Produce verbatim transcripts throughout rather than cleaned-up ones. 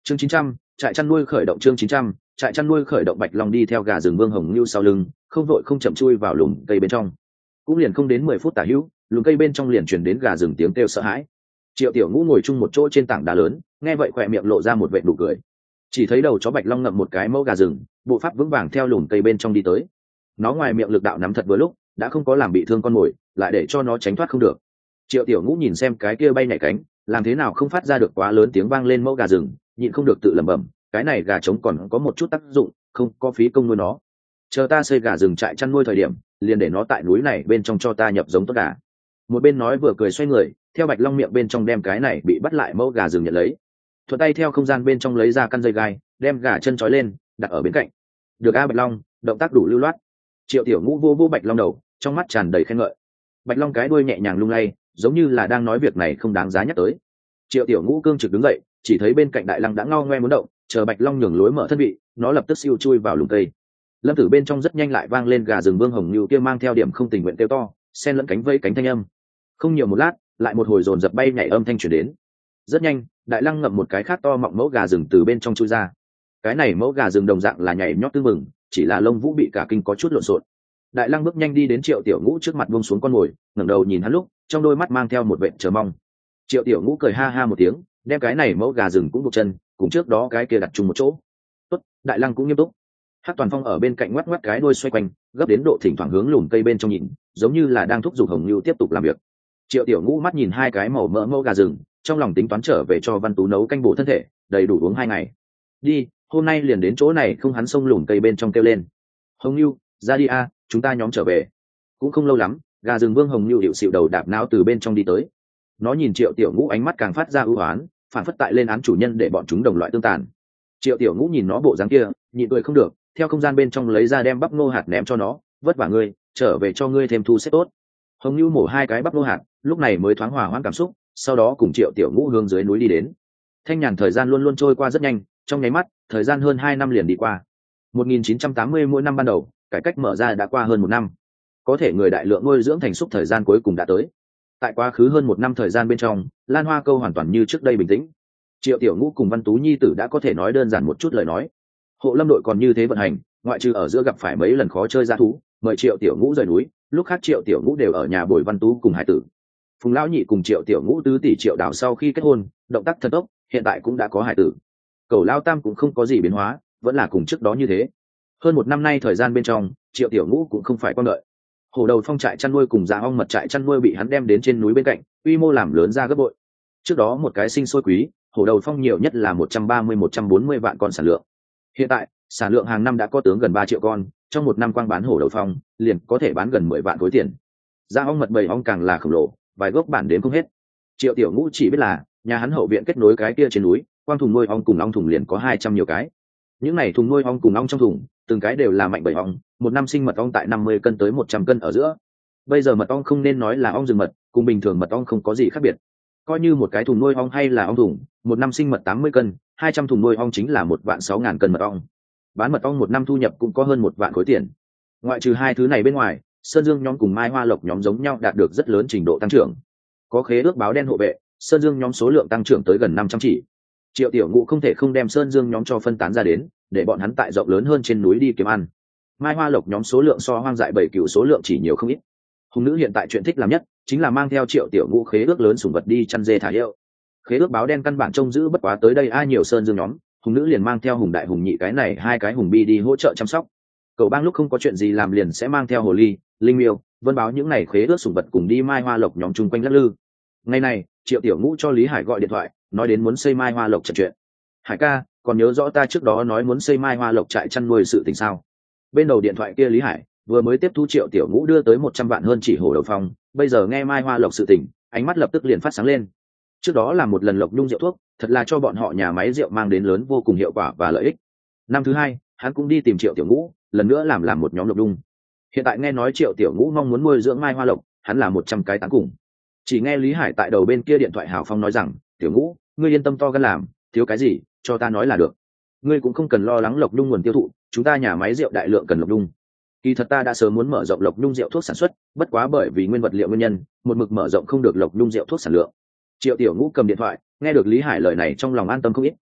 chương chín trăm, trại chăn nuôi khởi động. Chương chín trăm, trại chăn nuôi khởi động. Bạch Long đi theo gà rừng Vương Hồng Nưu sau lưng, không vội không chậm chui vào lùm cây bên trong. Cũng liền không đến mười phút tả hữu, lùm cây bên trong liền truyền đến gà rừng tiếng kêu sợ hãi. Triệu Tiểu Ngũ ngồi chung một chỗ trên tảng đá lớn, nghe vậy khỏe miệng lộ ra một vệt nụ cười. Chỉ thấy đầu chó Bạch Long ngậm một cái mẫu gà rừng, bộ pháp vững vàng theo lùm cây bên trong đi tới. Nó ngoài miệng lực đạo nắm thật vừa lúc, đã không có làm bị thương con mồi, lại để cho nó tránh thoát không được. Triệu Tiểu Ngũ nhìn xem cái kia bay nhảy cánh, làm thế nào không phát ra được quá lớn tiếng vang lên mẫu gà rừng, nhịn không được tự lẩm bẩm, cái này gà trống còn có một chút tác dụng, không có phí công nuôi nó. Chờ ta xây gà rừng trại chăn nuôi thời điểm, liền để nó tại núi này bên trong cho ta nhập giống tốt gà. Một bên nói vừa cười xoay người, theo Bạch Long miệng bên trong đem cái này bị bắt lại mẫu gà rừng nhận lấy. Thuận tay theo không gian bên trong lấy ra căn dây gai, đem gà chân trói lên, đặt ở bên cạnh. Được a Bạch Long, động tác đủ lưu loát. Triệu Tiểu Ngũ vô vô Bạch Long đầu, trong mắt tràn đầy khen ngợi. Bạch Long cái đuôi nhẹ nhàng lung lay, giống như là đang nói việc này không đáng giá nhắc tới. Triệu Tiểu Ngũ cương trực đứng dậy, chỉ thấy bên cạnh Đại Lăng đã ngao ngoe muốn động, chờ Bạch Long nhường lối mở thân vị, nó lập tức siêu chui vào lùm cây. Lâm Tử bên trong rất nhanh lại vang lên gà rừng Vương Hồng Nưu kia mang theo điểm không tình nguyện kêu to, xen lẫn cánh vây cánh thanh âm. Không nhiều một lát, lại một hồi dồn dập bay nhảy âm thanh truyền đến. Rất nhanh, Đại Lăng ngậm một cái khác to mọng mẫu gà rừng từ bên trong chui ra. Cái này mẫu gà rừng đồng dạng là nhảy nhót tưng mừng, chỉ là lông vũ bị cả kinh có chút lộn xộn. Đại Lăng bước nhanh đi đến Triệu Tiểu Ngũ trước mặt buông xuống con mồi, ngẩng đầu nhìn hắn lúc, trong đôi mắt mang theo một vẻ chờ mong. Triệu Tiểu Ngũ cười ha ha một tiếng, đem cái này mẫu gà rừng cũng buộc chân, cùng trước đó cái kia đặt chung một chỗ. Tốt, Đại Lăng cũng nghiêm túc. Hắc Toàn Phong ở bên cạnh ngoắc ngoắc cái đuôi xoay quanh, gấp đến độ thỉnh thoảng hướng lùm cây bên trong nhìn, giống như là đang thúc giục Hồng Nưu tiếp tục làm việc. Triệu Tiểu Ngũ mắt nhìn hai cái màu mỡ mẫu gà rừng, trong lòng tính toán trở về cho Văn Tú nấu canh bổ thân thể, đầy đủ uống hai ngày. Đi, hôm nay liền đến chỗ này, không hắn xông lùm cây bên trong kêu lên. Hồng Nưu, ra đi a, chúng ta nhóm trở về. Cũng không lâu lắm, gà rừng Vương Hồng Nưu điệu xịu đầu đạp não từ bên trong đi tới. Nó nhìn Triệu Tiểu Ngũ ánh mắt càng phát ra ưu ái, phản phất tại lên án chủ nhân để bọn chúng đồng loại tương tàn. Triệu Tiểu Ngũ nhìn nó bộ dáng kia, nhịn cười không được, theo không gian bên trong lấy ra đem bắp ngô hạt ném cho nó, vất vả ngươi, trở về cho ngươi thêm thu xếp tốt. Hồng Nưu mổ hai cái bắp ngô hạt, lúc này mới thoáng hòa hoãn cảm xúc, sau đó cùng Triệu Tiểu Ngũ hướng dưới núi đi đến. Thanh nhàn thời gian luôn luôn trôi qua rất nhanh, trong nháy mắt, thời gian hơn hai năm liền đi qua. một nghìn chín trăm tám mươi mỗi năm ban đầu, cải cách mở ra đã qua hơn một năm. Có thể người đại lượng nuôi dưỡng thành xúc thời gian cuối cùng đã tới. Tại quá khứ hơn một năm thời gian bên trong, Lan Hoa Câu hoàn toàn như trước đây bình tĩnh. Triệu Tiểu Ngũ cùng Văn Tú nhi tử đã có thể nói đơn giản một chút lời nói. Hộ Lâm đội còn như thế vận hành, ngoại trừ ở giữa gặp phải mấy lần khó chơi dã thú, mời Triệu Tiểu Ngũ rời núi, lúc khác Triệu Tiểu Ngũ đều ở nhà bồi Văn Tú cùng hải tử. Phùng lão nhị cùng Triệu Tiểu Ngũ tứ tỷ Triệu Đào sau khi kết hôn, động tác thần tốc, hiện tại cũng đã có hải tử. Cẩu Lao Tam cũng không có gì biến hóa, vẫn là cùng trước đó như thế. Hơn một năm nay thời gian bên trong, Triệu Tiểu Ngũ cũng không phải quan đợi. Hổ Đầu Phong trại chăn nuôi cùng Dạ Ong mật trại chăn nuôi bị hắn đem đến trên núi bên cạnh, quy mô làm lớn ra gấp bội. Trước đó một cái sinh sôi quý, Hổ Đầu Phong nhiều nhất là một trăm ba mươi một trăm bốn mươi vạn con sản lượng. Hiện tại, sản lượng hàng năm đã có tướng gần ba triệu con, trong một năm quang bán Hổ Đầu Phong, liền có thể bán gần mười vạn khối tiền. Dạ Ong mật bầy ong càng là khổng lồ, vài gốc bản đến không hết. Triệu Tiểu Ngũ chỉ biết là, nhà hắn hậu viện kết nối cái kia trên núi, quang thùng nuôi ong cùng ong thùng liền có hai trăm nhiều cái. Những này thùng nuôi ong cùng ong trong thùng, từng cái đều là mạnh bầy ong, một năm sinh mật ong tại năm mươi cân tới một trăm cân ở giữa. Bây giờ mật ong không nên nói là ong rừng mật, cùng bình thường mật ong không có gì khác biệt. Coi như một cái thùng nuôi ong hay là ong thùng, một năm sinh mật tám mươi cân, hai trăm thùng nuôi ong chính là một vạn sáu ngàn cân mật ong. Bán mật ong một năm thu nhập cũng có hơn một vạn khối tiền. Ngoại trừ hai thứ này bên ngoài, Sơn Dương nhóm cùng Mai Hoa Lộc nhóm giống nhau đạt được rất lớn trình độ tăng trưởng. Có khế ước báo đen hộ vệ, Sơn Dương nhóm số lượng tăng trưởng tới gần năm trăm chỉ. Triệu Tiểu Ngũ không thể không đem Sơn Dương nhóm cho phân tán ra đến, để bọn hắn tại rộng lớn hơn trên núi đi kiếm ăn. Mai Hoa Lộc nhóm số lượng so hoang dại bảy cựu số lượng chỉ nhiều không ít. Hùng nữ hiện tại chuyện thích làm nhất chính là mang theo Triệu Tiểu Ngũ khế ước lớn sủng vật đi chăn dê thả hiệu. Khế ước báo đen căn bản trông giữ bất quá tới đây ai nhiều Sơn Dương nhóm, Hùng nữ liền mang theo Hùng đại Hùng nhị cái này hai cái Hùng bi đi hỗ trợ chăm sóc. Cậu bang lúc không có chuyện gì làm liền sẽ mang theo hồ ly, linh miêu, vân báo những này khế ước sủng vật cùng đi Mai Hoa Lộc nhóm chung quanh lắc lư. Ngày này, Triệu Tiểu Ngũ cho Lý Hải gọi điện thoại, nói đến muốn xây Mai Hoa Lộc trận chuyện. Hải ca, còn nhớ rõ ta trước đó nói muốn xây Mai Hoa Lộc trại chăn nuôi sự tình sao? Bên đầu điện thoại kia Lý Hải vừa mới tiếp thu Triệu Tiểu Ngũ đưa tới một trăm vạn hơn chỉ Hổ Đầu Phong, bây giờ nghe Mai Hoa Lộc sự tình, ánh mắt lập tức liền phát sáng lên. Trước đó là một lần lộc nhung rượu thuốc, thật là cho bọn họ nhà máy rượu mang đến lớn vô cùng hiệu quả và lợi ích. Năm thứ hai, hắn cũng đi tìm Triệu Tiểu Ngũ, lần nữa làm làm một nhóm lộc nhung. Hiện tại nghe nói Triệu Tiểu Ngũ mong muốn nuôi dưỡng Mai Hoa Lộc, hắn là một trăm cái tán cùng. Chỉ nghe Lý Hải tại đầu bên kia điện thoại hào phong nói rằng, Tiểu Ngũ, ngươi yên tâm to gan làm, thiếu cái gì cho ta nói là được. Ngươi cũng không cần lo lắng lộc nhung nguồn tiêu thụ, chúng ta nhà máy rượu đại lượng cần lộc nhung. Kỳ thật ta đã sớm muốn mở rộng lộc nhung rượu thuốc sản xuất, bất quá bởi vì nguyên vật liệu nguyên nhân, một mực mở rộng không được lộc nhung rượu thuốc sản lượng. Triệu Tiểu Ngũ cầm điện thoại, nghe được Lý Hải lời này trong lòng an tâm không ít,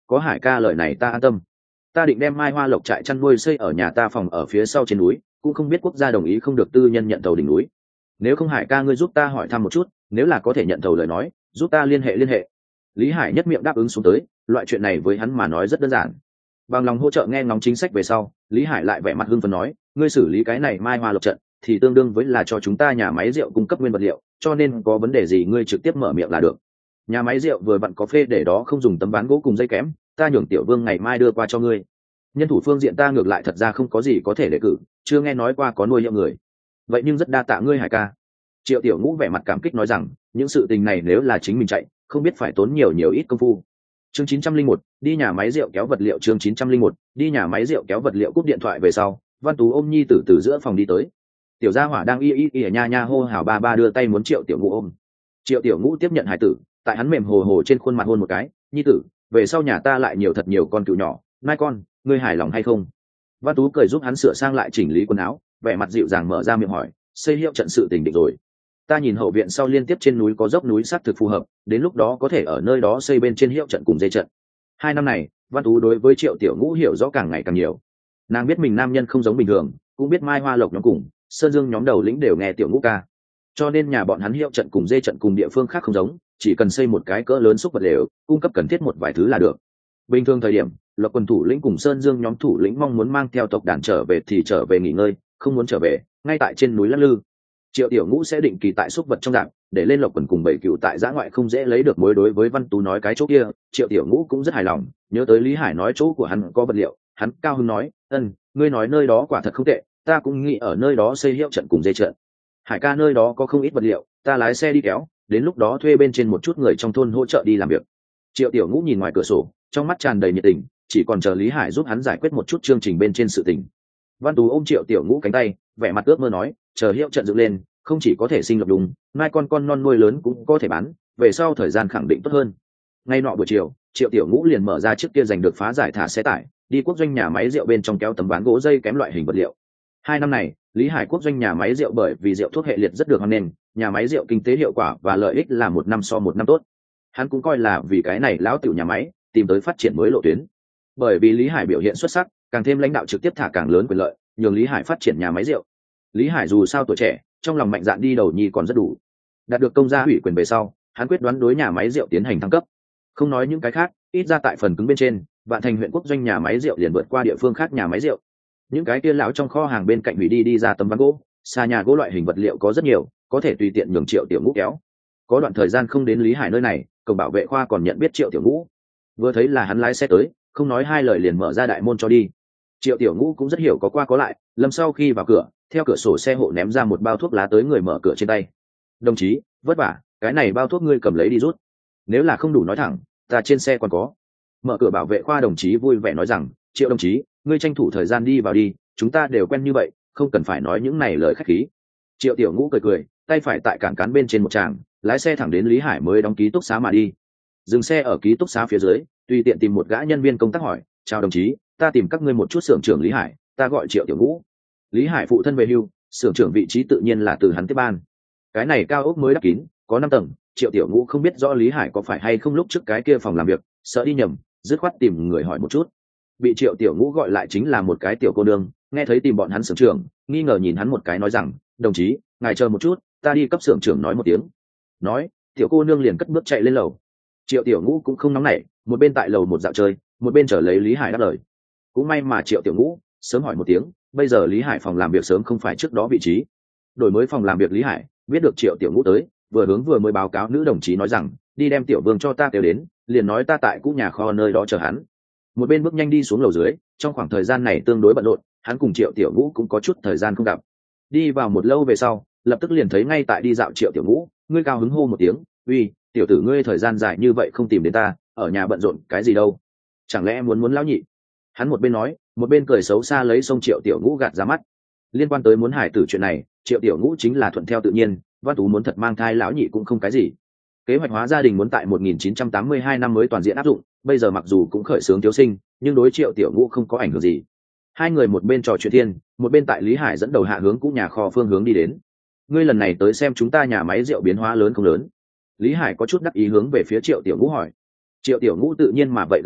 có Hải ca lời này ta an tâm. Ta định đem Mai Hoa Lộc trại chăn nuôi xây ở nhà ta phòng ở phía sau trên núi, cũng không biết quốc gia đồng ý không được tư nhân nhận thầu đỉnh núi. Nếu không Hải ca ngươi giúp ta hỏi thăm một chút, nếu là có thể nhận thầu lời nói, giúp ta liên hệ liên hệ. Lý Hải nhất miệng đáp ứng xuống tới, loại chuyện này với hắn mà nói rất đơn giản. Bằng lòng hỗ trợ nghe ngóng chính sách về sau, Lý Hải lại vẻ mặt hưng phấn nói, ngươi xử lý cái này Mai Hoa Lộc trận thì tương đương với là cho chúng ta nhà máy rượu cung cấp nguyên vật liệu, cho nên có vấn đề gì ngươi trực tiếp mở miệng là được. Nhà máy rượu vừa vặn có phê để đó không dùng tấm ván gỗ cùng dây kẽm, ta nhường Tiểu Vương ngày mai đưa qua cho ngươi. Nhân thủ phương diện ta ngược lại thật ra không có gì có thể đề cử, chưa nghe nói qua có nuôi hiệu người. Vậy nhưng rất đa tạ ngươi Hải ca. Triệu Tiểu Ngũ vẻ mặt cảm kích nói rằng, những sự tình này nếu là chính mình chạy, không biết phải tốn nhiều nhiều ít công phu. Chương chín trăm linh một, đi nhà máy rượu kéo vật liệu. Chương chín trăm linh một, đi nhà máy rượu kéo vật liệu. Cúp điện thoại về sau, Văn Tú ôm nhi tử từ giữa phòng đi tới. Tiểu Gia Hỏa đang y y y ở nha nha hô hào ba ba đưa tay muốn Triệu Tiểu Ngũ ôm. Triệu Tiểu Ngũ tiếp nhận hải tử, tại hắn mềm hồ hồ trên khuôn mặt hôn một cái, nhi tử, về sau nhà ta lại nhiều thật nhiều con cừu nhỏ, mai con, ngươi hài lòng hay không? Văn Tú cười giúp hắn sửa sang lại chỉnh lý quần áo, vẻ mặt dịu dàng mở ra miệng hỏi, xây hiệu trận sự tình định rồi. Ta nhìn hậu viện sau liên tiếp trên núi có dốc núi sát thực phù hợp, đến lúc đó có thể ở nơi đó xây bên trên hiệu trận cùng dây trận. Hai năm này, Văn Tú đối với Triệu Tiểu Ngũ hiểu rõ càng ngày càng nhiều. Nàng biết mình nam nhân không giống bình thường, cũng biết Mai Hoa Lộc nhóm cùng Sơn Dương nhóm đầu lĩnh đều nghe Tiểu Ngũ ca, cho nên nhà bọn hắn hiệu trận cùng dây trận cùng địa phương khác không giống, chỉ cần xây một cái cỡ lớn xúc vật lều, cung cấp cần thiết một vài thứ là được. Bình thường thời điểm, Lộc quân thủ lĩnh cùng Sơn Dương nhóm thủ lĩnh mong muốn mang theo tộc đàn trở về thì trở về nghỉ ngơi, không muốn trở về, ngay tại trên núi lắc lư. Triệu Tiểu Ngũ sẽ định kỳ tại xúc vật trong dạng, để lên Lộc quần cùng bảy cựu tại giã ngoại không dễ lấy được mối. Đối với Văn Tú nói cái chỗ kia, Triệu Tiểu Ngũ cũng rất hài lòng, nhớ tới Lý Hải nói chỗ của hắn có vật liệu, hắn cao hứng nói, ân, ngươi nói nơi đó quả thật không tệ, ta cũng nghĩ ở nơi đó xây hiệu trận cùng dây trận. Hải ca nơi đó có không ít vật liệu, ta lái xe đi kéo, đến lúc đó thuê bên trên một chút người trong thôn hỗ trợ đi làm việc. Triệu Tiểu Ngũ nhìn ngoài cửa sổ, trong mắt tràn đầy nhiệt tình, chỉ còn chờ Lý Hải giúp hắn giải quyết một chút chương trình bên trên sự tình. Văn Tú ôm Triệu Tiểu Ngũ cánh tay, vẻ mặt ước mơ nói, chờ hiệu trận dựng lên, không chỉ có thể sinh lộc đúng, mai con con non nuôi lớn cũng có thể bán, về sau thời gian khẳng định tốt hơn. Ngay nọ buổi chiều, Triệu Tiểu Ngũ liền mở ra chiếc kia giành được phá giải thả xe tải, đi quốc doanh nhà máy rượu bên trong kéo tấm ván gỗ dây kém loại hình vật liệu. Hai năm này, Lý Hải quốc doanh nhà máy rượu bởi vì rượu thuốc hệ liệt rất được hoan nghênh, nhà máy rượu kinh tế hiệu quả và lợi ích là một năm so một năm tốt. Hắn cũng coi là vì cái này lão tiểu nhà máy tìm tới phát triển mới lộ tuyến. Bởi vì Lý Hải biểu hiện xuất sắc, càng thêm lãnh đạo trực tiếp thả càng lớn quyền lợi, nhường Lý Hải phát triển nhà máy rượu. Lý Hải dù sao tuổi trẻ, trong lòng mạnh dạn đi đầu nhi còn rất đủ. Đạt được công gia ủy quyền về sau, hắn quyết đoán đối nhà máy rượu tiến hành thăng cấp. Không nói những cái khác, ít ra tại phần cứng bên trên, Vạn Thành huyện quốc doanh nhà máy rượu liền vượt qua địa phương khác nhà máy rượu. Những cái kia lão trong kho hàng bên cạnh hủy đi đi ra tấm ván gỗ, xa nhà gỗ loại hình vật liệu có rất nhiều, có thể tùy tiện nhường Triệu Tiểu Ngũ kéo. Có đoạn thời gian không đến Lý Hải nơi này, cổng bảo vệ khoa còn nhận biết Triệu Tiểu Ngũ, vừa thấy là hắn lái xe tới, không nói hai lời liền mở ra đại môn cho đi. Triệu Tiểu Ngũ cũng rất hiểu có qua có lại, lâm sau khi vào cửa, theo cửa sổ xe hộ ném ra một bao thuốc lá tới người mở cửa trên tay. Đồng chí, vất vả, cái này bao thuốc ngươi cầm lấy đi rút, nếu là không đủ nói thẳng, ta trên xe còn có. Mở cửa bảo vệ khoa đồng chí vui vẻ nói rằng, Triệu đồng chí, ngươi tranh thủ thời gian đi vào đi, chúng ta đều quen như vậy, không cần phải nói những này lời khách khí. Triệu Tiểu Ngũ cười cười, tay phải tại cản cán bên trên một tràng, lái xe thẳng đến Lý Hải mới đóng ký túc xá mà đi. Dừng xe ở ký túc xá phía dưới, tùy tiện tìm một gã nhân viên công tác hỏi, chào đồng chí, ta tìm các ngươi một chút xưởng trưởng Lý Hải, ta gọi Triệu Tiểu Ngũ. Lý Hải phụ thân về hưu, xưởng trưởng vị trí tự nhiên là từ hắn tiếp ban. Cái này cao ốc mới đắp kín, có năm tầng, Triệu Tiểu Ngũ không biết rõ Lý Hải có phải hay không lúc trước cái kia phòng làm việc, sợ đi nhầm, dứt khoát tìm người hỏi một chút. Bị Triệu Tiểu Ngũ gọi lại chính là một cái tiểu cô nương, nghe thấy tìm bọn hắn xưởng trưởng, nghi ngờ nhìn hắn một cái nói rằng, đồng chí, ngài chờ một chút, ta đi cấp xưởng trưởng nói một tiếng. Nói, tiểu cô nương liền cất bước chạy lên lầu. Triệu Tiểu Ngũ cũng không nóng nảy, một bên tại lầu một dạo chơi, một bên chờ lấy Lý Hải đáp lời. Cũng may mà Triệu Tiểu Ngũ sớm hỏi một tiếng, bây giờ Lý Hải phòng làm việc sớm không phải trước đó vị trí. Đổi mới phòng làm việc Lý Hải biết được Triệu Tiểu Ngũ tới, vừa hướng vừa mới báo cáo nữ đồng chí nói rằng, đi đem Tiểu Vương cho ta kêu đến, liền nói ta tại cũ nhà kho nơi đó chờ hắn. Một bên bước nhanh đi xuống lầu dưới, trong khoảng thời gian này tương đối bận rộn, hắn cùng Triệu Tiểu Ngũ cũng có chút thời gian không gặp. Đi vào một lâu về sau, lập tức liền thấy ngay tại đi dạo Triệu Tiểu Ngũ, ngươi cao hứng hô một tiếng, uy, tiểu tử ngươi thời gian dài như vậy không tìm đến ta, ở nhà bận rộn cái gì đâu, chẳng lẽ muốn muốn lão nhị? Hắn một bên nói, một bên cười xấu xa lấy xông Triệu Tiểu Ngũ gạt ra mắt. Liên quan tới muốn hải tử chuyện này, Triệu Tiểu Ngũ chính là thuận theo tự nhiên, Văn Tú muốn thật mang thai lão nhị cũng không cái gì. Kế hoạch hóa gia đình muốn tại một nghìn chín trăm tám mươi hai năm mới toàn diện áp dụng, bây giờ mặc dù cũng khởi xướng thiếu sinh, nhưng đối Triệu Tiểu Ngũ không có ảnh hưởng gì. Hai người một bên trò chuyện thiên, một bên tại Lý Hải dẫn đầu hạ hướng cũ nhà kho phương hướng đi đến. Ngươi lần này tới xem chúng ta nhà máy rượu biến hóa lớn không lớn? Lý Hải có chút đắc ý hướng về phía Triệu Tiểu Ngũ hỏi. Triệu Tiểu Ngũ tự nhiên mà vậy gật đầu,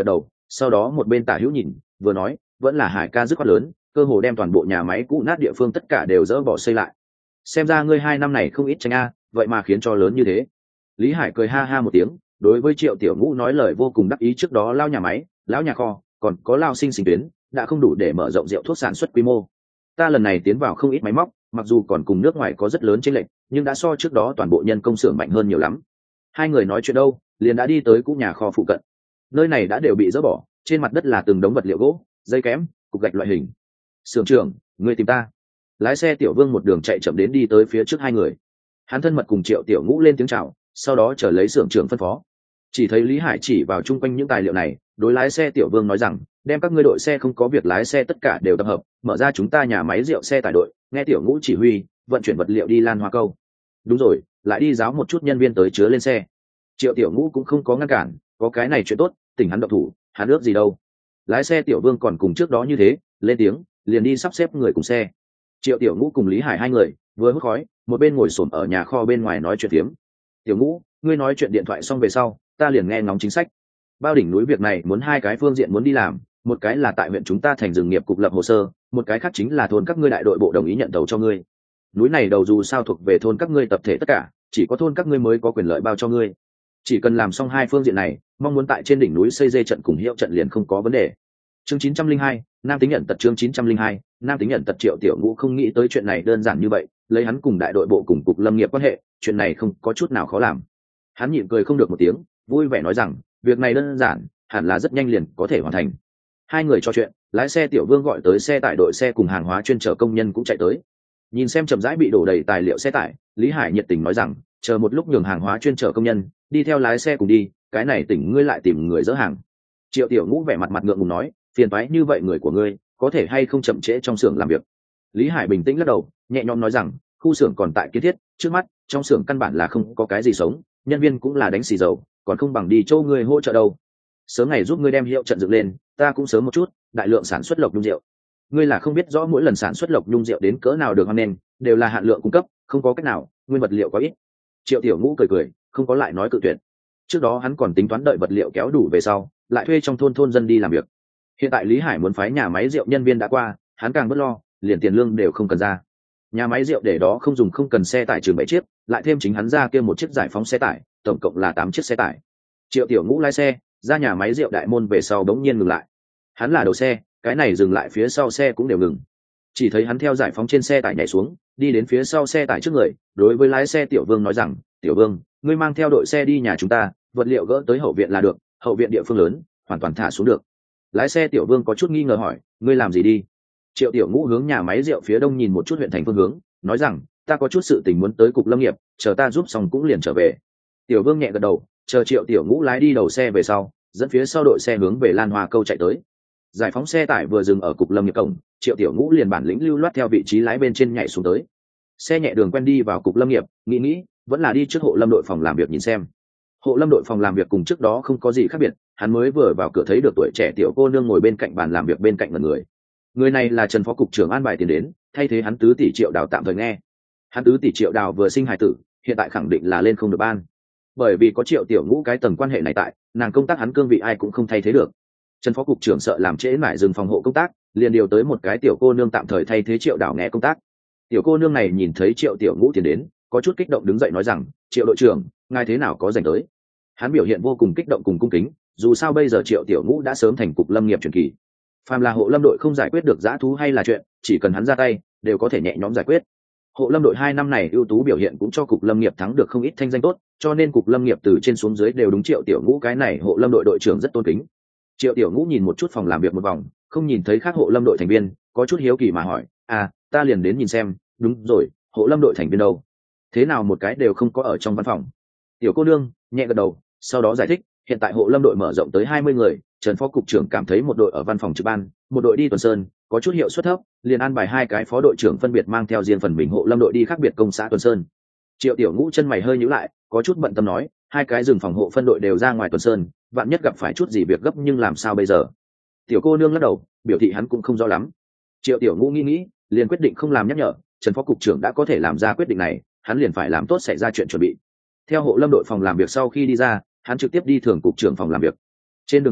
sau đó một bên tả hữu nhìn vừa nói, vẫn là Hải ca dứt khoát lớn, cơ hồ đem toàn bộ nhà máy cũ nát địa phương tất cả đều dỡ bỏ xây lại. Xem ra ngươi hai năm này không ít tranh a, vậy mà khiến cho lớn như thế. Lý Hải cười ha ha một tiếng, đối với Triệu Tiểu Ngũ nói lời vô cùng đắc ý. Trước đó lao nhà máy, lão nhà kho, còn có lao sinh sinh tuyến, đã không đủ để mở rộng rượu thuốc sản xuất quy mô. Ta lần này tiến vào không ít máy móc, mặc dù còn cùng nước ngoài có rất lớn chênh lệch, nhưng đã so trước đó toàn bộ nhân công xưởng mạnh hơn nhiều lắm. Hai người nói chuyện đâu, liền đã đi tới cũ nhà kho phụ cận. Nơi này đã đều bị dỡ bỏ, trên mặt đất là từng đống vật liệu gỗ, dây kẽm, cục gạch loại hình. Xưởng trưởng, ngươi tìm ta. Lái xe Tiểu Vương một đường chạy chậm đến đi tới phía trước hai người. Hắn thân mật cùng Triệu Tiểu Ngũ lên tiếng chào, sau đó chờ lấy xưởng trưởng phân phó. Chỉ thấy Lý Hải chỉ vào chung quanh những tài liệu này, đối lái xe Tiểu Vương nói rằng, đem các ngươi đội xe không có việc lái xe tất cả đều tập hợp, mở ra chúng ta nhà máy rượu xe tải đội, nghe Tiểu Ngũ chỉ huy, vận chuyển vật liệu đi Lan Hoa Câu. Đúng rồi, lại đi giáo một chút nhân viên tới chứa lên xe. Triệu Tiểu Ngũ cũng không có ngăn cản, có cái này chuyện tốt, tỉnh hắn động thủ, hắn ước gì đâu. Lái xe Tiểu Vương còn cùng trước đó như thế, lên tiếng, liền đi sắp xếp người cùng xe. Triệu Tiểu Ngũ cùng Lý Hải hai người vừa hút khói, một bên ngồi xổm ở nhà kho bên ngoài nói chuyện phiếm. Tiểu Ngũ, ngươi nói chuyện điện thoại xong về sau, ta liền nghe ngóng chính sách. Bao đỉnh núi việc này muốn hai cái phương diện muốn đi làm, một cái là tại huyện chúng ta thành rừng nghiệp cục lập hồ sơ, một cái khác chính là thôn các ngươi đại đội bộ đồng ý nhận đầu cho ngươi. Núi này đầu dù sao thuộc về thôn các ngươi tập thể tất cả, chỉ có thôn các ngươi mới có quyền lợi bao cho ngươi. Chỉ cần làm xong hai phương diện này, mong muốn tại trên đỉnh núi xây dây trận cùng hiệu trận liền không có vấn đề. Chương chín trăm linh hai, nam tính nhận tật. Chương chín trăm linh hai, nam tính nhận tật. Triệu Tiểu Ngũ không nghĩ tới chuyện này đơn giản như vậy, lấy hắn cùng đại đội bộ cùng cục lâm nghiệp quan hệ, chuyện này không có chút nào khó làm. Hắn nhịn cười không được một tiếng, vui vẻ nói rằng, việc này đơn giản, hẳn là rất nhanh liền có thể hoàn thành. Hai người trò chuyện, lái xe Tiểu Vương gọi tới xe tải đội xe cùng hàng hóa chuyên chở công nhân cũng chạy tới. Nhìn xem chậm rãi bị đổ đầy tài liệu xe tải, Lý Hải nhiệt tình nói rằng, chờ một lúc nhường hàng hóa chuyên chở công nhân đi theo lái xe cùng đi, cái này tỉnh ngươi lại tìm người dỡ hàng. Triệu Tiểu Ngũ vẻ mặt mặt ngượng ngùng nói, phiền toái như vậy người của ngươi có thể hay không chậm trễ trong xưởng làm việc. Lý Hải bình tĩnh lắc đầu, nhẹ nhõm nói rằng, khu xưởng còn tại kiến thiết, trước mắt trong xưởng căn bản là không có cái gì sống, nhân viên cũng là đánh xì dầu, còn không bằng đi châu ngươi hỗ trợ đâu. Sớm ngày giúp ngươi đem hiệu trận dựng lên, ta cũng sớm một chút, đại lượng sản xuất lộc nhung rượu. Ngươi là không biết rõ mỗi lần sản xuất lộc nhung rượu đến cỡ nào được hoan nghênh, đều là hạn lượng cung cấp, không có cách nào, nguyên vật liệu quá ít. Triệu Tiểu Ngũ cười cười, không có lại nói cự tuyệt. Trước đó hắn còn tính toán đợi vật liệu kéo đủ về sau, lại thuê trong thôn thôn dân đi làm việc. Hiện tại Lý Hải muốn phái nhà máy rượu nhân viên đã qua, hắn càng bất lo, liền tiền lương đều không cần ra. Nhà máy rượu để đó không dùng không cần xe tải chừng bảy chiếc, lại thêm chính hắn ra kia một chiếc giải phóng xe tải, tổng cộng là tám chiếc xe tải. Triệu Tiểu Ngũ lái xe ra nhà máy rượu đại môn về sau đống nhiên ngừng lại. Hắn là đầu xe, cái này dừng lại phía sau xe cũng đều ngừng. Chỉ thấy hắn theo giải phóng trên xe tải nhảy xuống, đi đến phía sau xe tải trước người, đối với lái xe Tiểu Vương nói rằng, Tiểu Vương, ngươi mang theo đội xe đi nhà chúng ta, vật liệu gỡ tới hậu viện là được, hậu viện địa phương lớn, hoàn toàn thả xuống được. Lái xe Tiểu Vương có chút nghi ngờ hỏi, ngươi làm gì đi? Triệu Tiểu Ngũ hướng nhà máy rượu phía đông nhìn một chút huyện thành phương hướng, nói rằng, ta có chút sự tình muốn tới cục lâm nghiệp, chờ ta giúp xong cũng liền trở về. Tiểu Vương nhẹ gật đầu, chờ Triệu Tiểu Ngũ lái đi đầu xe về sau, dẫn phía sau đội xe hướng về Lan Hoa Câu chạy tới. Giải phóng xe tải vừa dừng ở cục lâm nghiệp cổng, Triệu Tiểu Ngũ liền bản lĩnh lưu loát theo vị trí lái bên trên nhảy xuống tới. Xe nhẹ đường quen đi vào cục lâm nghiệp, nghĩ nghĩ, vẫn là đi trước hộ lâm đội phòng làm việc nhìn xem. Hộ lâm đội phòng làm việc cùng trước đó không có gì khác biệt, hắn mới vừa vào cửa thấy được tuổi trẻ tiểu cô nương ngồi bên cạnh bàn làm việc bên cạnh một người. Người này là Trần phó cục trưởng an bài tiền đến, thay thế hắn tứ tỷ Triệu Đào tạm thời nghe. Hắn tứ tỷ Triệu Đào vừa sinh hài tử, hiện tại khẳng định là lên không được ban. Bởi vì có Triệu Tiểu Ngũ cái tầng quan hệ này tại, nàng công tác hắn cương vị ai cũng không thay thế được. Trần phó cục trưởng sợ làm trễ mãi dừng phòng hộ công tác, liền điều tới một cái tiểu cô nương tạm thời thay thế Triệu Đào nghe công tác. Tiểu cô nương này nhìn thấy Triệu Tiểu Ngũ tiến đến, có chút kích động đứng dậy nói rằng, Triệu đội trưởng, ngài thế nào có dành tới? Hắn biểu hiện vô cùng kích động cùng cung kính, dù sao bây giờ Triệu Tiểu Ngũ đã sớm thành cục lâm nghiệp truyền kỳ. Phàm là hộ lâm đội không giải quyết được dã thú hay là chuyện, chỉ cần hắn ra tay, đều có thể nhẹ nhõm giải quyết. Hộ lâm đội hai năm này ưu tú biểu hiện cũng cho cục lâm nghiệp thắng được không ít thanh danh tốt, cho nên cục lâm nghiệp từ trên xuống dưới đều đúng Triệu Tiểu Ngũ cái này hộ lâm đội đội trưởng rất tôn kính. Triệu Tiểu Ngũ nhìn một chút phòng làm việc một vòng, không nhìn thấy khác hộ lâm đội thành viên, có chút hiếu kỳ mà hỏi, à, ta liền đến nhìn xem, đúng rồi, hộ lâm đội thành viên đâu? Thế nào một cái đều không có ở trong văn phòng? Tiểu cô nương nhẹ gật đầu, sau đó giải thích, hiện tại hộ lâm đội mở rộng tới hai mươi người, Trần phó cục trưởng cảm thấy một đội ở văn phòng trực ban, một đội đi tuần sơn, có chút hiệu suất thấp, liền an bài hai cái phó đội trưởng phân biệt mang theo riêng phần mình hộ lâm đội đi khác biệt công xã tuần sơn. Triệu Tiểu Ngũ chân mày hơi nhíu lại, có chút bận tâm nói, hai cái rừng phòng hộ phân đội đều ra ngoài tuần sơn, vạn nhất gặp phải chút gì việc gấp nhưng làm sao bây giờ? Tiểu cô nương lắc đầu, biểu thị hắn cũng không rõ lắm. Triệu Tiểu Ngũ nghĩ nghĩ, liền quyết định không làm nhắc nhở, Trần phó cục trưởng đã có thể làm ra quyết định này, hắn liền phải làm tốt xảy ra chuyện chuẩn bị. Theo hộ lâm đội phòng làm việc sau khi đi ra, hắn trực tiếp đi thường cục trưởng phòng làm việc. Trên đường đi,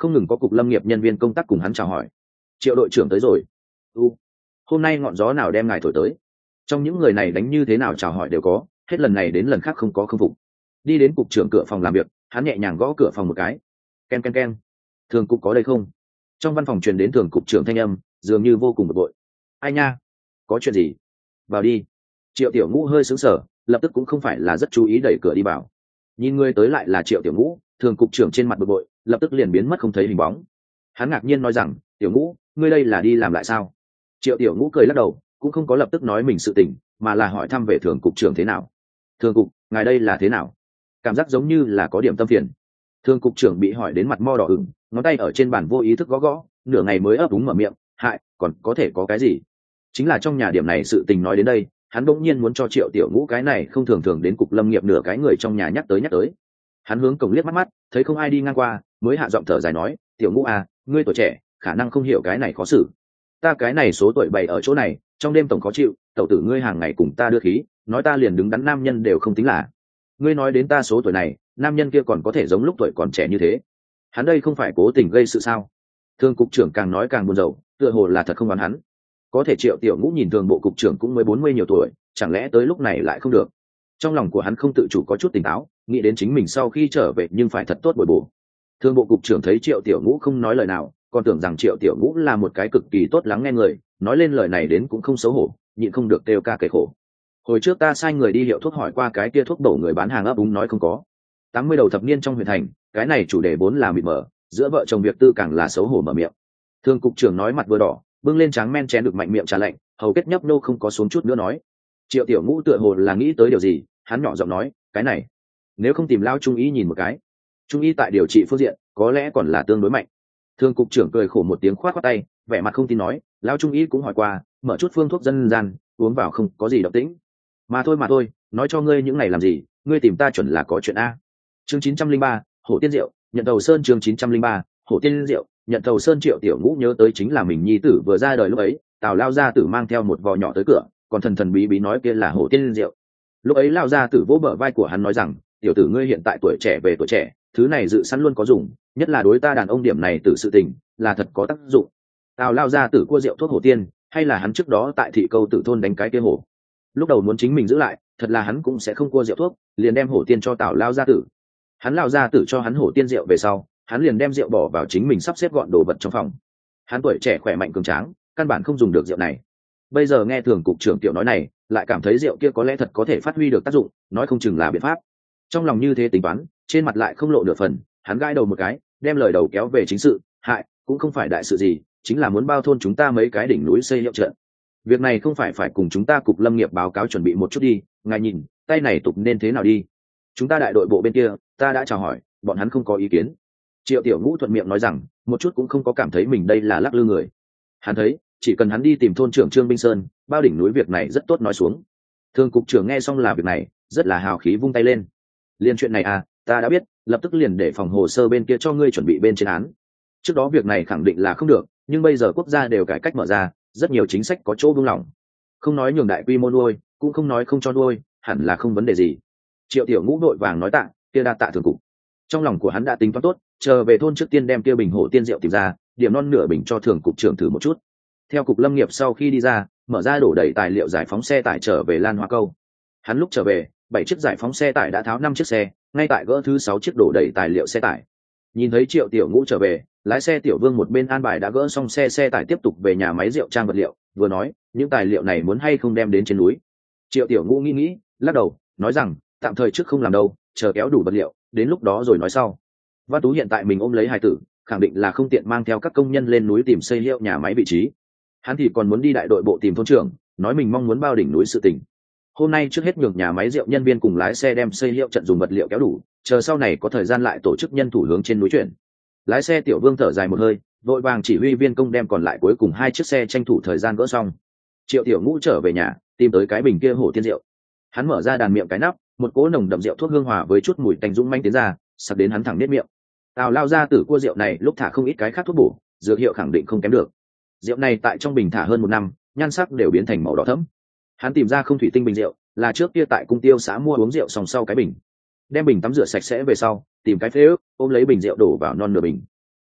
không ngừng có cục lâm nghiệp nhân viên công tác cùng hắn chào hỏi. Triệu đội trưởng tới rồi. u hôm nay ngọn gió nào đem ngài thổi tới? Trong những người này đánh như thế nào chào hỏi đều có, hết lần này đến lần khác không có không phục. Đi đến cục trưởng cửa phòng làm việc, hắn nhẹ nhàng gõ cửa phòng một cái. Ken ken ken. Thường cục có đây không? Trong văn phòng truyền đến thường cục trưởng thanh âm, dường như vô cùng bực bội. Ai nha? Có chuyện gì? Vào đi. Triệu Tiểu Ngũ hơi sững sờ, lập tức cũng không phải là rất chú ý đẩy cửa đi vào. Nhìn người tới lại là Triệu Tiểu Ngũ, thường cục trưởng trên mặt bực bội, lập tức liền biến mất không thấy hình bóng. Hắn ngạc nhiên nói rằng, Tiểu Ngũ, ngươi đây là đi làm lại sao? Triệu Tiểu Ngũ cười lắc đầu, cũng không có lập tức nói mình sự tình, mà là hỏi thăm về thường cục trưởng thế nào. Thường cục, ngài đây là thế nào? Cảm giác giống như là có điểm tâm phiền. Thường cục trưởng bị hỏi đến mặt mo đỏ ửng, ngón tay ở trên bàn vô ý thức gõ gõ, nửa ngày mới ấp úng mở miệng, hại, còn có thể có cái gì? Chính là trong nhà điểm này sự tình nói đến đây, hắn bỗng nhiên muốn cho Triệu Tiểu Ngũ cái này không thường thường đến cục lâm nghiệp nửa cái người trong nhà nhắc tới nhắc tới. Hắn hướng cổng liếc mắt mắt, thấy không ai đi ngang qua, mới hạ giọng thở dài nói, Tiểu Ngũ à, ngươi tuổi trẻ, khả năng không hiểu cái này khó xử. Ta cái này số tuổi bày ở chỗ này, trong đêm tổng khó chịu, tẩu tử ngươi hàng ngày cùng ta đưa khí, nói ta liền đứng đắn nam nhân đều không tính là. Ngươi nói đến ta số tuổi này, nam nhân kia còn có thể giống lúc tuổi còn trẻ như thế. Hắn đây không phải cố tình gây sự sao? Thương cục trưởng càng nói càng buồn rầu, tựa hồ là thật không đoán hắn. Có thể Triệu Tiểu Ngũ nhìn thường bộ cục trưởng cũng mới bốn mươi nhiều tuổi, chẳng lẽ tới lúc này lại không được? Trong lòng của hắn không tự chủ có chút tỉnh táo, nghĩ đến chính mình sau khi trở về nhưng phải thật tốt bồi bổ. Thương bộ cục trưởng thấy Triệu Tiểu Ngũ không nói lời nào, còn tưởng rằng Triệu Tiểu Ngũ là một cái cực kỳ tốt lắng nghe người, nói lên lời này đến cũng không xấu hổ, nhịn không được kêu ca kể khổ. Hồi trước ta sai người đi hiệu thuốc hỏi qua cái kia thuốc bổ người bán hàng ấp úng nói không có. Tám mươi đầu thập niên trong huyện thành, cái này chủ đề vốn là mịt mờ, giữa vợ chồng việc tư càng là xấu hổ mở miệng. Thương cục trưởng nói mặt vừa đỏ, bưng lên tráng men chén được mạnh miệng trà lạnh, hầu kết nhấp nô không có xuống chút nữa nói. Triệu Tiểu Ngũ tựa hồ là nghĩ tới điều gì, hắn nhỏ giọng nói, cái này, nếu không tìm lao trung y nhìn một cái. Trung y tại điều trị phương diện, có lẽ còn là tương đối mạnh. Thương cục trưởng cười khổ một tiếng khoát khoát tay, vẻ mặt không tin nói, lao trung y cũng hỏi qua, mở chút phương thuốc dân gian, uống vào không có gì động tĩnh. Mà thôi mà thôi, nói cho ngươi những này làm gì, ngươi tìm ta chuẩn là có chuyện a. Chương chín trăm linh ba, Hổ Tiên Diệu, nhận đầu sơn chương chín trăm linh ba, Hổ Tiên Diệu, nhận đầu sơn. Triệu Tiểu Ngũ nhớ tới chính là mình nhi tử vừa ra đời lúc ấy, Tào lao gia tử mang theo một vò nhỏ tới cửa, còn thần thần bí bí nói kia là Hổ Tiên Diệu. Lúc ấy lao gia tử vỗ bờ vai của hắn nói rằng, tiểu tử ngươi hiện tại tuổi trẻ về tuổi trẻ, thứ này dự sẵn luôn có dùng, nhất là đối ta đàn ông điểm này tử sự tình, là thật có tác dụng. Tào lao gia tử cua rượu thuốc Hổ Tiên, hay là hắn trước đó tại thị câu tử thôn đánh cái kia hổ. Lúc đầu muốn chính mình giữ lại, thật là hắn cũng sẽ không cua rượu thuốc, liền đem Hổ Tiên cho Tào lao gia tử. Hắn lao gia tử cho hắn Hổ Tiên rượu về sau, hắn liền đem rượu bỏ vào chính mình sắp xếp gọn đồ vật trong phòng. Hắn tuổi trẻ khỏe mạnh cường tráng, căn bản không dùng được rượu này. Bây giờ nghe thường cục trưởng Tiểu nói này, lại cảm thấy rượu kia có lẽ thật có thể phát huy được tác dụng, nói không chừng là biện pháp. Trong lòng như thế tính toán, trên mặt lại không lộ nửa phần, hắn gãi đầu một cái, đem lời đầu kéo về chính sự, hại, cũng không phải đại sự gì, chính là muốn bao thôn chúng ta mấy cái đỉnh núi xây hiệu trận. Việc này không phải phải cùng chúng ta cục lâm nghiệp báo cáo chuẩn bị một chút đi, ngài nhìn, tay này tục nên thế nào đi? Chúng ta đại đội bộ bên kia, ta đã chào hỏi, bọn hắn không có ý kiến. Triệu Tiểu Ngũ thuận miệng nói rằng, một chút cũng không có cảm thấy mình đây là lắc lư người. Hắn thấy, chỉ cần hắn đi tìm thôn trưởng Trương Binh Sơn, bao đỉnh núi việc này rất tốt nói xuống. Thường cục trưởng nghe xong là việc này, rất là hào khí vung tay lên. Liên chuyện này à, ta đã biết, lập tức liền để phòng hồ sơ bên kia cho ngươi chuẩn bị bên trên án. Trước đó việc này khẳng định là không được, nhưng bây giờ quốc gia đều cải cách mở ra, rất nhiều chính sách có chỗ buông lỏng. Không nói nhường đại quy mô nuôi, cũng không nói không cho nuôi, hẳn là không vấn đề gì. Triệu Tiểu Ngũ đội vàng nói tạ, kia đa tạ thường cục. Trong lòng của hắn đã tính toán tốt, chờ về thôn trước tiên đem kia bình Hổ Tiên rượu tìm ra, điểm non nửa bình cho thường cục trưởng thử một chút. Theo cục lâm nghiệp sau khi đi ra, mở ra đổ đầy tài liệu giải phóng xe tải trở về Lan Hoa Câu. Hắn lúc trở về, bảy chiếc giải phóng xe tải đã tháo năm chiếc xe, ngay tại gỡ thứ sáu chiếc đổ đầy tài liệu xe tải. Nhìn thấy Triệu Tiểu Ngũ trở về, lái xe Tiểu Vương một bên an bài đã gỡ xong xe xe tải tiếp tục về nhà máy rượu trang vật liệu, vừa nói, những tài liệu này muốn hay không đem đến trên núi. Triệu Tiểu Ngũ nghĩ nghĩ, lắc đầu, nói rằng, tạm thời trước không làm đâu, chờ kéo đủ vật liệu, đến lúc đó rồi nói sau. Văn Tú hiện tại mình ôm lấy hài tử, khẳng định là không tiện mang theo các công nhân lên núi tìm xây hiệu nhà máy vị trí. Hắn thì còn muốn đi đại đội bộ tìm thôn trưởng, nói mình mong muốn bao đỉnh núi sự tình. Hôm nay trước hết nhường nhà máy rượu nhân viên cùng lái xe đem xây hiệu trận dùng vật liệu kéo đủ, chờ sau này có thời gian lại tổ chức nhân thủ hướng trên núi chuyển. Lái xe Tiểu Vương thở dài một hơi, vội vàng chỉ huy viên công đem còn lại cuối cùng hai chiếc xe tranh thủ thời gian gỡ xong. Triệu Tiểu Ngũ trở về nhà, tìm tới cái bình kia Hổ Tiên rượu. Hắn mở ra đàn miệng cái nắp, một cỗ nồng đậm rượu thuốc hương hòa với chút mùi tanh dũng manh tiến ra, sặc đến hắn thẳng nết miệng. Tào lao ra tử cua rượu này lúc thả không ít cái khác thuốc bổ, dược hiệu khẳng định không kém được. Rượu này tại trong bình thả hơn một năm, nhan sắc đều biến thành màu đỏ thẫm. Hắn tìm ra không thủy tinh bình rượu, là trước kia tại cung tiêu xã mua uống rượu xong sau cái bình. Đem bình tắm rửa sạch sẽ về sau, tìm cái phế ước, ôm lấy bình rượu đổ vào non nửa bình.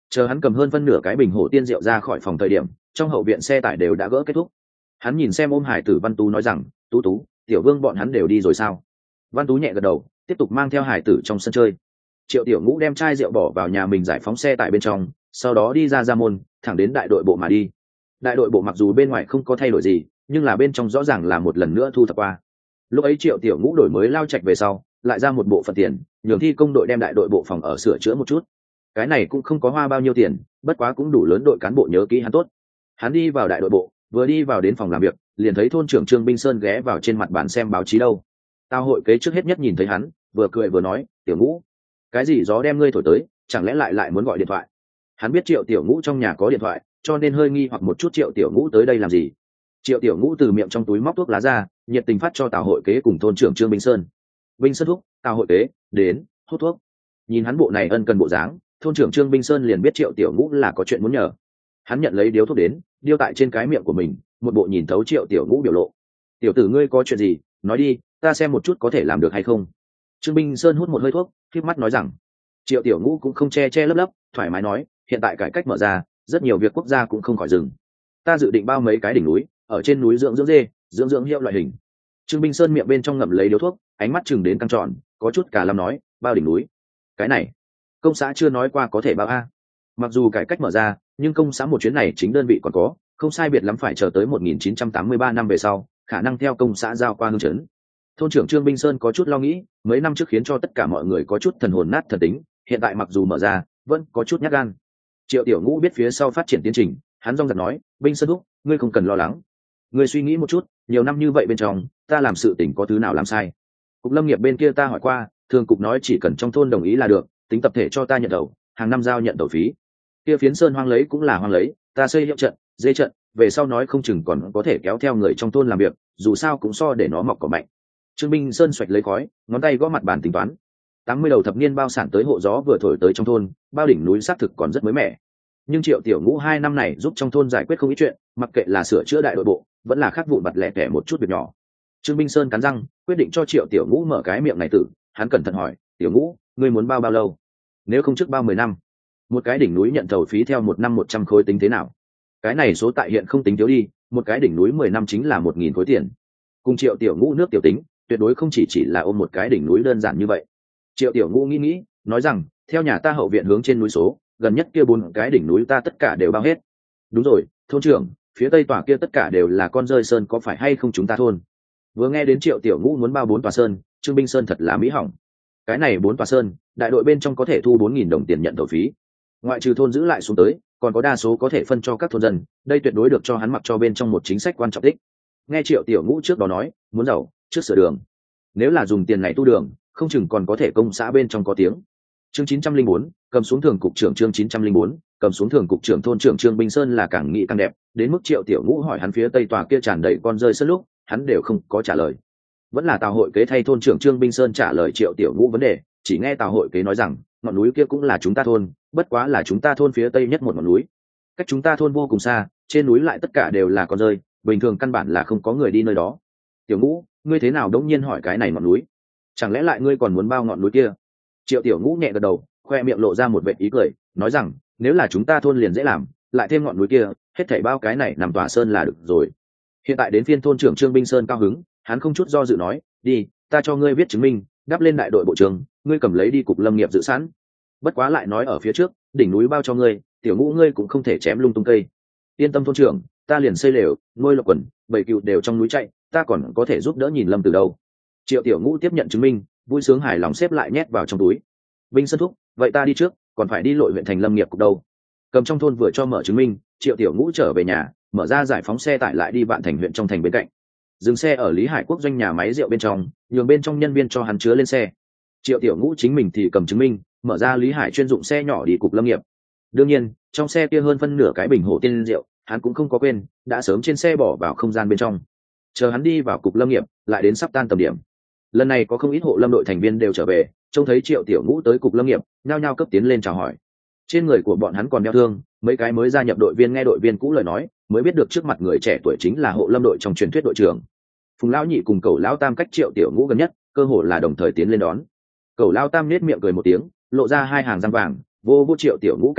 Chờ hắn cầm hơn phân nửa cái bình hồ tiên rượu ra khỏi phòng thời điểm, trong hậu viện xe tải đều đã gỡ kết thúc. Hắn nhìn xem ôm hải tử Văn Tú nói rằng, tú tú, tiểu vương bọn hắn đều đi rồi sao? Văn Tú nhẹ gật đầu, tiếp tục mang theo hải tử trong sân chơi. Triệu Tiểu Ngũ đem chai rượu bỏ vào nhà mình giải phóng xe tải bên trong, sau đó đi ra ra môn, thẳng đến đại đội bộ mà đi. Đại đội bộ mặc dù bên ngoài không có thay đổi gì, nhưng là bên trong rõ ràng là một lần nữa thu thập qua. Lúc ấy Triệu Tiểu Ngũ đổi mới lao chạch về sau, lại ra một bộ phận tiền, nhường thi công đội đem đại đội bộ phòng ở sửa chữa một chút. Cái này cũng không có hoa bao nhiêu tiền, bất quá cũng đủ lớn đội cán bộ nhớ kỹ hắn tốt. Hắn đi vào đại đội bộ, vừa đi vào đến phòng làm việc, liền thấy thôn trưởng Trương Binh Sơn ghé vào trên mặt bàn xem báo chí đâu. Tao hội kế trước hết nhất nhìn thấy hắn, vừa cười vừa nói, Tiểu Ngũ, cái gì gió đem ngươi thổi tới, chẳng lẽ lại lại muốn gọi điện thoại? Hắn biết Triệu Tiểu Ngũ trong nhà có điện thoại, cho nên hơi nghi hoặc một chút Triệu Tiểu Ngũ tới đây làm gì. Triệu Tiểu Ngũ từ miệng trong túi móc thuốc lá ra, nhiệt tình phát cho Tào hội kế cùng thôn trưởng Trương Binh Sơn. Binh Sơn thúc, Tào hội kế đến, hút thuốc. Nhìn hắn bộ này ân cần bộ dáng, thôn trưởng Trương Binh Sơn liền biết Triệu Tiểu Ngũ là có chuyện muốn nhờ. Hắn nhận lấy điếu thuốc đến, điêu tại trên cái miệng của mình, một bộ nhìn thấu Triệu Tiểu Ngũ biểu lộ. Tiểu tử ngươi có chuyện gì, nói đi, ta xem một chút có thể làm được hay không. Trương Binh Sơn hút một hơi thuốc, khép mắt nói rằng. Triệu Tiểu Ngũ cũng không che che lấp lấp, thoải mái nói, hiện tại cải cách mở ra, rất nhiều việc quốc gia cũng không khỏi dừng. Ta dự định bao mấy cái đỉnh núi, ở trên núi dưỡng dưỡng dê, dưỡng dưỡng hiệu loại hình. Trương Binh Sơn miệng bên trong ngậm lấy điếu thuốc, ánh mắt chừng đến căng tròn, có chút cả lâm nói, bao đỉnh núi. Cái này, công xã chưa nói qua có thể bao a. Mặc dù cải cách mở ra, nhưng công xã một chuyến này chính đơn vị còn có, không sai biệt lắm phải chờ tới một nghìn chín trăm tám mươi ba năm về sau, khả năng theo công xã giao qua hương chấn. Thôn trưởng Trương Binh Sơn có chút lo nghĩ, mấy năm trước khiến cho tất cả mọi người có chút thần hồn nát thần tính, hiện tại mặc dù mở ra, vẫn có chút nhát gan. Triệu Tiểu Ngũ biết phía sau phát triển tiến trình, hắn rong rạc nói, Binh Sơn thúc, ngươi không cần lo lắng. Ngươi suy nghĩ một chút, nhiều năm như vậy bên trong, ta làm sự tình có thứ nào làm sai? Cục lâm nghiệp bên kia ta hỏi qua, thường cục nói chỉ cần trong thôn đồng ý là được, tính tập thể cho ta nhận đầu, hàng năm giao nhận đầu phí. Kia phiến sơn hoang lấy cũng là hoang lấy, ta xây hiệu trận, dê trận, về sau nói không chừng còn có thể kéo theo người trong thôn làm việc, dù sao cũng so để nó mọc cỏ mạnh. Trương Binh Sơn xoạch lấy khói, ngón tay gõ mặt bàn tính toán. Tám mươi đầu thập niên bao sản tới hộ gió vừa thổi tới trong thôn, bao đỉnh núi xác thực còn rất mới mẻ. Nhưng Triệu Tiểu Ngũ hai năm này giúp trong thôn giải quyết không ít chuyện, mặc kệ là sửa chữa đại đội bộ, vẫn là khắc vụn vặt lẻ tẻ một chút việc nhỏ. Trương Binh Sơn cắn răng, quyết định cho Triệu Tiểu Ngũ mở cái miệng này tử, hắn cẩn thận hỏi, Tiểu Ngũ, ngươi muốn bao bao lâu? Nếu không trước bao mười năm, một cái đỉnh núi nhận thầu phí theo một năm một trăm khối tính thế nào? Cái này số tại hiện không tính thiếu đi, một cái đỉnh núi mười năm chính là một nghìn khối tiền. Cùng Triệu Tiểu Ngũ nước tiểu tính, tuyệt đối không chỉ chỉ là ôm một cái đỉnh núi đơn giản như vậy. Triệu Tiểu Ngũ nghĩ nghĩ, nói rằng, theo nhà ta hậu viện hướng trên núi số, gần nhất kia bốn cái đỉnh núi ta tất cả đều bao hết. Đúng rồi, thôn trưởng, phía tây tòa kia tất cả đều là con rơi sơn, có phải hay không chúng ta thôn? Vừa nghe đến Triệu Tiểu Ngũ muốn bao bốn tòa sơn, Trương Binh Sơn thật là mỹ hỏng. Cái này bốn tòa sơn, đại đội bên trong có thể thu bốn nghìn đồng tiền nhận đầu phí, ngoại trừ thôn giữ lại xuống tới, còn có đa số có thể phân cho các thôn dân, đây tuyệt đối được cho hắn mặc cho bên trong một chính sách quan trọng tích. Nghe Triệu Tiểu Ngũ trước đó nói, muốn giàu, trước sửa đường. Nếu là dùng tiền này tu đường, không chừng còn có thể công xã bên trong có tiếng. Chương chín trăm linh bốn, cầm xuống thường cục trưởng chương chín trăm linh bốn, cầm xuống thường cục trưởng thôn trưởng Trương Binh Sơn là càng nghĩ càng đẹp, đến mức Triệu Tiểu Ngũ hỏi hắn phía tây tòa kia tràn đầy con rơi sân lúc, hắn đều không có trả lời. Vẫn là Tào hội kế thay thôn trưởng Trương Binh Sơn trả lời Triệu Tiểu Ngũ vấn đề, chỉ nghe Tào hội kế nói rằng, ngọn núi kia cũng là chúng ta thôn, bất quá là chúng ta thôn phía tây nhất một ngọn núi. Cách chúng ta thôn vô cùng xa, trên núi lại tất cả đều là con rơi, bình thường căn bản là không có người đi nơi đó. Tiểu Ngũ, ngươi thế nào đống nhiên hỏi cái này ngọn núi? Chẳng lẽ lại ngươi còn muốn bao ngọn núi kia? Triệu Tiểu Ngũ nhẹ gật đầu, khoe miệng lộ ra một vệt ý cười, nói rằng, nếu là chúng ta thôn liền dễ làm, lại thêm ngọn núi kia, hết thảy bao cái này nằm tòa sơn là được rồi. Hiện tại đến phiên thôn trưởng Trương Binh Sơn cao hứng, hắn không chút do dự nói, đi, ta cho ngươi viết chứng minh, đắp lên đại đội bộ trưởng, ngươi cầm lấy đi cục lâm nghiệp dự sẵn. Bất quá lại nói ở phía trước, đỉnh núi bao cho ngươi, Tiểu Ngũ ngươi cũng không thể chém lung tung cây. Yên tâm thôn trưởng, ta liền xây lều, nuôi lộc quần, bầy cừu đều trong núi chạy, ta còn có thể giúp đỡ nhìn lâm từ đâu. Triệu Tiểu Ngũ tiếp nhận chứng minh, vui sướng hài lòng xếp lại nhét vào trong túi. Binh Sơn thúc, vậy ta đi trước, còn phải đi lội huyện thành lâm nghiệp cục đâu. Cầm trong thôn vừa cho mở chứng minh, Triệu Tiểu Ngũ trở về nhà, mở ra giải phóng xe tải lại đi Vạn Thành huyện trong thành bên cạnh. Dừng xe ở Lý Hải Quốc doanh nhà máy rượu bên trong, nhường bên trong nhân viên cho hắn chứa lên xe. Triệu Tiểu Ngũ chính mình thì cầm chứng minh, mở ra Lý Hải chuyên dụng xe nhỏ đi cục lâm nghiệp. Đương nhiên, trong xe kia hơn phân nửa cái bình hồ tiên rượu, hắn cũng không có quên, đã sớm trên xe bỏ vào không gian bên trong. Chờ hắn đi vào cục lâm nghiệp, lại đến sắp tan tầm điểm. Lần này có không ít hộ lâm đội thành viên đều trở về, trông thấy Triệu Tiểu Ngũ tới cục lâm nghiệp, nhao nhao cấp tiến lên chào hỏi. Trên người của bọn hắn còn đeo thương, mấy cái mới gia nhập đội viên nghe đội viên cũ lời nói, mới biết được trước mặt người trẻ tuổi chính là hộ lâm đội trong truyền thuyết đội trưởng. Phùng lão nhị cùng Cẩu lão tam cách Triệu Tiểu Ngũ gần nhất, cơ hồ là đồng thời tiến lên đón. Cẩu lão tam nết miệng cười một tiếng, lộ ra hai hàng răng vàng, vô vô Triệu Tiểu Ngũ cánh tay,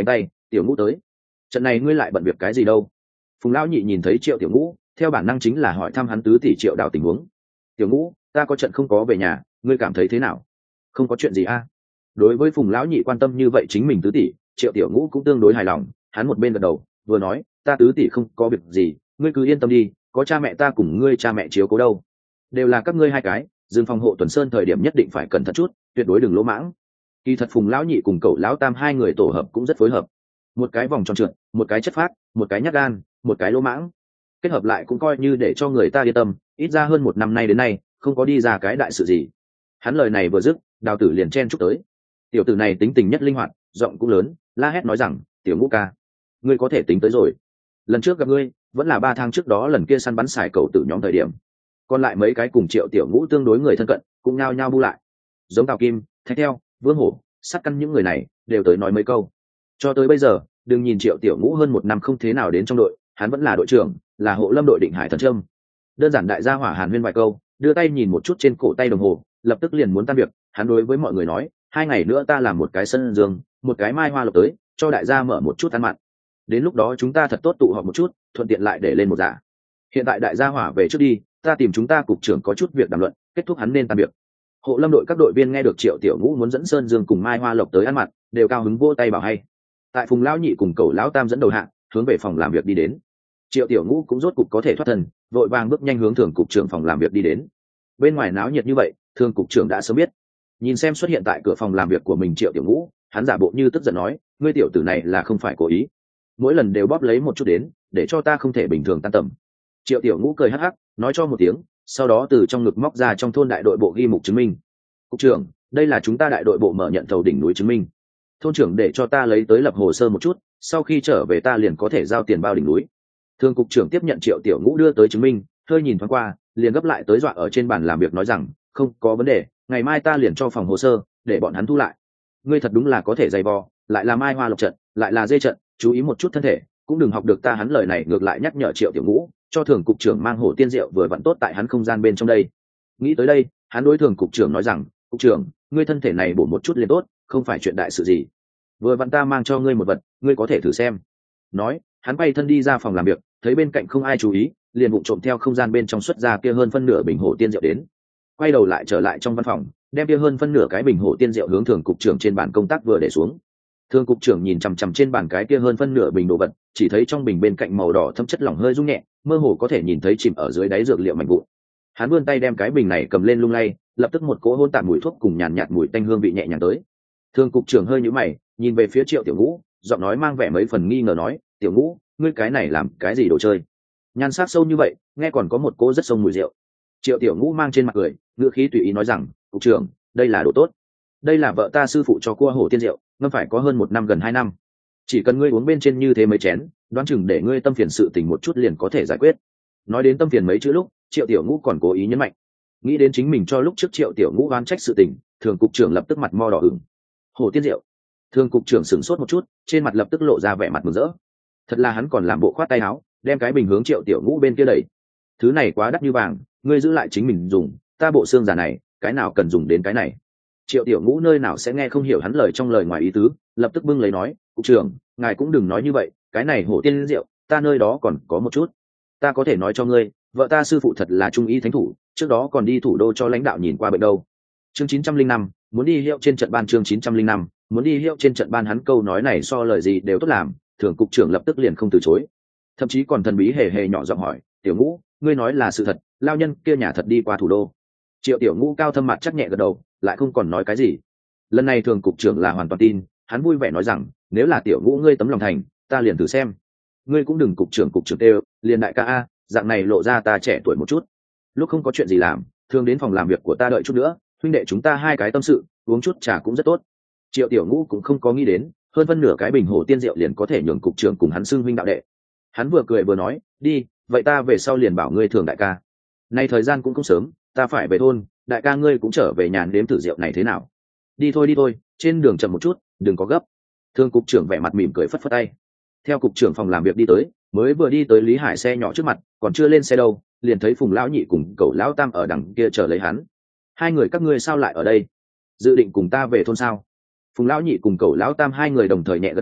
tiểu ngũ tới, trận này ngươi lại bận việc cái gì đâu? Phùng lão nhị nhìn thấy Triệu Tiểu Ngũ, theo bản năng chính là hỏi thăm hắn tứ tỷ Triệu Đào tình huống. Tiểu Ngũ, ta có trận không có về nhà, ngươi cảm thấy thế nào? Không có chuyện gì a? Đối với Phùng lão nhị quan tâm như vậy chính mình tứ tỷ, Triệu Tiểu Ngũ cũng tương đối hài lòng, hắn một bên gật đầu vừa nói, ta tứ tỷ không có việc gì, ngươi cứ yên tâm đi, có cha mẹ ta cùng ngươi cha mẹ chiếu cố đâu, đều là các ngươi hai cái, dương phòng hộ tuần sơn thời điểm nhất định phải cẩn thận chút, tuyệt đối đừng lỗ mãng. Kỳ thật Phùng lão nhị cùng cậu lão tam hai người tổ hợp cũng rất phối hợp, một cái vòng tròn trượt, một cái chất phác, một cái nhát gan, một cái lỗ mãng, kết hợp lại cũng coi như để cho người ta yên tâm, ít ra hơn một năm nay đến nay không có đi ra cái đại sự gì. Hắn lời này vừa dứt, Đào Tử liền chen chúc tới. Tiểu tử này tính tình nhất linh hoạt, giọng cũng lớn, la hét nói rằng, tiểu Ngũ ca, ngươi có thể tính tới rồi, lần trước gặp ngươi vẫn là ba tháng trước đó, lần kia săn bắn xài cầu tử nhóm thời điểm, còn lại mấy cái cùng Triệu Tiểu Ngũ tương đối người thân cận cũng nhao nhao bu lại, giống Tào Kim, Thạch Theo, Vương Hổ, Sắt Căn những người này đều tới nói mấy câu. Cho tới bây giờ, đừng nhìn Triệu Tiểu Ngũ hơn một năm không thế nào đến trong đội, hắn vẫn là đội trưởng, là hộ lâm đội Định Hải Thần Trâm. Đơn giản đại gia hỏa hàn huyên vài câu, đưa tay nhìn một chút trên cổ tay đồng hồ, lập tức liền muốn tan việc. Hắn đối với mọi người nói, hai ngày nữa ta làm một cái sân dương, một cái mai hoa lộc tới, cho đại gia mở một chút ăn mặn. Đến lúc đó chúng ta thật tốt tụ họp một chút, thuận tiện lại để lên một dạ. Hiện tại đại gia hỏa về trước đi, ta tìm chúng ta cục trưởng có chút việc đàm luận, kết thúc hắn nên tan việc. Hộ lâm đội các đội viên nghe được Triệu Tiểu Ngũ muốn dẫn sơn dương cùng mai hoa lộc tới ăn mặn, đều cao hứng vỗ tay bảo hay. Tại Phùng lão nhị cùng Cẩu lão tam dẫn đầu hạng, hướng về phòng làm việc đi đến. Triệu Tiểu Ngũ cũng rốt cục có thể thoát thân, vội vàng bước nhanh hướng thường cục trưởng phòng làm việc đi đến. Bên ngoài náo nhiệt như vậy, thường cục trưởng đã sớm biết. Nhìn xem xuất hiện tại cửa phòng làm việc của mình Triệu Tiểu Ngũ, hắn giả bộ như tức giận nói, ngươi tiểu tử này là không phải cố ý, mỗi lần đều bóp lấy một chút đến, để cho ta không thể bình thường tan tầm. Triệu Tiểu Ngũ cười hắc hắc, nói cho một tiếng, sau đó từ trong ngực móc ra trong thôn đại đội bộ ghi mục chứng minh. Cục trưởng, đây là chúng ta đại đội bộ mở nhận thầu đỉnh núi chứng minh. Thôn trưởng để cho ta lấy tới lập hồ sơ một chút, sau khi trở về ta liền có thể giao tiền bao đỉnh núi. Thường cục trưởng tiếp nhận Triệu Tiểu Ngũ đưa tới chứng minh, hơi nhìn thoáng qua, liền gấp lại tới dọa ở trên bàn làm việc nói rằng, không có vấn đề, ngày mai ta liền cho phòng hồ sơ, để bọn hắn thu lại. Ngươi thật đúng là có thể dày vò, lại là mai hoa lộc trận, lại là dê trận, chú ý một chút thân thể, cũng đừng học được ta. Hắn lời này ngược lại nhắc nhở Triệu Tiểu Ngũ, cho thường cục trưởng mang hổ tiên rượu vừa vặn tốt tại hắn không gian bên trong đây. Nghĩ tới đây, hắn đối thường cục trưởng nói rằng, cục trưởng, ngươi thân thể này bổ một chút liền tốt, không phải chuyện đại sự gì. Vừa vặn ta mang cho ngươi một vật, ngươi có thể thử xem. Nói, hắn bay thân đi ra phòng làm việc, thấy bên cạnh không ai chú ý, liền vụng trộm theo không gian bên trong xuất ra kia hơn phân nửa bình hổ tiên rượu đến. Quay đầu lại trở lại trong văn phòng, đem kia hơn phân nửa cái bình hổ tiên rượu hướng thường cục trưởng trên bàn công tác vừa để xuống. Thường cục trưởng nhìn chằm chằm trên bàn cái kia hơn phân nửa bình đồ vật, chỉ thấy trong bình bên cạnh màu đỏ thâm chất lỏng hơi rung nhẹ, mơ hồ có thể nhìn thấy chìm ở dưới đáy dược liệu mảnh vụn. Hắn vươn tay đem cái bình này cầm lên lung lay, lập tức một cỗ hôn tạp mùi thuốc cùng nhàn nhạt mùi tanh hương vị nhẹ nhàng tới. Thường cục trưởng hơi nhíu mày, nhìn về phía Triệu Tiểu Ngũ, giọng nói mang vẻ mấy phần nghi ngờ nói, Tiểu Ngũ, ngươi cái này làm cái gì đồ chơi? Nhan sắc sâu như vậy, nghe còn có một cỗ rất sông mùi rượu. Triệu Tiểu Ngũ mang trên mặt cười, ngữ khí tùy ý nói rằng, cục trưởng, đây là đồ tốt, đây là vợ ta sư phụ cho cua hổ tiên rượu, ngâm phải có hơn một năm gần hai năm, chỉ cần ngươi uống bên trên như thế mấy chén, đoán chừng để ngươi tâm phiền sự tình một chút liền có thể giải quyết. Nói đến tâm phiền mấy chữ lúc, Triệu Tiểu Ngũ còn cố ý nhấn mạnh, nghĩ đến chính mình cho lúc trước Triệu Tiểu Ngũ oán trách sự tình, thường cục trưởng lập tức mặt mo đỏ ửng. Hổ tiên rượu. Thường cục trưởng sửng sốt một chút, trên mặt lập tức lộ ra vẻ mặt mừng rỡ. Thật là hắn còn làm bộ khoát tay áo, đem cái bình hướng Triệu Tiểu Ngũ bên kia đẩy. Thứ này quá đắt như vàng, ngươi giữ lại chính mình dùng, ta bộ xương già này, cái nào cần dùng đến cái này. Triệu Tiểu Ngũ nơi nào sẽ nghe không hiểu hắn lời trong lời ngoài ý tứ, lập tức bưng lấy nói, cục trưởng, ngài cũng đừng nói như vậy, cái này hổ tiên rượu, ta nơi đó còn có một chút. Ta có thể nói cho ngươi, vợ ta sư phụ thật là trung y thánh thủ, trước đó còn đi thủ đô cho lãnh đạo nhìn qua bệnh đâu. Chương chín trăm linh năm, muốn đi hiệu trên trận ban. Chương chín trăm linh năm, muốn đi hiệu trên trận ban. Hắn câu nói này so lời gì đều tốt làm, thường cục trưởng lập tức liền không từ chối, thậm chí còn thần bí hề hề nhỏ giọng hỏi, Tiểu Ngũ, ngươi nói là sự thật, lao nhân kia nhà thật đi qua thủ đô? Triệu Tiểu Ngũ cao thâm mặt chắc nhẹ gật đầu, lại không còn nói cái gì. Lần này thường cục trưởng là hoàn toàn tin, hắn vui vẻ nói rằng, nếu là Tiểu Ngũ ngươi tấm lòng thành, ta liền thử xem. Ngươi cũng đừng cục trưởng cục trưởng tê, liền đại ca a, dạng này lộ ra ta trẻ tuổi một chút. Lúc không có chuyện gì làm, thường đến phòng làm việc của ta đợi chút nữa, huynh đệ chúng ta hai cái tâm sự, uống chút trà cũng rất tốt. Triệu Tiểu Ngũ cũng không có nghĩ đến, hơn phân nửa cái bình hổ tiên rượu liền có thể nhường cục trưởng cùng hắn xưng huynh đạo đệ. Hắn vừa cười vừa nói, đi, vậy ta về sau liền bảo ngươi thường đại ca. Nay thời gian cũng không sớm, ta phải về thôn, đại ca ngươi cũng trở về nhà nếm thử rượu này thế nào. Đi thôi đi thôi, trên đường chậm một chút, đừng có gấp. Thương cục trưởng vẻ mặt mỉm cười phất phất tay. Theo cục trưởng phòng làm việc đi tới, mới vừa đi tới Lý Hải xe nhỏ trước mặt, còn chưa lên xe đâu, liền thấy Phùng lão nhị cùng Cẩu lão tam ở đằng kia chờ lấy hắn. Hai người các ngươi sao lại ở đây? Dự định cùng ta về thôn sao? Phùng lão nhị cùng Cẩu lão tam hai người đồng thời nhẹ gật đầu,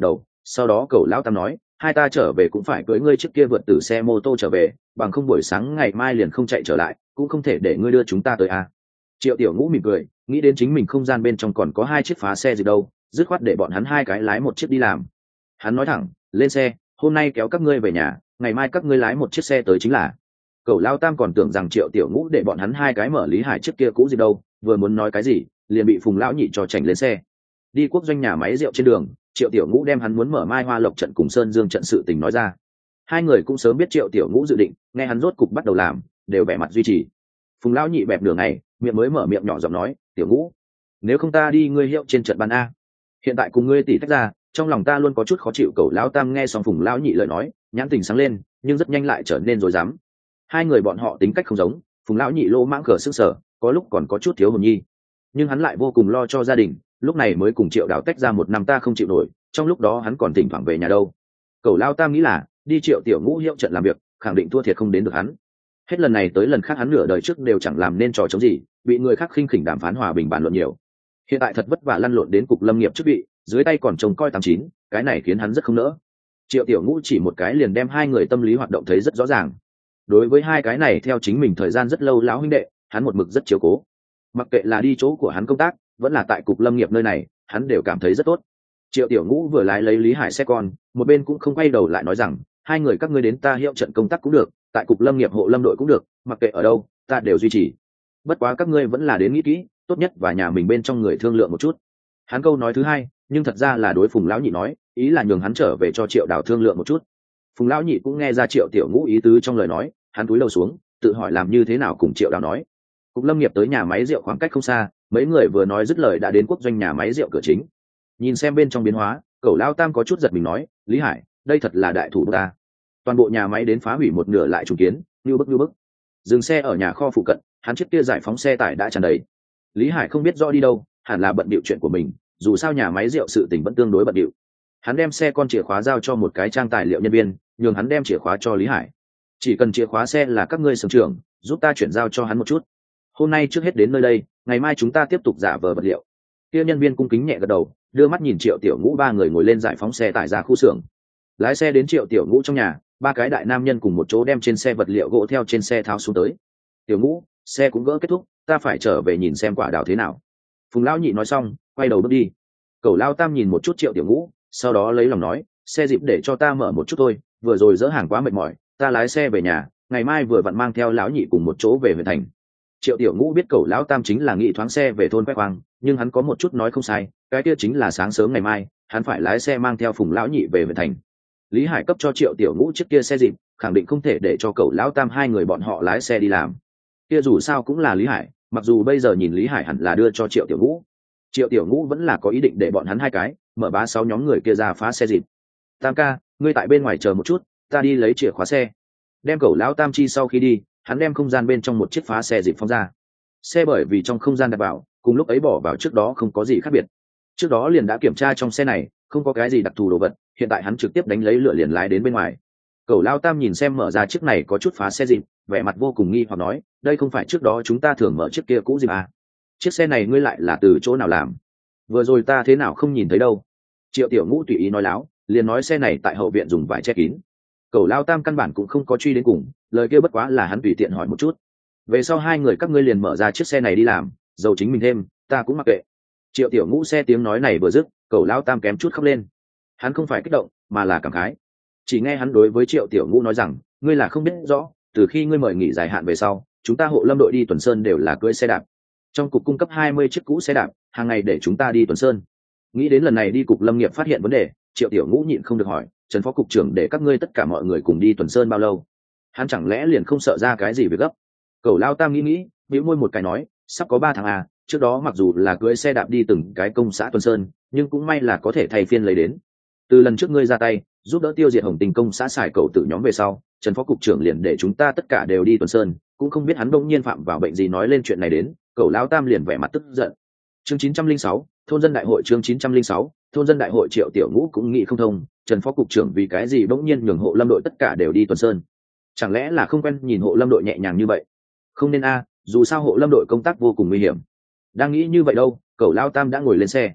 Sau đó Cẩu Lão Tam nói, hai ta trở về cũng phải cưỡi ngươi trước kia vượt từ xe mô tô trở về, bằng không buổi sáng ngày mai liền không chạy trở lại, cũng không thể để ngươi đưa chúng ta tới à. Triệu Tiểu Ngũ mỉm cười, nghĩ đến chính mình không gian bên trong còn có hai chiếc phá xe gì đâu, dứt khoát để bọn hắn hai cái lái một chiếc đi làm. Hắn nói thẳng, lên xe, hôm nay kéo các ngươi về nhà, ngày mai các ngươi lái một chiếc xe tới chính là. Cẩu Lao Tam còn tưởng rằng Triệu Tiểu Ngũ để bọn hắn hai cái mở Lý Hải trước kia cũ gì đâu, vừa muốn nói cái gì liền bị Phùng lão nhị cho chảnh lên xe. Đi quốc doanh nhà máy rượu trên đường, Triệu Tiểu Ngũ đem hắn muốn mở Mai Hoa Lộc trận cùng Sơn Dương trận sự tình nói ra. Hai người cũng sớm biết Triệu Tiểu Ngũ dự định, nghe hắn rốt cục bắt đầu làm, đều vẻ mặt duy trì. Phùng lão nhị bẹp nửa ngày, miệng mới mở miệng nhỏ giọng nói, Tiểu Ngũ, nếu không ta đi ngươi hiệu trên trận ban a. Hiện tại cùng ngươi tỉ tách ra, trong lòng ta luôn có chút khó chịu. Cẩu Lão Tam nghe xong Phùng lão nhị lời nói, nhãn tình sáng lên, nhưng rất nhanh lại trở nên rối rắm. Hai người bọn họ tính cách không giống, Phùng lão nhị lỗ mãng cờ sức sở, có lúc còn có chút thiếu hồn nhi, nhưng hắn lại vô cùng lo cho gia đình, lúc này mới cùng Triệu Đào tách ra một năm ta không chịu nổi, trong lúc đó hắn còn thỉnh thoảng về nhà đâu. Cẩu Lao Tam nghĩ là đi Triệu Tiểu Ngũ hiệu trận làm việc, khẳng định thua thiệt không đến được hắn. Hết lần này tới lần khác hắn nửa đời trước đều chẳng làm nên trò chống gì, bị người khác khinh khỉnh đàm phán hòa bình bàn luận nhiều. Hiện tại thật vất vả lăn lộn đến cục lâm nghiệp chức vị, dưới tay còn trông coi tám chín, cái này khiến hắn rất không nỡ. Triệu Tiểu Ngũ chỉ một cái liền đem hai người tâm lý hoạt động thấy rất rõ ràng. Đối với hai cái này theo chính mình thời gian rất lâu lão huynh đệ, hắn một mực rất chiếu cố. Mặc kệ là đi chỗ của hắn công tác, vẫn là tại cục lâm nghiệp nơi này, hắn đều cảm thấy rất tốt. Triệu Tiểu Ngũ vừa lái lấy Lý Hải xe con, một bên cũng không quay đầu lại nói rằng, hai người các ngươi đến ta hiệu trận công tác cũng được, tại cục lâm nghiệp hộ lâm đội cũng được, mặc kệ ở đâu, ta đều duy trì. Bất quá các ngươi vẫn là đến nghĩ kỹ, tốt nhất và nhà mình bên trong người thương lượng một chút. Hắn câu nói thứ hai, nhưng thật ra là đối Phùng lão nhị nói, ý là nhường hắn trở về cho Triệu Đào thương lượng một chút. Phùng lão nhị cũng nghe ra Triệu Tiểu Ngũ ý tứ trong lời nói, hắn cúi đầu xuống, tự hỏi làm như thế nào cùng Triệu Đào nói. Cục lâm nghiệp tới nhà máy rượu khoảng cách không xa, mấy người vừa nói dứt lời đã đến quốc doanh nhà máy rượu cửa chính. Nhìn xem bên trong biến hóa, Cẩu Lao Tam có chút giật mình nói, Lý Hải, đây thật là đại thủ ta. Toàn bộ nhà máy đến phá hủy một nửa lại trùng kiến, như bức như bức. Dừng xe ở nhà kho phụ cận, hắn chiếc kia giải phóng xe tải đã tràn đầy. Lý Hải không biết rõ đi đâu, hẳn là bận bịu chuyện của mình, dù sao nhà máy rượu sự tình vẫn tương đối bận bịu. Hắn đem xe con chìa khóa giao cho một cái trang tài liệu nhân viên, nhường hắn đem chìa khóa cho Lý Hải. Chỉ cần chìa khóa xe là các ngươi xưởng trưởng, giúp ta chuyển giao cho hắn một chút. Hôm nay trước hết đến nơi đây, ngày mai chúng ta tiếp tục giả vờ vật liệu. Kia nhân viên cung kính nhẹ gật đầu, đưa mắt nhìn Triệu Tiểu Ngũ ba người ngồi lên giải phóng xe tải ra khu xưởng. Lái xe đến Triệu Tiểu Ngũ trong nhà, ba cái đại nam nhân cùng một chỗ đem trên xe vật liệu gỗ theo trên xe tháo xuống tới. Tiểu Ngũ, xe cũng gỡ kết thúc, ta phải trở về nhìn xem quả đào thế nào. Phùng lão nhị nói xong, quay đầu bước đi. Cẩu Lao Tam nhìn một chút Triệu Tiểu Ngũ, sau đó lấy lòng nói, xe dịp để cho ta mở một chút thôi, vừa rồi dỡ hàng quá mệt mỏi, ta lái xe về nhà, ngày mai vừa vặn mang theo lão nhị cùng một chỗ về huyện thành. Triệu Tiểu Ngũ biết Cẩu Lão Tam chính là nghị thoáng xe về thôn quét hoang, nhưng hắn có một chút nói không sai, cái kia chính là sáng sớm ngày mai, hắn phải lái xe mang theo Phùng lão nhị về huyện thành. Lý Hải cấp cho Triệu Tiểu Ngũ chiếc kia xe dịp, khẳng định không thể để cho Cẩu Lão Tam hai người bọn họ lái xe đi làm. Kia dù sao cũng là Lý Hải, mặc dù bây giờ nhìn Lý Hải hẳn là đưa cho Triệu Tiểu Ngũ. Triệu Tiểu Ngũ vẫn là có ý định để bọn hắn hai cái mở bá sáu nhóm người kia ra phá xe dịp. Tam ca, ngươi tại bên ngoài chờ một chút, ta đi lấy chìa khóa xe. Đem Cẩu Lão Tam chi sau khi đi, hắn đem không gian bên trong một chiếc phá xe dịp phóng ra. Xe bởi vì trong không gian đặt vào, cùng lúc ấy bỏ vào trước đó không có gì khác biệt. Trước đó liền đã kiểm tra trong xe này, không có cái gì đặc thù đồ vật, hiện tại hắn trực tiếp đánh lấy lửa liền lái đến bên ngoài. Cẩu Lao Tam nhìn xem mở ra chiếc này có chút phá xe dịp, vẻ mặt vô cùng nghi hoặc nói, đây không phải trước đó chúng ta thường mở chiếc kia cũ dịp à? Chiếc xe này ngươi lại là từ chỗ nào làm? Vừa rồi ta thế nào không nhìn thấy đâu? Triệu Tiểu Ngũ tùy ý nói láo, liền nói xe này tại hậu viện dùng vải che kín. Cẩu Lao Tam căn bản cũng không có truy đến cùng, lời kia bất quá là hắn tùy tiện hỏi một chút. Về sau hai người các ngươi liền mở ra chiếc xe này đi làm, dầu chính mình thêm, ta cũng mặc kệ. Triệu Tiểu Ngũ xe tiếng nói này vừa dứt, Cẩu Lao Tam kém chút khóc lên. Hắn không phải kích động, mà là cảm khái. Chỉ nghe hắn đối với Triệu Tiểu Ngũ nói rằng, ngươi là không biết rõ, từ khi ngươi mời nghỉ dài hạn về sau, chúng ta hộ lâm đội đi tuần sơn đều là cưỡi xe đạp. Trong cục cung cấp hai mươi chiếc cũ xe đạp, hàng ngày để chúng ta đi tuần sơn. Nghĩ đến lần này đi cục lâm nghiệp phát hiện vấn đề, Triệu Tiểu Ngũ nhịn không được hỏi, Trần phó cục trưởng để các ngươi tất cả mọi người cùng đi tuần sơn bao lâu? Hắn chẳng lẽ liền không sợ ra cái gì việc gấp? Cẩu Lao Tam nghĩ nghĩ, bĩu môi một cái nói, sắp có ba tháng à, trước đó mặc dù là cưỡi xe đạp đi từng cái công xã tuần sơn, nhưng cũng may là có thể thay phiên lấy đến. Từ lần trước ngươi ra tay giúp đỡ tiêu diệt Hồng Tình công xã xài cầu tự nhóm về sau, Trần phó cục trưởng liền để chúng ta tất cả đều đi tuần sơn, cũng không biết hắn đông nhiên phạm vào bệnh gì nói lên chuyện này đến. Cẩu Lao Tam liền vẻ mặt tức giận. Chương chín trăm linh sáu, thôn dân đại hội. Chương chín trăm linh sáu, thôn dân đại hội. Triệu Tiểu Ngũ cũng nghĩ không thông, Trần phó cục trưởng vì cái gì bỗng nhiên nhường hộ lâm đội tất cả đều đi tuần sơn? Chẳng lẽ là không quen nhìn hộ lâm đội nhẹ nhàng như vậy? Không nên a, dù sao hộ lâm đội công tác vô cùng nguy hiểm. Đang nghĩ như vậy đâu, Cẩu Lao Tam đã ngồi lên xe.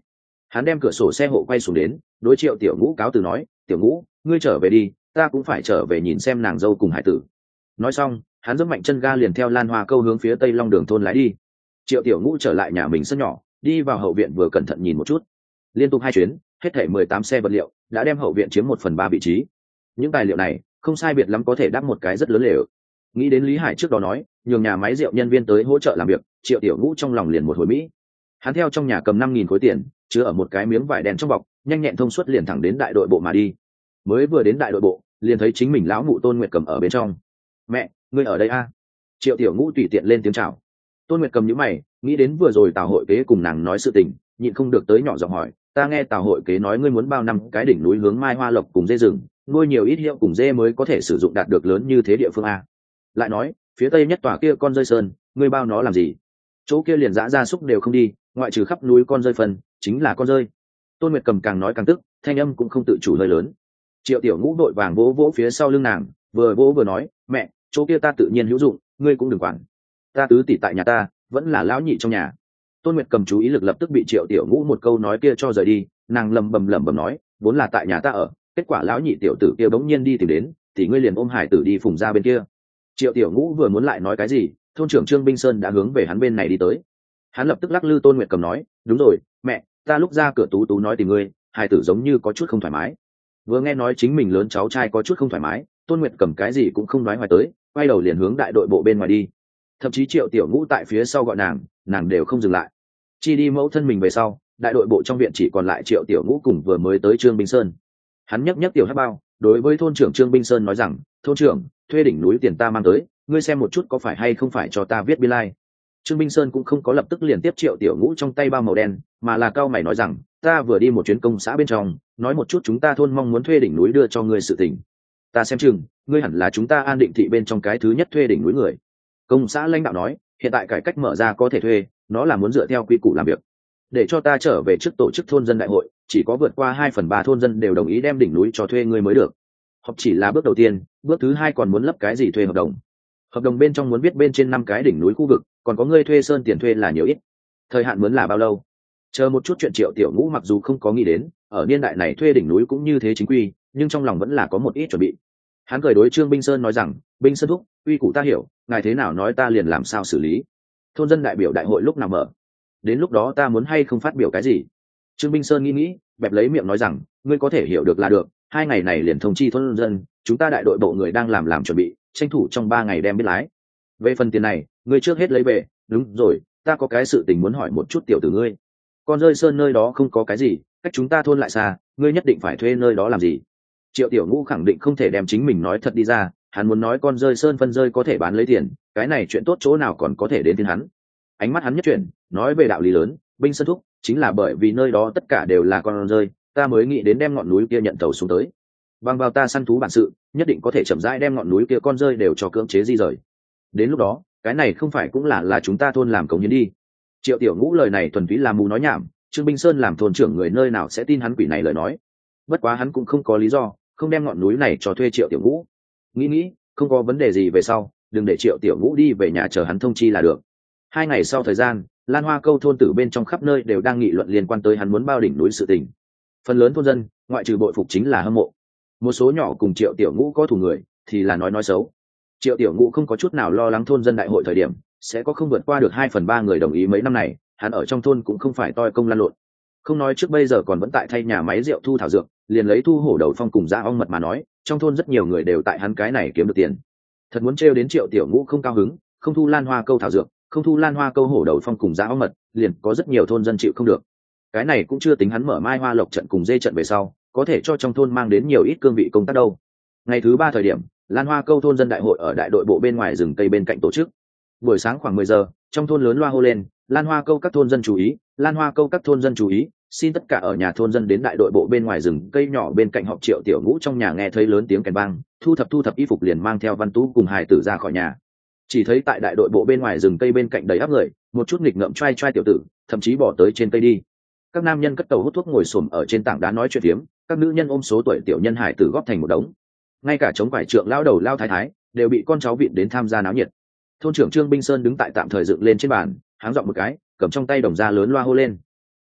Hắn đem cửa sổ xe hộ quay xuống đến, đối Triệu Tiểu Ngũ cáo từ nói, tiểu Ngũ, ngươi trở về đi, ta cũng phải trở về nhìn xem nàng dâu cùng hải tử. Nói xong, hắn giẫm mạnh chân ga liền theo Lan Hoa Câu hướng phía Tây Long Đường thôn lái đi. Triệu Tiểu Ngũ trở lại nhà mình sân nhỏ, đi vào hậu viện vừa cẩn thận nhìn một chút. Liên tục hai chuyến, hết thảy mười tám xe vật liệu đã đem hậu viện chiếm một phần ba vị trí. Những tài liệu này không sai biệt lắm có thể đắp một cái rất lớn lều. Nghĩ đến Lý Hải trước đó nói nhường nhà máy rượu nhân viên tới hỗ trợ làm việc, Triệu Tiểu Ngũ trong lòng liền một hồi mỹ. Hắn theo trong nhà cầm năm nghìn khối tiền chứa ở một cái miếng vải đen trong bọc, nhanh nhẹn thông suốt liền thẳng đến đại đội bộ mà đi. Mới vừa đến đại đội bộ, liền thấy chính mình lão mụ Tôn Nguyệt Cầm ở bên trong. Mẹ, ngươi ở đây a? À? Triệu Tiểu Ngũ tùy tiện lên tiếng chào. Tôn Nguyệt Cầm nhíu mày, nghĩ đến vừa rồi Tào hội kế cùng nàng nói sự tình, nhịn không được tới nhỏ giọng hỏi, ta nghe Tào hội kế nói ngươi muốn bao năm cái đỉnh núi hướng Mai Hoa Lộc cùng dê rừng, nuôi nhiều ít hiệu cùng dê mới có thể sử dụng đạt được lớn như thế địa phương a. Lại nói, phía tây nhất tòa kia con rơi sơn, ngươi bao nó làm gì? Chỗ kia liền dã gia súc đều không đi, ngoại trừ khắp núi con rơi phân, chính là con rơi. Tôn Nguyệt Cầm càng nói càng tức, thanh âm cũng không tự chủ hơi lớn. Triệu Tiểu Ngũ đội vàng vỗ vỗ phía sau lưng nàng, vừa vỗ vừa nói, mẹ, chỗ kia ta tự nhiên hữu dụng, ngươi cũng đừng quản. Ta tứ tỷ tại nhà ta, vẫn là lão nhị trong nhà. Tôn Nguyệt Cầm chú ý lực lập tức bị Triệu Tiểu Ngũ một câu nói kia cho rời đi, nàng lầm bầm lầm bầm nói, vốn là tại nhà ta ở, kết quả lão nhị tiểu tử kia bỗng nhiên đi tìm đến, thì ngươi liền ôm hải tử đi phùng ra bên kia. Triệu Tiểu Ngũ vừa muốn lại nói cái gì, thôn trưởng Trương Binh Sơn đã hướng về hắn bên này đi tới. Hắn lập tức lắc lư Tôn Nguyệt Cầm nói, đúng rồi, mẹ, ta lúc ra cửa Tú Tú nói tìm ngươi, hải tử giống như có chút không thoải mái. Vừa nghe nói chính mình lớn cháu trai có chút không thoải mái, Tôn Nguyệt Cầm cái gì cũng không nói hoài tới, quay đầu liền hướng đại đội bộ bên ngoài đi. Thậm chí Triệu Tiểu Ngũ tại phía sau gọi nàng, nàng đều không dừng lại. Chi đi mẫu thân mình về sau, đại đội bộ trong viện chỉ còn lại Triệu Tiểu Ngũ cùng vừa mới tới Trương Binh Sơn. Hắn nhấc nhấc tiểu hắc bao, đối với thôn trưởng Trương Binh Sơn nói rằng, thôn trưởng, thuê đỉnh núi tiền ta mang tới, ngươi xem một chút có phải hay không phải cho ta viết biên lai. Trương Binh Sơn cũng không có lập tức liền tiếp Triệu Tiểu Ngũ trong tay bao màu đen, mà là cao mày nói rằng, ta vừa đi một chuyến công xã bên trong, nói một chút chúng ta thôn mong muốn thuê đỉnh núi đưa cho ngươi sự tình. Ta xem chừng, ngươi hẳn là chúng ta An Định thị bên trong cái thứ nhất thuê đỉnh núi người. Công xã lãnh đạo nói, hiện tại cải cách mở ra có thể thuê, nó là muốn dựa theo quy củ làm việc. Để cho ta trở về trước tổ chức thôn dân đại hội, chỉ có vượt qua hai phần ba thôn dân đều đồng ý đem đỉnh núi cho thuê ngươi mới được. Hoặc chỉ là bước đầu tiên, bước thứ hai còn muốn lấp cái gì thuê hợp đồng. Hợp đồng bên trong muốn viết bên trên năm cái đỉnh núi khu vực, còn có ngươi thuê sơn tiền thuê là nhiều ít. Thời hạn muốn là bao lâu? Chờ một chút chuyện Triệu Tiểu Ngũ mặc dù không có nghĩ đến, ở niên đại này thuê đỉnh núi cũng như thế chính quy, nhưng trong lòng vẫn là có một ít chuẩn bị. Hắn cười đối Trương Binh Sơn nói rằng, Binh Sơn thúc, uy củ ta hiểu, ngài thế nào nói ta liền làm sao xử lý. Thôn dân đại biểu đại hội lúc nào mở? Đến lúc đó ta muốn hay không phát biểu cái gì? Trương Binh Sơn nghĩ nghĩ, bẹp lấy miệng nói rằng, ngươi có thể hiểu được là được, hai ngày này liền thông chi thôn dân, chúng ta đại đội bộ người đang làm làm chuẩn bị, tranh thủ trong ba ngày đem biết lái. Về phần tiền này, ngươi trước hết lấy về, đúng rồi, ta có cái sự tình muốn hỏi một chút tiểu tử ngươi. Con rơi sơn nơi đó không có cái gì, cách chúng ta thôn lại xa, ngươi nhất định phải thuê nơi đó làm gì? Triệu Tiểu Ngũ khẳng định không thể đem chính mình nói thật đi ra, hắn muốn nói con rơi sơn phân rơi có thể bán lấy tiền, cái này chuyện tốt chỗ nào còn có thể đến thiên hắn. Ánh mắt hắn nhất chuyển, nói về đạo lý lớn, Binh Sơn thúc, chính là bởi vì nơi đó tất cả đều là con rơi, ta mới nghĩ đến đem ngọn núi kia nhận tàu xuống tới. Bằng vào ta săn thú bản sự, nhất định có thể chậm rãi đem ngọn núi kia con rơi đều cho cưỡng chế di rời. Đến lúc đó, cái này không phải cũng là là chúng ta thôn làm công nhân đi. Triệu Tiểu Ngũ lời này thuần túy là mù nói nhảm, Trương Binh Sơn làm thôn trưởng người nơi nào sẽ tin hắn quỷ này lời nói. Bất quá hắn cũng không có lý do không đem ngọn núi này cho thuê Triệu Tiểu Ngũ. Nghĩ nghĩ, không có vấn đề gì về sau, đừng để Triệu Tiểu Ngũ đi về nhà chờ hắn thông chi là được. Hai ngày sau thời gian, Lan Hoa Câu thôn tử bên trong khắp nơi đều đang nghị luận liên quan tới hắn muốn bao đỉnh núi sự tình. Phần lớn thôn dân, ngoại trừ bội phục chính là hâm mộ. Một số nhỏ cùng Triệu Tiểu Ngũ có thù người, thì là nói nói xấu. Triệu Tiểu Ngũ không có chút nào lo lắng thôn dân đại hội thời điểm sẽ có không vượt qua được hai phần ba người đồng ý. Mấy năm này, hắn ở trong thôn cũng không phải toi công lan lộn. Không nói trước bây giờ còn vẫn tại thay nhà máy rượu thu thảo dược, liền lấy thu hổ đầu phong cùng dã ong mật mà nói, trong thôn rất nhiều người đều tại hắn cái này kiếm được tiền. Thật muốn trêu đến Triệu Tiểu Ngũ không cao hứng, không thu Lan Hoa Câu thảo dược, không thu Lan Hoa Câu hổ đầu phong cùng dã ong mật, liền có rất nhiều thôn dân chịu không được. Cái này cũng chưa tính hắn mở Mai Hoa Lộc trận cùng dê trận về sau, có thể cho trong thôn mang đến nhiều ít cương vị công tác đâu. Ngày thứ ba thời điểm, Lan Hoa Câu thôn dân đại hội ở đại đội bộ bên ngoài rừng cây bên cạnh tổ chức. Buổi sáng khoảng mười giờ, trong thôn lớn loa hô lên, Lan Hoa Câu các thôn dân chú ý, Lan Hoa Câu các thôn dân chú ý, xin tất cả ở nhà thôn dân đến đại đội bộ bên ngoài rừng cây nhỏ bên cạnh họp. Triệu Tiểu Ngũ trong nhà nghe thấy lớn tiếng kèn vang, thu thập thu thập y phục liền mang theo Văn Tú cùng hài tử ra khỏi nhà. Chỉ thấy tại đại đội bộ bên ngoài rừng cây bên cạnh đầy áp người, một chút nghịch ngợm trai trai tiểu tử, thậm chí bỏ tới trên cây đi. Các nam nhân cất tàu hút thuốc ngồi xổm ở trên tảng đá nói chuyện phiếm, các nữ nhân ôm số tuổi tiểu nhân hải tử góp thành một đống. Ngay cả chống vải trượng lao đầu lao thái thái đều bị con cháu vịn đến tham gia náo nhiệt. Thôn trưởng Trương Binh Sơn đứng tại tạm thời dựng lên trên bàn, háng giọng một cái, cầm trong tay đồng ra lớn loa hô lên.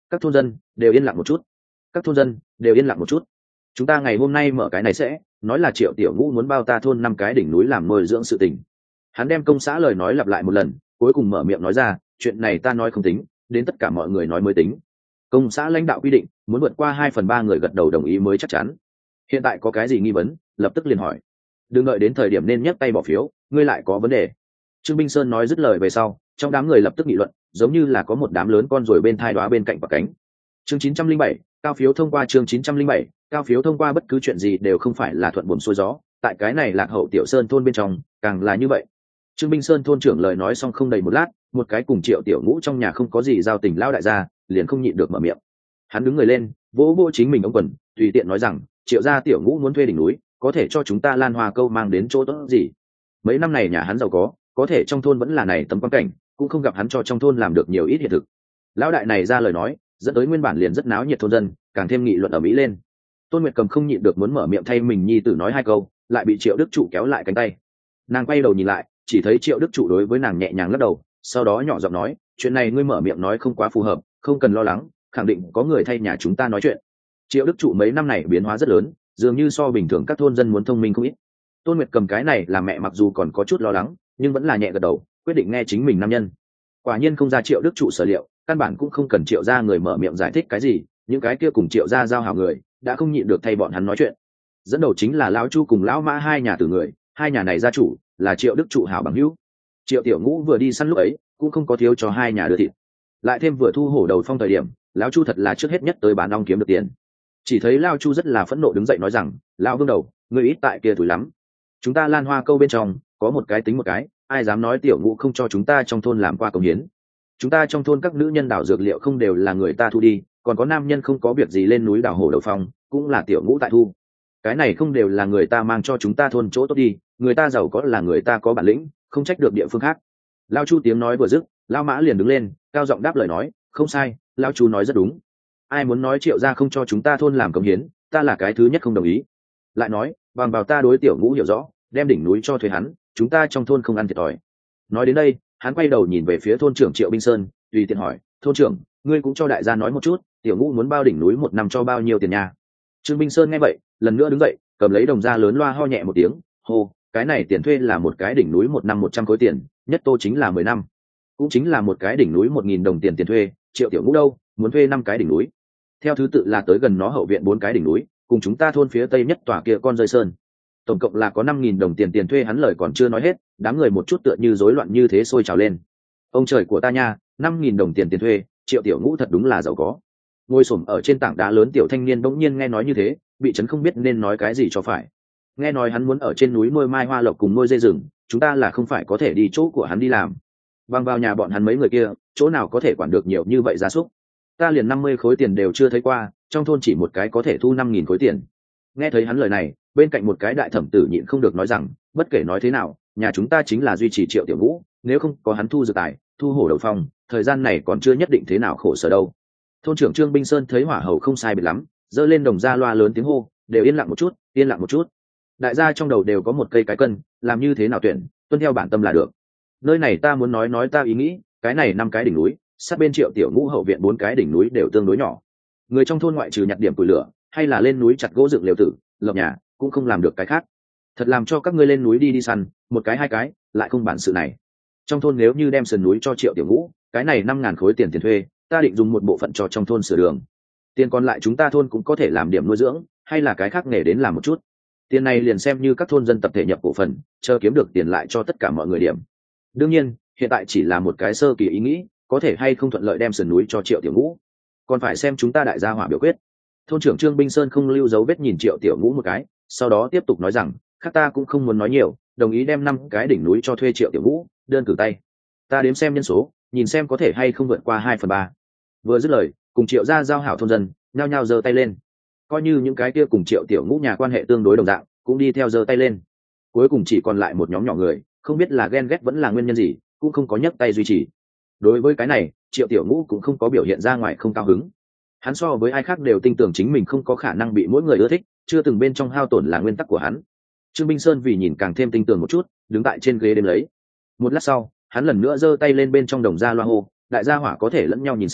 Các thôn dân đều yên lặng một chút. Các thôn dân đều yên lặng một chút. Chúng ta ngày hôm nay mở cái này sẽ nói là Triệu Tiểu Ngũ muốn bao ta thôn năm cái đỉnh núi làm nuôi dưỡng sự tình. Hắn đem công xã lời nói lặp lại một lần, cuối cùng mở miệng nói ra, chuyện này ta nói không tính, đến tất cả mọi người nói mới tính. Công xã lãnh đạo quy định, muốn vượt qua hai phần ba người gật đầu đồng ý mới chắc chắn. Hiện tại có cái gì nghi vấn, lập tức liền hỏi. Đừng đợi đến thời điểm nên nhấc tay bỏ phiếu, ngươi lại có vấn đề. Trương Binh Sơn nói dứt lời về sau, trong đám người lập tức nghị luận, giống như là có một đám lớn con rồi bên thai đóa bên cạnh và cánh. Chương chín trăm linh bảy, cao phiếu thông qua. Chương chín trăm linh bảy, cao phiếu thông qua. Bất cứ chuyện gì đều không phải là thuận buồm xuôi gió, tại cái này lạc hậu tiểu sơn thôn bên trong, càng là như vậy. Trương Binh Sơn thôn trưởng lời nói xong không đầy một lát, một cái cùng Triệu Tiểu Ngũ trong nhà không có gì giao tình lão đại gia, liền không nhịn được mở miệng. Hắn đứng người lên, vỗ vỗ chính mình ống quần, tùy tiện nói rằng, Triệu gia Tiểu Ngũ muốn thuê đỉnh núi, có thể cho chúng ta Lan Hoa Câu mang đến chỗ tốt gì? Mấy năm này nhà hắn giàu có, có thể trong thôn vẫn là này tấm quan cảnh, cũng không gặp hắn cho trong thôn làm được nhiều ít hiện thực. Lão đại này ra lời nói, dẫn tới nguyên bản liền rất náo nhiệt thôn dân, càng thêm nghị luận ở mỹ lên. Tôn Nguyệt Cầm không nhịn được muốn mở miệng thay mình nhi tử nói hai câu, lại bị Triệu Đức Trụ kéo lại cánh tay. Nàng quay đầu nhìn lại, chỉ thấy Triệu Đức Trụ đối với nàng nhẹ nhàng lắc đầu, sau đó nhỏ giọng nói, chuyện này ngươi mở miệng nói không quá phù hợp, không cần lo lắng, khẳng định có người thay nhà chúng ta nói chuyện. Triệu Đức Trụ mấy năm này biến hóa rất lớn, dường như so bình thường các thôn dân muốn thông minh không ít. Tôn Nguyệt Cầm cái này là mẹ mặc dù còn có chút lo lắng, nhưng vẫn là nhẹ gật đầu, quyết định nghe chính mình nam nhân. Quả nhiên không ra Triệu Đức Trụ sở liệu, căn bản cũng không cần Triệu gia người mở miệng giải thích cái gì, những cái kia cùng Triệu gia giao hảo người đã không nhịn được thay bọn hắn nói chuyện. Dẫn đầu chính là lão Chu cùng lão Mã hai nhà từ người, hai nhà này gia chủ là Triệu Đức Trụ hảo bằng hữu. Triệu Tiểu Ngũ vừa đi săn lúc ấy cũng không có thiếu cho hai nhà đưa thịt, lại thêm vừa thu hổ đầu phong thời điểm, lão Chu thật là trước hết nhất tới bán ong kiếm được tiền. Chỉ thấy lão Chu rất là phẫn nộ đứng dậy nói rằng, lão Vương đầu, người ít tại kia tuổi lắm, chúng ta Lan Hoa Câu bên trong có một cái tính một cái, ai dám nói Tiểu Ngũ không cho chúng ta trong thôn làm qua công hiến. Chúng ta trong thôn các nữ nhân đào dược liệu không đều là người ta thu đi, còn có nam nhân không có việc gì lên núi đào hổ đầu phong cũng là Tiểu Ngũ tại thu. Cái này không đều là người ta mang cho chúng ta thôn chỗ tốt đi, người ta giàu có là người ta có bản lĩnh, không trách được địa phương khác. Lao Chu tiếng nói vừa dứt, Lao Mã liền đứng lên, cao giọng đáp lời nói, không sai, Lao Chu nói rất đúng. Ai muốn nói Triệu gia không cho chúng ta thôn làm công hiến, ta là cái thứ nhất không đồng ý. Lại nói, bằng vào ta đối Tiểu Ngũ hiểu rõ, đem đỉnh núi cho thuê hắn, chúng ta trong thôn không ăn thiệt thòi. Nói đến đây, hắn quay đầu nhìn về phía thôn trưởng Triệu Binh Sơn, tùy tiện hỏi, thôn trưởng, ngươi cũng cho đại gia nói một chút, Tiểu Ngũ muốn bao đỉnh núi một năm cho bao nhiêu tiền nhà? Trương Binh Sơn nghe vậy, lần nữa đứng dậy, cầm lấy đồng ra lớn loa ho nhẹ một tiếng, hô, cái này tiền thuê là một cái đỉnh núi một năm một trăm khối tiền, nhất tô chính là mười năm, cũng chính là một cái đỉnh núi một nghìn đồng tiền tiền thuê. Triệu Tiểu Ngũ đâu, muốn thuê năm cái đỉnh núi, theo thứ tự là tới gần nó hậu viện bốn cái đỉnh núi, cùng chúng ta thôn phía tây nhất tòa kia con rơi sơn, tổng cộng là có năm nghìn đồng tiền tiền thuê. Hắn lời còn chưa nói hết, đám người một chút tựa như rối loạn như thế sôi trào lên. Ông trời của ta nha, năm nghìn đồng tiền tiền thuê, Triệu Tiểu Ngũ thật đúng là giàu có. Ngồi xổm ở trên tảng đá lớn tiểu thanh niên bỗng nhiên nghe nói như thế, bị chấn không biết nên nói cái gì cho phải. Nghe nói hắn muốn ở trên núi nuôi mai hoa lộc cùng nuôi dây rừng, chúng ta là không phải có thể đi chỗ của hắn đi làm. Bằng vào nhà bọn hắn mấy người kia, chỗ nào có thể quản được nhiều như vậy gia súc. Ta liền năm mươi khối tiền đều chưa thấy qua, trong thôn chỉ một cái có thể thu năm nghìn khối tiền. Nghe thấy hắn lời này, bên cạnh một cái đại thẩm tử nhịn không được nói rằng, bất kể nói thế nào, nhà chúng ta chính là duy trì Triệu Tiểu Ngũ, nếu không có hắn thu dược tài, thu hổ đầu phong, thời gian này còn chưa nhất định thế nào khổ sở đâu. Thôn trưởng Trương Binh Sơn thấy hỏa hầu không sai biệt lắm, giơ lên đồng ra loa lớn tiếng hô, đều yên lặng một chút, yên lặng một chút. Đại gia trong đầu đều có một cây cái cân, làm như thế nào tuyển, tuân theo bản tâm là được. Nơi này ta muốn nói nói ta ý nghĩ, cái này năm cái đỉnh núi, sát bên Triệu Tiểu Ngũ hậu viện bốn cái đỉnh núi đều tương đối nhỏ. Người trong thôn ngoại trừ nhặt điểm củi lửa, hay là lên núi chặt gỗ dựng lều tử, lập nhà, cũng không làm được cái khác. Thật làm cho các ngươi lên núi đi đi săn, một cái hai cái, lại không bản sự này. Trong thôn nếu như đem sườn núi cho Triệu Tiểu Ngũ, cái này năm ngàn khối tiền tiền thuê, ta định dùng một bộ phận cho trong thôn sửa đường. Tiền còn lại chúng ta thôn cũng có thể làm điểm nuôi dưỡng, hay là cái khác nghề đến làm một chút. Tiền này liền xem như các thôn dân tập thể nhập cổ phần, chờ kiếm được tiền lại cho tất cả mọi người điểm. Đương nhiên, hiện tại chỉ là một cái sơ kỳ ý nghĩ, có thể hay không thuận lợi đem sườn núi cho Triệu Tiểu Ngũ, còn phải xem chúng ta đại gia hỏa biểu quyết. Thôn trưởng Trương Binh Sơn không lưu dấu vết nhìn Triệu Tiểu Ngũ một cái, sau đó tiếp tục nói rằng, khác ta cũng không muốn nói nhiều, đồng ý đem năm cái đỉnh núi cho thuê Triệu Tiểu Ngũ, đơn cử tay. Ta đếm xem nhân số, nhìn xem có thể hay không vượt qua hai phần ba. Vừa dứt lời, cùng Triệu gia giao hảo thôn dân nhao nhao giơ tay lên, coi như những cái kia cùng Triệu Tiểu Ngũ nhà quan hệ tương đối đồng dạng, cũng đi theo giơ tay lên. Cuối cùng chỉ còn lại một nhóm nhỏ người, không biết là ghen ghét vẫn là nguyên nhân gì, cũng không có nhấc tay duy trì. Đối với cái này, Triệu Tiểu Ngũ cũng không có biểu hiện ra ngoài không cao hứng. Hắn so với ai khác đều tin tưởng chính mình không có khả năng bị mỗi người ưa thích, chưa từng bên trong hao tổn là nguyên tắc của hắn. Trương Binh Sơn vì nhìn càng thêm tin tưởng một chút, đứng tại trên ghế đêm lấy. Một lát sau, hắn lần nữa giơ tay lên bên trong đồng ra loa hô, đại gia hỏa có thể lẫn nhau nhìn xem,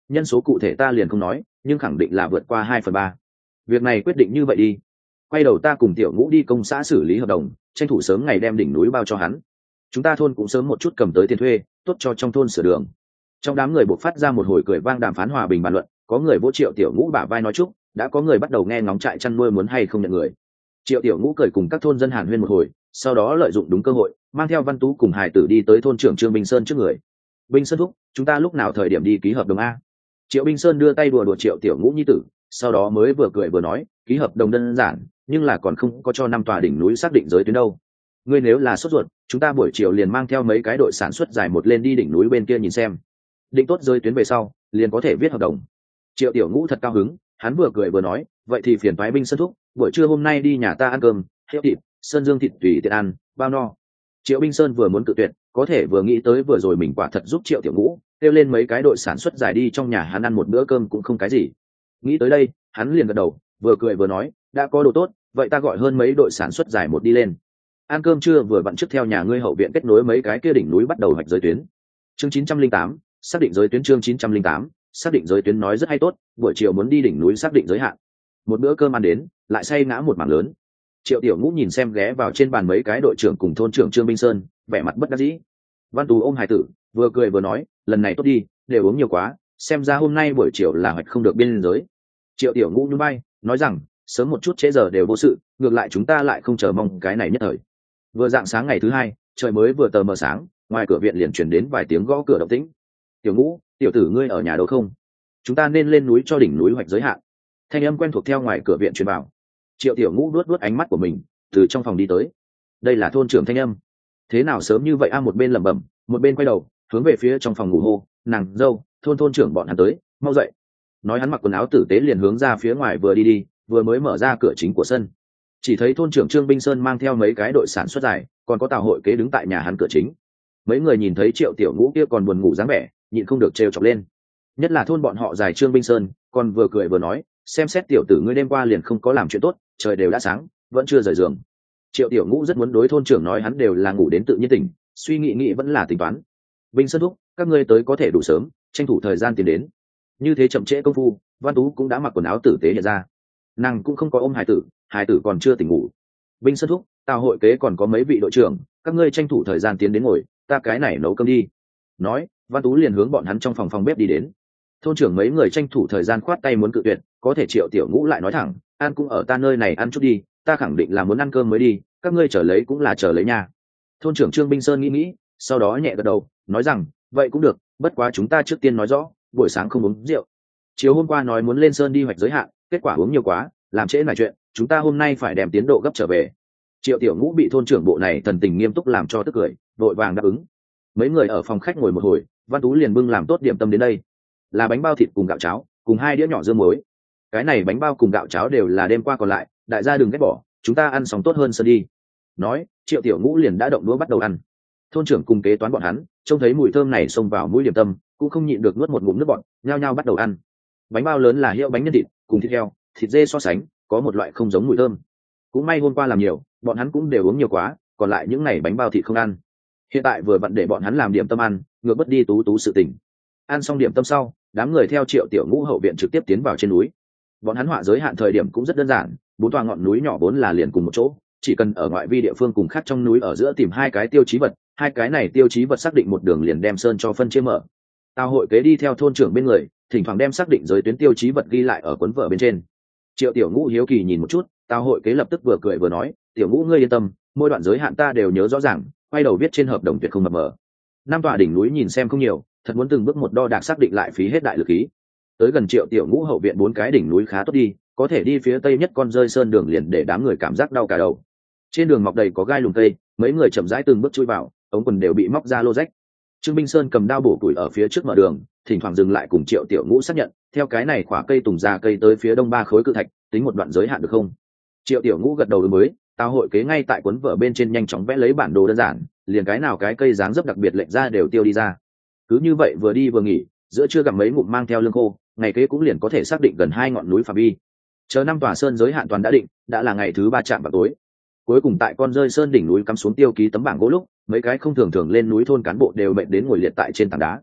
nhân số cụ thể ta liền không nói, nhưng khẳng định là vượt qua hai phần ba. Việc này quyết định như vậy đi. Quay đầu ta cùng Tiểu Ngũ đi công xã xử lý hợp đồng, tranh thủ sớm ngày đem đỉnh núi bao cho hắn. Chúng ta thôn cũng sớm một chút cầm tới tiền thuê, tốt cho trong thôn sửa đường. Trong đám người buộc phát ra một hồi cười vang, đàm phán hòa bình bàn luận, có người vỗ Triệu Tiểu Ngũ bả vai nói chúc, đã có người bắt đầu nghe ngóng trại chăn nuôi muốn hay không nhận người. Triệu Tiểu Ngũ cười cùng các thôn dân hàn huyên một hồi, sau đó lợi dụng đúng cơ hội, mang theo Văn Tú cùng Hải Tử đi tới thôn trưởng Trương Binh Sơn trước người. Binh Sơn thúc, chúng ta lúc nào thời điểm đi ký hợp đồng a? Triệu Binh Sơn đưa tay đùa đùa Triệu Tiểu Ngũ nhi tử, sau đó mới vừa cười vừa nói, ký hợp đồng đơn giản, nhưng là còn không có cho năm tòa đỉnh núi xác định giới tuyến đâu. Ngươi nếu là sốt ruột, chúng ta buổi chiều liền mang theo mấy cái đội sản xuất dài một lên đi đỉnh núi bên kia nhìn xem. Định tốt giới tuyến về sau, liền có thể viết hợp đồng. Triệu Tiểu Ngũ thật cao hứng, hắn vừa cười vừa nói, vậy thì phiền toái Binh Sơn thúc, buổi trưa hôm nay đi nhà ta ăn cơm, hiệu thịt, sơn dương thịt tùy tiện ăn, bao no. Triệu Binh Sơn vừa muốn cự tuyệt, có thể vừa nghĩ tới vừa rồi mình quả thật giúp Triệu Tiểu Ngũ kêu lên mấy cái đội sản xuất giải đi trong nhà hắn ăn một bữa cơm cũng không cái gì. Nghĩ tới đây, hắn liền gật đầu, vừa cười vừa nói, đã có đồ tốt, vậy ta gọi hơn mấy đội sản xuất giải một đi lên. Ăn cơm trưa vừa vặn trước theo nhà ngươi hậu viện kết nối mấy cái kia đỉnh núi bắt đầu hoạch giới tuyến. Chương chín trăm linh tám, xác định giới tuyến. Chương chín trăm linh tám, xác định giới tuyến nói rất hay tốt, buổi chiều muốn đi đỉnh núi xác định giới hạn. Một bữa cơm ăn đến, lại say ngã một mảng lớn. Triệu Tiểu Ngũ nhìn xem ghé vào trên bàn mấy cái đội trưởng cùng thôn trưởng Trương Binh Sơn, vẻ mặt bất đắc dĩ. Văn Tú ôm Hải Tử, vừa cười vừa nói, lần này tốt đi, đều uống nhiều quá, xem ra hôm nay buổi chiều là hoạch không được biên giới. Triệu Tiểu Ngũ nhún vai, nói rằng, sớm một chút trễ giờ đều vô sự, ngược lại chúng ta lại không chờ mong cái này nhất thời. Vừa dạng sáng ngày thứ hai, trời mới vừa tờ mờ sáng, ngoài cửa viện liền truyền đến vài tiếng gõ cửa động tĩnh. Tiểu Ngũ, tiểu tử ngươi ở nhà đâu không? Chúng ta nên lên núi cho đỉnh núi hoạch giới hạn. Thanh âm quen thuộc theo ngoài cửa viện truyền vào. Triệu Tiểu Ngũ nuốt nuốt ánh mắt của mình, từ trong phòng đi tới. Đây là thôn trưởng thanh âm. Thế nào sớm như vậy a? Một bên lẩm bẩm, một bên quay đầu hướng về phía trong phòng ngủ hô, nàng dâu, thôn thôn trưởng bọn hắn tới, mau dậy. Nói hắn mặc quần áo tử tế liền hướng ra phía ngoài vừa đi đi, vừa mới mở ra cửa chính của sân, chỉ thấy thôn trưởng Trương Binh Sơn mang theo mấy cái đội sản xuất dài, còn có Tào Hội Kế đứng tại nhà hắn cửa chính. Mấy người nhìn thấy Triệu Tiểu Ngũ kia còn buồn ngủ dáng vẻ, nhịn không được trêu chọc lên. Nhất là thôn bọn họ dài Trương Binh Sơn, còn vừa cười vừa nói, xem xét tiểu tử ngươi đêm qua liền không có làm chuyện tốt, trời đều đã sáng, vẫn chưa rời giường. Triệu Tiểu Ngũ rất muốn đối thôn trưởng nói hắn đều là ngủ đến tự nhiên tỉnh, suy nghĩ nghĩ vẫn là tính toán. Binh Sơn thúc, các ngươi tới có thể đủ sớm, tranh thủ thời gian tiến đến. Như thế chậm trễ công phu, Văn Tú cũng đã mặc quần áo tử tế hiện ra. Nàng cũng không có ôm Hải Tử, Hải Tử còn chưa tỉnh ngủ. Binh Sơn thúc, Tào Hội Kế còn có mấy vị đội trưởng, các ngươi tranh thủ thời gian tiến đến ngồi, ta cái này nấu cơm đi. Nói, Văn Tú liền hướng bọn hắn trong phòng phòng bếp đi đến. Thôn trưởng mấy người tranh thủ thời gian khoát tay muốn cự tuyệt, có thể Triệu Tiểu Ngũ lại nói thẳng, ăn cũng ở ta nơi này ăn chút đi, ta khẳng định là muốn ăn cơm mới đi, các ngươi chờ lấy cũng là chờ lấy nha. Thôn trưởng Trương Binh Sơn nghĩ nghĩ, sau đó nhẹ gật đầu, nói rằng, vậy cũng được, bất quá chúng ta trước tiên nói rõ, buổi sáng không uống rượu. Chiều hôm qua nói muốn lên sơn đi hoạch giới hạn, kết quả uống nhiều quá, làm trễ nải chuyện, chúng ta hôm nay phải đem tiến độ gấp trở về. Triệu Tiểu Ngũ bị thôn trưởng bộ này thần tình nghiêm túc làm cho tức cười, vội vàng đáp ứng. Mấy người ở phòng khách ngồi một hồi, Văn Tú liền bưng làm tốt điểm tâm đến đây, là bánh bao thịt cùng gạo cháo, cùng hai đĩa nhỏ dưa muối. Cái này bánh bao cùng gạo cháo đều là đêm qua còn lại, đại gia đừng ghét bỏ, chúng ta ăn xong tốt hơn sơn đi. Nói, Triệu Tiểu Ngũ liền đã động đũa bắt đầu ăn. Thôn trưởng cùng kế toán bọn hắn trông thấy mùi thơm này xông vào mũi điểm tâm, cũng không nhịn được nuốt một ngụm nước bọt, nhao nhao bắt đầu ăn. Bánh bao lớn là hiệu bánh nhân thịt, cùng thịt heo, thịt dê so sánh, có một loại không giống mùi thơm. Cũng may hôm qua làm nhiều, bọn hắn cũng đều uống nhiều quá, còn lại những này bánh bao thịt không ăn. Hiện tại vừa vặn để bọn hắn làm điểm tâm ăn, ngược bất đi tú tú sự tình. Ăn xong điểm tâm sau, đám người theo Triệu Tiểu Ngũ hậu viện trực tiếp tiến vào trên núi. Bọn hắn họa giới hạn thời điểm cũng rất đơn giản, bốn tòa ngọn núi nhỏ vốn là liền cùng một chỗ, chỉ cần ở ngoại vi địa phương cùng khác trong núi ở giữa tìm hai cái tiêu chí vật, hai cái này tiêu chí vật xác định một đường liền đem sơn cho phân chia mở. Tào Hội Kế đi theo thôn trưởng bên người, thỉnh thoảng đem xác định giới tuyến tiêu chí vật ghi lại ở cuốn vở bên trên. Triệu Tiểu Ngũ hiếu kỳ nhìn một chút, Tào Hội Kế lập tức vừa cười vừa nói, Tiểu Ngũ ngươi yên tâm, mỗi đoạn giới hạn ta đều nhớ rõ ràng, quay đầu viết trên hợp đồng tuyệt không mập mờ. Năm tòa đỉnh núi nhìn xem không nhiều, thật muốn từng bước một đo đạc xác định lại phí hết đại lực khí. Tới gần Triệu Tiểu Ngũ hậu viện bốn cái đỉnh núi khá tốt đi, có thể đi phía tây nhất con rơi sơn đường liền để đám người cảm giác đau cả đầu. Trên đường mọc đầy có gai lùm cây, mấy người chậm rãi từng bước chui vào, ống quần đều bị móc ra lô rách. Trương Binh Sơn cầm đao bổ củi ở phía trước mở đường, thỉnh thoảng dừng lại cùng Triệu Tiểu Ngũ xác nhận, theo cái này khỏa cây tùng già cây tới phía đông ba khối cự thạch, tính một đoạn giới hạn được không? Triệu Tiểu Ngũ gật đầu đối mới, Tào Hội Kế ngay tại cuốn vở bên trên nhanh chóng vẽ lấy bản đồ đơn giản, liền cái nào cái cây dáng dấp đặc biệt lệnh ra đều tiêu đi ra. Cứ như vậy vừa đi vừa nghỉ, giữa trưa gặp mấy ngụm mang theo lương khô, ngày kế cũng liền có thể xác định gần hai ngọn núi phạm vi. Chờ năm tòa sơn giới hạn toàn đã định, đã là ngày thứ ba chạm vào tối. Cuối cùng tại con rơi sơn đỉnh núi cắm xuống tiêu ký tấm bảng gỗ lúc, mấy cái không thường thường lên núi thôn cán bộ đều mệt đến ngồi liệt tại trên tảng đá.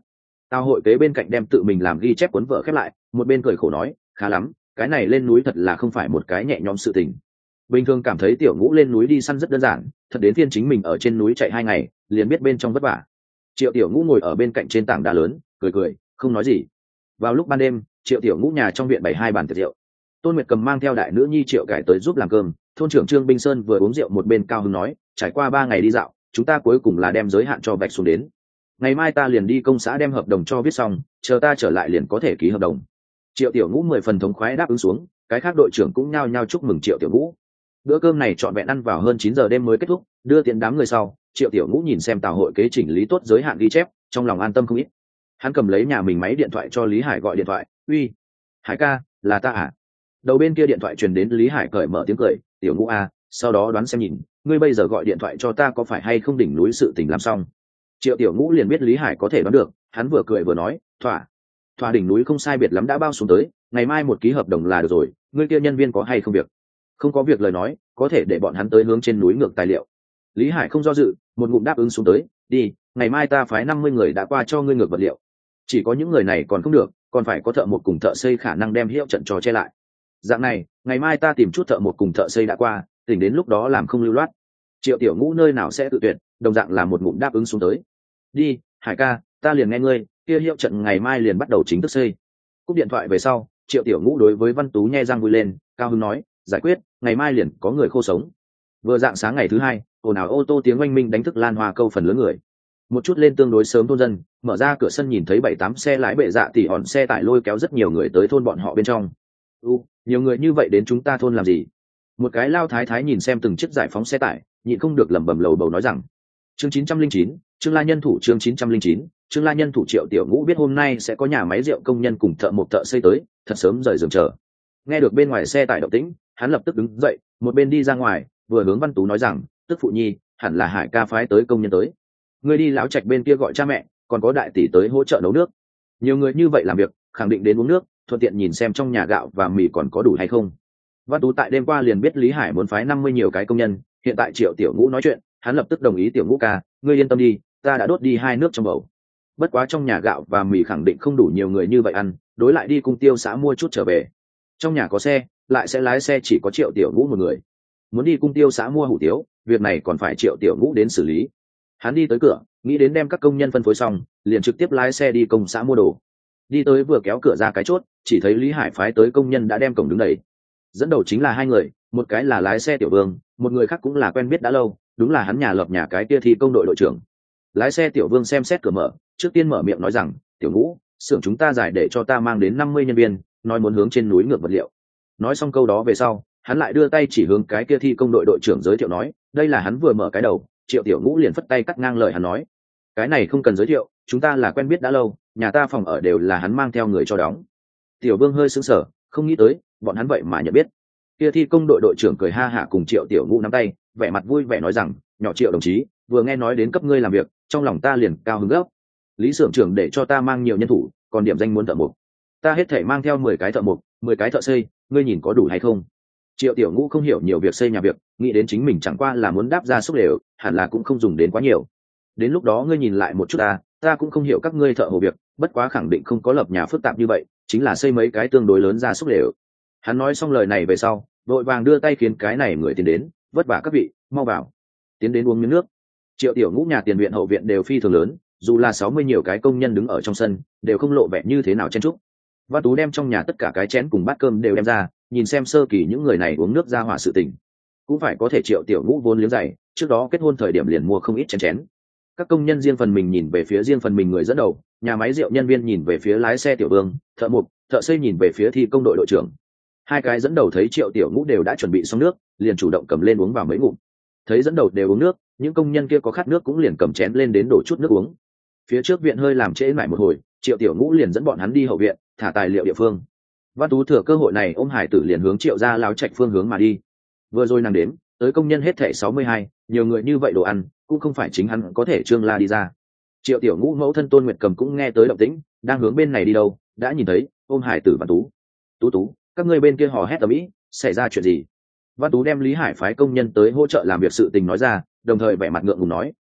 Tào hội kế bên cạnh đem tự mình làm ghi chép cuốn vở khép lại, một bên cười khổ nói, khá lắm, cái này lên núi thật là không phải một cái nhẹ nhõm sự tình. Bình thường cảm thấy tiểu ngũ lên núi đi săn rất đơn giản, thật đến phiên chính mình ở trên núi chạy hai ngày liền biết bên trong vất vả. Triệu tiểu ngũ ngồi ở bên cạnh trên tảng đá lớn cười cười không nói gì. Vào lúc ban đêm, Triệu tiểu ngũ nhà trong viện bày hai bàn tiệc rượu. Tôn Nguyệt Cầm mang theo đại nữ nhi Triệu Cải tới giúp làm cơm. Thôn trưởng Trương Binh Sơn vừa uống rượu một bên cao hứng nói, trải qua ba ngày đi dạo, chúng ta cuối cùng là đem giới hạn cho vạch xuống đến. Ngày mai ta liền đi công xã đem hợp đồng cho viết xong, chờ ta trở lại liền có thể ký hợp đồng. Triệu tiểu ngũ mười phần thống khoái đáp ứng xuống, cái khác đội trưởng cũng nhao nhao chúc mừng Triệu tiểu ngũ. Bữa cơm này trọn vẹn ăn vào hơn chín giờ đêm mới kết thúc, đưa tiễn đám người sau, Triệu tiểu ngũ nhìn xem Tào hội kế chỉnh lý tốt giới hạn ghi chép, trong lòng an tâm không ít. Hắn cầm lấy nhà mình máy điện thoại cho Lý Hải gọi điện thoại, uy, Hải ca, là ta à? Đầu bên kia điện thoại truyền đến Lý Hải cởi mở tiếng cười, tiểu ngũ à, sau đó đoán xem nhìn, ngươi bây giờ gọi điện thoại cho ta có phải hay không đỉnh núi sự tình làm xong. Triệu tiểu ngũ liền biết Lý Hải có thể đoán được, hắn vừa cười vừa nói, thỏa, thỏa đỉnh núi không sai biệt lắm đã bao xuống tới, ngày mai một ký hợp đồng là được rồi, ngươi kia nhân viên có hay không việc? Không có việc lời nói, có thể để bọn hắn tới hướng trên núi ngược tài liệu. Lý Hải không do dự, một ngụm đáp ứng xuống tới, đi, ngày mai ta phái năm mươi người đã qua cho ngươi ngược vật liệu. Chỉ có những người này còn không được, còn phải có thợ một cùng thợ xây khả năng đem hiệu trận trò che lại. Dạng này, ngày mai ta tìm chút thợ một cùng thợ xây đã qua, tỉnh đến lúc đó làm không lưu loát. Triệu tiểu ngũ nơi nào sẽ tự tuyệt, đồng dạng là một ngụm đáp ứng xuống tới. Đi, Hải ca, ta liền nghe ngươi, kia hiệu trận ngày mai liền bắt đầu chính thức xây. Cúp điện thoại về sau, Triệu tiểu ngũ đối với Văn Tú nhe răng vui lên, cao hứng nói, giải quyết, ngày mai liền có người khô sống. Vừa dạng sáng ngày thứ hai, ồn ào ô tô tiếng oanh minh đánh thức Lan Hoa câu phần lớn người. Một chút lên tương đối sớm thôn dân mở ra cửa sân nhìn thấy bảy tám xe lái bệ dạ tỉ hòn xe tải lôi kéo rất nhiều người tới thôn bọn họ bên trong. U, nhiều người như vậy đến chúng ta thôn làm gì? Một cái lao thái thái nhìn xem từng chiếc giải phóng xe tải, nhịn không được lẩm bẩm lầu bầu nói rằng. Chương chín trăm linh chín, Trương La Nhân thủ chương chín trăm linh chín, Trương La Nhân thủ Triệu tiểu ngũ biết hôm nay sẽ có nhà máy rượu công nhân cùng thợ một thợ xây tới, thật sớm rời giường chờ. Nghe được bên ngoài xe tải động tĩnh, hắn lập tức đứng dậy, một bên đi ra ngoài, vừa hướng Văn Tú nói rằng, tức phụ nhi, hẳn là Hải ca phái tới công nhân tới. Ngươi đi lão trạch bên kia gọi cha mẹ, còn có đại tỷ tới hỗ trợ nấu nước. Nhiều người như vậy làm việc, khẳng định đến uống nước, thuận tiện nhìn xem trong nhà gạo và mì còn có đủ hay không. Văn Tú tại đêm qua liền biết Lý Hải muốn phái năm mươi nhiều cái công nhân, hiện tại Triệu tiểu ngũ nói chuyện, hắn lập tức đồng ý, tiểu ngũ ca, ngươi yên tâm đi, ta đã đốt đi hai nước trong bầu. Bất quá trong nhà gạo và mì khẳng định không đủ nhiều người như vậy ăn, đối lại đi cung tiêu xã mua chút trở về. Trong nhà có xe, lại sẽ lái xe chỉ có Triệu tiểu ngũ một người. Muốn đi cung tiêu xã mua hủ tiếu, việc này còn phải Triệu tiểu ngũ đến xử lý. Hắn đi tới cửa, nghĩ đến đem các công nhân phân phối xong, liền trực tiếp lái xe đi công xã mua đồ. Đi tới vừa kéo cửa ra cái chốt, chỉ thấy Lý Hải phái tới công nhân đã đem cổng đứng đầy. Dẫn đầu chính là hai người, một cái là lái xe tiểu vương, một người khác cũng là quen biết đã lâu, đúng là hắn nhà lập nhà cái kia thi công đội đội trưởng. Lái xe tiểu vương xem xét cửa mở, trước tiên mở miệng nói rằng, tiểu ngũ, xưởng chúng ta giải để cho ta mang đến năm mươi nhân viên, nói muốn hướng trên núi ngược vật liệu. Nói xong câu đó về sau, hắn lại đưa tay chỉ hướng cái kia thi công đội đội trưởng giới thiệu nói, đây là hắn vừa mở cái đầu. Triệu tiểu ngũ liền phất tay cắt ngang lời hắn nói, cái này không cần giới thiệu, chúng ta là quen biết đã lâu, nhà ta phòng ở đều là hắn mang theo người cho đóng. Tiểu vương hơi sững sờ, không nghĩ tới bọn hắn vậy mà nhận biết. Kia thi công đội đội trưởng cười ha hả cùng Triệu tiểu ngũ nắm tay, vẻ mặt vui vẻ nói rằng, nhỏ Triệu đồng chí, vừa nghe nói đến cấp ngươi làm việc, trong lòng ta liền cao hứng gấp. Lý xưởng trưởng để cho ta mang nhiều nhân thủ, còn điểm danh muốn thợ mộc, ta hết thể mang theo mười cái thợ mộc, mười cái thợ xây, ngươi nhìn có đủ hay không? Triệu tiểu ngũ không hiểu nhiều việc xây nhà việc, nghĩ đến chính mình chẳng qua là muốn đáp ra xúc đều, hẳn là cũng không dùng đến quá nhiều. Đến lúc đó ngươi nhìn lại một chút ta, ta cũng không hiểu các ngươi thợ hồ việc, bất quá khẳng định không có lập nhà phức tạp như vậy, chính là xây mấy cái tương đối lớn ra xúc đều. Hắn nói xong lời này về sau, đội vàng đưa tay khiến cái này người tiến đến, vất vả các vị, mau vào, tiến đến uống miếng nước. Triệu tiểu ngũ nhà tiền viện hậu viện đều phi thường lớn, dù là sáu mươi nhiều cái công nhân đứng ở trong sân, đều không lộ vẻ như thế nào chen chúc. Văn Tú đem trong nhà tất cả cái chén cùng bát cơm đều đem ra, nhìn xem sơ kỳ những người này uống nước ra hỏa sự tình, cũng phải có thể Triệu tiểu ngũ vốn liếng dày, trước đó kết hôn thời điểm liền mua không ít chén chén. Các công nhân riêng phần mình nhìn về phía riêng phần mình người dẫn đầu, nhà máy rượu nhân viên nhìn về phía lái xe tiểu vương, thợ mộc, thợ xây nhìn về phía thi công đội đội trưởng. Hai cái dẫn đầu thấy Triệu tiểu ngũ đều đã chuẩn bị xong nước, liền chủ động cầm lên uống vào mấy ngụm. Thấy dẫn đầu đều uống nước, những công nhân kia có khát nước cũng liền cầm chén lên đến đổ chút nước uống. Phía trước viện hơi làm trễ lại một hồi, Triệu tiểu ngũ liền dẫn bọn hắn đi hậu viện thả tài liệu địa phương. Văn Tú thừa cơ hội này ôm hải tử liền hướng Triệu gia láo trạch phương hướng mà đi. Vừa rồi nàng đến, tới công nhân hết thảy sáu mươi hai, nhiều người như vậy đồ ăn, cũng không phải chính hắn có thể trương la đi ra. Triệu tiểu ngũ mẫu thân Tôn Nguyệt Cầm cũng nghe tới động tĩnh, đang hướng bên này đi đâu, đã nhìn thấy ôm hải tử Văn Tú. Tú Tú, các ngươi bên kia hò hét ầm ĩ, xảy ra chuyện gì? Văn Tú đem Lý Hải phái công nhân tới hỗ trợ làm việc sự tình nói ra, đồng thời vẻ mặt ngượng ngùng nói, mẹ,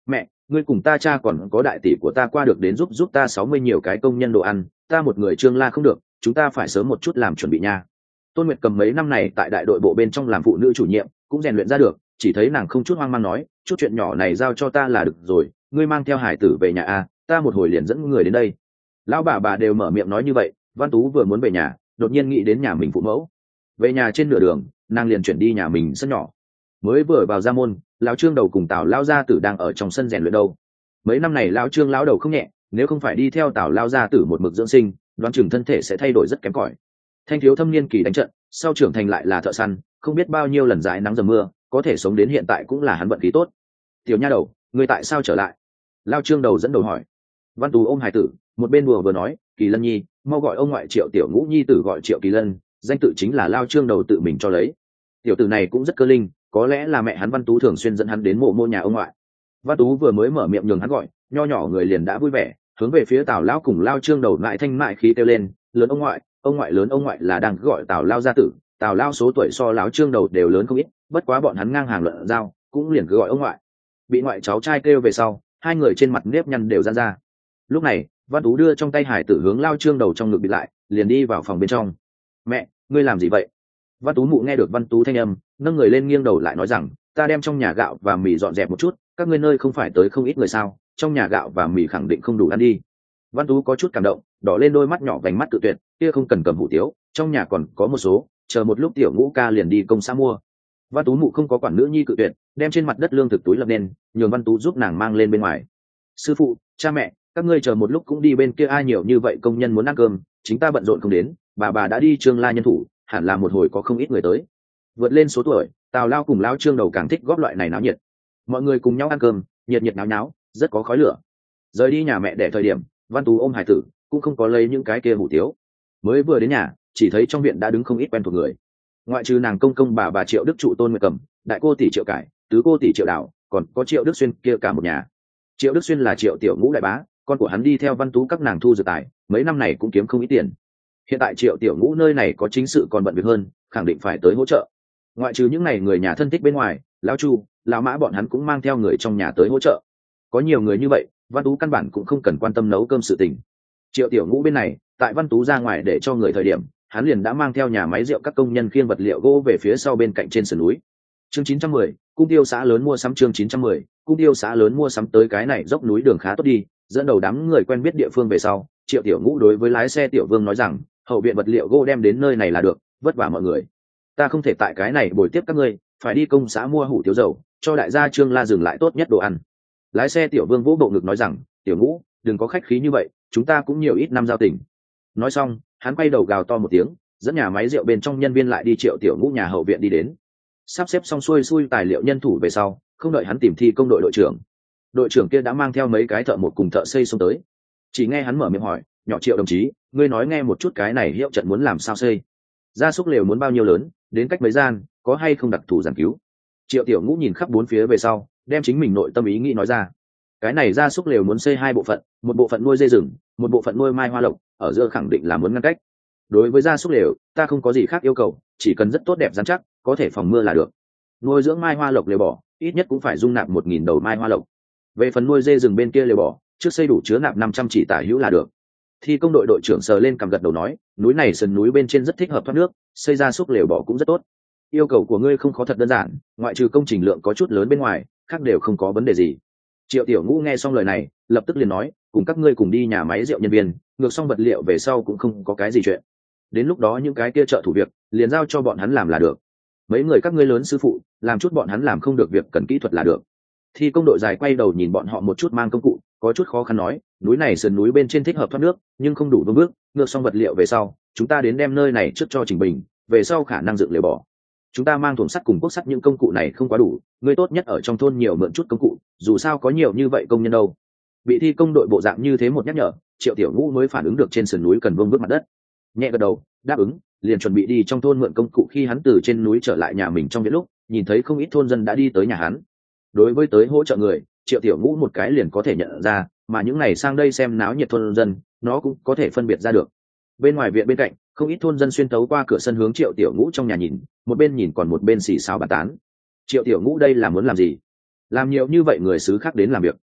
ngươi cùng ta cha còn có đại tỷ của ta qua được đến giúp giúp ta sáu mươi nhiều cái công nhân đồ ăn, ta một người Trương La không được, chúng ta phải sớm một chút làm chuẩn bị nha. Tôn Nguyệt Cầm mấy năm này tại đại đội bộ bên trong làm phụ nữ chủ nhiệm, cũng rèn luyện ra được, chỉ thấy nàng không chút hoang mang nói, chút chuyện nhỏ này giao cho ta là được rồi, ngươi mang theo hải tử về nhà a, ta một hồi liền dẫn người đến đây. Lão bà bà đều mở miệng nói như vậy, Văn Tú vừa muốn về nhà, đột nhiên nghĩ đến nhà mình phụ mẫu. Về nhà trên nửa đường, nàng liền chuyển đi nhà mình sân nhỏ. Mới vừa vào ra môn, lão Trương đầu cùng Tào lao gia tử đang ở trong sân rèn luyện đâu. Mấy năm này lão Trương lão đầu không nhẹ, nếu không phải đi theo Tào lao gia tử một mực dưỡng sinh, đoán chừng thân thể sẽ thay đổi rất kém cỏi. Thanh thiếu thâm niên kỳ đánh trận, sau trưởng thành lại là thợ săn, không biết bao nhiêu lần dãi nắng dầm mưa, có thể sống đến hiện tại cũng là hắn vận khí tốt. Tiểu nha đầu, ngươi tại sao trở lại? Lão Trương đầu dẫn đầu hỏi. Văn Tú ôm hải tử, một bên đùa vừa nói, Kỳ Lân nhi, mau gọi ông ngoại Triệu tiểu ngũ nhi tử gọi Triệu Kỳ Lân, danh tự chính là Lão Trương đầu tự mình cho lấy. Tiểu tử này cũng rất cơ linh, có lẽ là mẹ hắn Văn Tú thường xuyên dẫn hắn đến mộ mô nhà ông ngoại. Văn Tú vừa mới mở miệng nhường hắn gọi, nho nhỏ người liền đã vui vẻ, hướng về phía Tào lão cùng Lão Trương đầu lại thanh mại khí kêu lên, lớn ông ngoại, ông ngoại lớn ông ngoại là đang gọi Tào lao gia tử. Tào lao số tuổi so Lão Trương đầu đều lớn không ít, bất quá bọn hắn ngang hàng luận giao, cũng liền cứ gọi ông ngoại. Bị ngoại cháu trai kêu về sau, hai người trên mặt nếp nhăn đều ra ra. Lúc này, Văn Tú đưa trong tay hải tử hướng Lão Trương đầu trong ngực bịt lại, liền đi vào phòng bên trong. Mẹ, ngươi làm gì vậy? Văn Tú mụ nghe được Văn Tú thanh âm, nâng người lên nghiêng đầu lại nói rằng, ta đem trong nhà gạo và mì dọn dẹp một chút, các ngươi nơi không phải tới không ít người sao, trong nhà gạo và mì khẳng định không đủ ăn đi. Văn Tú có chút cảm động, đỏ lên đôi mắt nhỏ vành mắt tự tuyệt, kia không cần cầm hủ tiếu, trong nhà còn có một số, chờ một lúc tiểu ngũ ca liền đi công xã mua. Văn Tú mụ không có quản nữ nhi cự tuyệt, đem trên mặt đất lương thực túi lập lên, nhường Văn Tú giúp nàng mang lên bên ngoài. Sư phụ, cha mẹ, các ngươi chờ một lúc cũng đi bên kia, ai nhiều như vậy công nhân muốn ăn cơm, chính ta bận rộn không đến, bà bà đã đi Trương La nhân thủ, hẳn là một hồi có không ít người tới. Vượt lên số tuổi, Tào lao cùng Lão Trương đầu càng thích góp loại này náo nhiệt. Mọi người cùng nhau ăn cơm, nhiệt nhiệt náo náo, rất có khói lửa. Rời đi nhà mẹ để thời điểm, Văn Tú ôm hải tử, cũng không có lấy những cái kia hủ tiếu. Mới vừa đến nhà, chỉ thấy trong viện đã đứng không ít quen thuộc người. Ngoại trừ nàng công công bà bà Triệu Đức trụ Tôn Nguyệt Cầm, đại cô tỷ Triệu Cải, tứ cô tỷ Triệu Đào, còn có Triệu Đức Xuyên kia cả một nhà. Triệu Đức Xuyên là Triệu tiểu ngũ đại bá, con của hắn đi theo Văn Tú các nàng thu dược tài, mấy năm này cũng kiếm không ít tiền. Hiện tại Triệu tiểu ngũ nơi này có chính sự còn bận việc hơn, khẳng định phải tới hỗ trợ. Ngoại trừ những ngày người nhà thân thích bên ngoài, Lão Chu, Lão Mã bọn hắn cũng mang theo người trong nhà tới hỗ trợ. Có nhiều người như vậy, Văn Tú căn bản cũng không cần quan tâm nấu cơm sự tình. Triệu tiểu ngũ bên này, tại Văn Tú ra ngoài để cho người thời điểm, hắn liền đã mang theo nhà máy rượu các công nhân khiêng vật liệu gỗ về phía sau bên cạnh trên sườn núi. Chương chín trăm mười, cung tiêu xã lớn mua sắm. Chương chín trăm mười, cung tiêu xã lớn mua sắm. Tới cái này dốc núi đường khá tốt đi, dẫn đầu đám người quen biết địa phương về sau, Triệu tiểu ngũ đối với lái xe Tiểu Vương nói rằng, hậu viện vật liệu gỗ đem đến nơi này là được, vất vả mọi người. Ta không thể tại cái này bồi tiếp các ngươi, phải đi công xã mua hủ tiếu dầu, cho đại gia Trương La dừng lại tốt nhất đồ ăn. Lái xe Tiểu Vương vỗ bộ ngực nói rằng, Tiểu Ngũ, đừng có khách khí như vậy, chúng ta cũng nhiều ít năm giao tình. Nói xong, hắn quay đầu gào to một tiếng, dẫn nhà máy rượu bên trong nhân viên lại đi Triệu tiểu ngũ nhà hậu viện đi đến. Sắp xếp xong xuôi xuôi tài liệu nhân thủ về sau, không đợi hắn tìm thi công đội đội trưởng. Đội trưởng kia đã mang theo mấy cái thợ một cùng thợ xây xông tới. Chỉ nghe hắn mở miệng hỏi, nhỏ Triệu đồng chí, ngươi nói nghe một chút, cái này hiệu trận muốn làm sao xây? Gia súc lều muốn bao nhiêu lớn, đến cách mấy gian, có hay không đặc thù giảng cứu? Triệu tiểu ngũ nhìn khắp bốn phía về sau, đem chính mình nội tâm ý nghĩ nói ra. Cái này gia súc lều muốn xây hai bộ phận, một bộ phận nuôi dê rừng, một bộ phận nuôi mai hoa lộc, ở giữa khẳng định là muốn ngăn cách. Đối với gia súc lều, ta không có gì khác yêu cầu, chỉ cần rất tốt đẹp rắn chắc, có thể phòng mưa là được. Nuôi dưỡng mai hoa lộc lều bỏ, ít nhất cũng phải dung nạp một nghìn đầu mai hoa lộc. Về phần nuôi dê rừng bên kia lều bỏ, trước xây đủ chứa nạp năm trăm chỉ tả hữu là được. Thi công đội đội trưởng sờ lên cằm gật đầu nói, núi này sườn núi bên trên rất thích hợp thoát nước, xây ra súc lều bỏ cũng rất tốt. Yêu cầu của ngươi không khó, thật đơn giản, ngoại trừ công trình lượng có chút lớn bên ngoài, khác đều không có vấn đề gì. Triệu tiểu ngũ nghe xong lời này, lập tức liền nói, cùng các ngươi cùng đi nhà máy rượu nhân viên, ngược xong vật liệu về sau cũng không có cái gì chuyện. Đến lúc đó những cái kia trợ thủ việc, liền giao cho bọn hắn làm là được. Mấy người các ngươi lớn sư phụ, làm chút bọn hắn làm không được việc cần kỹ thuật là được. Thi công đội dài quay đầu nhìn bọn họ một chút mang công cụ, có chút khó khăn nói, núi này sườn núi bên trên thích hợp thoát nước, nhưng không đủ vương bước, ngược xong vật liệu về sau, chúng ta đến đem nơi này trước cho trình bình, về sau khả năng dựng lều bỏ. Chúng ta mang thùng sắt cùng cuốc sắt, những công cụ này không quá đủ, ngươi tốt nhất ở trong thôn nhiều mượn chút công cụ, dù sao có nhiều như vậy công nhân đâu. Bị thi công đội bộ dạng như thế một nhắc nhở, Triệu tiểu ngũ mới phản ứng được trên sườn núi cần vương bước mặt đất, nhẹ gật đầu đáp ứng, liền chuẩn bị đi trong thôn mượn công cụ. Khi hắn từ trên núi trở lại nhà mình trong viện lúc, nhìn thấy không ít thôn dân đã đi tới nhà hắn. Đối với tới hỗ trợ người, Triệu tiểu ngũ một cái liền có thể nhận ra, mà những ngày sang đây xem náo nhiệt thôn dân, nó cũng có thể phân biệt ra được. Bên ngoài viện bên cạnh, không ít thôn dân xuyên tấu qua cửa sân hướng Triệu tiểu ngũ trong nhà nhìn, một bên nhìn còn một bên xì xào bàn tán. Triệu tiểu ngũ đây là muốn làm gì? Làm nhiều như vậy người xứ khác đến làm việc.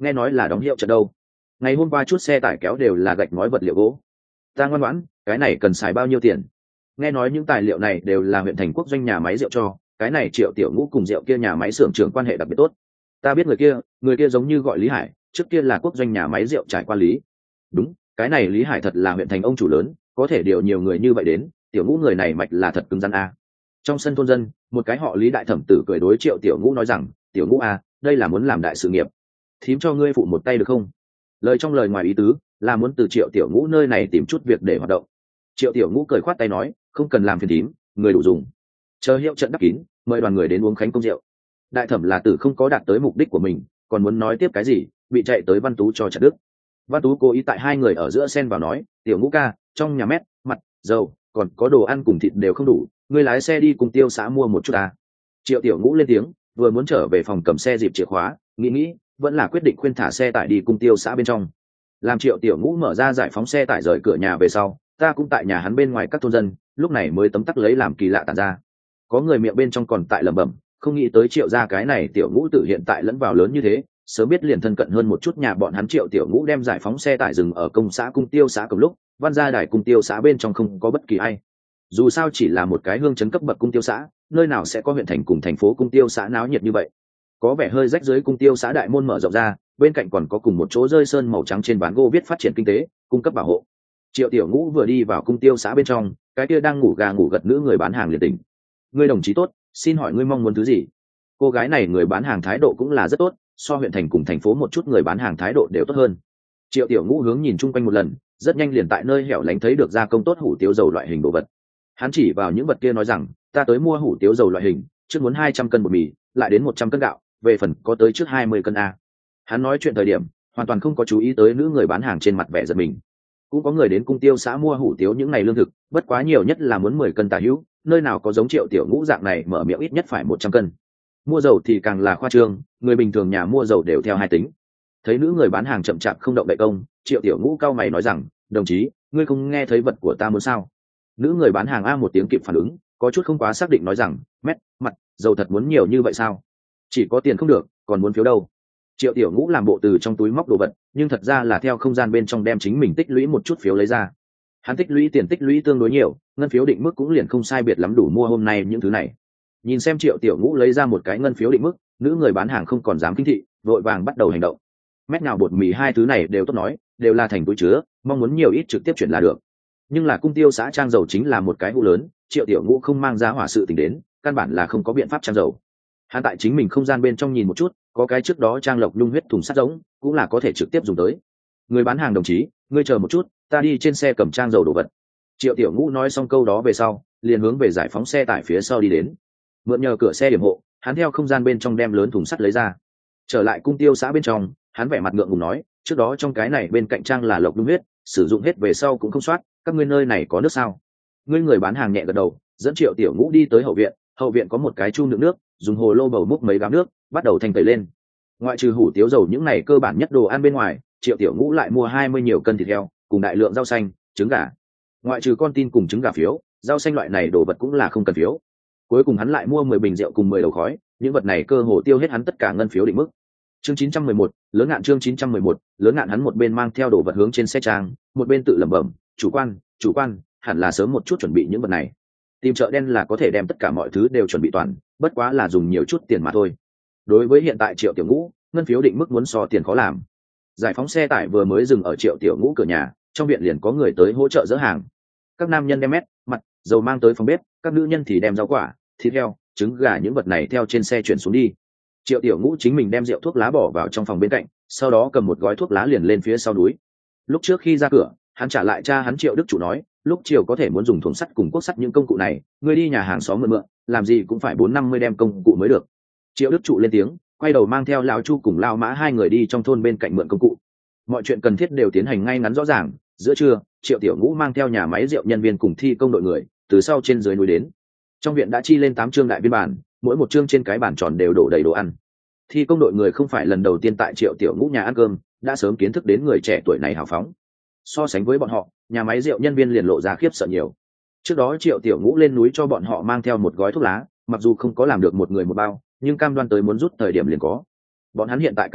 nghe nói là đóng hiệu trận đâu. Ngày hôm qua chút xe tải kéo đều là gạch ngói vật liệu gỗ. Ta ngoan ngoãn, cái này cần xài bao nhiêu tiền? Nghe nói những tài liệu này đều là huyện thành quốc doanh nhà máy rượu cho, cái này Triệu Tiểu Ngũ cùng rượu kia nhà máy xưởng trưởng quan hệ đặc biệt tốt. Ta biết người kia, người kia giống như gọi Lý Hải, trước kia là quốc doanh nhà máy rượu trải qua Lý. Đúng, cái này Lý Hải thật là huyện thành ông chủ lớn, có thể điều nhiều người như vậy đến, Tiểu Ngũ người này mạch là thật cứng rắn a. Trong sân thôn dân, một cái họ Lý đại thẩm tử cười đối Triệu Tiểu Ngũ nói rằng, Tiểu Ngũ a, đây là muốn làm đại sự nghiệp, thím cho ngươi phụ một tay được không? Lời trong lời ngoài ý tứ là muốn từ Triệu Tiểu Ngũ nơi này tìm chút việc để hoạt động. Triệu Tiểu Ngũ cười khoát tay nói, không cần làm phiền thím, người đủ dùng. Chờ hiệu trận đắp kín, mời đoàn người đến uống khánh công rượu. Đại thẩm là tử không có đạt tới mục đích của mình, còn muốn nói tiếp cái gì, bị chạy tới Văn Tú cho chặt đứt. Văn Tú cố ý tại hai người ở giữa xen vào nói, Tiểu Ngũ ca, trong nhà mét, mặt, dầu, còn có đồ ăn cùng thịt đều không đủ, ngươi lái xe đi cùng Tiêu xã mua một chút à. Triệu Tiểu Ngũ lên tiếng, vừa muốn trở về phòng cầm xe dịp chìa khóa, nghĩ nghĩ, vẫn là quyết định khuyên thả xe tải đi cùng Tiêu xã bên trong. Làm Triệu Tiểu Ngũ mở ra giải phóng xe tải rời cửa nhà về sau, ta cũng tại nhà hắn bên ngoài các thôn dân, lúc này mới tấm tắc lấy làm kỳ lạ tản ra. Có người miệng bên trong còn tại lẩm bẩm, không nghĩ tới Triệu gia cái này Tiểu Ngũ tự hiện tại lẫn vào lớn như thế, sớm biết liền thân cận hơn một chút nhà bọn hắn. Triệu Tiểu Ngũ đem giải phóng xe tải dừng ở công xã Cung Tiêu xã cùng lúc, Văn gia đài Cung Tiêu xã bên trong không có bất kỳ ai. Dù sao chỉ là một cái hương chấn cấp bậc Cung Tiêu xã, nơi nào sẽ có huyện thành cùng thành phố Cung Tiêu xã náo nhiệt như vậy. Có vẻ hơi rách dưới Cung Tiêu xã đại môn mở rộng ra, bên cạnh còn có cùng một chỗ rơi sơn màu trắng trên ván gỗ viết phát triển kinh tế, cung cấp bảo hộ. Triệu Tiểu Ngũ vừa đi vào Cung Tiêu xã bên trong, cái kia đang ngủ gà ngủ gật nữ người bán hàng liền tỉnh. Ngươi đồng chí tốt, xin hỏi ngươi mong muốn thứ gì? Cô gái này người bán hàng thái độ cũng là rất tốt, so huyện thành cùng thành phố một chút người bán hàng thái độ đều tốt hơn. Triệu Tiểu Ngũ hướng nhìn chung quanh một lần, rất nhanh liền tại nơi hẻo lánh thấy được gia công tốt hủ tiếu dầu loại hình đồ vật. Hắn chỉ vào những vật kia nói rằng, ta tới mua hủ tiếu dầu loại hình, trước muốn hai trăm cân bột mì, lại đến một trăm cân gạo, về phần có tới trước hai mươi cân a. Hắn nói chuyện thời điểm, hoàn toàn không có chú ý tới nữ người bán hàng trên mặt vẻ giận mình. Cũng có người đến Cung Tiêu xã mua hủ tiếu những ngày lương thực, bất quá nhiều nhất là muốn mười cân tà hữu, nơi nào có giống Triệu Tiểu Ngũ dạng này mở miệng ít nhất phải một trăm cân. Mua dầu thì càng là khoa trương, người bình thường nhà mua dầu đều theo hai tính. Thấy nữ người bán hàng chậm chạp không động đậy công, Triệu Tiểu Ngũ cau mày nói rằng, đồng chí, ngươi không nghe thấy vật của ta muốn sao? Nữ người bán hàng a một tiếng kịp phản ứng, có chút không quá xác định nói rằng, mét, mặt, dầu thật muốn nhiều như vậy sao? Chỉ có tiền không được, còn muốn phiếu đâu? Triệu Tiểu Ngũ làm bộ từ trong túi móc đồ vật, nhưng thật ra là theo không gian bên trong đem chính mình tích lũy một chút phiếu lấy ra. Hắn tích lũy tiền tích lũy tương đối nhiều, ngân phiếu định mức cũng liền không sai biệt lắm đủ mua hôm nay những thứ này. Nhìn xem Triệu Tiểu Ngũ lấy ra một cái ngân phiếu định mức, nữ người bán hàng không còn dám kinh thị, vội vàng bắt đầu hành động. Mét nào bột mì hai thứ này đều tốt nói, đều là thành túi chứa, mong muốn nhiều ít trực tiếp chuyển là được. Nhưng là Cung Tiêu xã trang dầu chính là một cái hũ lớn, Triệu Tiểu Ngũ không mang ra hỏa sự tình đến, căn bản là không có biện pháp trang dầu. Hắn tại chính mình không gian bên trong nhìn một chút, có cái trước đó trang lộc nhung huyết thùng sắt giống, cũng là có thể trực tiếp dùng tới. Người bán hàng đồng chí, ngươi chờ một chút, ta đi trên xe cầm trang dầu đồ vật. Triệu Tiểu Ngũ nói xong câu đó về sau, liền hướng về giải phóng xe tải phía sau đi đến. Mượn nhờ cửa xe điểm hộ, hắn theo không gian bên trong đem lớn thùng sắt lấy ra. Trở lại Cung Tiêu xã bên trong, hắn vẻ mặt ngượng ngùng nói, trước đó trong cái này bên cạnh trang là lộc nhung huyết, sử dụng hết về sau cũng không soát, các ngươi nơi này có nước sao? Ngươi người bán hàng nhẹ gật đầu, dẫn Triệu Tiểu Ngũ đi tới hậu viện, hậu viện có một cái chu đựng nước, dùng hồ lô bầu múc mấy gáo nước, bắt đầu thanh tẩy lên. Ngoại trừ hủ tiếu dầu những này cơ bản nhất đồ ăn bên ngoài, Triệu Tiểu Ngũ lại mua hai mươi nhiều cân thịt heo, cùng đại lượng rau xanh, trứng gà. Ngoại trừ con tin cùng trứng gà phiếu, rau xanh loại này đồ vật cũng là không cần phiếu. Cuối cùng hắn lại mua mười bình rượu cùng mười đầu khói, những vật này cơ hồ tiêu hết hắn tất cả ngân phiếu định mức. Chương chín trăm mười một, lớn ngạn chương chín trăm mười một, lớn ngạn hắn một bên mang theo đồ vật hướng trên xe trang, một bên tự lẩm bẩm, chủ quan, chủ quan, hẳn là sớm một chút chuẩn bị những vật này. Tìm chợ đen là có thể đem tất cả mọi thứ đều chuẩn bị toàn, bất quá là dùng nhiều chút tiền mà thôi. Đối với hiện tại Triệu Tiểu Ngũ, ngân phiếu định mức muốn so tiền khó làm. Giải phóng xe tải vừa mới dừng ở Triệu Tiểu Ngũ cửa nhà, trong viện liền có người tới hỗ trợ dỡ hàng. Các nam nhân đem mét, mặt, dầu mang tới phòng bếp, các nữ nhân thì đem rau quả, thịt heo, trứng gà những vật này theo trên xe chuyển xuống đi. Triệu Tiểu Ngũ chính mình đem rượu thuốc lá bỏ vào trong phòng bên cạnh, sau đó cầm một gói thuốc lá liền lên phía sau núi. Lúc trước khi ra cửa, hắn trả lại cha hắn Triệu Đức Chủ nói, lúc chiều có thể muốn dùng thùng sắt cùng cuốc sắt những công cụ này, ngươi đi nhà hàng xóm mượn mượn, làm gì cũng phải bốn năm mươi đem công cụ mới được. Triệu Đức Trụ lên tiếng, quay đầu mang theo lão Chu cùng Lão Mã hai người đi trong thôn bên cạnh mượn công cụ. Mọi chuyện cần thiết đều tiến hành ngay ngắn rõ ràng. Giữa trưa, Triệu Tiểu Ngũ mang theo nhà máy rượu nhân viên cùng thi công đội người từ sau trên dưới núi đến. Trong viện đã chi lên tám chương đại biên bản, mỗi một chương trên cái bàn tròn đều đổ đầy đồ ăn. Thi công đội người không phải lần đầu tiên tại Triệu Tiểu Ngũ nhà ăn cơm, đã sớm kiến thức đến người trẻ tuổi này hào phóng. So sánh với bọn họ, nhà máy rượu nhân viên liền lộ ra khiếp sợ nhiều. Trước đó Triệu Tiểu Ngũ lên núi cho bọn họ mang theo một gói thuốc lá, mặc dù không có làm được một người một bao, nhưng cam đoan tới muốn rút thời điểm liền có. Bọn hắn hiện tại cảm thấy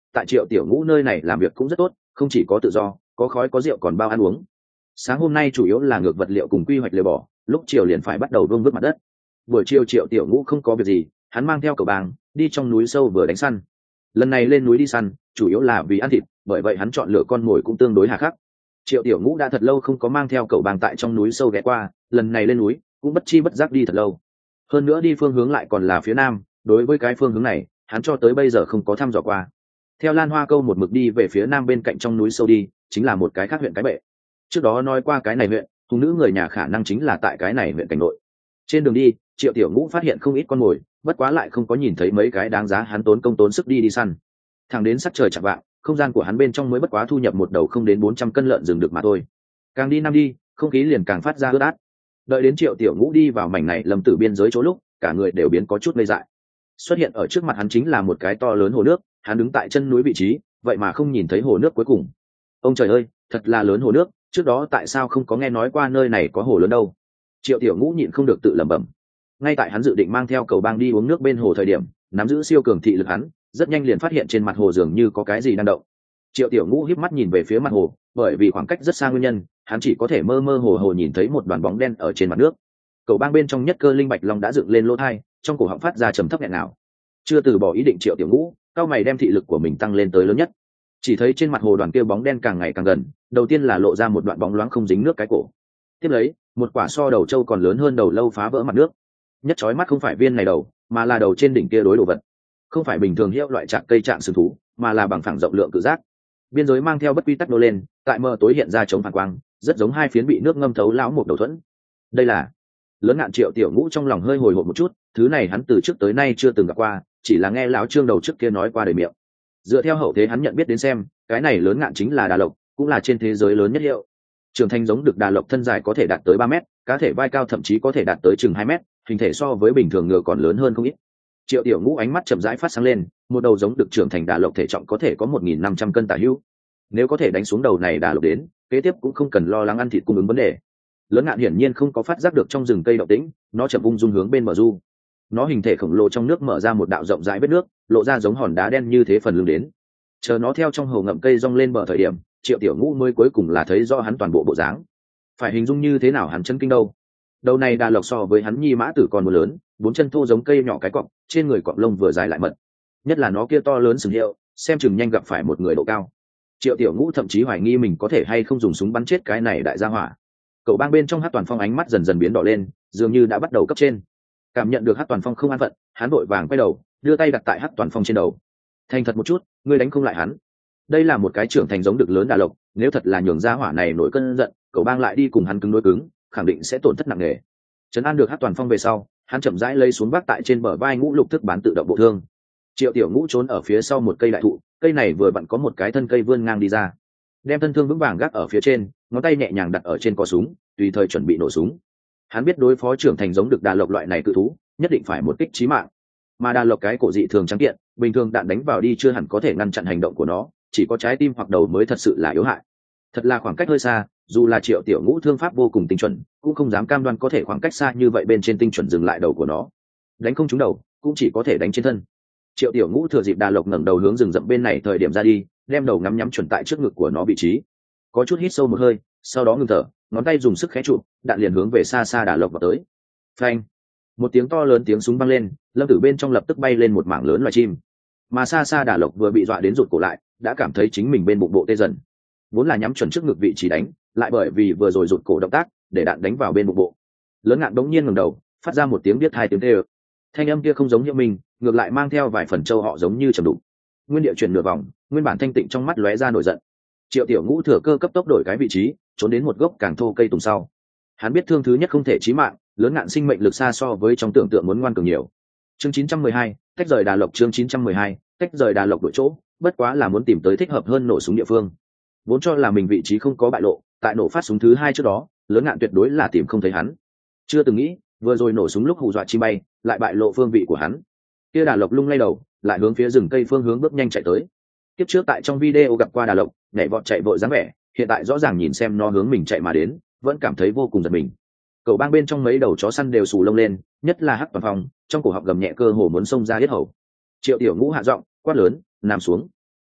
tại Triệu Tiểu Ngũ nơi này làm việc cũng rất tốt, không chỉ có tự do, có khói có rượu còn bao ăn uống. Sáng hôm nay chủ yếu là ngược vật liệu cùng quy hoạch lều bỏ, lúc chiều liền phải bắt đầu vương vứt mặt đất. Buổi chiều Triệu Tiểu Ngũ không có việc gì, hắn mang theo cậu bàng đi trong núi sâu vừa đánh săn. Lần này lên núi đi săn chủ yếu là vì ăn thịt, bởi vậy hắn chọn lựa con mồi cũng tương đối hà khắc. Triệu Tiểu Ngũ đã thật lâu không có mang theo cậu bàng tại trong núi sâu ghé qua, lần này lên núi cũng bất chi bất giác đi thật lâu. Hơn nữa đi phương hướng lại còn là phía nam, đối với cái phương hướng này hắn cho tới bây giờ không có thăm dò qua. Theo Lan Hoa Câu một mực đi về phía nam bên cạnh trong núi sâu đi, chính là một cái khác huyện Cái Bệ. Trước đó nói qua cái này huyện, thùng nữ người nhà khả năng chính là tại cái này huyện cảnh nội. Trên đường đi, Triệu Tiểu Ngũ phát hiện không ít con mồi, bất quá lại không có nhìn thấy mấy cái đáng giá hắn tốn công tốn sức đi đi săn. Thẳng đến sắc trời chạng vạng, không gian của hắn bên trong mới bất quá thu nhập một đầu không đến bốn trăm cân lợn rừng được mà thôi. Càng đi nam đi, không khí liền càng phát ra ướt át. Đợi đến Triệu Tiểu Ngũ đi vào mảnh này lầm tử biên giới chỗ lúc, cả người đều biến có chút ngây dại. Xuất hiện ở trước mặt hắn chính là một cái to lớn hồ nước, hắn đứng tại chân núi vị trí, vậy mà không nhìn thấy hồ nước cuối cùng. Ông trời ơi, thật là lớn hồ nước, trước đó tại sao không có nghe nói qua nơi này có hồ lớn đâu? Triệu Tiểu Ngũ nhịn không được tự lẩm bẩm. Ngay tại hắn dự định mang theo cầu bang đi uống nước bên hồ thời điểm, nắm giữ siêu cường thị lực hắn rất nhanh liền phát hiện trên mặt hồ dường như có cái gì đang động. Triệu Tiểu Ngũ híp mắt nhìn về phía mặt hồ, bởi vì khoảng cách rất xa nguyên nhân, hắn chỉ có thể mơ mơ hồ hồ nhìn thấy một đoàn bóng đen ở trên mặt nước. Cầu bang bên trong nhất cơ linh bạch long đã dựng lên lỗ thai, trong cổ họng phát ra trầm thấp nghẹn nào. Chưa từ bỏ ý định Triệu Tiểu Ngũ, cao mày đem thị lực của mình tăng lên tới lớn nhất. Chỉ thấy trên mặt hồ đoàn kia bóng đen càng ngày càng gần, đầu tiên là lộ ra một đoạn bóng loáng không dính nước cái cổ. Tiếp lấy, một quả so đầu trâu còn lớn hơn đầu lâu phá vỡ mặt nước. Nhất chói mắt không phải viên này đầu, mà là đầu trên đỉnh kia đối đồ vật. Không phải bình thường hiệu loại trạng cây trạng sừng thú, mà là bằng phẳng rộng lượng cự giác. Biên giới mang theo bất quy tắc nô lên, tại mờ tối hiện ra chống phản quang, rất giống hai phiến bị nước ngâm thấu lão một đầu thuẫn. Đây là lớn ngạn Triệu Tiểu Ngũ trong lòng hơi hồi hộp một chút, thứ này hắn từ trước tới nay chưa từng gặp qua, chỉ là nghe lão trương đầu trước kia nói qua đời miệng. Dựa theo hậu thế hắn nhận biết đến xem, cái này lớn ngạn chính là đà lộc, cũng là trên thế giới lớn nhất hiệu. Trưởng thành giống được đà lộc thân dài có thể đạt tới ba mét, cá thể vai cao thậm chí có thể đạt tới chừng hai mét, hình thể so với bình thường ngựa còn lớn hơn không ít. Triệu Tiểu Ngũ ánh mắt chậm rãi phát sáng lên, một đầu giống được trưởng thành đà lộc thể trọng có thể có một nghìn năm trăm cân tả hữu. Nếu có thể đánh xuống đầu này đà lộc đến, kế tiếp cũng không cần lo lắng ăn thịt cung ứng vấn đề. Lớn ngạn hiển nhiên không có phát giác được trong rừng cây động tĩnh, nó chậm ung dung hướng bên bờ du. Nó hình thể khổng lồ trong nước mở ra một đạo rộng rãi vết nước, lộ ra giống hòn đá đen như thế phần lưng đến. Chờ nó theo trong hồ ngậm cây rong lên bờ thời điểm, Triệu Tiểu Ngũ mới cuối cùng là thấy rõ hắn toàn bộ bộ dáng. Phải hình dung như thế nào hắn chân kinh đâu. Đầu này đà lộc so với hắn nhi mã tử còn một lớn, bốn chân thô giống cây nhỏ cái cọng, trên người cọng lông vừa dài lại mật. Nhất là nó kia to lớn sừng hiệu, xem chừng nhanh gặp phải một người độ cao. Triệu Tiểu Ngũ thậm chí hoài nghi mình có thể hay không dùng súng bắn chết cái này đại gia hỏa. Cậu bang bên trong Hắc Toàn Phong ánh mắt dần dần biến đỏ lên, dường như đã bắt đầu cấp trên. Cảm nhận được Hắc Toàn Phong không an phận, hắn vội vàng quay đầu, đưa tay đặt tại Hắc Toàn Phong trên đầu. Thành thật một chút, ngươi đánh không lại hắn. Đây là một cái trưởng thành giống được lớn đà lộc, nếu thật là nhường gia hỏa này nổi cơn giận, cậu bang lại đi cùng hắn cứng đối cứng, khẳng định sẽ tổn thất nặng nề. Trấn an được Hắc Toàn Phong về sau, hắn chậm rãi lấy xuống vác tại trên bờ vai ngũ lục thức bán tự động bộ thương. Triệu Tiểu Ngũ trốn ở phía sau một cây đại thụ, cây này vừa vặn có một cái thân cây vươn ngang đi ra, đem thân thương vững vàng gác ở phía trên, ngón tay nhẹ nhàng đặt ở trên cò súng, tùy thời chuẩn bị nổ súng. Hắn biết đối phó trưởng thành giống được đà lộc loại này cự thú, nhất định phải một kích chí mạng. Mà đà lộc cái cổ dị thường trắng kiện, bình thường đạn đánh vào đi chưa hẳn có thể ngăn chặn hành động của nó, chỉ có trái tim hoặc đầu mới thật sự là yếu hại. Thật là khoảng cách hơi xa, dù là Triệu Tiểu Ngũ thương pháp vô cùng tinh chuẩn, cũng không dám cam đoan có thể khoảng cách xa như vậy bên trên tinh chuẩn dừng lại đầu của nó. Đánh không trúng đầu, cũng chỉ có thể đánh trên thân. Triệu Tiểu Ngũ thừa dịp đà lộc ngẩng đầu hướng rừng rậm bên này thời điểm ra đi, đem đầu ngắm nhắm chuẩn tại trước ngực của nó vị trí. Có chút hít sâu một hơi, sau đó ngừng thở, ngón tay dùng sức khé chụp, đạn liền hướng về xa xa đà lộc vào tới. Phanh! Một tiếng to lớn tiếng súng vang lên, lâm tử bên trong lập tức bay lên một mảng lớn loài chim. Mà xa xa đà lộc vừa bị dọa đến rụt cổ lại, đã cảm thấy chính mình bên bụng bộ tê dần. Vốn là nhắm chuẩn trước ngực vị trí đánh, lại bởi vì vừa rồi rụt cổ động tác, để đạn đánh vào bên bụng bộ. Lớn ngạn đống nhiên ngẩng đầu, phát ra một tiếng biết hai tiếng tê ơ. Thanh âm kia không giống như mình, ngược lại mang theo vài phần châu họ giống như trầm đục. Nguyên địa chuyển nửa vòng, nguyên bản thanh tịnh trong mắt lóe ra nổi giận. Triệu Tiểu Ngũ thừa cơ cấp tốc đổi cái vị trí, trốn đến một gốc càng thô cây tùng sau. Hắn biết thương thứ nhất không thể chí mạng, lớn ngạn sinh mệnh lực xa so với trong tưởng tượng muốn ngoan cường nhiều. Chương chín trăm mười hai, tách rời đà lộc. Chương chín trăm mười hai, tách rời đà lộc đổi chỗ, bất quá là muốn tìm tới thích hợp hơn nổ súng địa phương. Vốn cho là mình vị trí không có bại lộ, tại nổ phát súng thứ hai trước đó, lớn ngạn tuyệt đối là tìm không thấy hắn. Chưa từng nghĩ, vừa rồi nổ súng lúc hù dọa chim bay, lại bại lộ phương vị của hắn. Kia đà lộc lung lay đầu, lại hướng phía rừng cây phương hướng bước nhanh chạy tới. Tiếp trước tại trong video gặp qua đà lộc, nhảy vọt chạy vội dáng vẻ, hiện tại rõ ràng nhìn xem nó hướng mình chạy mà đến, vẫn cảm thấy vô cùng giật mình. Cậu bang bên trong mấy đầu chó săn đều xù lông lên, nhất là Hắc Toàn Phong, trong cổ họng gầm nhẹ cơ hồ muốn xông ra hết hầu. Triệu Tiểu Ngũ hạ giọng quát lớn, nằm xuống.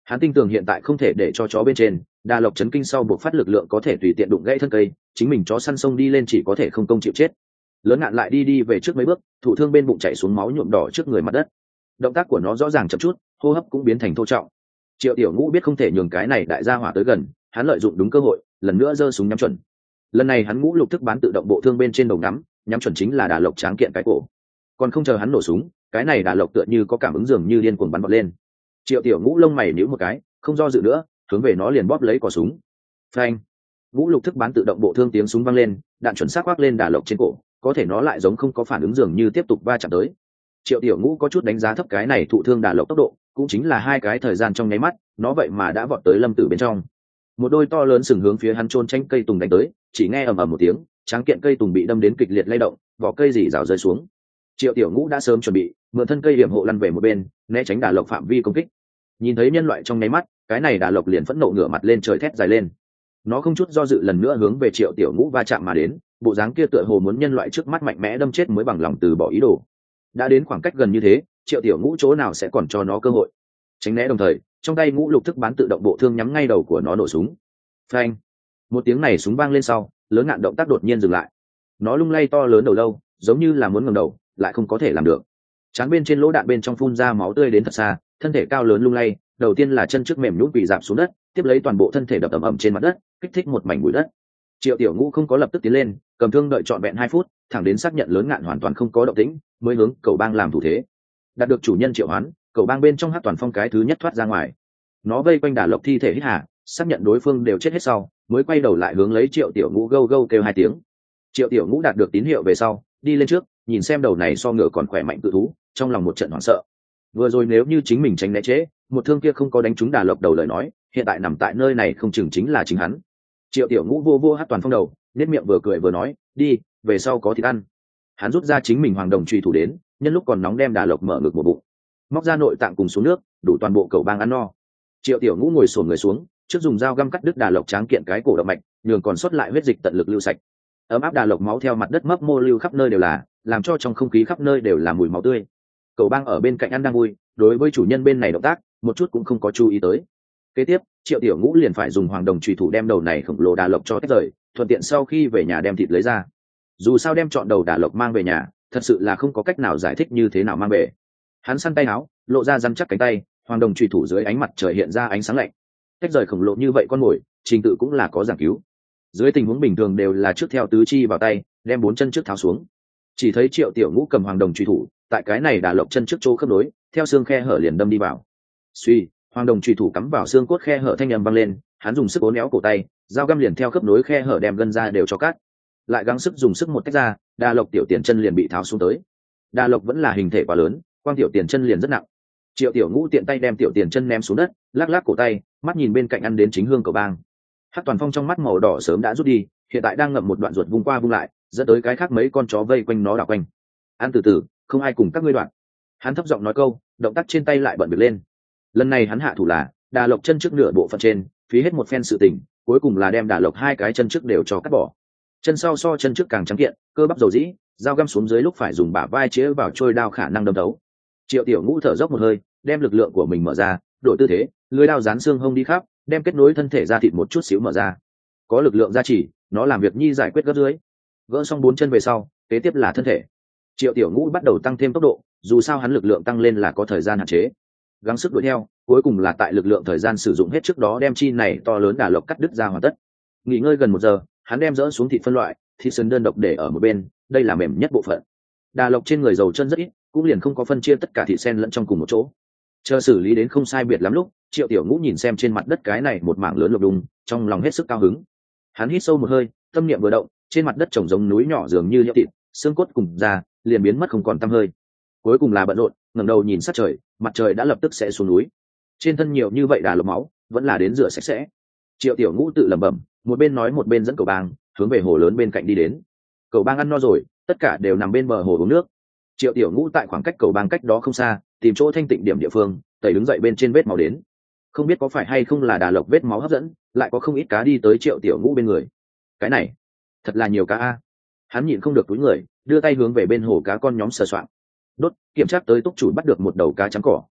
Hắn tin tưởng hiện tại không thể để cho chó bên trên đà lộc chấn kinh sau buộc phát lực lượng có thể tùy tiện đụng gãy thân cây, chính mình chó săn sông đi lên chỉ có thể không công chịu chết. Lớn Ngạn lại đi đi về trước mấy bước, thụ thương bên bụng chảy xuống máu nhuộm đỏ trước người mặt đất. Động tác của nó rõ ràng chậm chút, hô hấp cũng biến thành thô trọng. Triệu Tiểu Ngũ biết không thể nhường cái này đại gia hỏa tới gần, hắn lợi dụng đúng cơ hội, lần nữa giơ súng nhắm chuẩn. Lần này hắn ngũ lục thức bán tự động bộ thương bên trên đầu ngắm, nhắm chuẩn chính là đà lộc tráng kiện cái cổ. Còn không chờ hắn nổ súng, cái này đà lộc tựa như có cảm ứng dường như điên cuồng bắn vọt lên. Triệu Tiểu Ngũ lông mày nhíu một cái, không do dự nữa, hướng về nó liền bóp lấy cò súng. Phanh! Ngũ lục thức bán tự động bộ thương tiếng súng vang lên, đạn chuẩn xác quắc lên đà lộc trên cổ, có thể nó lại giống không có phản ứng dường như tiếp tục va chạm tới. Triệu Tiểu Ngũ có chút đánh giá thấp cái này thụ thương đà lộc tốc độ, cũng chính là hai cái thời gian trong nháy mắt, nó vậy mà đã vọt tới Lâm Tử bên trong. Một đôi to lớn sừng hướng phía hắn chôn tranh cây tùng đánh tới, chỉ nghe ầm ầm một tiếng, tráng kiện cây tùng bị đâm đến kịch liệt lay động, vỏ cây rỉ rào rơi xuống. Triệu Tiểu Ngũ đã sớm chuẩn bị, mượn thân cây hiểm hộ lăn về một bên, né tránh đà lộc phạm vi công kích. Nhìn thấy nhân loại trong nháy mắt, cái này đà lộc liền phẫn nộ ngửa mặt lên trời thét dài lên. Nó không chút do dự lần nữa hướng về Triệu Tiểu Ngũ va chạm mà đến, bộ dáng kia tựa hồ muốn nhân loại trước mắt mạnh mẽ đâm chết mới bằng lòng từ bỏ ý đồ. Đã đến khoảng cách gần như thế, Triệu Tiểu Ngũ chỗ nào sẽ còn cho nó cơ hội. Tránh né đồng thời, trong tay ngũ lục thức bán tự động bộ thương nhắm ngay đầu của nó nổ súng. Phanh! Một tiếng này súng vang lên sau, Lớn Ngạn động tác đột nhiên dừng lại. Nó lung lay to lớn đầu lâu, giống như là muốn ngẩng đầu, lại không có thể làm được. Trán bên trên lỗ đạn bên trong phun ra máu tươi đến thật xa, thân thể cao lớn lung lay, đầu tiên là chân trước mềm nhũn quỳ rạp xuống đất, tiếp lấy toàn bộ thân thể đập ầm ầm trên mặt đất, kích thích một mảnh bụi đất. Triệu Tiểu Ngũ không có lập tức tiến lên, cầm thương đợi trọn vẹn hai phút, thẳng đến xác nhận Lớn Ngạn hoàn toàn không có động tĩnh, mới hướng cầu bang làm thủ thế. Đạt được chủ nhân triệu hoán, cầu bang bên trong Hắc Toàn Phong cái thứ nhất thoát ra ngoài. Nó vây quanh đà lộc thi thể hít hà, xác nhận đối phương đều chết hết sau, mới quay đầu lại hướng lấy Triệu Tiểu Ngũ gâu gâu kêu hai tiếng. Triệu Tiểu Ngũ đạt được tín hiệu về sau, đi lên trước, nhìn xem đầu này so ngựa còn khỏe mạnh cự thú, trong lòng một trận hoảng sợ. Vừa rồi nếu như chính mình tránh né chế, một thương kia không có đánh trúng đà lộc đầu lời nói, hiện tại nằm tại nơi này không chừng chính là chính hắn. Triệu Tiểu Ngũ vô vô Hắc Toàn Phong đầu, nét miệng vừa cười vừa nói, đi, về sau có thịt ăn. Hắn rút ra chính mình hoàng đồng truy thủ đến, nhân lúc còn nóng đem đà lộc mở ngực một bụng, móc ra nội tạng cùng xuống nước, đủ toàn bộ cầu bang ăn no. Triệu Tiểu Ngũ ngồi xổm người xuống, trước dùng dao găm cắt đứt đà lộc tráng kiện cái cổ động mạch, nhường còn sót lại huyết dịch tận lực lưu sạch. Ấm áp đà lộc máu theo mặt đất mấp mô lưu khắp nơi đều là, làm cho trong không khí khắp nơi đều là mùi máu tươi. Cầu bang ở bên cạnh ăn đang vui, đối với chủ nhân bên này động tác, một chút cũng không có chú ý tới. Kế tiếp, Triệu Tiểu Ngũ liền phải dùng hoàng đồng chùy thủ đem đầu này khổng lồ đà lộc cho tách rời, thuận tiện sau khi về nhà đem thịt lấy ra. Dù sao đem chọn đầu đà lộc mang về nhà, thật sự là không có cách nào giải thích như thế nào mang về. Hắn săn tay áo, lộ ra rắn chắc cánh tay, hoàng đồng chùy thủ dưới ánh mặt trời hiện ra ánh sáng lạnh. Tách rời khổng lồ như vậy con mồi, trình tự cũng là có giảng cứu. Dưới tình huống bình thường đều là trước theo tứ chi vào tay, đem bốn chân trước tháo xuống. Chỉ thấy Triệu Tiểu Ngũ cầm hoàng đồng chùy thủ, tại cái này đà lộc chân trước chỗ khớp nối, theo xương khe hở liền đâm đi vào. Suy, hoàng đồng chùy thủ cắm vào xương cốt khe hở thanh âm vang lên, hắn dùng sức uốn éo cổ tay, dao găm liền theo khớp nối khe hở đem gân ra đều cho cắt. Lại gắng sức dùng sức một tách ra, đà lộc tiểu tiền chân liền bị tháo xuống tới. Đà lộc vẫn là hình thể quá lớn, quang tiểu tiền chân liền rất nặng. Triệu Tiểu Ngũ tiện tay đem tiểu tiền chân ném xuống đất, lắc lắc cổ tay, mắt nhìn bên cạnh ăn đến chính hương cầu bang. Hắc Toàn Phong trong mắt màu đỏ sớm đã rút đi, hiện tại đang ngậm một đoạn ruột vung qua vung lại, dẫn tới cái khác mấy con chó vây quanh nó đảo quanh. Ăn từ từ, không ai cùng các ngươi đoạn. Hắn thấp giọng nói câu, động tác trên tay lại bận bịu lên. Lần này hắn hạ thủ là đà lộc chân trước nửa bộ phận trên, phí hết một phen sự tình, cuối cùng là đem đà lộc hai cái chân trước đều cho cắt bỏ. Chân sau so chân trước càng trắng kiện, cơ bắp dầu dĩ, dao găm xuống dưới lúc phải dùng bả vai chĩa vào trôi đao khả năng đâm đấu. Triệu Tiểu Ngũ thở dốc một hơi, đem lực lượng của mình mở ra, đổi tư thế, lưỡi đao dán xương hông đi khắp, đem kết nối thân thể ra thịt một chút xíu mở ra. Có lực lượng gia trì, nó làm việc nhi giải quyết gấp dưới. Gỡ xong bốn chân về sau, kế tiếp là thân thể. Triệu Tiểu Ngũ bắt đầu tăng thêm tốc độ, dù sao hắn lực lượng tăng lên là có thời gian hạn chế. Gắng sức đuổi theo, cuối cùng là tại lực lượng thời gian sử dụng hết trước đó đem chi này to lớn đà lộc cắt đứt ra hoàn tất. Nghỉ ngơi gần một giờ, hắn đem dỡ xuống thịt phân loại, thịt sườn đơn độc để ở một bên, đây là mềm nhất bộ phận. Đà lộc trên người dầu chân rất ít, cũng liền không có phân chia tất cả thịt sen lẫn trong cùng một chỗ. Chờ xử lý đến không sai biệt lắm lúc, Triệu Tiểu Ngũ nhìn xem trên mặt đất cái này một mảng lớn lục đùng, trong lòng hết sức cao hứng. Hắn hít sâu một hơi, tâm niệm vừa động, trên mặt đất trồng giống núi nhỏ dường như liễu thịt, xương cốt cùng da liền biến mất không còn tăm hơi. Cuối cùng là bận rộn, ngẩng đầu nhìn sát trời, mặt trời đã lập tức sẽ xuống núi. Trên thân nhiều như vậy đà lộc máu, vẫn là đến rửa sạch sẽ. Triệu Tiểu Ngũ tự lẩm bẩm, một bên nói một bên dẫn cầu bang hướng về hồ lớn bên cạnh đi đến. Cầu bang ăn no rồi, tất cả đều nằm bên bờ hồ uống nước. Triệu Tiểu Ngũ tại khoảng cách cầu bang cách đó không xa, tìm chỗ thanh tịnh điểm địa phương, tẩy đứng dậy bên trên vết máu đến. Không biết có phải hay không là đà lộc vết máu hấp dẫn, lại có không ít cá đi tới Triệu Tiểu Ngũ bên người. Cái này, thật là nhiều cá a. Hắn nhịn không được túi người, đưa tay hướng về bên hồ cá con nhóm sờ soạng. Đốt, kiểm tra tới túc chủ bắt được một đầu cá trắng cỏ,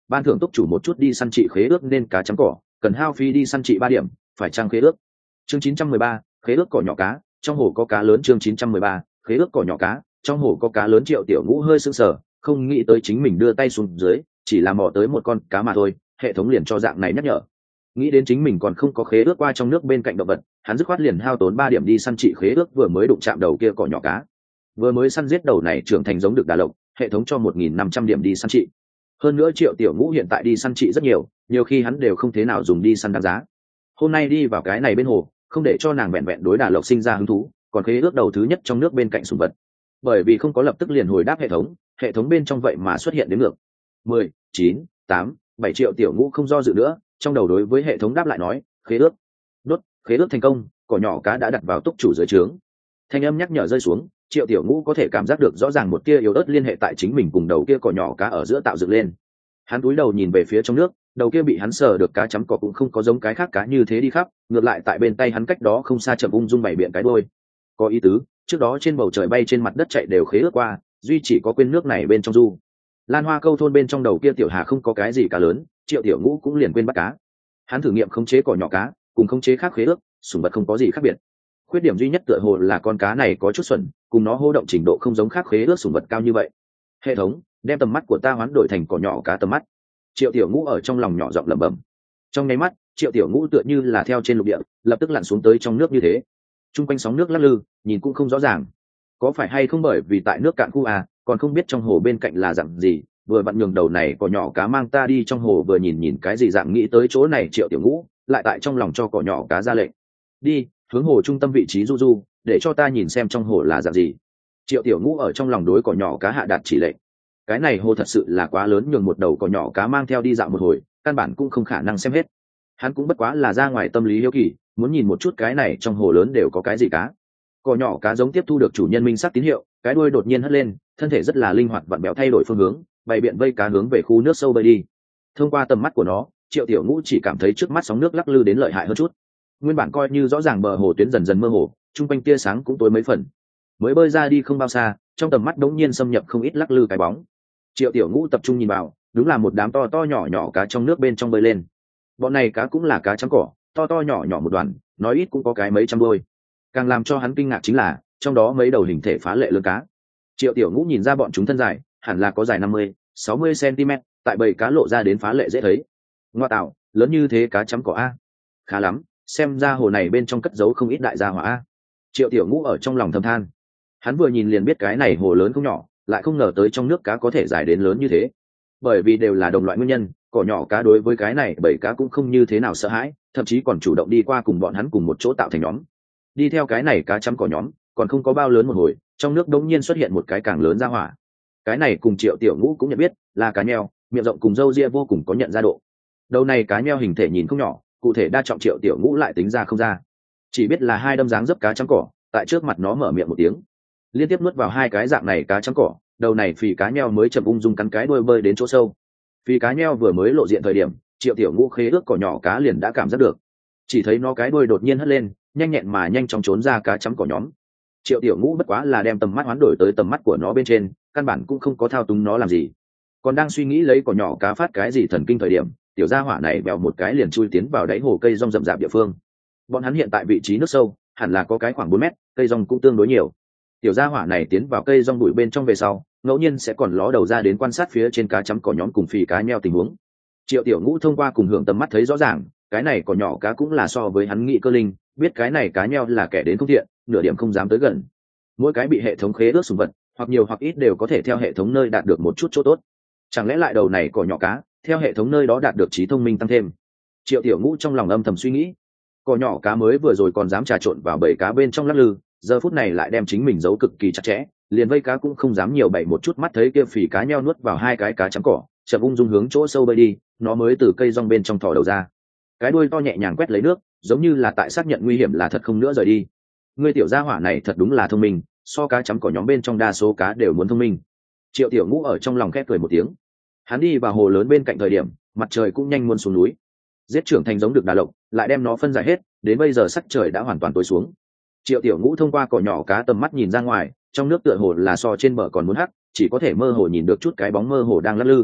ban thưởng túc chủ một chút đi săn trị khế ước nên cá chấm cỏ, cần hao phí đi săn trị ba điểm, phải trang khế ước. Chương chín trăm mười ba, khế ước cỏ nhỏ cá, trong hồ có cá lớn. Chương chín trăm mười ba, khế ước cỏ nhỏ cá, trong hồ có cá lớn. Triệu Tiểu Ngũ hơi sững sờ, không nghĩ tới chính mình đưa tay xuống dưới chỉ là mò tới một con cá mà thôi, hệ thống liền cho dạng này nhắc nhở. Nghĩ đến chính mình còn không có khế ước qua trong nước bên cạnh động vật, hắn dứt khoát liền hao tốn ba điểm đi săn trị khế ước vừa mới đụng chạm đầu kia cỏ nhỏ cá. Vừa mới săn giết đầu này trưởng thành giống được đà lộc, hệ thống cho một nghìn năm trăm điểm đi săn trị. Hơn nữa Triệu Tiểu Ngũ hiện tại đi săn trị rất nhiều, nhiều khi hắn đều không thế nào dùng đi săn đáng giá. Hôm nay đi vào cái này bên hồ, không để cho nàng vẹn vẹn đối đà lộc sinh ra hứng thú, còn khế ước đầu thứ nhất trong nước bên cạnh sủng vật. Bởi vì không có lập tức liền hồi đáp hệ thống, hệ thống bên trong vậy mà xuất hiện đến ngược mười, chín, tám, bảy. Triệu Tiểu Ngũ không do dự nữa, trong đầu đối với hệ thống đáp lại nói, khế ước. Đốt, khế ước thành công, cỏ nhỏ cá đã đặt vào túc chủ dưới trướng. Thanh âm nhắc nhở rơi xuống, Triệu Tiểu Ngũ có thể cảm giác được rõ ràng một tia yếu ớt liên hệ tại chính mình cùng đầu kia cỏ nhỏ cá ở giữa tạo dựng lên. Hắn cúi đầu nhìn về phía trong nước, đầu kia bị hắn sờ được cá chấm cỏ cũng không có giống cái khác cá như thế đi khắp, ngược lại tại bên tay hắn cách đó không xa chậm ung dung bày biện cái đuôi. Có ý tứ, trước đó trên bầu trời bay trên mặt đất chạy đều khế ước qua, duy chỉ có quên nước này bên trong du. Lan Hoa Câu thôn bên trong đầu kia tiểu hà không có cái gì cá lớn, Triệu Tiểu Ngũ cũng liền quên bắt cá. Hắn thử nghiệm khống chế cỏ nhỏ cá, cùng khống chế khác khế ước, sủng vật không có gì khác biệt. Khuyết điểm duy nhất tựa hồ là con cá này có chút xuẩn, cùng nó hô động trình độ không giống khác khế ước sủng vật cao như vậy. Hệ thống, đem tầm mắt của ta hoán đổi thành cỏ nhỏ cá tầm mắt. Triệu Tiểu Ngũ ở trong lòng nhỏ giọng lẩm bẩm. Trong nháy mắt, Triệu Tiểu Ngũ tựa như là theo trên lục địa, lập tức lặn xuống tới trong nước như thế. Trung quanh sóng nước lắc lư, nhìn cũng không rõ ràng. Có phải hay không bởi vì tại nước cạn khu à, còn không biết trong hồ bên cạnh là dạng gì, vừa vặn nhường đầu này cỏ nhỏ cá mang ta đi trong hồ vừa nhìn nhìn cái gì dạng nghĩ tới chỗ này. Triệu Tiểu Ngũ lại tại trong lòng cho cỏ nhỏ cá ra lệnh, đi hướng hồ trung tâm vị trí du du, để cho ta nhìn xem trong hồ là dạng gì. Triệu Tiểu Ngũ ở trong lòng đối cỏ nhỏ cá hạ đạt chỉ lệnh. Cái này hồ thật sự là quá lớn, nhường một đầu cỏ nhỏ cá mang theo đi dạo một hồi, căn bản cũng không khả năng xem hết. Hắn cũng bất quá là ra ngoài tâm lý hiếu kỳ, muốn nhìn một chút cái này trong hồ lớn đều có cái gì cá. Cỏ nhỏ cá giống tiếp thu được chủ nhân minh sắc tín hiệu, cái đuôi đột nhiên hất lên, thân thể rất là linh hoạt vặn béo thay đổi phương hướng, bày biện vây cá hướng về khu nước sâu bơi đi. Thông qua tầm mắt của nó, Triệu Tiểu Ngũ chỉ cảm thấy trước mắt sóng nước lắc lư đến lợi hại hơn chút. Nguyên bản coi như rõ ràng bờ hồ tuyến dần dần mơ hồ, trung quanh tia sáng cũng tối mấy phần. Mới bơi ra đi không bao xa, trong tầm mắt đống nhiên xâm nhập không ít lắc lư cái bóng. Triệu Tiểu Ngũ tập trung nhìn vào, đúng là một đám to to nhỏ nhỏ cá trong nước bên trong bơi lên. Bọn này cá cũng là cá trắng cỏ, to to nhỏ nhỏ một đoàn, nói ít cũng có cái mấy trăm đôi. Càng làm cho hắn kinh ngạc chính là, trong đó mấy đầu hình thể phá lệ lớn cá. Triệu Tiểu Ngũ nhìn ra bọn chúng thân dài, hẳn là có dài năm mươi, sáu mươi xăng-ti-mét, tại bầy cá lộ ra đến phá lệ dễ thấy. Ngoa tạo, lớn như thế cá chấm cỏ a. Khá lắm, xem ra hồ này bên trong cất giấu không ít đại gia hỏa a. Triệu Tiểu Ngũ ở trong lòng thầm than. Hắn vừa nhìn liền biết cái này hồ lớn không nhỏ, lại không ngờ tới trong nước cá có thể dài đến lớn như thế. Bởi vì đều là đồng loại nguyên nhân, cỏ nhỏ cá đối với cái này bầy cá cũng không như thế nào sợ hãi, thậm chí còn chủ động đi qua cùng bọn hắn cùng một chỗ tạo thành nhóm. Đi theo cái này cá chấm cỏ nhóm, còn không có bao lớn một hồi, trong nước đống nhiên xuất hiện một cái càng lớn ra hỏa. Cái này cùng Triệu Tiểu Ngũ cũng nhận biết, là cá nheo, miệng rộng cùng râu ria vô cùng có nhận ra độ. Đầu này cá nheo hình thể nhìn không nhỏ, cụ thể đa trọng Triệu Tiểu Ngũ lại tính ra không ra, chỉ biết là hai đâm dáng dấp cá chấm cỏ, tại trước mặt nó mở miệng một tiếng, liên tiếp nuốt vào hai cái dạng này cá chấm cỏ. Đầu này phì cá nheo mới chậm ung dung cắn cái đuôi bơi đến chỗ sâu. Phì cá nheo vừa mới lộ diện thời điểm, Triệu Tiểu Ngũ khế ước cỏ nhỏ cá liền đã cảm giác được, chỉ thấy nó cái đuôi đột nhiên hất lên, nhanh nhẹn mà nhanh chóng trốn ra cá chấm cỏ nhóm. Triệu Tiểu Ngũ bất quá là đem tầm mắt hoán đổi tới tầm mắt của nó bên trên, căn bản cũng không có thao túng nó làm gì. Còn đang suy nghĩ lấy cỏ nhỏ cá phát cái gì thần kinh thời điểm, tiểu gia hỏa này bèo một cái liền chui tiến vào đáy hồ cây rong rậm rạp địa phương. Bọn hắn hiện tại vị trí nước sâu, hẳn là có cái khoảng bốn mét, cây rong cũng tương đối nhiều. Tiểu gia hỏa này tiến vào cây rong bụi bên trong về sau, ngẫu nhiên sẽ còn ló đầu ra đến quan sát phía trên cá chấm cỏ nhóm cùng phì cá nheo tình huống. Triệu Tiểu Ngũ thông qua cùng hưởng tầm mắt thấy rõ ràng, cái này cỏ nhỏ cá cũng là so với hắn nghĩ cơ linh, biết cái này cá nheo là kẻ đến không thiện, nửa điểm không dám tới gần. Mỗi cái bị hệ thống khế ước sủng vật, hoặc nhiều hoặc ít đều có thể theo hệ thống nơi đạt được một chút chỗ tốt. Chẳng lẽ lại đầu này cỏ nhỏ cá, theo hệ thống nơi đó đạt được trí thông minh tăng thêm? Triệu Tiểu Ngũ trong lòng âm thầm suy nghĩ. Cỏ nhỏ cá mới vừa rồi còn dám trà trộn vào bầy cá bên trong lắc lư, giờ phút này lại đem chính mình giấu cực kỳ chặt chẽ, liền vây cá cũng không dám nhiều bậy một chút. Mắt thấy kia phì cá nheo nuốt vào hai cái cá trắng cỏ, chậm ung dung hướng chỗ sâu bơi đi, nó mới từ cây rong bên trong thò đầu ra, cái đuôi to nhẹ nhàng quét lấy nước, giống như là tại xác nhận nguy hiểm là thật không nữa rời đi. Ngươi tiểu gia hỏa này thật đúng là thông minh, so cá chấm cỏ nhóm bên trong đa số cá đều muốn thông minh. Triệu Tiểu Ngũ ở trong lòng khép cười một tiếng. Hắn đi vào hồ lớn bên cạnh thời điểm, mặt trời cũng nhanh muốn xuống núi. Giết trưởng thành giống được đà lộc, lại đem nó phân giải hết, đến bây giờ sắc trời đã hoàn toàn tối xuống. Triệu Tiểu Ngũ thông qua cỏ nhỏ cá tầm mắt nhìn ra ngoài, trong nước tựa hồ là so trên bờ còn muốn hắc, chỉ có thể mơ hồ nhìn được chút cái bóng mơ hồ đang lắc lư.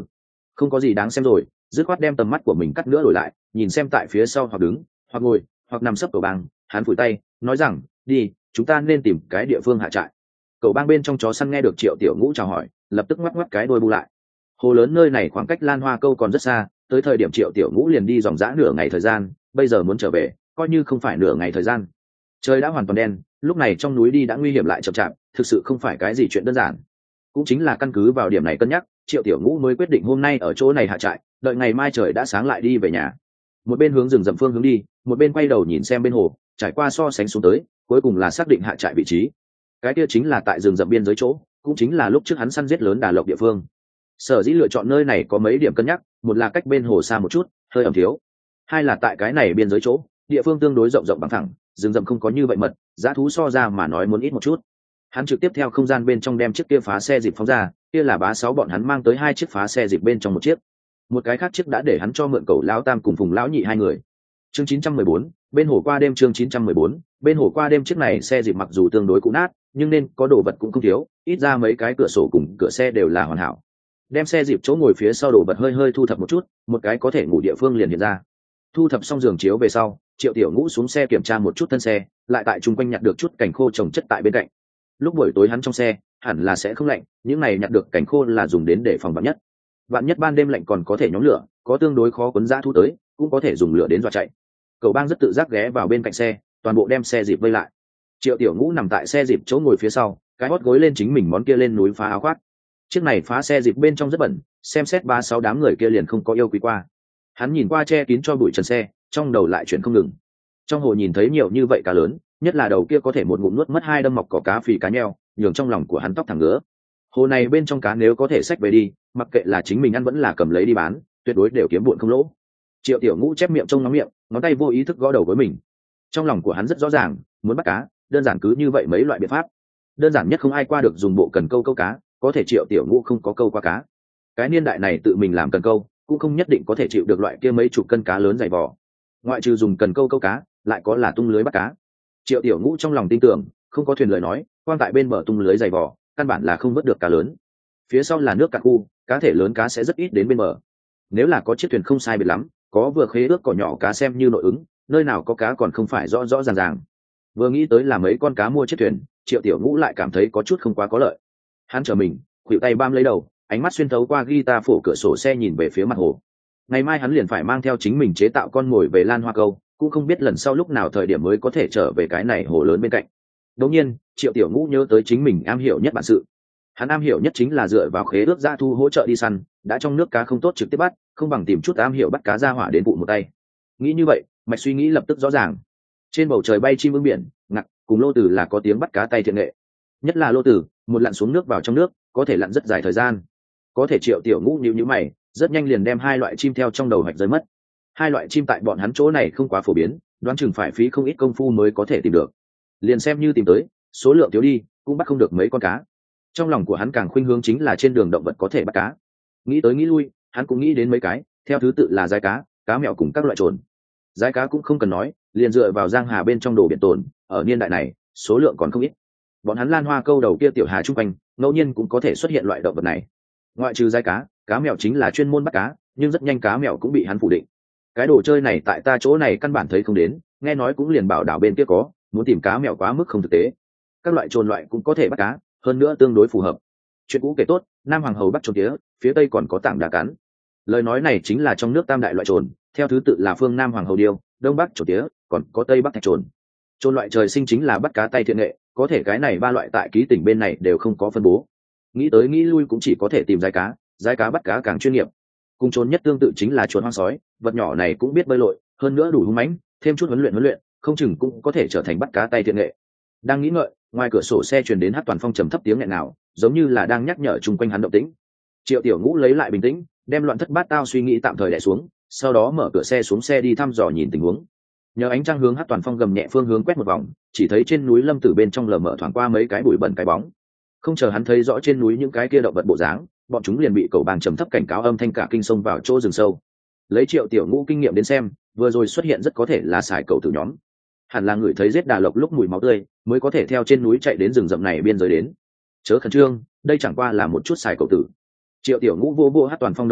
không có gì đáng xem rồi, dứt khoát đem tầm mắt của mình cắt nữa đổi lại, nhìn xem tại phía sau hoặc đứng hoặc ngồi hoặc nằm sấp cầu bang. Hắn phủi tay nói rằng, đi, chúng ta nên tìm cái địa phương hạ trại. Cầu bang bên trong chó săn nghe được Triệu Tiểu Ngũ chào hỏi, lập tức ngoắc ngoắc cái đuôi bu lại. Hồ lớn nơi này khoảng cách Lan Hoa Câu còn rất xa, tới thời điểm Triệu Tiểu Ngũ liền đi dòng dã nửa ngày thời gian, bây giờ muốn trở về coi như không phải nửa ngày thời gian. Trời đã hoàn toàn đen, lúc này trong núi đi đã nguy hiểm lại chậm chạp, thực sự không phải cái gì chuyện đơn giản. Cũng chính là căn cứ vào điểm này cân nhắc, Triệu Tiểu Ngũ mới quyết định hôm nay ở chỗ này hạ trại, đợi ngày mai trời đã sáng lại đi về nhà. Một bên hướng rừng rậm phương hướng đi, một bên quay đầu nhìn xem bên hồ, trải qua so sánh xuống tới, cuối cùng là xác định hạ trại vị trí. Cái kia chính là tại rừng rậm biên giới chỗ, cũng chính là lúc trước hắn săn giết lớn đà lộc địa phương. Sở dĩ lựa chọn nơi này có mấy điểm cân nhắc, một là cách bên hồ xa một chút, hơi ẩm thiếu; hai là tại cái này biên giới chỗ, địa phương tương đối rộng rộng bằng thẳng, rừng rậm không có như vậy mật, dã thú so ra mà nói muốn ít một chút. Hắn trực tiếp theo không gian bên trong đem chiếc kia phá xe dịp phóng ra, kia là bá sáu bọn hắn mang tới hai chiếc phá xe dịp bên trong một chiếc, một cái khác chiếc đã để hắn cho mượn Cẩu lão tam cùng Phùng lão nhị hai người. Chương chín trăm mười bốn, bên hồ qua đêm. Chương chín trăm mười bốn, bên hồ qua đêm. Chiếc này xe dịp mặc dù tương đối cũ nát, nhưng nên có đồ vật cũng không thiếu, ít ra mấy cái cửa sổ cùng cửa xe đều là hoàn hảo. Đem xe dịp chỗ ngồi phía sau đồ vật hơi hơi thu thập một chút, một cái có thể ngủ địa phương liền hiện ra. Thu thập xong giường chiếu về sau, Triệu Tiểu Ngũ xuống xe kiểm tra một chút thân xe, lại tại chung quanh nhặt được chút cành khô trồng chất tại bên cạnh. Lúc buổi tối hắn trong xe hẳn là sẽ không lạnh, những này nhặt được cành khô là dùng đến để phòng vạn nhất. Vạn nhất ban đêm lạnh còn có thể nhóm lửa, có tương đối khó quấn dã thú tới, cũng có thể dùng lửa đến dọa chạy. Cậu bang rất tự giác ghé vào bên cạnh xe, toàn bộ đem xe dịp vây lại. Triệu Tiểu Ngũ nằm tại xe dịp chỗ ngồi phía sau, cái hót gối lên chính mình món kia lên núi phá áo khoác. Chiếc này phá xe dịp bên trong rất bẩn, xem xét ba sáu đám người kia liền không có yêu quý qua. Hắn nhìn qua che kín cho bụi trần xe, trong đầu lại chuyển không ngừng. Trong hồ nhìn thấy nhiều như vậy cá lớn, nhất là đầu kia có thể một ngụm nuốt mất hai đâm mọc cỏ cá phì cá nheo, nhường trong lòng của hắn tóc thẳng ngứa. Hồ này bên trong cá nếu có thể xách về đi, mặc kệ là chính mình ăn vẫn là cầm lấy đi bán, tuyệt đối đều kiếm bụn không lỗ. Triệu Tiểu Ngũ chép miệng trông nóng miệng, ngón tay vô ý thức gõ đầu với mình. Trong lòng của hắn rất rõ ràng, muốn bắt cá, đơn giản cứ như vậy mấy loại biện pháp. Đơn giản nhất không ai qua được dùng bộ cần câu câu cá, có thể Triệu Tiểu Ngũ không có câu qua cá. Cái niên đại này tự mình làm cần câu, cũng không nhất định có thể chịu được loại kia mấy chục cân cá lớn dày vò. Ngoại trừ dùng cần câu câu cá, lại có là tung lưới bắt cá. Triệu Tiểu Ngũ trong lòng tin tưởng, không có thuyền lời nói, quan tại bên bờ tung lưới dày vò, căn bản là không vớt được cá lớn. Phía sau là nước cạn khu, cá thể lớn cá sẽ rất ít đến bên bờ. Nếu là có chiếc thuyền không sai biệt lắm, có vừa khế ước cỏ nhỏ cá xem như nội ứng, nơi nào có cá còn không phải rõ rõ ràng ràng. Vừa nghĩ tới là mấy con cá mua chiếc thuyền, Triệu Tiểu Ngũ lại cảm thấy có chút không quá có lợi. Hắn trở mình, khuỷu tay bám lấy đầu, ánh mắt xuyên thấu qua guitar phổ cửa sổ xe nhìn về phía mặt hồ. Ngày mai hắn liền phải mang theo chính mình chế tạo con mồi về Lan Hoa Câu, cũng không biết lần sau lúc nào thời điểm mới có thể trở về cái này hồ lớn bên cạnh. Đột nhiên, Triệu Tiểu Ngũ nhớ tới chính mình am hiểu nhất bản sự. Hắn am hiểu nhất chính là dựa vào khế ước dã thu hỗ trợ đi săn, đã trong nước cá không tốt trực tiếp bắt, không bằng tìm chút am hiểu bắt cá ra hỏa đến vụ một tay. Nghĩ như vậy, mạch suy nghĩ lập tức rõ ràng. Trên bầu trời bay chim ưng biển, ngặc, cùng lô tử là có tiếng bắt cá tay thiện nghệ. Nhất là lô tử, một lặn xuống nước vào trong nước, có thể lặn rất dài thời gian. Có thể Triệu Tiểu Ngũ nhíu nhíu mày, rất nhanh liền đem hai loại chim theo trong đầu hoạch rơi mất. Hai loại chim tại bọn hắn chỗ này không quá phổ biến, đoán chừng phải phí không ít công phu mới có thể tìm được. Liền xem như tìm tới, số lượng thiếu đi, cũng bắt không được mấy con cá. Trong lòng của hắn càng khuynh hướng chính là trên đường động vật có thể bắt cá. Nghĩ tới nghĩ lui, hắn cũng nghĩ đến mấy cái, theo thứ tự là dái cá, cá mèo cùng các loại trồn. Dái cá cũng không cần nói, liền dựa vào giang hà bên trong đồ biển tồn, ở niên đại này, số lượng còn không ít. Bọn hắn Lan Hoa Câu đầu kia tiểu hà trung quanh, ngẫu nhiên cũng có thể xuất hiện loại động vật này. Ngoại trừ dái cá, cá mèo chính là chuyên môn bắt cá, nhưng rất nhanh cá mèo cũng bị hắn phủ định. Cái đồ chơi này tại ta chỗ này căn bản thấy không đến, nghe nói cũng liền bảo đảo bên kia có, muốn tìm cá mèo quá mức không thực tế. Các loại trồn loại cũng có thể bắt cá, hơn nữa tương đối phù hợp. Chuyện cũ kể tốt, Nam Hoàng Hầu bắt trồn tía, phía tây còn có tảng đá cắn. Lời nói này chính là trong nước tam đại loại trồn, theo thứ tự là phương Nam Hoàng Hầu điêu, đông bắc trồn tía, còn có tây bắc thạch trồn. Trồn loại trời sinh chính là bắt cá tay thiện nghệ, có thể cái này ba loại tại ký tỉnh bên này đều không có phân bố. Nghĩ tới nghĩ lui cũng chỉ có thể tìm dái cá, dái cá bắt cá càng chuyên nghiệp. Cùng trồn nhất tương tự chính là chuột hoang sói, vật nhỏ này cũng biết bơi lội, hơn nữa đủ hung mãnh, thêm chút huấn luyện huấn luyện, không chừng cũng có thể trở thành bắt cá tay thiện nghệ. Đang nghĩ ngợi, ngoài cửa sổ xe truyền đến hát toàn phong trầm thấp tiếng nghẹn nào, giống như là đang nhắc nhở chung quanh hắn động tĩnh. Triệu Tiểu Ngũ lấy lại bình tĩnh, đem loạn thất bát tao suy nghĩ tạm thời đè xuống, sau đó mở cửa xe xuống xe đi thăm dò nhìn tình huống. Nhờ ánh trăng hướng hát toàn phong gầm nhẹ phương hướng quét một vòng, chỉ thấy trên núi lâm tử bên trong lờ mờ thoáng qua mấy cái bụi bẩn cái bóng. Không chờ hắn thấy rõ trên núi những cái kia động vật bộ dáng, bọn chúng liền bị cẩu bàng trầm thấp cảnh cáo âm thanh cả kinh sông vào chỗ rừng sâu. Lấy Triệu Tiểu Ngũ kinh nghiệm đến xem, vừa rồi xuất hiện rất có thể là xài cẩu tử nhóm, hẳn là người thấy giết đà lộc lúc mùi máu tươi mới có thể theo trên núi chạy đến rừng rậm này biên giới đến. Chớ khẩn trương, đây chẳng qua là một chút xài cẩu tử. Triệu Tiểu Ngũ vô vô hát toàn phong đầu to,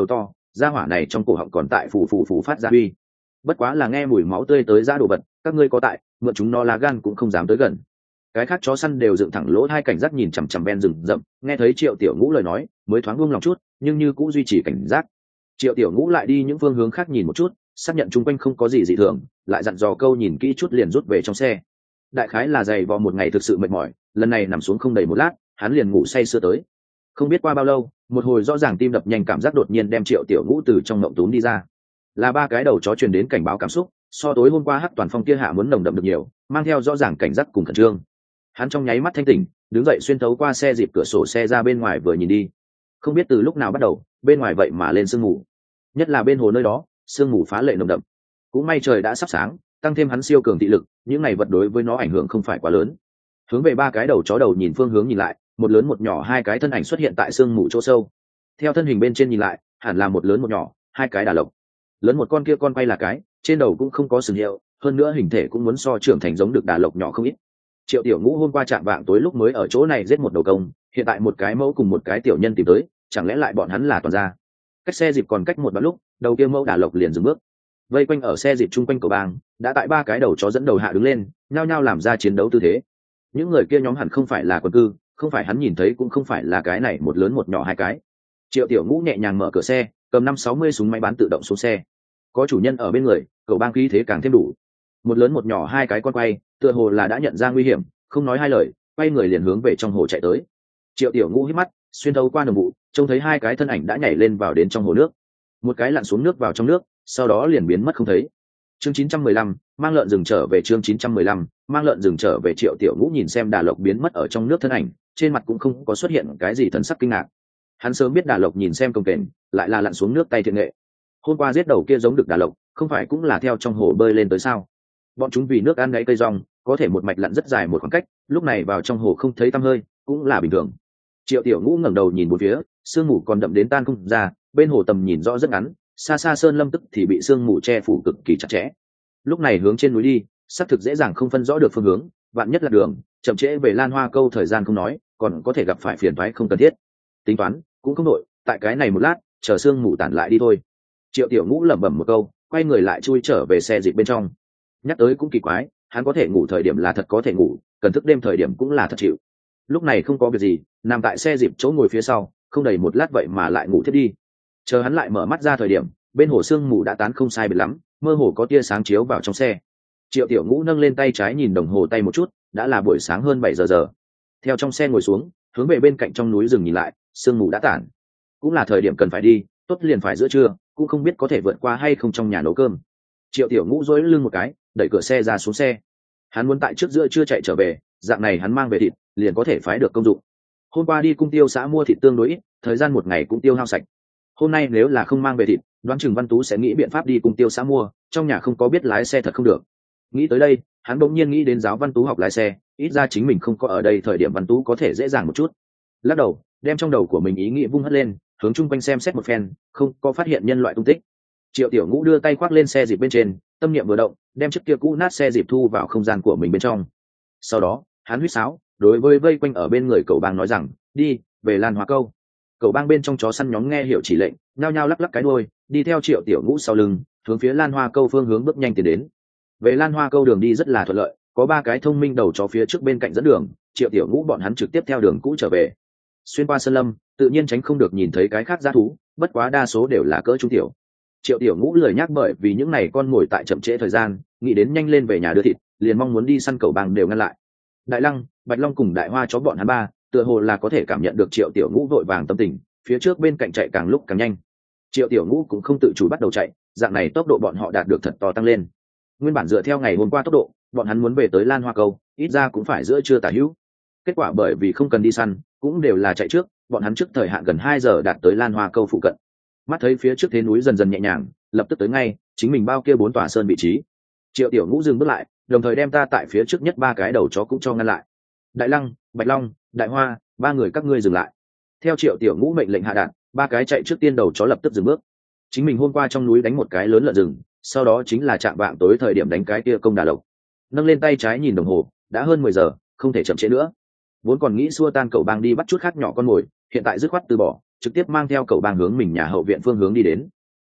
gia hỏa này trong cổ họng còn tại phù phù phù phát ra uy. Bất quá là nghe mùi máu tươi tới ra đồ vật, các ngươi có tại, mượn chúng nó lá gan cũng không dám tới gần. Cái khác chó săn đều dựng thẳng lỗ hai cảnh giác nhìn chằm chằm ven rừng rậm, nghe thấy Triệu Tiểu Ngũ lời nói, mới thoáng buông lòng chút, nhưng như cũng duy trì cảnh giác. Triệu Tiểu Ngũ lại đi những phương hướng khác nhìn một chút, xác nhận chung quanh không có gì dị thường, lại dặn dò câu nhìn kỹ chút liền rút về trong xe. Đại khái là dày vò một ngày thực sự mệt mỏi, lần này nằm xuống không đầy một lát, hắn liền ngủ say sưa tới. Không biết qua bao lâu, một hồi rõ ràng tim đập nhanh cảm giác đột nhiên đem Triệu Tiểu Ngũ từ trong mộng túm đi ra. Là ba cái đầu chó truyền đến cảnh báo cảm xúc, so tối hôm qua Hắc Toàn Phong kia hạ muốn nồng đậm được nhiều, mang theo rõ ràng cảnh giác cùng khẩn trương. Hắn trong nháy mắt thanh tỉnh, đứng dậy xuyên thấu qua xe dịp cửa sổ xe ra bên ngoài vừa nhìn đi. Không biết từ lúc nào bắt đầu, bên ngoài vậy mà lên sương mù, nhất là bên hồ nơi đó, sương mù phá lệ nồng đậm. Cũng may trời đã sắp sáng, tăng thêm hắn siêu cường thị lực, những này vật đối với nó ảnh hưởng không phải quá lớn. Hướng về ba cái đầu chó đầu nhìn phương hướng nhìn lại, một lớn một nhỏ hai cái thân ảnh xuất hiện tại sương mù chỗ sâu. Theo thân hình bên trên nhìn lại, hẳn là một lớn một nhỏ, hai cái đà lộc. Lớn một con kia con quay là cái, trên đầu cũng không có sừng hiệu, hơn nữa hình thể cũng muốn so trưởng thành giống được đà lộc nhỏ không ít. Triệu Tiểu Ngũ hôm qua chạm vạng tối lúc mới ở chỗ này giết một đầu công, hiện tại một cái mẫu cùng một cái tiểu nhân tìm tới, chẳng lẽ lại bọn hắn là toàn gia? Cách xe dịp còn cách một đoạn lúc, đầu kia mẫu đà lộc liền dừng bước. Vây quanh ở xe dịp chung quanh cầu bang, đã tại ba cái đầu chó dẫn đầu hạ đứng lên, nhao nhao làm ra chiến đấu tư thế. Những người kia nhóm hẳn không phải là quân cư, không phải hắn nhìn thấy cũng không phải là cái này một lớn một nhỏ hai cái. Triệu Tiểu Ngũ nhẹ nhàng mở cửa xe, cầm năm sáu mươi súng máy bán tự động xuống xe. Có chủ nhân ở bên người, cầu bang khí thế càng thêm đủ. Một lớn một nhỏ hai cái con quay, tựa hồ là đã nhận ra nguy hiểm, không nói hai lời, quay người liền hướng về trong hồ chạy tới. Triệu Tiểu Ngũ hít mắt, xuyên thấu qua nồng vụ, trông thấy hai cái thân ảnh đã nhảy lên vào đến trong hồ nước. Một cái lặn xuống nước vào trong nước, sau đó liền biến mất không thấy. Chương chín trăm mười lăm, mang lợn rừng trở về. Chương chín trăm mười lăm, mang lợn rừng trở về. Triệu Tiểu Ngũ nhìn xem đà lộc biến mất ở trong nước thân ảnh, trên mặt cũng không có xuất hiện cái gì thần sắc kinh ngạc. Hắn sớm biết đà lộc nhìn xem công kềnh, lại là lặn xuống nước tay thiện nghệ. Hôm qua giết đầu kia giống được đà lộc, không phải cũng là theo trong hồ bơi lên tới sao? Bọn chúng vì nước ăn gãy cây rong, có thể một mạch lặn rất dài một khoảng cách, lúc này vào trong hồ không thấy tăm hơi, cũng là bình thường. Triệu Tiểu Ngũ ngẩng đầu nhìn bốn phía, sương mù còn đậm đến tan không ra, bên hồ tầm nhìn rõ rất ngắn, xa xa sơn lâm tức thì bị sương mù che phủ cực kỳ chặt chẽ. Lúc này hướng trên núi đi, xác thực dễ dàng không phân rõ được phương hướng, vạn nhất là đường chậm trễ về Lan Hoa Câu thời gian không nói, còn có thể gặp phải phiền toái không cần thiết. Tính toán cũng không đội, tại cái này một lát, chờ sương mù tản lại đi thôi. Triệu Tiểu Ngũ lẩm bẩm một câu, quay người lại chui trở về xe dịp bên trong. Nhắc tới cũng kỳ quái, hắn có thể ngủ thời điểm là thật có thể ngủ, cần thức đêm thời điểm cũng là thật chịu. Lúc này không có việc gì, nằm tại xe dịp chỗ ngồi phía sau, không đầy một lát vậy mà lại ngủ thiết đi. Chờ hắn lại mở mắt ra thời điểm, bên hồ sương mù đã tán không sai biệt lắm, mơ hồ có tia sáng chiếu vào trong xe. Triệu Tiểu Ngũ nâng lên tay trái nhìn đồng hồ tay một chút, đã là buổi sáng hơn bảy giờ giờ. Theo trong xe ngồi xuống, hướng về bên cạnh trong núi rừng nhìn lại, sương mù đã tản, cũng là thời điểm cần phải đi, tốt liền phải giữa trưa, cũng không biết có thể vượt qua hay không trong nhà nấu cơm. Triệu Tiểu Ngũ duỗi lưng một cái, đẩy cửa xe ra xuống xe. Hắn muốn tại trước giữa trưa chạy trở về, dạng này hắn mang về thịt, liền có thể phái được công dụng. Hôm qua đi cung tiêu xã mua thịt tương đối ít, thời gian một ngày cũng tiêu hao sạch. Hôm nay nếu là không mang về thịt, đoán chừng Văn Tú sẽ nghĩ biện pháp đi cung tiêu xã mua, trong nhà không có biết lái xe thật không được. Nghĩ tới đây, hắn bỗng nhiên nghĩ đến giáo Văn Tú học lái xe, ít ra chính mình không có ở đây thời điểm Văn Tú có thể dễ dàng một chút. Lắc đầu, đem trong đầu của mình ý nghĩ vung hất lên, hướng chung quanh xem xét một phen, không có phát hiện nhân loại tung tích. Triệu Tiểu Ngũ đưa tay khoác lên xe dịp bên trên, tâm niệm vừa động, đem chiếc kia cũ nát xe dịp thu vào không gian của mình bên trong. Sau đó, hắn huýt sáo, đối với vây quanh ở bên người cậu bang nói rằng, đi về Lan Hoa Câu. Cậu bang bên trong chó săn nhóm nghe hiểu chỉ lệnh, nhao nhao lắc lắc cái đuôi, đi theo Triệu Tiểu Ngũ sau lưng, hướng phía Lan Hoa Câu phương hướng bước nhanh tiến đến. Về Lan Hoa Câu đường đi rất là thuận lợi, có ba cái thông minh đầu chó phía trước bên cạnh dẫn đường, Triệu Tiểu Ngũ bọn hắn trực tiếp theo đường cũ trở về. Xuyên qua sơn lâm, tự nhiên tránh không được nhìn thấy cái khác dã thú, bất quá đa số đều là cỡ trung tiểu. Triệu Tiểu Ngũ lười nhác bởi vì những này con ngồi tại chậm trễ thời gian, nghĩ đến nhanh lên về nhà đưa thịt, liền mong muốn đi săn cẩu bang đều ngăn lại. Đại Lăng, Bạch Long cùng Đại Hoa chó bọn hắn ba, tựa hồ là có thể cảm nhận được Triệu Tiểu Ngũ vội vàng tâm tình, phía trước bên cạnh chạy càng lúc càng nhanh. Triệu Tiểu Ngũ cũng không tự chủ bắt đầu chạy, dạng này tốc độ bọn họ đạt được thật to tăng lên. Nguyên bản dựa theo ngày hôm qua tốc độ, bọn hắn muốn về tới Lan Hoa Câu, ít ra cũng phải giữa trưa tả hữu. Kết quả bởi vì không cần đi săn, cũng đều là chạy trước, bọn hắn trước thời hạn gần hai giờ đạt tới Lan Hoa Câu phụ cận. Mắt thấy phía trước thế núi dần dần nhẹ nhàng, lập tức tới ngay, chính mình bao kia bốn tòa sơn vị trí. Triệu Tiểu Ngũ dừng bước lại, đồng thời đem ta tại phía trước nhất ba cái đầu chó cũng cho ngăn lại. Đại Lăng, Bạch Long, Đại Hoa, ba người các ngươi dừng lại. Theo Triệu Tiểu Ngũ mệnh lệnh hạ đạt, ba cái chạy trước tiên đầu chó lập tức dừng bước. Chính mình hôm qua trong núi đánh một cái lớn lợn rừng, sau đó chính là chạm vạng tối thời điểm đánh cái kia công đà lộc. Nâng lên tay trái nhìn đồng hồ, đã hơn mười giờ, không thể chậm trễ nữa. Vốn còn nghĩ xua tan cậu bang đi bắt chút khác nhỏ con mồi, hiện tại dứt khoát từ bỏ, trực tiếp mang theo cậu bang hướng mình nhà hậu viện phương hướng đi đến,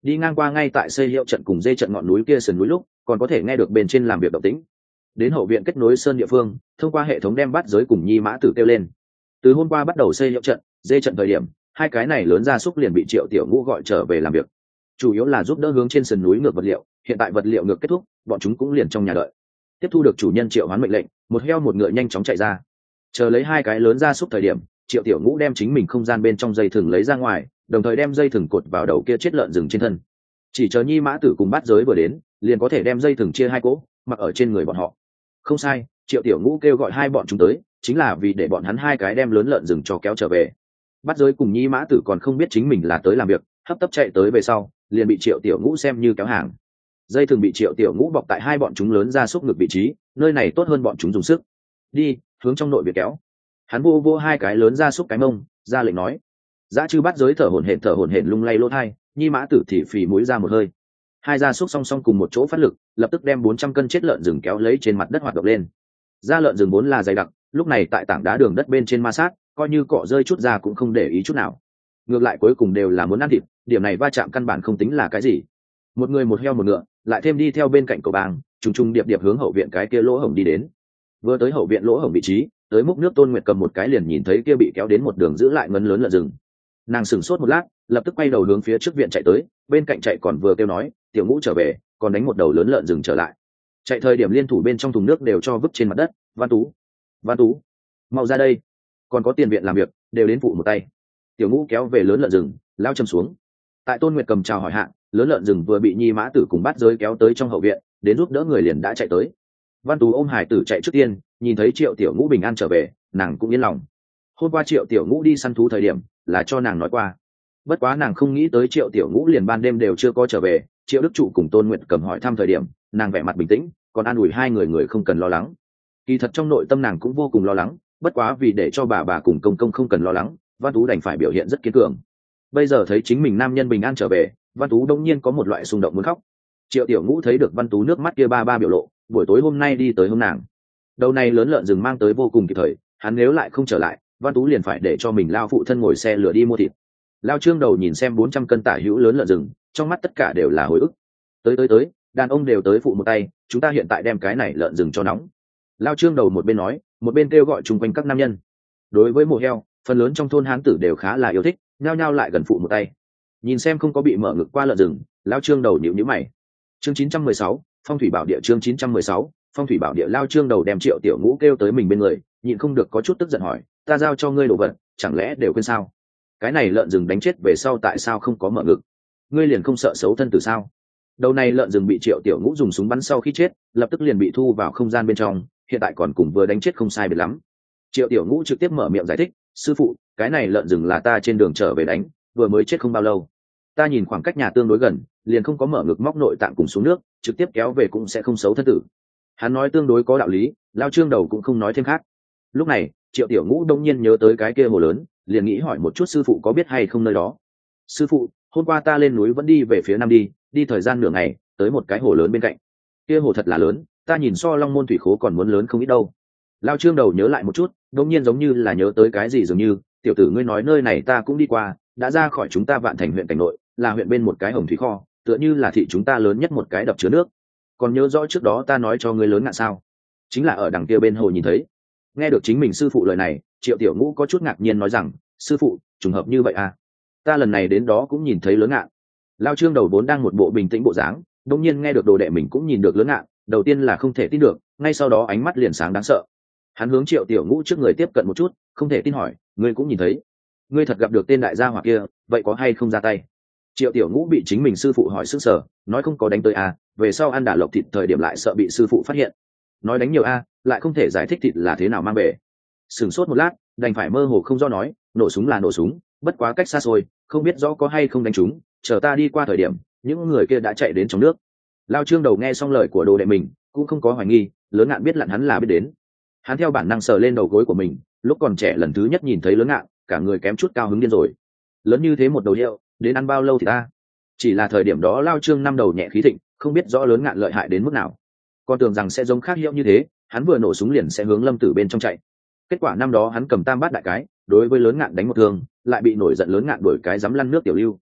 đi ngang qua ngay tại xây hiệu trận cùng dê trận ngọn núi kia sườn núi lúc còn có thể nghe được bên trên làm việc động tĩnh. Đến hậu viện kết nối sơn địa phương, thông qua hệ thống đem bắt giới cùng nhi mã tử kêu lên. Từ hôm qua bắt đầu xây hiệu trận dê trận thời điểm, hai cái này lớn gia súc liền bị Triệu Tiểu Ngũ gọi trở về làm việc, chủ yếu là giúp đỡ hướng trên sườn núi ngược vật liệu. Hiện tại vật liệu ngược kết thúc, bọn chúng cũng liền trong nhà đợi. Tiếp thu được chủ nhân Triệu Hoán mệnh lệnh, một heo một ngựa nhanh chóng chạy ra, chờ lấy hai cái lớn gia súc thời điểm, Triệu Tiểu Ngũ đem chính mình không gian bên trong dây thừng lấy ra ngoài, đồng thời đem dây thừng cột vào đầu kia chết lợn rừng trên thân. Chỉ chờ nhi mã tử cùng bát giới vừa đến, liền có thể đem dây thừng chia hai cỗ, mặc ở trên người bọn họ. Không sai, Triệu Tiểu Ngũ kêu gọi hai bọn chúng tới, chính là vì để bọn hắn hai cái đem lớn lợn rừng cho kéo trở về. Bát giới cùng nhi mã tử còn không biết chính mình là tới làm việc, hấp tấp chạy tới về sau, liền bị Triệu Tiểu Ngũ xem như kéo hàng. Dây thừng bị Triệu Tiểu Ngũ bọc tại hai bọn chúng lớn ra xúc ngực vị trí, nơi này tốt hơn bọn chúng dùng sức. Đi, hướng trong nội viện kéo. Hắn vô vô hai cái lớn ra xúc cái mông, ra lệnh nói. Dã Trư Bát giới thở hổn hển thở hổn hển lung lay lỗ thai, nhi mã tử thì phì mũi ra một hơi. Hai gia súc song song cùng một chỗ phát lực, lập tức đem bốn trăm cân chết lợn rừng kéo lấy trên mặt đất hoạt động lên. Da lợn rừng vốn là dày đặc, lúc này tại tảng đá đường đất bên trên ma sát, coi như cọ rơi chút ra cũng không để ý chút nào. Ngược lại cuối cùng đều là muốn ăn thịt, điểm này va chạm căn bản không tính là cái gì. Một người một heo một ngựa, lại thêm đi theo bên cạnh cầu bang, trùng trùng điệp điệp hướng hậu viện cái kia lỗ hổng đi đến. Vừa tới hậu viện lỗ hổng vị trí, tới múc nước Tôn Nguyệt cầm một cái liền nhìn thấy kia bị kéo đến một đường giữ lại ngấn lớn lợn rừng. Nàng sửng sốt một lát, lập tức quay đầu hướng phía trước viện chạy tới, bên cạnh chạy còn vừa kêu nói, Tiểu Ngũ trở về, còn đánh một đầu lớn lợn rừng trở lại. Chạy thời điểm liên thủ bên trong thùng nước đều cho vứt trên mặt đất. Văn Tú, Văn Tú, mau ra đây, còn có tiền viện làm việc, đều đến phụ một tay. Tiểu Ngũ kéo về lớn lợn rừng, lao châm xuống. Tại Tôn Nguyệt cầm chào hỏi hạ, lớn lợn rừng vừa bị nhi mã tử cùng bắt giới kéo tới trong hậu viện, đến giúp đỡ người liền đã chạy tới. Văn Tú ôm hải tử chạy trước tiên, nhìn thấy Triệu Tiểu Ngũ bình an trở về, nàng cũng yên lòng. Hôm qua Triệu Tiểu Ngũ đi săn thú thời điểm, là cho nàng nói qua. Bất quá nàng không nghĩ tới Triệu Tiểu Ngũ liền ban đêm đều chưa có trở về. Triệu Đức Trụ cùng Tôn Nguyệt cầm hỏi thăm thời điểm, nàng vẻ mặt bình tĩnh, còn an ủi hai người người không cần lo lắng. Kỳ thật trong nội tâm nàng cũng vô cùng lo lắng, bất quá vì để cho bà bà cùng công công không cần lo lắng, Văn Tú đành phải biểu hiện rất kiên cường. Bây giờ thấy chính mình nam nhân bình an trở về, Văn Tú đông nhiên có một loại xung động muốn khóc. Triệu Tiểu Ngũ thấy được Văn Tú nước mắt kia ba ba biểu lộ, buổi tối hôm nay đi tới hôm nàng. Đầu này lớn lợn rừng mang tới vô cùng kịp thời, hắn nếu lại không trở lại, Văn Tú liền phải để cho mình lao phụ thân ngồi xe lửa đi mua thịt. Lao Trương đầu nhìn xem bốn trăm cân tả hữu lớn lợn rừng, trong mắt tất cả đều là hồi ức. Tới tới tới, đàn ông đều tới phụ một tay, chúng ta hiện tại đem cái này lợn rừng cho nóng. Lao Trương đầu một bên nói, một bên kêu gọi chung quanh các nam nhân. Đối với mổ heo, phần lớn trong thôn hán tử đều khá là yêu thích, nhao nhao lại gần phụ một tay. Nhìn xem không có bị mở ngực qua lợn rừng, Lao Trương đầu nhíu nhíu mày. Chương chín trăm mười sáu, Phong thủy bảo địa chương chín trăm mười sáu, Phong thủy bảo địa. Lao Trương đầu đem Triệu Tiểu Ngũ kêu tới mình bên người, nhịn không được có chút tức giận hỏi, ta giao cho ngươi đồ vật, chẳng lẽ đều quên sao? Cái này lợn rừng đánh chết về sau tại sao không có mở ngực? Ngươi liền không sợ xấu thân tử sao? Đầu này lợn rừng bị Triệu Tiểu Ngũ dùng súng bắn sau khi chết, lập tức liền bị thu vào không gian bên trong, hiện tại còn cùng vừa đánh chết không sai biệt lắm. Triệu Tiểu Ngũ trực tiếp mở miệng giải thích, sư phụ, cái này lợn rừng là ta trên đường trở về đánh, vừa mới chết không bao lâu. Ta nhìn khoảng cách nhà tương đối gần, liền không có mở ngực móc nội tạng cùng xuống nước, trực tiếp kéo về cũng sẽ không xấu thân tử. Hắn nói tương đối có đạo lý, Lao Trương đầu cũng không nói thêm khác. Lúc này, Triệu Tiểu Ngũ đông nhiên nhớ tới cái kia hồ lớn, liền nghĩ hỏi một chút sư phụ có biết hay không nơi đó. Sư phụ, hôm qua ta lên núi vẫn đi về phía nam đi, đi thời gian nửa ngày, tới một cái hồ lớn bên cạnh. Kia hồ thật là lớn, ta nhìn so Long Môn thủy khố còn muốn lớn không ít đâu. Lao Trương đầu nhớ lại một chút, đông nhiên giống như là nhớ tới cái gì dường như, tiểu tử ngươi nói nơi này ta cũng đi qua, đã ra khỏi chúng ta Vạn Thành huyện cảnh nội, là huyện bên một cái hồng thủy kho, tựa như là thị chúng ta lớn nhất một cái đập chứa nước. Còn nhớ rõ trước đó ta nói cho ngươi lớn ngạn sao? Chính là ở đằng kia bên hồ nhìn thấy. Nghe được chính mình sư phụ lời này, Triệu Tiểu Ngũ có chút ngạc nhiên nói rằng, sư phụ, trùng hợp như vậy à? Ta lần này đến đó cũng nhìn thấy lớn ngạn. Lao Trương đầu vốn đang một bộ bình tĩnh bộ dáng, đột nhiên nghe được đồ đệ mình cũng nhìn được lớn ngạn, đầu tiên là không thể tin được, ngay sau đó ánh mắt liền sáng đáng sợ. Hắn hướng Triệu Tiểu Ngũ trước người tiếp cận một chút, không thể tin hỏi, ngươi cũng nhìn thấy? Ngươi thật gặp được tên đại gia hỏa kia, vậy có hay không ra tay? Triệu Tiểu Ngũ bị chính mình sư phụ hỏi sức sở, nói không có đánh tới à, về sau ăn đả lộc thịt thời điểm lại sợ bị sư phụ phát hiện. Nói đánh nhiều a, lại không thể giải thích thịt là thế nào mang về. Sửng sốt một lát, đành phải mơ hồ không do nói, nổ súng là nổ súng, bất quá cách xa xôi, không biết rõ có hay không đánh trúng, chờ ta đi qua thời điểm, những người kia đã chạy đến trong nước. Lao Trương đầu nghe xong lời của đồ đệ mình, cũng không có hoài nghi, lớn ngạn biết lặn hắn là biết đến. Hắn theo bản năng sờ lên đầu gối của mình, lúc còn trẻ lần thứ nhất nhìn thấy lớn ngạn, cả người kém chút cao hứng điên rồi. Lớn như thế một đầu hiệu, đến ăn bao lâu thì ta? Chỉ là thời điểm đó Lao Trương năm đầu nhẹ khí thịnh, không biết rõ lớn ngạn lợi hại đến mức nào. Con tưởng rằng sẽ giống khác hiệu như thế, hắn vừa nổ súng liền sẽ hướng Lâm Tử bên trong chạy. Kết quả năm đó hắn cầm tam bát đại cái, đối với lớn ngạn đánh một thương, lại bị nổi giận lớn ngạn đuổi cái dám lăn nước tiểu lưu.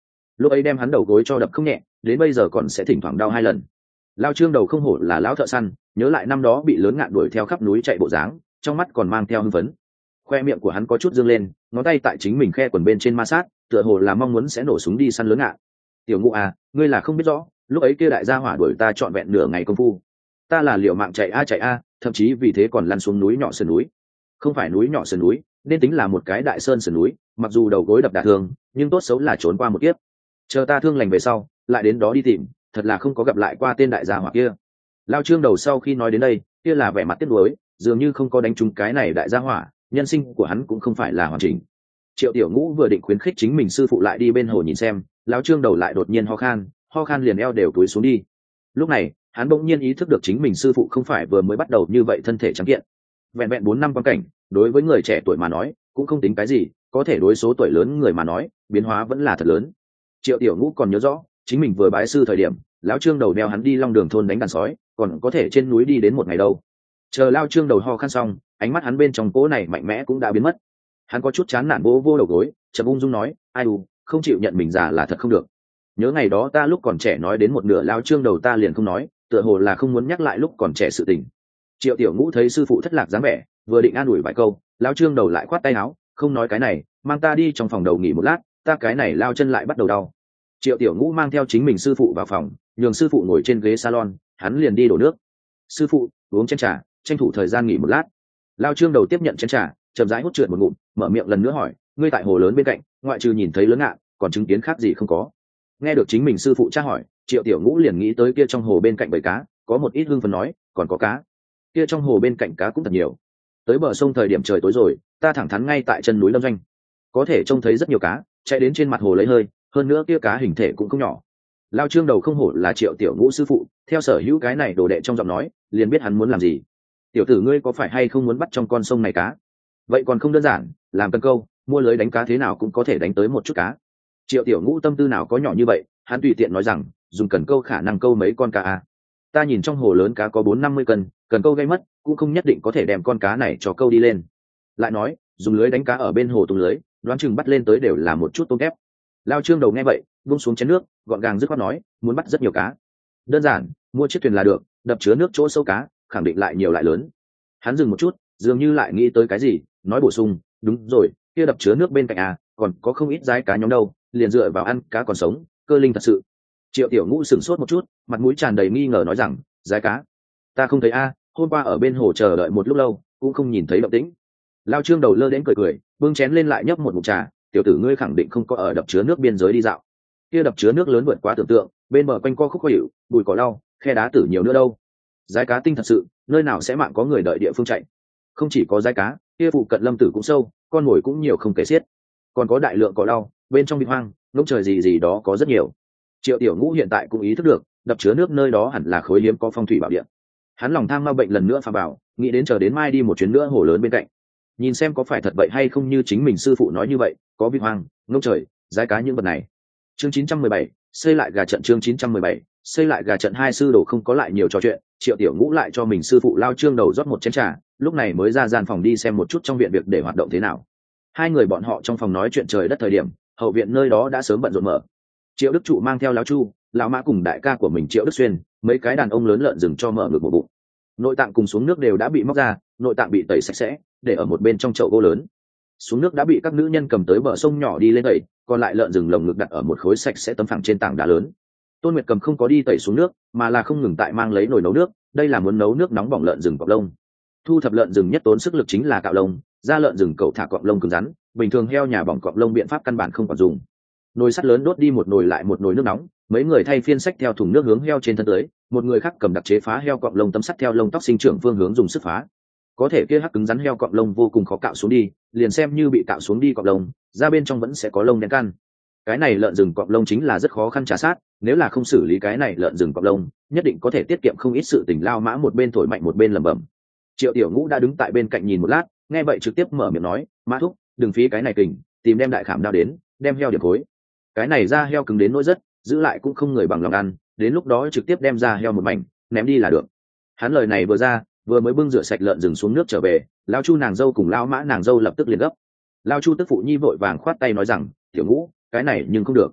lúc ấy đem hắn đầu gối cho đập không nhẹ, đến bây giờ còn sẽ thỉnh thoảng đau hai lần. Lao Trương đầu không hổ là lão thợ săn, nhớ lại năm đó bị lớn ngạn đuổi theo khắp núi chạy bộ dáng, trong mắt còn mang theo hưng phấn. Khoe miệng của hắn có chút dương lên, ngón tay tại chính mình khe quần bên trên ma sát, tựa hồ là mong muốn sẽ nổ súng đi săn lớn ngạn. Tiểu Ngũ à, ngươi là không biết rõ, lúc ấy kia đại gia hỏa đuổi ta trọn vẹn nửa ngày công phu, ta là liều mạng chạy a chạy a, thậm chí vì thế còn lăn xuống núi nhỏ sườn núi. Không phải núi nhỏ sườn núi, nên tính là một cái đại sơn sườn núi, mặc dù đầu gối đập đả thương, nhưng tốt xấu là trốn qua một kiếp. Chờ ta thương lành về sau, lại đến đó đi tìm, thật là không có gặp lại qua tên đại gia hỏa kia. Lao Trương đầu sau khi nói đến đây, kia là vẻ mặt tiếc nuối, dường như không có đánh trúng cái này đại gia hỏa, nhân sinh của hắn cũng không phải là hoàn chỉnh. Triệu Tiểu Ngũ vừa định khuyến khích chính mình sư phụ lại đi bên hồ nhìn xem, lão Trương đầu lại đột nhiên ho khan, ho khan liền eo đều túi xuống đi. Lúc này, hắn bỗng nhiên ý thức được chính mình sư phụ không phải vừa mới bắt đầu như vậy thân thể trắng kiện. Vẹn vẹn bốn năm quan cảnh, đối với người trẻ tuổi mà nói, cũng không tính cái gì, có thể đối số tuổi lớn người mà nói, biến hóa vẫn là thật lớn. Triệu Tiểu Ngũ còn nhớ rõ, chính mình vừa bái sư thời điểm, lão Trương đầu đeo hắn đi long đường thôn đánh đàn sói, còn có thể trên núi đi đến một ngày đâu. Chờ lao Trương đầu ho khan xong, ánh mắt hắn bên trong cỗ này mạnh mẽ cũng đã biến mất. Hắn có chút chán nản vỗ vô đầu gối, chậm ung dung nói, ai u, không chịu nhận mình già là thật không được. Nhớ ngày đó ta lúc còn trẻ nói đến một nửa lao Trương đầu ta liền không nói, tựa hồ là không muốn nhắc lại lúc còn trẻ sự tình. Triệu Tiểu Ngũ thấy sư phụ thất lạc dáng vẻ, vừa định an ủi vài câu, lao Trương đầu lại khoát tay áo, không nói cái này, mang ta đi trong phòng đầu nghỉ một lát, ta cái này lao chân lại bắt đầu đau. Triệu Tiểu Ngũ mang theo chính mình sư phụ vào phòng, nhường sư phụ ngồi trên ghế salon, hắn liền đi đổ nước. Sư phụ, uống chén trà, tranh thủ thời gian nghỉ một lát. Lao Trương đầu tiếp nhận chén trà, chậm rãi hút trượt một ngụm, mở miệng lần nữa hỏi, ngươi tại hồ lớn bên cạnh, ngoại trừ nhìn thấy lớn ngạn, còn chứng kiến khác gì không có? Nghe được chính mình sư phụ tra hỏi, Triệu Tiểu Ngũ liền nghĩ tới kia trong hồ bên cạnh bầy cá, có một ít hương phấn nói, còn có cá. Kia trong hồ bên cạnh cá cũng thật nhiều. Tới bờ sông thời điểm trời tối rồi, ta thẳng thắn ngay tại chân núi Lâm Doanh, có thể trông thấy rất nhiều cá, chạy đến trên mặt hồ lấy hơi, hơn nữa kia cá hình thể cũng không nhỏ. Lao Trương đầu không hổ là Triệu Tiểu Ngũ sư phụ, theo sở hữu cái này đồ đệ trong giọng nói, liền biết hắn muốn làm gì. Tiểu tử ngươi có phải hay không muốn bắt trong con sông này cá? Vậy còn không đơn giản, làm cần câu, mua lưới đánh cá thế nào cũng có thể đánh tới một chút cá. Triệu Tiểu Ngũ tâm tư nào có nhỏ như vậy, hắn tùy tiện nói rằng, dùng cần câu khả năng câu mấy con cá à. Ta nhìn trong hồ lớn cá có bốn năm mươi cân, cần câu gây mất, cũng không nhất định có thể đem con cá này cho câu đi lên. Lại nói, dùng lưới đánh cá ở bên hồ tung lưới, đoán chừng bắt lên tới đều là một chút tôm kép. Lao Trương đầu nghe vậy, buông xuống chén nước, gọn gàng dứt khoát nói, muốn bắt rất nhiều cá. Đơn giản, mua chiếc thuyền là được, đập chứa nước chỗ sâu cá, khẳng định lại nhiều lại lớn. Hắn dừng một chút, dường như lại nghĩ tới cái gì, nói bổ sung, đúng rồi, kia đập chứa nước bên cạnh à, còn có không ít dái cá nhóm đâu, liền dựa vào ăn cá còn sống, cơ linh thật sự. Triệu Tiểu Ngũ sửng sốt một chút, mặt mũi tràn đầy nghi ngờ nói rằng, dái cá, ta không thấy a, à, hôm qua ở bên hồ chờ đợi một lúc lâu, cũng không nhìn thấy động tĩnh. Lao Trương đầu lơ đến cười cười, bưng chén lên lại nhấp một ngụm trà, tiểu tử ngươi khẳng định không có ở đập chứa nước biên giới đi dạo. Kia đập chứa nước lớn vượt quá tưởng tượng, bên bờ quanh co khúc khó hiểu, bụi cỏ lau, khe đá tử nhiều nữa đâu. Dái cá tinh thật sự, nơi nào sẽ mạng có người đợi địa phương chạy. Không chỉ có dái cá, kia phụ cận lâm tử cũng sâu, con mồi cũng nhiều không kể xiết. Còn có đại lượng cỏ lau, bên trong vịt hoang, ngỗng trời gì gì đó có rất nhiều. Triệu Tiểu Ngũ hiện tại cũng ý thức được, đập chứa nước nơi đó hẳn là khối hiếm có phong thủy bảo địa. Hắn lòng tham ma bệnh lần nữa phà bảo, nghĩ đến chờ đến mai đi một chuyến nữa hồ lớn bên cạnh, nhìn xem có phải thật vậy hay không như chính mình sư phụ nói như vậy, có vịt hoang, ngỗng trời, dái cá những vật này. Chương chín trăm mười bảy, xây lại gà trận chương chín trăm mười bảy, xây lại gà trận hai sư đồ không có lại nhiều trò chuyện, Triệu Tiểu Ngũ lại cho mình sư phụ Lao Trương đầu rót một chén trà, lúc này mới ra gian phòng đi xem một chút trong viện việc để hoạt động thế nào. Hai người bọn họ trong phòng nói chuyện trời đất thời điểm, hậu viện nơi đó đã sớm bận rộn mở. Triệu Đức Trụ mang theo Lão Chu, Lão Mã cùng đại ca của mình Triệu Đức Xuyên, mấy cái đàn ông lớn lợn rừng cho mở ngực một bụng. Nội tạng cùng xuống nước đều đã bị móc ra, nội tạng bị tẩy sạch sẽ, để ở một bên trong chậu gỗ lớn. Xuống nước đã bị các nữ nhân cầm tới bờ sông nhỏ đi lên tẩy, còn lại lợn rừng lồng ngực đặt ở một khối sạch sẽ tấm phẳng trên tảng đá lớn. Tôn Nguyệt Cầm không có đi tẩy xuống nước, mà là không ngừng tại mang lấy nồi nấu nước, đây là muốn nấu nước nóng bỏng lợn rừng cọp lông. Thu thập lợn rừng nhất tốn sức lực chính là cạo lông, da lợn rừng cậu thả cọp lông cứng rắn, bình thường heo nhà bỏng cọp lông biện pháp căn bản không còn dùng. Nồi sắt lớn đốt đi một nồi lại một nồi nước nóng, mấy người thay phiên xách theo thùng nước hướng heo trên thân tới, một người khác cầm đặc chế phá heo cọp lông tấm sắt theo lông tóc sinh trưởng phương hướng dùng sức phá. Có thể kia hắc cứng rắn heo cọp lông vô cùng khó cạo xuống đi, liền xem như bị cạo xuống đi cọp lông, da bên trong vẫn sẽ có lông đen căn. Cái này lợn rừng cọp lông chính là rất khó khăn trả sát, nếu là không xử lý cái này lợn rừng cọp lông, nhất định có thể tiết kiệm không ít sự tình. Lao Mã một bên thổi mạnh một bên lẩm bẩm. Triệu Tiểu Ngũ đã đứng tại bên cạnh nhìn một lát, nghe vậy trực tiếp mở miệng nói, Mã thúc, đừng phí cái này kình, tìm đem đại khảm đao đến, đem heo điểm khối. Cái này da heo cứng đến nỗi rất, giữ lại cũng không người bằng lòng ăn, đến lúc đó trực tiếp đem ra heo một mảnh, ném đi là được. Hắn lời này vừa ra, vừa mới bưng rửa sạch lợn rừng xuống nước trở về, Lao Chu nàng dâu cùng Lao Mã nàng dâu lập tức liền gấp. Lao Chu tức phụ nhi vội vàng khoát tay nói rằng, Tiểu Ngũ, cái này nhưng không được.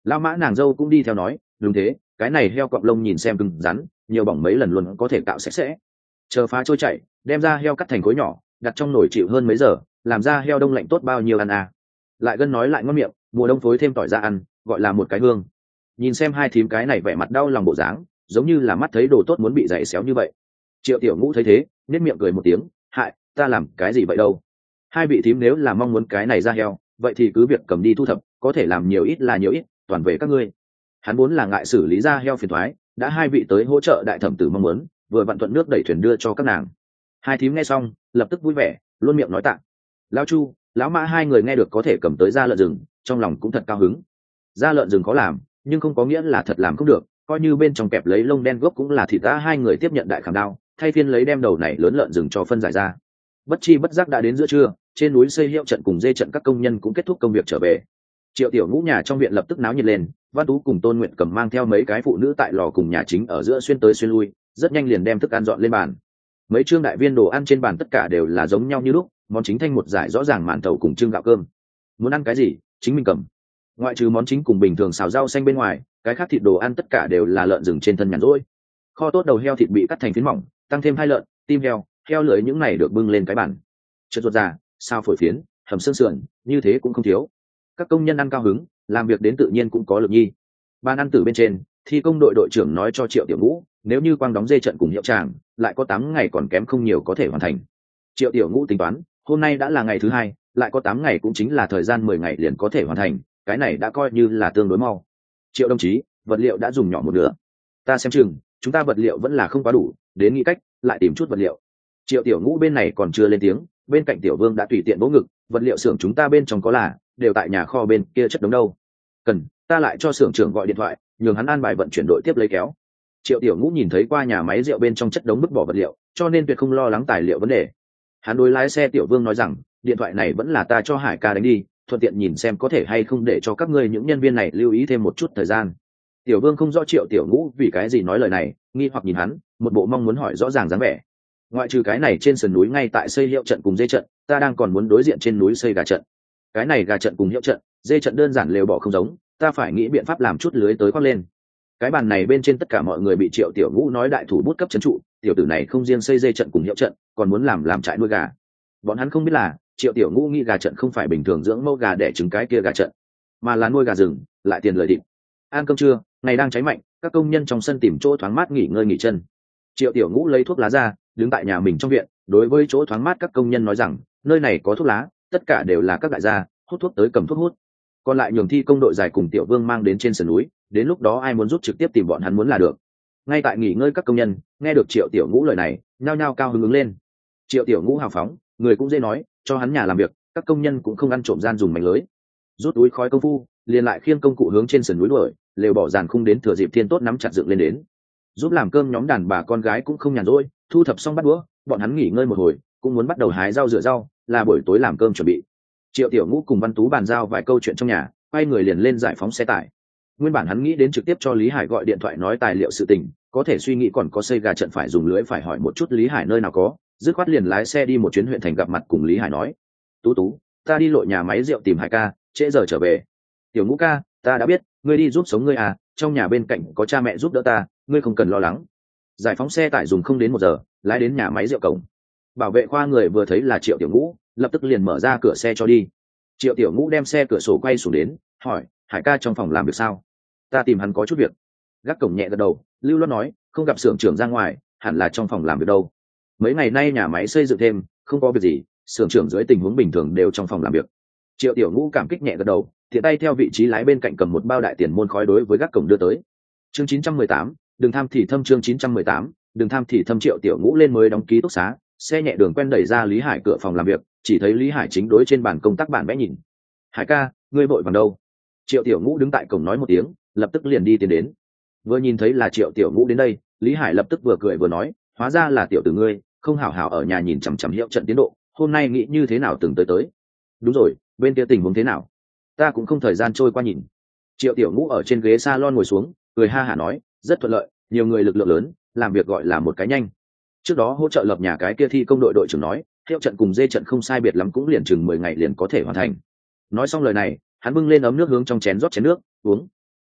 Lão mã nàng dâu cũng đi theo nói đúng thế, cái này heo cọp lông nhìn xem cứng rắn, nhiều bỏng mấy lần luôn có thể cạo sạch sẽ. Chờ phá trôi chảy, đem ra heo cắt thành khối nhỏ, đặt trong nồi chịu hơn mấy giờ, làm ra heo đông lạnh tốt bao nhiêu ăn à. Lại gân nói lại ngon miệng, mùa đông phối thêm tỏi ra ăn, gọi là một cái hương. Nhìn xem hai thím cái này vẻ mặt đau lòng bộ dáng, giống như là mắt thấy đồ tốt muốn bị dày xéo như vậy. Triệu Tiểu Ngũ thấy thế, nét miệng cười một tiếng, hại, ta làm cái gì vậy đâu. Hai vị thím nếu là mong muốn cái này ra heo, vậy thì cứ việc cầm đi thu thập, có thể làm nhiều ít là nhiều ít, toàn về các ngươi. Hắn vốn là ngại xử lý ra heo phiền toái, đã hai vị tới hỗ trợ đại thẩm tử mong muốn, vừa vặn thuận nước đẩy thuyền đưa cho các nàng. Hai thím nghe xong, lập tức vui vẻ, luôn miệng nói tạ. Lão Chu, lão Mã hai người nghe được có thể cầm tới da lợn rừng, trong lòng cũng thật cao hứng. Da lợn rừng có làm, nhưng không có nghĩa là thật làm không được, coi như bên trong kẹp lấy lông đen gốc cũng là thịt ta. Hai người tiếp nhận đại khảm đao, thay phiên lấy đem đầu này lớn lợn rừng cho phân giải ra. Bất chi bất giác đã đến giữa trưa, trên núi xây hiệu trận cùng dê trận các công nhân cũng kết thúc công việc trở về. Triệu Tiểu Ngũ nhà trong viện lập tức náo nhiệt lên, Văn Tú cùng Tôn Nguyện cầm mang theo mấy cái phụ nữ tại lò cùng nhà chính ở giữa xuyên tới xuyên lui, rất nhanh liền đem thức ăn dọn lên bàn. Mấy trương đại viên đồ ăn trên bàn tất cả đều là giống nhau như lúc, món chính thanh một giải rõ ràng màn thầu cùng trưng gạo cơm. Muốn ăn cái gì, chính mình cầm. Ngoại trừ món chính cùng bình thường xào rau xanh bên ngoài, cái khác thịt đồ ăn tất cả đều là lợn rừng trên thân nhàn rỗi. Kho tốt đầu heo thịt bị cắt thành phiến mỏng, tăng thêm hai lợn, tim heo, heo lưỡi những này được bưng lên cái bàn. Chất ruột già, sao phổi phiến, hầm xương sườn, như thế cũng không thiếu. Các công nhân ăn cao hứng, làm việc đến tự nhiên cũng có lực nhi. Bàn ăn từ bên trên, thi công đội đội trưởng nói cho Triệu Tiểu Ngũ, nếu như quang đóng dê trận cùng hiệu tràng, lại có tám ngày còn kém không nhiều có thể hoàn thành. Triệu Tiểu Ngũ tính toán, hôm nay đã là ngày thứ hai, lại có tám ngày cũng chính là thời gian mười ngày liền có thể hoàn thành, cái này đã coi như là tương đối mau. Triệu đồng chí, vật liệu đã dùng nhỏ một nửa. Ta xem chừng, chúng ta vật liệu vẫn là không quá đủ, đến nghĩ cách lại tìm chút vật liệu. Triệu Tiểu Ngũ bên này còn chưa lên tiếng, bên cạnh Tiểu Vương đã tùy tiện vỗ ngực, vật liệu xưởng chúng ta bên trong có là đều tại nhà kho bên kia chất đống đâu. Cần, ta lại cho xưởng trưởng gọi điện thoại, nhường hắn an bài vận chuyển đội tiếp lấy kéo. Triệu Tiểu Ngũ nhìn thấy qua nhà máy rượu bên trong chất đống vứt bỏ vật liệu, cho nên tuyệt không lo lắng tài liệu vấn đề. Hắn đối lái xe Tiểu Vương nói rằng, điện thoại này vẫn là ta cho Hải ca đánh đi, thuận tiện nhìn xem có thể hay không để cho các ngươi những nhân viên này lưu ý thêm một chút thời gian. Tiểu Vương không rõ Triệu Tiểu Ngũ vì cái gì nói lời này, nghi hoặc nhìn hắn, một bộ mong muốn hỏi rõ ràng dáng vẻ. Ngoại trừ cái này trên sườn núi ngay tại xây hiệu trận cùng dê trận, ta đang còn muốn đối diện trên núi xây gà trận. Cái này gà trận cùng hiệu trận, dê trận đơn giản lều bỏ không giống, ta phải nghĩ biện pháp làm chút lưới tới khoác lên. Cái bàn này bên trên tất cả mọi người bị Triệu Tiểu Ngũ nói đại thủ bút cấp trấn trụ, tiểu tử này không riêng xây dê trận cùng hiệu trận, còn muốn làm làm trại nuôi gà. Bọn hắn không biết là Triệu Tiểu Ngũ nghĩ gà trận không phải bình thường dưỡng mẫu gà để trứng cái kia gà trận, mà là nuôi gà rừng, lại tiền lời thịt. Ăn cơm trưa, ngày đang cháy mạnh, các công nhân trong sân tìm chỗ thoáng mát nghỉ ngơi nghỉ chân. Triệu Tiểu Ngũ lấy thuốc lá ra, đứng tại nhà mình trong viện, đối với chỗ thoáng mát các công nhân nói rằng, nơi này có thuốc lá, tất cả đều là các đại gia, hút thuốc tới cầm thuốc hút. Còn lại nhường thi công đội dài cùng Tiểu Vương mang đến trên sườn núi, đến lúc đó ai muốn rút trực tiếp tìm bọn hắn muốn là được. Ngay tại nghỉ ngơi các công nhân, nghe được Triệu Tiểu Ngũ lời này, nhao nhao cao hứng ứng lên. Triệu Tiểu Ngũ hào phóng, người cũng dễ nói, cho hắn nhà làm việc, các công nhân cũng không ăn trộm gian dùng mảnh lưới. Rút túi khói công phu, liền lại khiêng công cụ hướng trên sườn núi đuổi, lều bỏ dàn khung đến thừa dịp thiên tốt nắm chặt dựng lên đến. Giúp làm cơm nhóm đàn bà con gái cũng không nhàn rỗi, thu thập xong bắt đũa, bọn hắn nghỉ ngơi một hồi, cũng muốn bắt đầu hái rau rửa rau, là buổi tối làm cơm chuẩn bị. Triệu Tiểu Ngũ cùng Văn Tú bàn giao vài câu chuyện trong nhà, quay người liền lên giải phóng xe tải. Nguyên bản hắn nghĩ đến trực tiếp cho Lý Hải gọi điện thoại nói tài liệu sự tình, có thể suy nghĩ còn có xây gà trận phải dùng lưới phải hỏi một chút Lý Hải nơi nào có, dứt khoát liền lái xe đi một chuyến huyện thành gặp mặt cùng Lý Hải nói, Tú Tú, ta đi lội nhà máy rượu tìm Hải ca, trễ giờ trở về. Tiểu Ngũ ca, ta đã biết, ngươi đi giúp sống ngươi à, trong nhà bên cạnh có cha mẹ giúp đỡ ta, ngươi không cần lo lắng. Giải phóng xe tải dùng không đến một giờ, lái đến nhà máy rượu cổng. Bảo vệ khoa người vừa thấy là Triệu Tiểu Ngũ, lập tức liền mở ra cửa xe cho đi. Triệu Tiểu Ngũ đem xe cửa sổ quay xuống đến, hỏi, Hải ca trong phòng làm việc sao? Ta tìm hắn có chút việc. Gác cổng nhẹ gật đầu, lưu loát nói, không gặp xưởng trưởng ra ngoài, hẳn là trong phòng làm việc đâu. Mấy ngày nay nhà máy xây dựng thêm, không có việc gì, xưởng trưởng dưới tình huống bình thường đều trong phòng làm việc. Triệu Tiểu Ngũ cảm kích nhẹ gật đầu, thiện tay theo vị trí lái bên cạnh cầm một bao đại tiền môn khói đối với gác cổng đưa tới. Chương chín trăm mười tám, đừng tham thì thâm. Chương chín trăm mười tám, đừng tham thì thâm. Triệu Tiểu Ngũ lên mới đóng ký túc xá, xe nhẹ đường quen đẩy ra Lý Hải cửa phòng làm việc, chỉ thấy Lý Hải chính đối trên bàn công tác bản vẽ nhìn. Hải ca, ngươi vội vàng đâu? Triệu Tiểu Ngũ đứng tại cổng nói một tiếng, lập tức liền đi tiến đến. Vừa nhìn thấy là Triệu Tiểu Ngũ đến đây, Lý Hải lập tức vừa cười vừa nói, hóa ra là tiểu tử ngươi, không hảo hảo ở nhà nhìn chằm chằm hiệu trận tiến độ, hôm nay nghĩ như thế nào từng tới tới. Đúng rồi, bên kia tình huống thế nào? Ta cũng không thời gian trôi qua nhìn. Triệu Tiểu Ngũ ở trên ghế salon ngồi xuống, cười ha hả nói, rất thuận lợi, nhiều người lực lượng lớn, làm việc gọi là một cái nhanh. Trước đó hỗ trợ lập nhà cái kia thi công đội đội trưởng nói, hiệu trận cùng dê trận không sai biệt lắm cũng liền chừng mười ngày liền có thể hoàn thành. Nói xong lời này, hắn bưng lên ấm nước hướng trong chén rót chén nước, uống.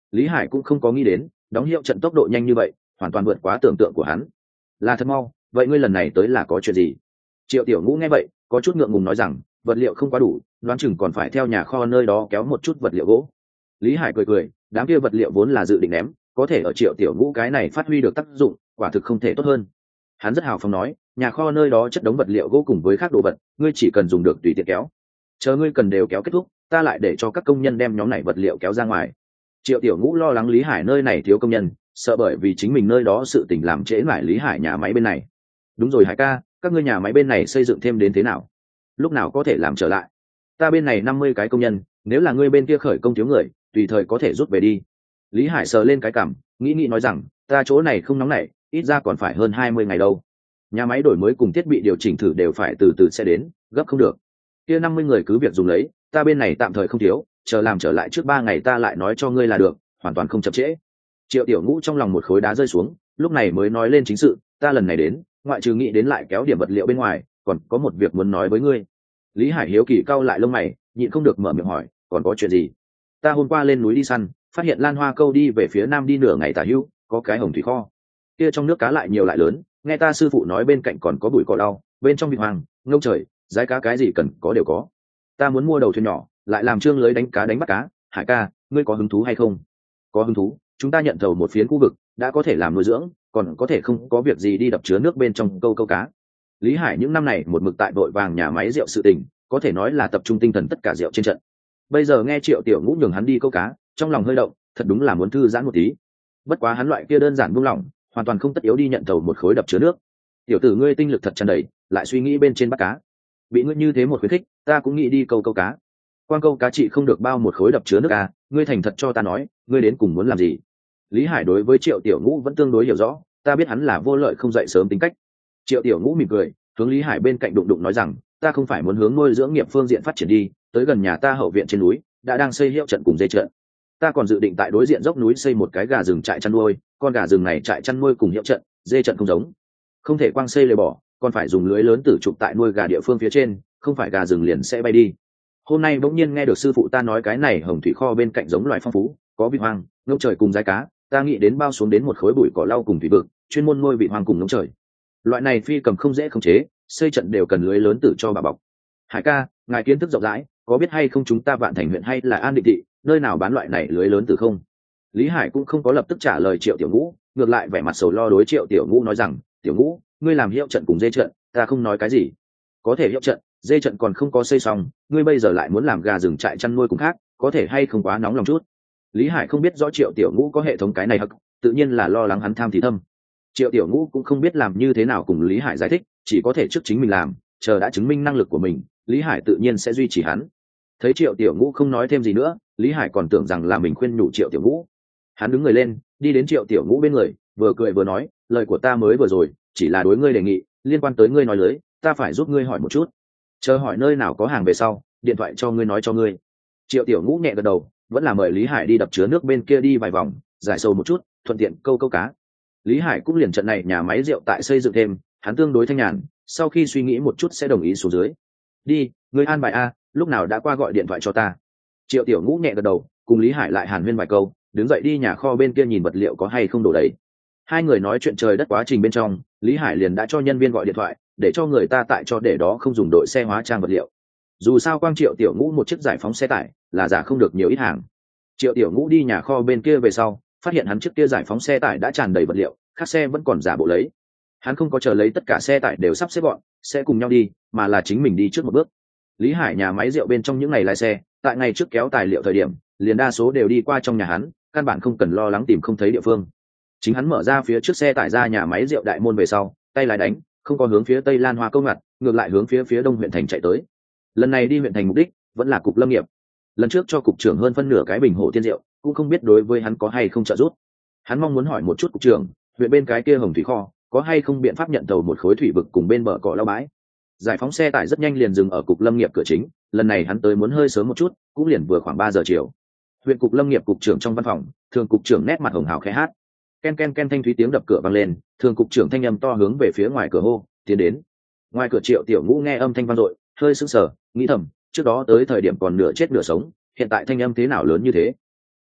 Lý Hải cũng không có nghĩ đến đóng hiệu trận tốc độ nhanh như vậy, hoàn toàn vượt quá tưởng tượng của hắn. Là thật mau, vậy ngươi lần này tới là có chuyện gì? Triệu Tiểu Ngũ nghe vậy có chút ngượng ngùng nói rằng vật liệu không quá đủ, đoán chừng còn phải theo nhà kho nơi đó kéo một chút vật liệu gỗ. Lý Hải cười cười, đám kia vật liệu vốn là dự định ném, có thể ở Triệu Tiểu Ngũ cái này phát huy được tác dụng, quả thực không thể tốt hơn. Hắn rất hào phóng nói, nhà kho nơi đó chất đống vật liệu gỗ cùng với các đồ vật, ngươi chỉ cần dùng được tùy tiện kéo. Chờ ngươi cần đều kéo kết thúc, ta lại để cho các công nhân đem nhóm này vật liệu kéo ra ngoài. Triệu Tiểu Ngũ lo lắng Lý Hải nơi này thiếu công nhân, sợ bởi vì chính mình nơi đó sự tình làm trễ lại Lý Hải nhà máy bên này. Đúng rồi Hải ca, các ngươi nhà máy bên này xây dựng thêm đến thế nào? Lúc nào có thể làm trở lại? Ta bên này năm mươi cái công nhân, nếu là ngươi bên kia khởi công thiếu người, tùy thời có thể rút về đi. Lý Hải sờ lên cái cằm, nghĩ nghĩ nói rằng, ta chỗ này không nóng nảy, ít ra còn phải hơn hai mươi ngày đâu. Nhà máy đổi mới cùng thiết bị điều chỉnh thử đều phải từ từ sẽ đến, gấp không được. Kia năm mươi người cứ việc dùng lấy, ta bên này tạm thời không thiếu, chờ làm trở lại trước ba ngày ta lại nói cho ngươi là được, hoàn toàn không chậm trễ. Triệu Tiểu Ngũ trong lòng một khối đá rơi xuống, lúc này mới nói lên chính sự, ta lần này đến, ngoại trừ nghĩ đến lại kéo điểm vật liệu bên ngoài, còn có một việc muốn nói với ngươi. Lý Hải hiếu kỳ cau lại lông mày, nhịn không được mở miệng hỏi, còn có chuyện gì? Ta hôm qua lên núi đi săn, phát hiện Lan Hoa Câu đi về phía nam đi nửa ngày tả hữu, có cái hồng thủy kho. Kia trong nước cá lại nhiều lại lớn, nghe ta sư phụ nói bên cạnh còn có bụi cỏ đau, bên trong vịt hoàng, ngâu trời, rái cá cái gì cần có đều có. Ta muốn mua đầu thuyền nhỏ, lại làm trương lưới đánh cá đánh bắt cá. Hải ca, ngươi có hứng thú hay không? Có hứng thú, chúng ta nhận thầu một phiến khu vực, đã có thể làm nuôi dưỡng, còn có thể không có việc gì đi đập chứa nước bên trong câu câu cá. Lý Hải những năm này một mực tại đội vàng nhà máy rượu sự tình, có thể nói là tập trung tinh thần tất cả rượu trên trận. Bây giờ nghe Triệu Tiểu Ngũ nhường hắn đi câu cá, trong lòng hơi động, thật đúng là muốn thư giãn một tí. Bất quá hắn loại kia đơn giản buông lỏng, hoàn toàn không tất yếu đi nhận thầu một khối đập chứa nước. Tiểu tử ngươi tinh lực thật tràn đầy, lại suy nghĩ bên trên bắt cá. Bị ngươi như thế một khuyến khích, ta cũng nghĩ đi câu câu cá. Quan câu cá trị không được bao một khối đập chứa nước à, ngươi thành thật cho ta nói, ngươi đến cùng muốn làm gì? Lý Hải đối với Triệu Tiểu Ngũ vẫn tương đối hiểu rõ, ta biết hắn là vô lợi không dậy sớm tính cách. Triệu Tiểu Ngũ mỉm cười, hướng Lý Hải bên cạnh đụng đụng nói rằng, ta không phải muốn hướng nuôi dưỡng nghiệp phương diện phát triển đi, tới gần nhà ta hậu viện trên núi đã đang xây hiệu trận cùng dây trận. Ta còn dự định tại đối diện dốc núi xây một cái gà rừng trại chăn nuôi, con gà rừng này trại chăn nuôi cùng hiệu trận, dây trận không giống, không thể quang xây lề bỏ, còn phải dùng lưới lớn tử trục tại nuôi gà địa phương phía trên, không phải gà rừng liền sẽ bay đi. Hôm nay bỗng nhiên nghe được sư phụ ta nói cái này hồng thủy kho bên cạnh giống loài phong phú, có vịt hoang, ngỗng trời cùng rái cá, ta nghĩ đến bao xuống đến một khối bụi cỏ lau cùng thủy vực, chuyên môn nuôi vịt hoang cùng ngỗng trời. Loại này phi cầm không dễ khống chế, xây trận đều cần lưới lớn tử cho bà bọc. Hải ca, ngài kiến thức rộng rãi, có biết hay không chúng ta Vạn Thành huyện hay là An Định thị, nơi nào bán loại này lưới lớn tử không? Lý Hải cũng không có lập tức trả lời Triệu Tiểu Ngũ, ngược lại vẻ mặt sầu lo đối Triệu Tiểu Ngũ nói rằng, Tiểu Ngũ, ngươi làm hiệu trận cùng dê trận, ta không nói cái gì. Có thể hiệu trận, dê trận còn không có xây xong, ngươi bây giờ lại muốn làm gà rừng trại chăn nuôi cùng khác, có thể hay không quá nóng lòng chút. Lý Hải không biết rõ Triệu Tiểu Ngũ có hệ thống cái này hắc, tự nhiên là lo lắng hắn tham thì thâm. Triệu Tiểu Ngũ cũng không biết làm như thế nào cùng Lý Hải giải thích, chỉ có thể trước chính mình làm, chờ đã chứng minh năng lực của mình, Lý Hải tự nhiên sẽ duy trì hắn. Thấy Triệu Tiểu Ngũ không nói thêm gì nữa, Lý Hải còn tưởng rằng là mình khuyên nhủ Triệu Tiểu Ngũ. Hắn đứng người lên, đi đến Triệu Tiểu Ngũ bên người, vừa cười vừa nói, lời của ta mới vừa rồi chỉ là đối ngươi đề nghị, liên quan tới ngươi nói lưới, ta phải giúp ngươi hỏi một chút, chờ hỏi nơi nào có hàng về sau, điện thoại cho ngươi nói cho ngươi. Triệu Tiểu Ngũ nhẹ gật đầu, vẫn là mời Lý Hải đi đập chứa nước bên kia đi vài vòng, giải sâu một chút, thuận tiện câu câu cá. Lý Hải cũng liền trận này nhà máy rượu tại xây dựng thêm, hắn tương đối thanh nhàn, sau khi suy nghĩ một chút sẽ đồng ý xuống dưới. Đi, ngươi an bài a, lúc nào đã qua gọi điện thoại cho ta. Triệu Tiểu Ngũ nhẹ gật đầu, cùng Lý Hải lại hàn huyên vài câu, đứng dậy đi nhà kho bên kia nhìn vật liệu có hay không đổ đầy. Hai người nói chuyện trời đất quá trình bên trong, Lý Hải liền đã cho nhân viên gọi điện thoại, để cho người ta tại cho để đó không dùng đội xe hóa trang vật liệu. Dù sao quang Triệu Tiểu Ngũ một chiếc giải phóng xe tải là giả không được nhiều ít hàng. Triệu Tiểu Ngũ đi nhà kho bên kia về sau, phát hiện hắn chiếc kia giải phóng xe tải đã tràn đầy vật liệu, khác xe vẫn còn giả bộ lấy. Hắn không có chờ lấy tất cả xe tải đều sắp xếp gọn, sẽ cùng nhau đi, mà là chính mình đi trước một bước. Lý Hải nhà máy rượu bên trong những ngày lái xe, tại ngày trước kéo tài liệu thời điểm, liền đa số đều đi qua trong nhà hắn, căn bản không cần lo lắng tìm không thấy địa phương. Chính hắn mở ra phía trước xe tải ra nhà máy rượu đại môn về sau, tay lái đánh, không có hướng phía tây Lan Hoa Câu ngặt, ngược lại hướng phía phía đông huyện thành chạy tới. Lần này đi huyện thành mục đích vẫn là cục lâm nghiệp. Lần trước cho cục trưởng hơn phân nửa cái bình hồ tiên rượu, cũng không biết đối với hắn có hay không trợ giúp. Hắn mong muốn hỏi một chút cục trưởng, huyện bên cái kia hồng thủy kho có hay không biện pháp nhận tàu một khối thủy vực cùng bên bờ cỏ lau bãi. Giải phóng xe tải rất nhanh liền dừng ở cục lâm nghiệp cửa chính, lần này hắn tới muốn hơi sớm một chút, cũng liền vừa khoảng ba giờ chiều. Huyện cục lâm nghiệp cục trưởng trong văn phòng, thường cục trưởng nét mặt hồng hào khẽ hát. Ken ken ken thanh thúy tiếng đập cửa vang lên, thường cục trưởng thanh âm to hướng về phía ngoài cửa hô, tiến đến. Ngoài cửa Triệu Tiểu Ngũ nghe âm thanh vang dội, hơi sững sờ, nghĩ thầm, trước đó tới thời điểm còn nửa chết nửa sống, hiện tại thanh âm thế nào lớn như thế.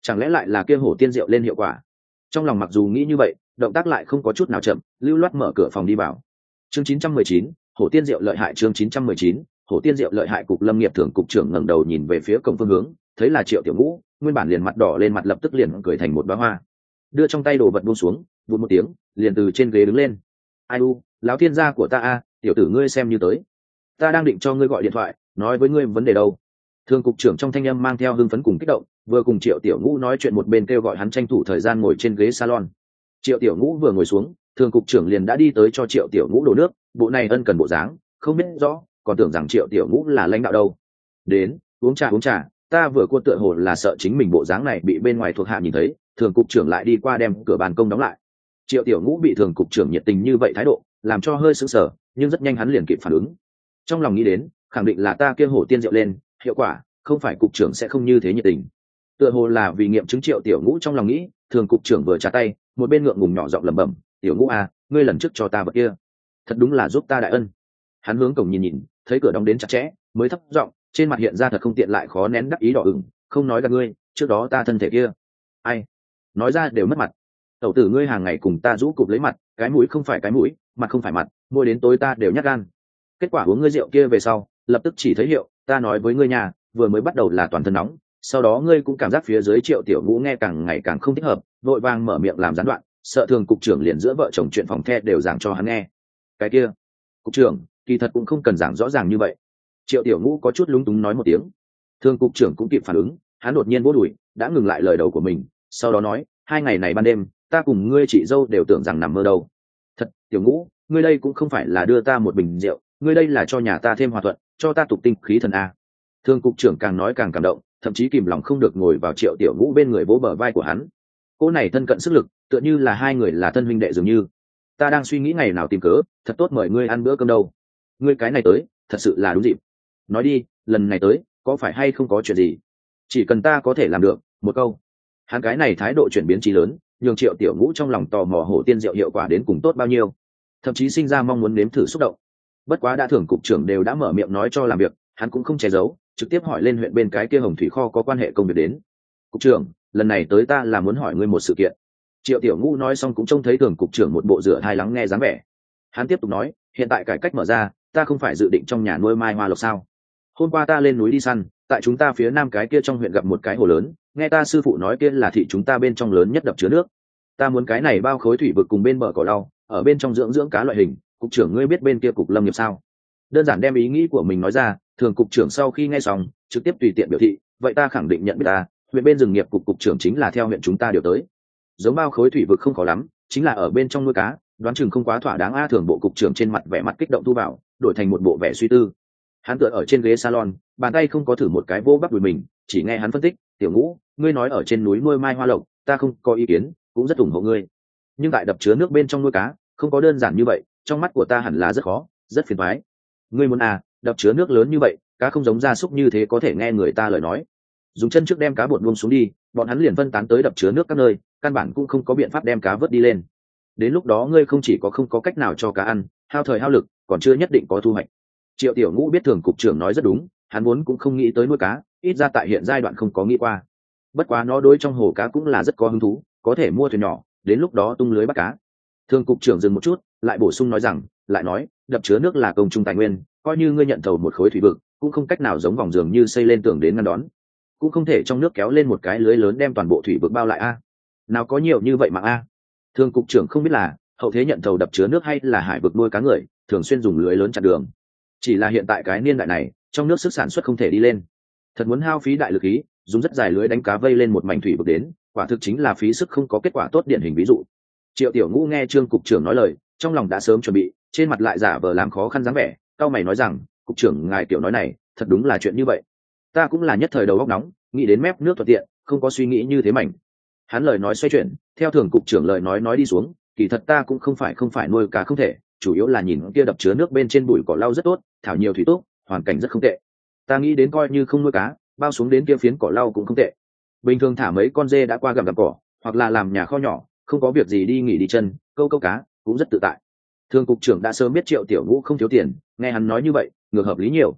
chẳng lẽ lại là kia hổ tiên rượu lên hiệu quả? Trong lòng mặc dù nghĩ như vậy, động tác lại không có chút nào chậm, lưu loát mở cửa phòng đi vào. Chương chín trăm mười chín, hổ tiên rượu lợi hại. Chương chín trăm mười chín, hổ tiên rượu lợi hại. Cục lâm nghiệp thường cục trưởng ngẩng đầu nhìn về phía cổng phương hướng, thấy là Triệu Tiểu Ngũ, nguyên bản liền mặt đỏ lên, mặt lập tức liền cười thành một bá hoa, đưa trong tay đồ vật buông xuống, vụt một tiếng, liền từ trên ghế đứng lên. Ai u, lão thiên gia của ta a, tiểu tử ngươi xem như tới. Ta đang định cho ngươi gọi điện thoại, nói với ngươi vấn đề đâu. Thường cục trưởng trong thanh âm mang theo hưng phấn cùng kích động, vừa cùng Triệu Tiểu Ngũ nói chuyện một bên kêu gọi hắn tranh thủ thời gian ngồi trên ghế salon. Triệu Tiểu Ngũ vừa ngồi xuống, thường cục trưởng liền đã đi tới cho Triệu Tiểu Ngũ đổ nước, bộ này ân cần bộ dáng, không biết rõ, còn tưởng rằng Triệu Tiểu Ngũ là lãnh đạo đâu. Đến, uống trà uống trà, ta vừa cua tựa hồ là sợ chính mình bộ dáng này bị bên ngoài thuộc hạ nhìn thấy, thường cục trưởng lại đi qua đem cửa ban công đóng lại. Triệu Tiểu Ngũ bị thường cục trưởng nhiệt tình như vậy thái độ, làm cho hơi sững sờ, nhưng rất nhanh hắn liền kịp phản ứng. Trong lòng nghĩ đến, khẳng định là ta kia hổ tiên rượu lên, hiệu quả, không phải cục trưởng sẽ không như thế nhiệt tình. Tựa hồ là vì nghiệm chứng Triệu Tiểu Ngũ trong lòng nghĩ, thường cục trưởng vừa trả tay, một bên ngượng ngùng nhỏ giọng lẩm bẩm, "Tiểu Ngũ à, ngươi lần trước cho ta vật kia, thật đúng là giúp ta đại ân." Hắn hướng cổng nhìn nhìn, thấy cửa đóng đến chặt chẽ, mới thấp giọng, trên mặt hiện ra thật không tiện lại khó nén đắc ý đỏ ửng, "Không nói gạt ngươi, trước đó ta thân thể kia." "Ai?" Nói ra đều mất mặt. "Tẩu tử ngươi hàng ngày cùng ta rũ cụp lấy mặt, cái mũi không phải cái mũi, mặt không phải mặt, môi đến tối ta đều nhát gan. Kết quả uống ngươi rượu kia về sau, lập tức chỉ thấy hiệu, ta nói với ngươi nhà, vừa mới bắt đầu là toàn thân nóng, sau đó ngươi cũng cảm giác phía dưới." Triệu Tiểu Ngũ nghe càng ngày càng không thích hợp, vội vàng mở miệng làm gián đoạn, sợ thường cục trưởng liền giữa vợ chồng chuyện phòng the đều giảng cho hắn nghe. "Cái kia, cục trưởng, kỳ thật cũng không cần giảng rõ ràng như vậy." Triệu Tiểu Ngũ có chút lúng túng nói một tiếng. Thường cục trưởng cũng kịp phản ứng, hắn đột nhiên vỗ đùi, đã ngừng lại lời đầu của mình, sau đó nói, "Hai ngày này ban đêm, ta cùng ngươi chị dâu đều tưởng rằng nằm mơ đâu. Thật, Tiểu Ngũ, ngươi đây cũng không phải là đưa ta một bình rượu, ngươi đây là cho nhà ta thêm hòa thuận, cho ta tục tinh khí thần a." Thường cục trưởng càng nói càng cảm động, thậm chí kìm lòng không được ngồi vào Triệu Tiểu Ngũ bên người vỗ bờ vai của hắn. Cô này thân cận sức lực, tựa như là hai người là thân huynh đệ dường như. "Ta đang suy nghĩ ngày nào tìm cớ, thật tốt mời ngươi ăn bữa cơm đâu. Ngươi cái này tới, thật sự là đúng dịp. Nói đi, lần này tới, có phải hay không có chuyện gì? Chỉ cần ta có thể làm được, một câu." Hắn cái này thái độ chuyển biến trí lớn, nhường Triệu Tiểu Ngũ trong lòng tò mò hổ tiên rượu hiệu quả đến cùng tốt bao nhiêu, thậm chí sinh ra mong muốn nếm thử xúc động. Bất quá đã thường cục trưởng đều đã mở miệng nói cho làm việc, hắn cũng không che giấu, trực tiếp hỏi lên huyện bên cái kia hồng thủy kho có quan hệ công việc đến. "Cục trưởng, lần này tới ta là muốn hỏi ngươi một sự kiện." Triệu Tiểu Ngũ nói xong cũng trông thấy thường cục trưởng một bộ rửa hai lắng nghe dáng vẻ. Hắn tiếp tục nói, "Hiện tại cải cách mở ra, ta không phải dự định trong nhà nuôi mai hoa lộc sao? Hôm qua ta lên núi đi săn, tại chúng ta phía nam cái kia trong huyện gặp một cái hồ lớn, nghe ta sư phụ nói kia là thị chúng ta bên trong lớn nhất đập chứa nước. Ta muốn cái này bao khối thủy vực cùng bên bờ cỏ lau, ở bên trong dưỡng dưỡng cá loại hình. Cục trưởng ngươi biết bên kia cục lâm nghiệp sao?" Đơn giản đem ý nghĩ của mình nói ra, thường cục trưởng sau khi nghe xong, trực tiếp tùy tiện biểu thị, "Vậy ta khẳng định nhận biết ta, huyện bên rừng nghiệp cục cục trưởng chính là theo huyện chúng ta điều tới. Giống bao khối thủy vực không khó lắm, chính là ở bên trong nuôi cá, đoán chừng không quá thỏa đáng." A thường bộ cục trưởng trên mặt vẻ mặt kích động thu vào, đổi thành một bộ vẻ suy tư. Hắn tựa ở trên ghế salon, bàn tay không có thử một cái vô bắp đùi mình, chỉ nghe hắn phân tích, "Tiểu Ngũ, ngươi nói ở trên núi nuôi mai hoa lộc, ta không có ý kiến, cũng rất ủng hộ ngươi. Nhưng tại đập chứa nước bên trong nuôi cá, không có đơn giản như vậy, trong mắt của ta hẳn là rất khó, rất phiền toái. Ngươi muốn à, đập chứa nước lớn như vậy, cá không giống gia súc như thế có thể nghe người ta lời nói. Dùng chân trước đem cá bột buông xuống đi, bọn hắn liền phân tán tới đập chứa nước các nơi, căn bản cũng không có biện pháp đem cá vớt đi lên. Đến lúc đó ngươi không chỉ có không có cách nào cho cá ăn, hao thời hao lực, còn chưa nhất định có thu hoạch." Triệu Tiểu Ngũ biết thường cục trưởng nói rất đúng, hắn vốn cũng không nghĩ tới nuôi cá, ít ra tại hiện giai đoạn không có nghĩ qua. Bất quá nó đối trong hồ cá cũng là rất có hứng thú, có thể mua thuyền nhỏ, đến lúc đó tung lưới bắt cá. Thường cục trưởng dừng một chút, lại bổ sung nói rằng, lại nói, đập chứa nước là công trung tài nguyên, coi như ngươi nhận thầu một khối thủy vực, cũng không cách nào giống vòng giường như xây lên tường đến ngăn đón, cũng không thể trong nước kéo lên một cái lưới lớn đem toàn bộ thủy vực bao lại a. Nào có nhiều như vậy mà a. Thường cục trưởng không biết là hậu thế nhận thầu đập chứa nước hay là hải vực nuôi cá người, thường xuyên dùng lưới lớn chặn đường. Chỉ là hiện tại cái niên đại này, trong nước sức sản xuất không thể đi lên, thật muốn hao phí đại lực khí, dùng rất dài lưới đánh cá vây lên một mảnh thủy vực đến, quả thực chính là phí sức không có kết quả tốt điển hình ví dụ. Triệu Tiểu Ngũ nghe Trương cục trưởng nói lời, trong lòng đã sớm chuẩn bị, trên mặt lại giả vờ làm khó khăn dáng vẻ, cau mày nói rằng, "Cục trưởng ngài tiểu nói này, thật đúng là chuyện như vậy. Ta cũng là nhất thời đầu óc nóng, nghĩ đến mép nước thuận tiện, không có suy nghĩ như thế mảnh." Hắn lời nói xoay chuyển, theo thường cục trưởng lời nói nói đi xuống, "Kỳ thật ta cũng không phải không phải nuôi cá không thể, chủ yếu là nhìn kia đập chứa nước bên trên bụi cỏ lau rất tốt, thảo nhiều thủy tốt, hoàn cảnh rất không tệ. Ta nghĩ đến coi như không nuôi cá, bao xuống đến kia phiến cỏ lau cũng không tệ. Bình thường thả mấy con dê đã qua gặm gặm cỏ, hoặc là làm nhà kho nhỏ, không có việc gì đi nghỉ đi chân, câu câu cá, cũng rất tự tại." Thường cục trưởng đã sớm biết Triệu Tiểu Ngũ không thiếu tiền, nghe hắn nói như vậy, ngược hợp lý nhiều.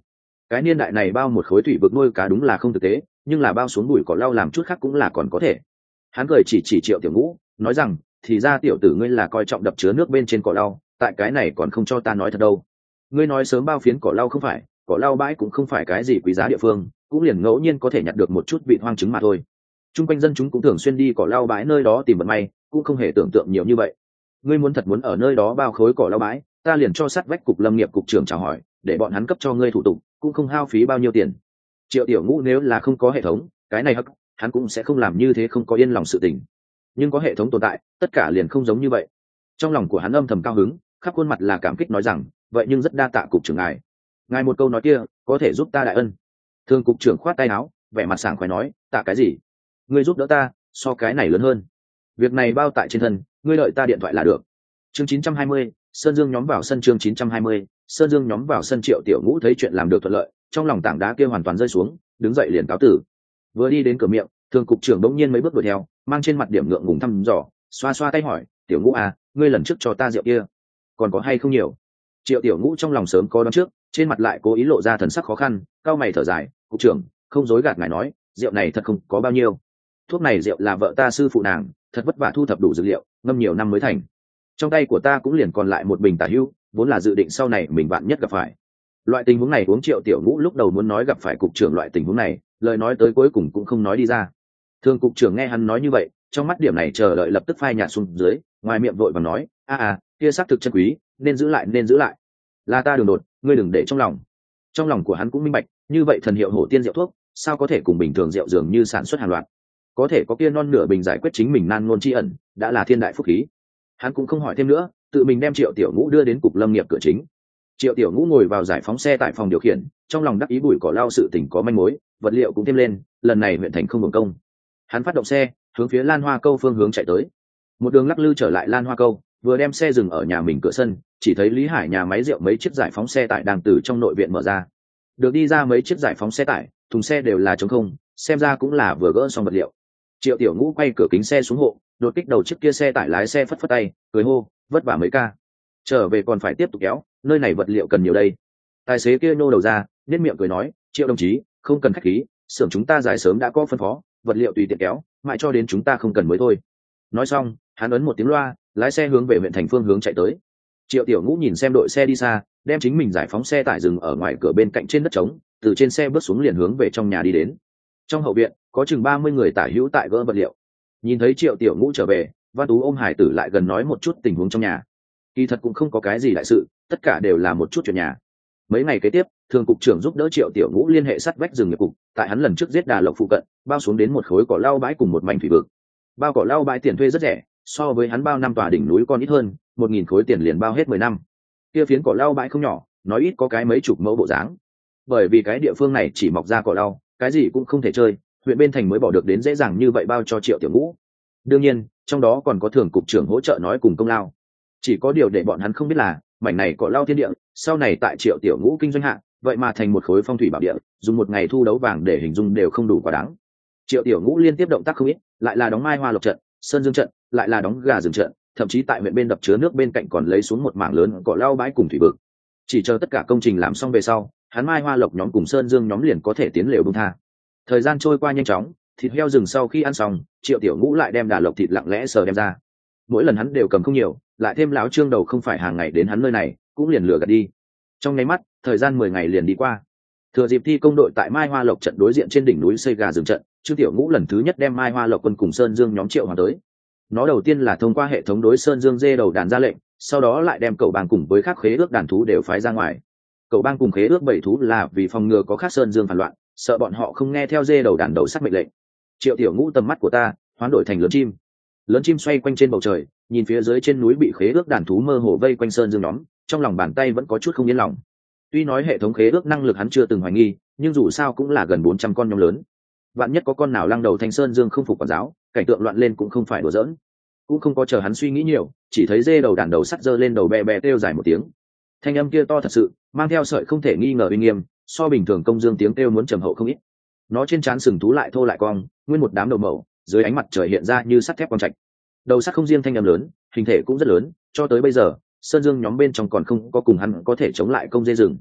cái niên đại này bao một khối thủy vực nuôi cá đúng là không thực tế, nhưng là bao xuống bụi cỏ lau làm chút khác cũng là còn có thể. Hắn cười chỉ chỉ Triệu Tiểu Ngũ, nói rằng, thì ra tiểu tử ngươi là coi trọng đập chứa nước bên trên cỏ lau, tại cái này còn không cho ta nói thật đâu. Ngươi nói sớm bao phiến cỏ lau không phải, cỏ lau bãi cũng không phải cái gì quý giá địa phương, cũng liền ngẫu nhiên có thể nhặt được một chút vị hoang trứng mà thôi. Trung quanh dân chúng cũng thường xuyên đi cỏ lau bãi nơi đó tìm vận may, cũng không hề tưởng tượng nhiều như vậy. Ngươi muốn thật muốn ở nơi đó bao khối cỏ lau bãi, ta liền cho sát vách cục lâm nghiệp cục trưởng chào hỏi, để bọn hắn cấp cho ngươi thủ tục, cũng không hao phí bao nhiêu tiền. Triệu Tiểu Ngũ nếu là không có hệ thống, cái này hắc, hắn cũng sẽ không làm như thế không có yên lòng sự tình. Nhưng có hệ thống tồn tại, tất cả liền không giống như vậy. Trong lòng của hắn âm thầm cao hứng, khắp khuôn mặt là cảm kích nói rằng, vậy nhưng rất đa tạ cục trưởng ngài. Ngài một câu nói kia, có thể giúp ta đại ân. Thường cục trưởng khoát tay áo, vẻ mặt sảng khoái nói, tạ cái gì? Ngươi giúp đỡ ta, so cái này lớn hơn. Việc này bao tại trên thân, ngươi đợi ta điện thoại là được. Chương chín trăm hai mươi, Sơn Dương nhóm vào sân chương chín trăm hai mươi, Sơn Dương nhóm vào sân. Triệu Tiểu Ngũ thấy chuyện làm được thuận lợi, trong lòng tảng đá kia hoàn toàn rơi xuống, đứng dậy liền cáo tử. Vừa đi đến cửa miệng, thường cục trưởng bỗng nhiên mấy bước đuổi theo, mang trên mặt điểm ngượng ngùng thăm dò, xoa xoa tay hỏi, Tiểu Ngũ à, ngươi lần trước cho ta rượu kia, còn có hay không nhiều? Triệu Tiểu Ngũ trong lòng sớm có đoán trước, trên mặt lại cố ý lộ ra thần sắc khó khăn, cau mày thở dài, cục trưởng, không dối gạt ngài nói, rượu này thật không có bao nhiêu. Thuốc này rượu là vợ ta sư phụ nàng, thật vất vả thu thập đủ dược liệu, ngâm nhiều năm mới thành. Trong tay của ta cũng liền còn lại một bình tả hữu, vốn là dự định sau này mình bạn nhất gặp phải. Loại tình huống này uống. Triệu Tiểu Ngũ lúc đầu muốn nói gặp phải cục trưởng loại tình huống này, lời nói tới cuối cùng cũng không nói đi ra. Thường cục trưởng nghe hắn nói như vậy, trong mắt điểm này chờ đợi lập tức phai nhạt xuống dưới, ngoài miệng vội vàng nói, a à, kia xác thực chân quý, nên giữ lại nên giữ lại. Là ta đường đột, ngươi đừng để trong lòng. Trong lòng của hắn cũng minh bạch, như vậy thần hiệu hổ tiên rượu thuốc, sao có thể cùng bình thường rượu dường như sản xuất hàng loạt. Có thể có kia non nửa bình giải quyết chính mình nan ngôn tri ẩn, đã là thiên đại phúc khí. Hắn cũng không hỏi thêm nữa, tự mình đem Triệu Tiểu Ngũ đưa đến cục lâm nghiệp cửa chính. Triệu Tiểu Ngũ ngồi vào giải phóng xe tại phòng điều khiển, trong lòng đắc ý bụi cỏ lau sự tình có manh mối, vật liệu cũng thêm lên, lần này huyện thành không hưởng công. Hắn phát động xe, hướng phía Lan Hoa Câu phương hướng chạy tới. Một đường lắc lư trở lại Lan Hoa Câu, vừa đem xe dừng ở nhà mình cửa sân, chỉ thấy Lý Hải nhà máy rượu mấy chiếc giải phóng xe tải đang từ trong nội viện mở ra. Được đi ra mấy chiếc giải phóng xe tải, thùng xe đều là trống không, xem ra cũng là vừa gỡ xong vật liệu. Triệu Tiểu Ngũ quay cửa kính xe xuống hộ, đột kích đầu chiếc kia xe tải lái xe phất phất tay, cười hô, vất vả mấy ca. Trở về còn phải tiếp tục kéo, nơi này vật liệu cần nhiều đây. Tài xế kia nô đầu ra, nét miệng cười nói, Triệu đồng chí, không cần khách khí, xưởng chúng ta giải sớm đã có phân phó, vật liệu tùy tiện kéo, mãi cho đến chúng ta không cần mới thôi. Nói xong, hắn ấn một tiếng loa, lái xe hướng về huyện thành phương hướng chạy tới. Triệu Tiểu Ngũ nhìn xem đội xe đi xa, đem chính mình giải phóng xe tải dừng ở ngoài cửa bên cạnh trên đất trống, từ trên xe bước xuống liền hướng về trong nhà đi đến. Trong hậu viện có chừng ba mươi người tả hữu tại gỡ vật liệu. Nhìn thấy Triệu Tiểu Ngũ trở về, Văn Tú ôm Hải Tử lại gần nói một chút tình huống trong nhà. Kỳ thật cũng không có cái gì đại sự, tất cả đều là một chút chuyện nhà. Mấy ngày kế tiếp, thường cục trưởng giúp đỡ Triệu Tiểu Ngũ liên hệ sát vách rừng nghiệp cục, tại hắn lần trước giết Đà Lộc phụ cận, bao xuống đến một khối cỏ lau bãi cùng một mảnh thủy vực. Bao cỏ lau bãi tiền thuê rất rẻ, so với hắn bao năm tòa đỉnh núi còn ít hơn, một nghìn khối tiền liền bao hết mười năm. Kia phiến cỏ lau bãi không nhỏ, nói ít có cái mấy chục mẫu bộ dáng. Bởi vì cái địa phương này chỉ mọc ra cỏ lau, cái gì cũng không thể chơi, huyện bên thành mới bỏ được đến dễ dàng như vậy bao cho Triệu Tiểu Ngũ. Đương nhiên, trong đó còn có thường cục trưởng hỗ trợ nói cùng công lao. Chỉ có điều để bọn hắn không biết là, mảnh này cỏ lau thiên địa, sau này tại Triệu Tiểu Ngũ kinh doanh hạ, vậy mà thành một khối phong thủy bảo địa, dùng một ngày thu đấu vàng để hình dung đều không đủ quá đáng. Triệu Tiểu Ngũ liên tiếp động tác không ít, lại là đóng Mai Hoa Lộc trận, Sơn Dương trận, lại là đóng Gà Rừng trận, thậm chí tại huyện bên đập chứa nước bên cạnh còn lấy xuống một mảng lớn cỏ lau bãi cùng thủy vực. Chỉ chờ tất cả công trình làm xong về sau, hắn Mai Hoa Lộc nhóm cùng Sơn Dương nhóm liền có thể tiến lều buông tha. Thời gian trôi qua nhanh chóng, thịt heo rừng sau khi ăn xong, Triệu Tiểu Ngũ lại đem đà lộc thịt lặng lẽ sờ đem ra. Mỗi lần hắn đều cầm không nhiều, lại thêm láo trương đầu không phải hàng ngày đến hắn nơi này, cũng liền lừa gạt đi. Trong nháy mắt, thời gian mười ngày liền đi qua. Thừa dịp thi công đội tại Mai Hoa Lộc trận đối diện trên đỉnh núi xây Gà Rừng trận, Trương Tiểu Ngũ lần thứ nhất đem Mai Hoa Lộc quân cùng Sơn Dương nhóm Triệu Hoàng tới. Nó đầu tiên là thông qua hệ thống đối Sơn Dương dê đầu đàn ra lệnh, sau đó lại đem cậu bang cùng với các khế ước đàn thú đều phái ra ngoài. Cậu bang cùng khế ước bảy thú là vì phòng ngừa có khác Sơn Dương phản loạn, sợ bọn họ không nghe theo dê đầu đàn đầu sắc mệnh lệnh. Triệu Tiểu Ngũ tầm mắt của ta hoán đổi thành lớn chim. Lớn chim xoay quanh trên bầu trời, nhìn phía dưới trên núi bị khế ước đàn thú mơ hồ vây quanh Sơn Dương nhóm, trong lòng bàn tay vẫn có chút không yên lòng. Tuy nói hệ thống khế ước năng lực hắn chưa từng hoài nghi, nhưng dù sao cũng là gần bốn trăm con nhóm lớn. Vạn nhất có con nào lăng đầu thành Sơn Dương không phục quản giáo, cảnh tượng loạn lên cũng không phải đùa giỡn. Cũng không có chờ hắn suy nghĩ nhiều, chỉ thấy dê đầu đàn đầu sắt giơ lên đầu bè bè kêu dài một tiếng. Thanh âm kia to thật sự, mang theo sợi không thể nghi ngờ uy nghiêm, so bình thường công dương tiếng kêu muốn trầm hậu không ít. Nó trên trán sừng thú lại thô lại cong, nguyên một đám đầu mẩu, dưới ánh mặt trời hiện ra như sắt thép quang trạch. Đầu sắt không riêng thanh âm lớn, hình thể cũng rất lớn, cho tới bây giờ, Sơn Dương nhóm bên trong còn không có cùng hắn có thể chống lại công dê rừng.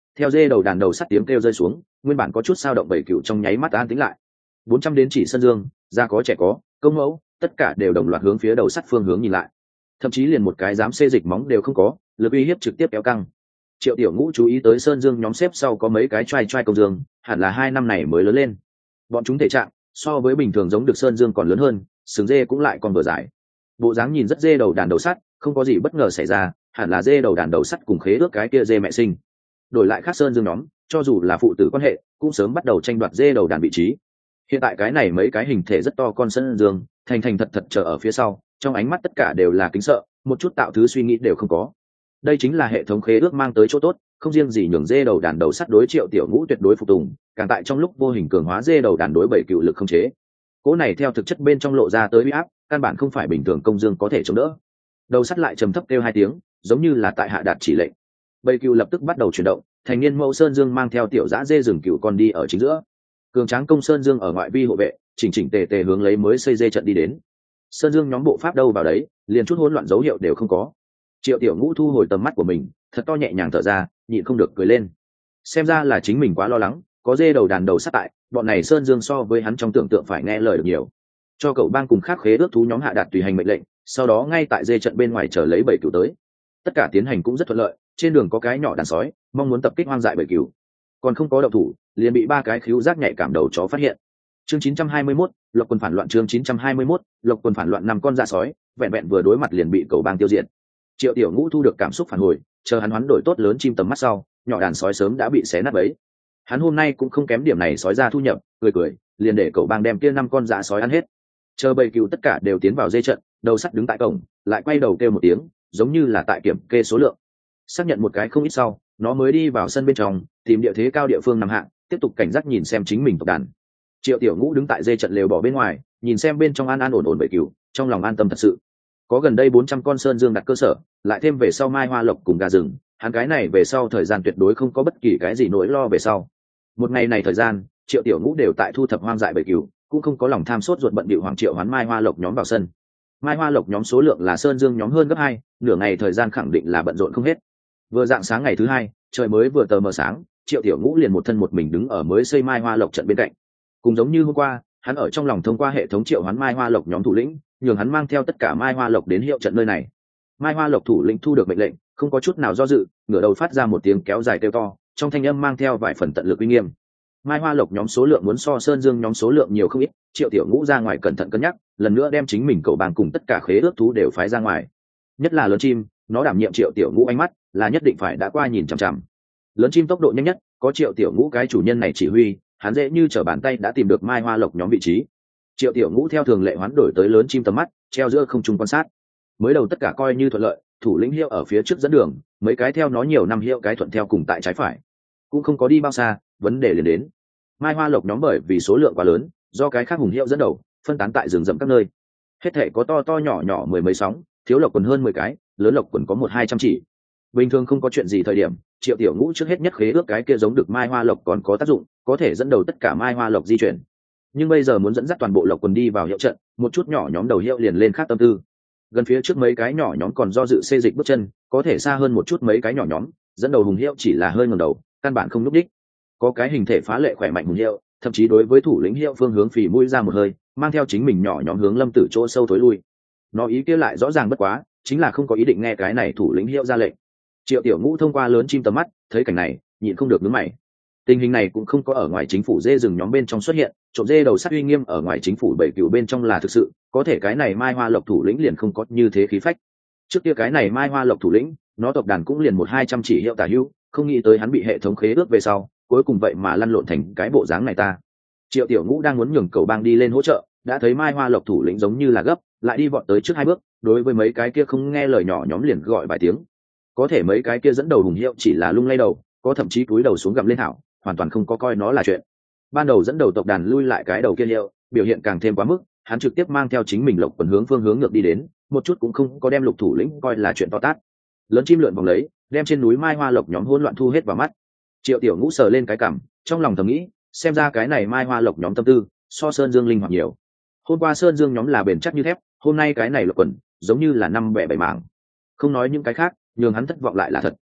Theo dê đầu đàn đầu sắt tiếng kêu rơi xuống, nguyên bản có chút sao động bảy cựu trong nháy mắt an tĩnh lại. Bốn trăm đến chỉ Sơn Dương, già có trẻ có, công mẫu, tất cả đều đồng loạt hướng phía đầu sắt phương hướng nhìn lại. Thậm chí liền một cái dám xê dịch móng đều không có, lực uy hiếp trực tiếp kéo căng. Triệu Tiểu Ngũ chú ý tới Sơn Dương nhóm xếp sau có mấy cái trai trai công dương, hẳn là hai năm này mới lớn lên. Bọn chúng thể trạng so với bình thường giống được Sơn Dương còn lớn hơn, sừng dê cũng lại còn vừa dài. Bộ dáng nhìn rất dê đầu đàn đầu sắt, không có gì bất ngờ xảy ra, hẳn là dê đầu đàn đầu sắt cùng khế ước cái kia dê mẹ sinh. Đổi lại khác Sơn Dương nhóm, cho dù là phụ tử quan hệ, cũng sớm bắt đầu tranh đoạt dê đầu đàn vị trí. Hiện tại cái này mấy cái hình thể rất to con Sơn Dương, thành thành thật thật chờ ở phía sau, trong ánh mắt tất cả đều là kính sợ, một chút tạo thứ suy nghĩ đều không có. Đây chính là hệ thống khế ước mang tới chỗ tốt, không riêng gì nhường dê đầu đàn đầu sắt đối Triệu Tiểu Ngũ tuyệt đối phục tùng, càng tại trong lúc vô hình cường hóa dê đầu đàn đối bảy cựu lực không chế. Cỗ này theo thực chất bên trong lộ ra tới uy áp, căn bản không phải bình thường công dương có thể chống đỡ. Đầu sắt lại trầm thấp kêu hai tiếng, giống như là tại hạ đạt chỉ lệnh. Bảy cựu lập tức bắt đầu chuyển động, thành niên mẫu Sơn Dương mang theo tiểu dã dê rừng cựu con đi ở chính giữa. Cường tráng công Sơn Dương ở ngoại vi hộ vệ, chỉnh chỉnh tề tề hướng lấy mới xây dê trận đi đến. Sơn Dương nhóm bộ pháp đâu vào đấy, liền chút hỗn loạn dấu hiệu đều không có. Triệu Tiểu Ngũ thu hồi tầm mắt của mình, thật to nhẹ nhàng thở ra, nhịn không được cười lên. Xem ra là chính mình quá lo lắng, có dê đầu đàn đầu sắt tại, bọn này Sơn Dương so với hắn trong tưởng tượng phải nghe lời được nhiều. Cho cậu bang cùng khác khế ước thú nhóm hạ đạt tùy hành mệnh lệnh, sau đó ngay tại dê trận bên ngoài chờ lấy bảy cừu tới. Tất cả tiến hành cũng rất thuận lợi, trên đường có cái nhỏ đàn sói, mong muốn tập kích hoang dại bảy cừu, còn không có động thủ, liền bị ba cái khíu giác nhạy cảm đầu chó phát hiện. Chương chín trăm hai mươi mốt, Lộc quân phản loạn chương chín trăm hai mươi mốt, Lộc quân phản loạn năm con dạ sói, vẹn vẹn vừa đối mặt liền bị cậu bang tiêu diệt. Triệu Tiểu Ngũ thu được cảm xúc phản hồi, chờ hắn hoán đổi tốt lớn chim tầm mắt sau, nhỏ đàn sói sớm đã bị xé nát bấy. Hắn hôm nay cũng không kém điểm này sói ra thu nhập, cười cười, liền để cậu bang đem kia năm con dạ sói ăn hết. Chờ bầy cừu tất cả đều tiến vào dây trận, đầu sắt đứng tại cổng, lại quay đầu kêu một tiếng, giống như là tại kiểm kê số lượng. Xác nhận một cái không ít sau, nó mới đi vào sân bên trong, tìm địa thế cao địa phương nằm hạng, tiếp tục cảnh giác nhìn xem chính mình tộc đàn. Triệu Tiểu Ngũ đứng tại dây trận lều bỏ bên ngoài, nhìn xem bên trong an an ổn ổn bầy cừu, trong lòng an tâm thật sự. Có gần đây bốn trăm con Sơn Dương đặt cơ sở, lại thêm về sau mai hoa lộc cùng gà rừng, hắn cái này về sau thời gian tuyệt đối không có bất kỳ cái gì nỗi lo về sau. Một ngày này thời gian, Triệu Tiểu Ngũ đều tại thu thập hoang dại bầy cừu, cũng không có lòng tham sốt ruột bận bịu hoàng triệu hoán mai hoa lộc nhóm vào sân. Mai hoa lộc nhóm số lượng là Sơn Dương nhóm hơn gấp hai, nửa ngày thời gian khẳng định là bận rộn không hết. Vừa dạng sáng ngày thứ hai, trời mới vừa tờ mờ sáng, Triệu Tiểu Ngũ liền một thân một mình đứng ở mới xây mai hoa lộc trận bên cạnh. Cùng giống như hôm qua, hắn ở trong lòng thông qua hệ thống triệu hoán mai hoa lộc nhóm thủ lĩnh, nhường hắn mang theo tất cả mai hoa lộc đến hiệu trận nơi này. Mai hoa lộc thủ lĩnh thu được mệnh lệnh, không có chút nào do dự, ngửa đầu phát ra một tiếng kéo dài kêu to, trong thanh âm mang theo vài phần tận lực uy nghiêm. Mai hoa lộc nhóm số lượng muốn so Sơn Dương nhóm số lượng nhiều không ít, Triệu Tiểu Ngũ ra ngoài cẩn thận cân nhắc, lần nữa đem chính mình cậu bang cùng tất cả khế ước thú đều phái ra ngoài. Nhất là lớn chim, nó đảm nhiệm Triệu Tiểu Ngũ ánh mắt, là nhất định phải đã qua nhìn chằm chằm. Lớn chim tốc độ nhanh nhất, có Triệu Tiểu Ngũ cái chủ nhân này chỉ huy, hắn dễ như trở bàn tay đã tìm được mai hoa lộc nhóm vị trí. Triệu Tiểu Ngũ theo thường lệ hoán đổi tới lớn chim tầm mắt, treo giữa không trung quan sát. Mới đầu tất cả coi như thuận lợi, thủ lĩnh hiệu ở phía trước dẫn đường, mấy cái theo nó nhiều năm hiệu cái thuận theo cùng tại trái phải. Cũng không có đi bao xa, vấn đề liền đến. Mai hoa lộc nhóm bởi vì số lượng quá lớn, do cái khác hùng hiệu dẫn đầu, phân tán tại rừng rậm các nơi. Hết thể có to to nhỏ nhỏ mười mấy sóng, thiếu lộc quần hơn mười cái, lớn lộc quần có một hai trăm chỉ. Bình thường không có chuyện gì thời điểm, Triệu Tiểu Ngũ trước hết nhất khế ước cái kia giống được mai hoa lộc còn có tác dụng, có thể dẫn đầu tất cả mai hoa lộc di chuyển. Nhưng bây giờ muốn dẫn dắt toàn bộ lộc quần đi vào hiệu trận, một chút nhỏ nhóm đầu hiệu liền lên khác tâm tư. Gần phía trước mấy cái nhỏ nhóm còn do dự xê dịch bước chân, có thể xa hơn một chút mấy cái nhỏ nhóm, dẫn đầu hùng hiệu chỉ là hơi ngẩng đầu, căn bản không lúc đích. Có cái hình thể phá lệ khỏe mạnh hùng hiệu, thậm chí đối với thủ lĩnh hiệu phương hướng phì mũi ra một hơi, mang theo chính mình nhỏ nhóm hướng Lâm Tử chỗ sâu thối lui. Nó ý kia lại rõ ràng bất quá, chính là không có ý định nghe cái này thủ lĩnh hiệu ra lệnh. Triệu Tiểu Ngũ thông qua lớn chim tầm mắt, thấy cảnh này, nhịn không được nhướng mày. Tình hình này cũng không có ở ngoài chính phủ dê rừng nhóm bên trong xuất hiện, trộm dê đầu sắt uy nghiêm ở ngoài chính phủ bảy cừu bên trong là thực sự, có thể cái này mai hoa lộc thủ lĩnh liền không có như thế khí phách. Trước kia cái này mai hoa lộc thủ lĩnh, nó tộc đàn cũng liền một hai trăm chỉ hiệu tả hữu, không nghĩ tới hắn bị hệ thống khế ước về sau, cuối cùng vậy mà lăn lộn thành cái bộ dáng này ta. Triệu Tiểu Ngũ đang muốn nhường cầu bang đi lên hỗ trợ, đã thấy mai hoa lộc thủ lĩnh giống như là gấp, lại đi vọt tới trước hai bước, đối với mấy cái kia không nghe lời nhỏ nhóm liền gọi vài tiếng. Có thể mấy cái kia dẫn đầu hùng hiệu chỉ là lung lay đầu, có thậm chí cúi đầu xuống gặm lên hảo, hoàn toàn không có coi nó là chuyện. Ban đầu dẫn đầu tộc đàn lui lại cái đầu kia hiệu, biểu hiện càng thêm quá mức, hắn trực tiếp mang theo chính mình lộc quần hướng phương hướng ngược đi đến, một chút cũng không có đem lục thủ lĩnh coi là chuyện to tát. Lớn chim lượn vòng lấy, đem trên núi mai hoa lộc nhóm hỗn loạn thu hết vào mắt. Triệu Tiểu Ngũ sờ lên cái cằm, trong lòng thầm nghĩ, xem ra cái này mai hoa lộc nhóm tâm tư so Sơn Dương linh hoạt nhiều. Hôm qua Sơn Dương nhóm là bền chắc như thép, hôm nay cái này lộc quần giống như là năm bẻ bảy mảng. Không nói những cái khác, nhường hắn thất vọng lại là thật.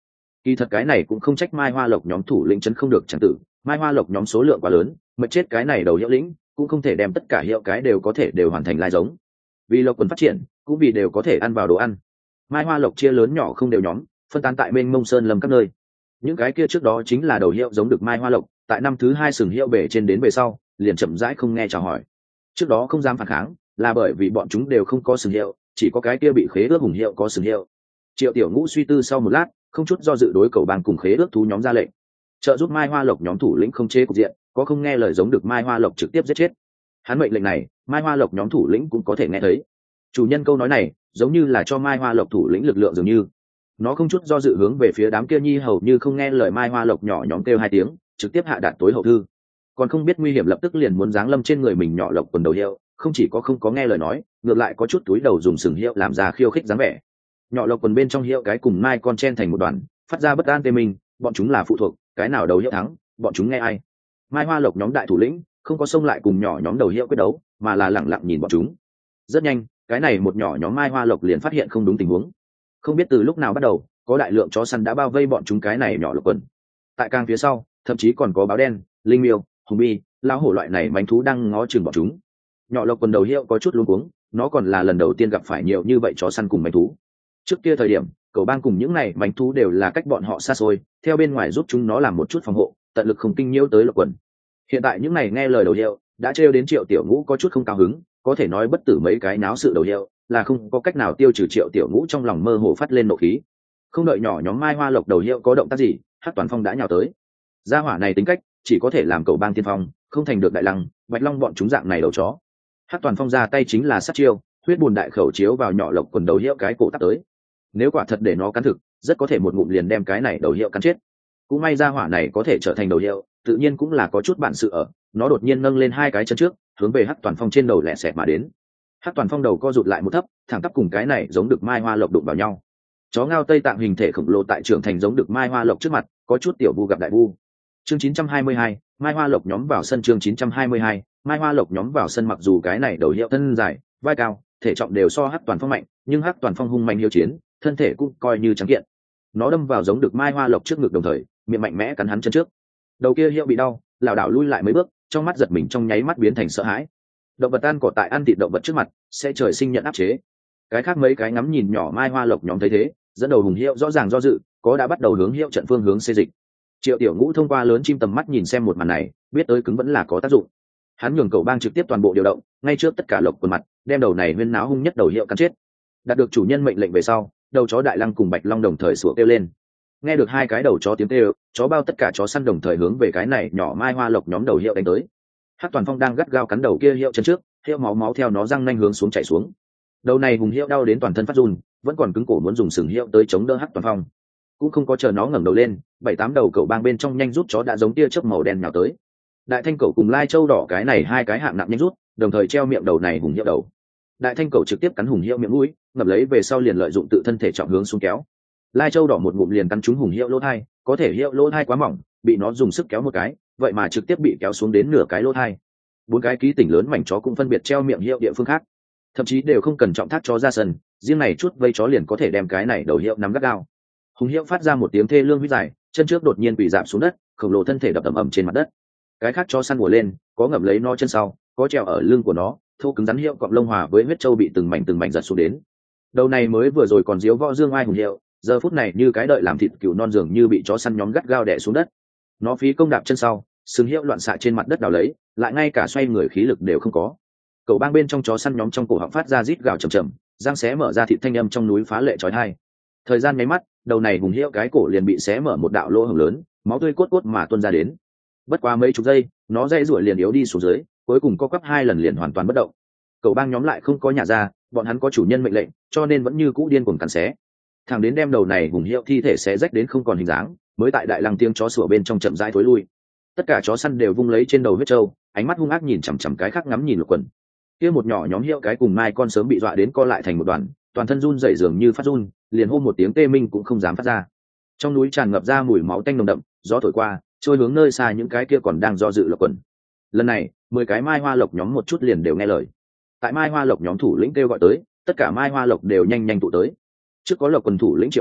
Kỳ thật cái này cũng không trách mai hoa lộc nhóm thủ lĩnh chấn không được chẳng tử, mai hoa lộc nhóm số lượng quá lớn, mệt chết cái này đầu hiệu lĩnh cũng không thể đem tất cả hiệu cái đều có thể đều hoàn thành lai giống. Vì lộc quần phát triển cũng vì đều có thể ăn vào đồ ăn, mai hoa lộc chia lớn nhỏ không đều nhóm, phân tán tại bên mông sơn lâm các nơi. Những cái kia trước đó chính là đầu hiệu giống được mai hoa lộc, tại năm thứ hai sừng hiệu bể trên đến về sau liền chậm rãi không nghe chào hỏi. Trước đó không dám phản kháng là bởi vì bọn chúng đều không có sừng hiệu, chỉ có cái kia bị khế ước hùng hiệu có sừng hiệu. Triệu Tiểu Ngũ suy tư sau một lát, không chút do dự đối cầu bang cùng khế ước thú nhóm ra lệnh, trợ giúp mai hoa lộc nhóm thủ lĩnh không chế cục diện, có không nghe lời giống được mai hoa lộc trực tiếp giết chết. Hắn mệnh lệnh này mai hoa lộc nhóm thủ lĩnh cũng có thể nghe thấy. Chủ nhân câu nói này giống như là cho mai hoa lộc thủ lĩnh lực lượng dường như. Nó không chút do dự hướng về phía đám kia nhi hầu như không nghe lời mai hoa lộc nhỏ nhóm kêu hai tiếng, trực tiếp hạ đạt tối hậu thư. Còn không biết nguy hiểm lập tức liền muốn giáng lâm trên người mình nhỏ lộc quần đầu hiệu, không chỉ có không có nghe lời nói, ngược lại có chút túi đầu dùng sừng hiệu làm ra khiêu khích dáng vẻ. Nhỏ lộc quần bên trong hiệu cái cùng mai con chen thành một đoàn, phát ra bất an tê mình, bọn chúng là phụ thuộc, cái nào đầu hiệu thắng, bọn chúng nghe ai. Mai hoa lộc nhóm đại thủ lĩnh không có xông lại cùng nhỏ nhóm đầu hiệu quyết đấu, mà là lẳng lặng nhìn bọn chúng. Rất nhanh, cái này một nhỏ nhóm mai hoa lộc liền phát hiện không đúng tình huống. Không biết từ lúc nào bắt đầu, có đại lượng chó săn đã bao vây bọn chúng cái này nhỏ lộc quần. Tại càng phía sau, thậm chí còn có báo đen, linh miêu, hùng bi, lão hổ loại này mánh thú đang ngó chừng bọn chúng. Nhỏ lộc quần đầu hiệu có chút luống cuống, nó còn là lần đầu tiên gặp phải nhiều như vậy chó săn cùng mánh thú. Trước kia thời điểm, cầu bang cùng những này mánh thú đều là cách bọn họ xa xôi, theo bên ngoài giúp chúng nó làm một chút phòng hộ, tận lực không kinh nhiễu tới lộc quần. Hiện tại những này nghe lời đầu hiệu, đã trêu đến Triệu Tiểu Ngũ có chút không cao hứng, có thể nói bất tử mấy cái náo sự đầu hiệu, là không có cách nào tiêu trừ Triệu Tiểu Ngũ trong lòng mơ hồ phát lên nộ khí. Không đợi nhỏ nhóm mai hoa lộc đầu hiệu có động tác gì, Hắc Toàn Phong đã nhào tới. Gia hỏa này tính cách, chỉ có thể làm cầu bang tiên phong, không thành được đại lăng, bạch long bọn chúng dạng này đầu chó. Hắc Toàn Phong ra tay chính là sát chiêu, huyết bùn đại khẩu chiếu vào nhỏ lộc quần đầu hiệu cái cổ tắt tới. Nếu quả thật để nó cắn thực, rất có thể một ngụm liền đem cái này đầu hiệu cắn chết. Cũng may gia hỏa này có thể trở thành đầu hiệu, tự nhiên cũng là có chút bản sự ở. Nó đột nhiên nâng lên hai cái chân trước, hướng về Hắc Toàn Phong trên đầu lẹ sẹt mà đến. Hắc Toàn Phong đầu co rụt lại một thấp, thẳng tắp cùng cái này giống được mai hoa lộc đụng vào nhau. Chó ngao Tây Tạng hình thể khổng lồ tại trưởng thành giống được mai hoa lộc trước mặt, có chút tiểu vu gặp đại vu. Chương chín trăm hai mươi hai, mai hoa lộc nhóm vào sân. Chương chín trăm hai mươi hai, mai hoa lộc nhóm vào sân. Mặc dù cái này đầu hiệu thân dài, vai cao, thể trọng đều so Hắc Toàn Phong mạnh, nhưng Hắc Toàn Phong hung mạnh hiếu chiến, thân thể cũng coi như trắng kiện. Nó đâm vào giống được mai hoa lộc trước ngực, đồng thời miệng mạnh mẽ cắn hắn chân trước. Đầu kia hiệu bị đau, lảo đảo lui lại mấy bước, trong mắt giật mình, trong nháy mắt biến thành sợ hãi. Động vật ăn cỏ tại ăn thịt động vật trước mặt sẽ trời sinh nhận áp chế. Cái khác mấy cái ngắm nhìn nhỏ mai hoa lộc nhóm thấy thế, dẫn đầu hùng hiệu rõ ràng do dự, có đã bắt đầu hướng hiệu trận phương hướng xê dịch. Triệu Tiểu Ngũ thông qua lớn chim tầm mắt nhìn xem một màn này, biết tới cứng vẫn là có tác dụng. Hắn nhường cầu bang trực tiếp toàn bộ điều động, ngay trước tất cả lộc quần mặt, đem đầu này huyên náo hung nhất đầu hiệu cắn chết. Đạt được chủ nhân mệnh lệnh về sau, đầu chó đại lăng cùng bạch long đồng thời sủa kêu lên. Nghe được hai cái đầu chó tiếng kêu, chó bao tất cả chó săn đồng thời hướng về cái này nhỏ mai hoa lộc nhóm đầu hiệu đánh tới. Hắc Toàn Phong đang gắt gao cắn đầu kia hiệu chân trước, hiệu máu máu theo nó răng nanh hướng xuống chảy xuống. Đầu này hùng hiệu đau đến toàn thân phát run, vẫn còn cứng cổ muốn dùng sừng hiệu tới chống đỡ Hắc Toàn Phong. Cũng không có chờ nó ngẩng đầu lên, bảy tám đầu cẩu bang bên trong nhanh rút chó đã giống tia chớp màu đen nhào tới. Đại thanh cẩu cùng lai châu đỏ cái này hai cái hạng nặng nhanh rút, đồng thời treo miệng đầu này hùng hiệu đầu. Đại thanh cẩu trực tiếp cắn hùng hiệu miệng mũi, ngậm lấy về sau liền lợi dụng tự thân thể trọng hướng xuống kéo. Lai châu đỏ một ngụm liền cắn trúng hùng hiệu lỗ thai, có thể hiệu lỗ thai quá mỏng, bị nó dùng sức kéo một cái, vậy mà trực tiếp bị kéo xuống đến nửa cái lỗ thai. Bốn cái ký tỉnh lớn mảnh chó cũng phân biệt treo miệng hiệu địa phương khác, thậm chí đều không cần trọng thác chó ra sân, riêng này chút vây chó liền có thể đem cái này đầu hiệu nắm gắt gao. Hùng hiệu phát ra một tiếng thê lương huýt dài, chân trước đột nhiên bị giảm xuống đất, khổng lồ thân thể đập ầm ầm trên mặt đất. Cái khác chó săn mùa lên, có ngậm lấy nó chân sau, có treo ở lưng của nó, thô cứng rắn hiệu cọp lông hòa với huyết châu bị từng mảnh từng mảnh giật xuống đến. Đầu này mới vừa rồi còn diếu võ dương ai hùng hiệu, giờ phút này như cái đợi làm thịt cừu non dường như bị chó săn nhóm gắt gao đè xuống đất. Nó phí công đạp chân sau, sừng hiệu loạn xạ trên mặt đất đào lấy, lại ngay cả xoay người khí lực đều không có. Cậu bang bên trong chó săn nhóm trong cổ họng phát ra rít gào trầm trầm, răng xé mở ra thịt thanh âm trong núi phá lệ chói tai. Thời gian nháy mắt, đầu này hùng hiệu cái cổ liền bị xé mở một đạo lỗ hổng lớn, máu tươi cốt cốt mà tuôn ra đến. Bất quá mấy chục giây, nó dây ruổi liền yếu đi xuống dưới, cuối cùng co quắp hai lần liền hoàn toàn bất động. Cậu bang nhóm lại không có nhả ra, bọn hắn có chủ nhân mệnh lệnh, cho nên vẫn như cũ điên cuồng cắn xé. Thẳng đến đem đầu này hùng hiệu thi thể xé rách đến không còn hình dáng, mới tại đại lăng tiếng chó sủa bên trong chậm rãi thối lui. Tất cả chó săn đều vung lấy trên đầu huyết trâu, ánh mắt hung ác nhìn chằm chằm cái khác ngắm nhìn lục quần. Kia một nhỏ nhóm hiệu cái cùng mai con sớm bị dọa đến co lại thành một đoàn, toàn thân run rẩy dường như phát run, liền hô một tiếng tê minh cũng không dám phát ra. Trong núi tràn ngập ra mùi máu tanh nồng đậm, gió thổi qua, trôi hướng nơi xa những cái kia còn đang do dự lộc quần. Lần này, mười cái mai hoa lộc nhóm một chút liền đều nghe lời. Tại mai hoa lộc nhóm thủ lĩnh kêu gọi tới, tất cả mai hoa lộc đều nhanh nhanh tụ tới. Trước có lộc quần thủ lĩnh triệu hoán,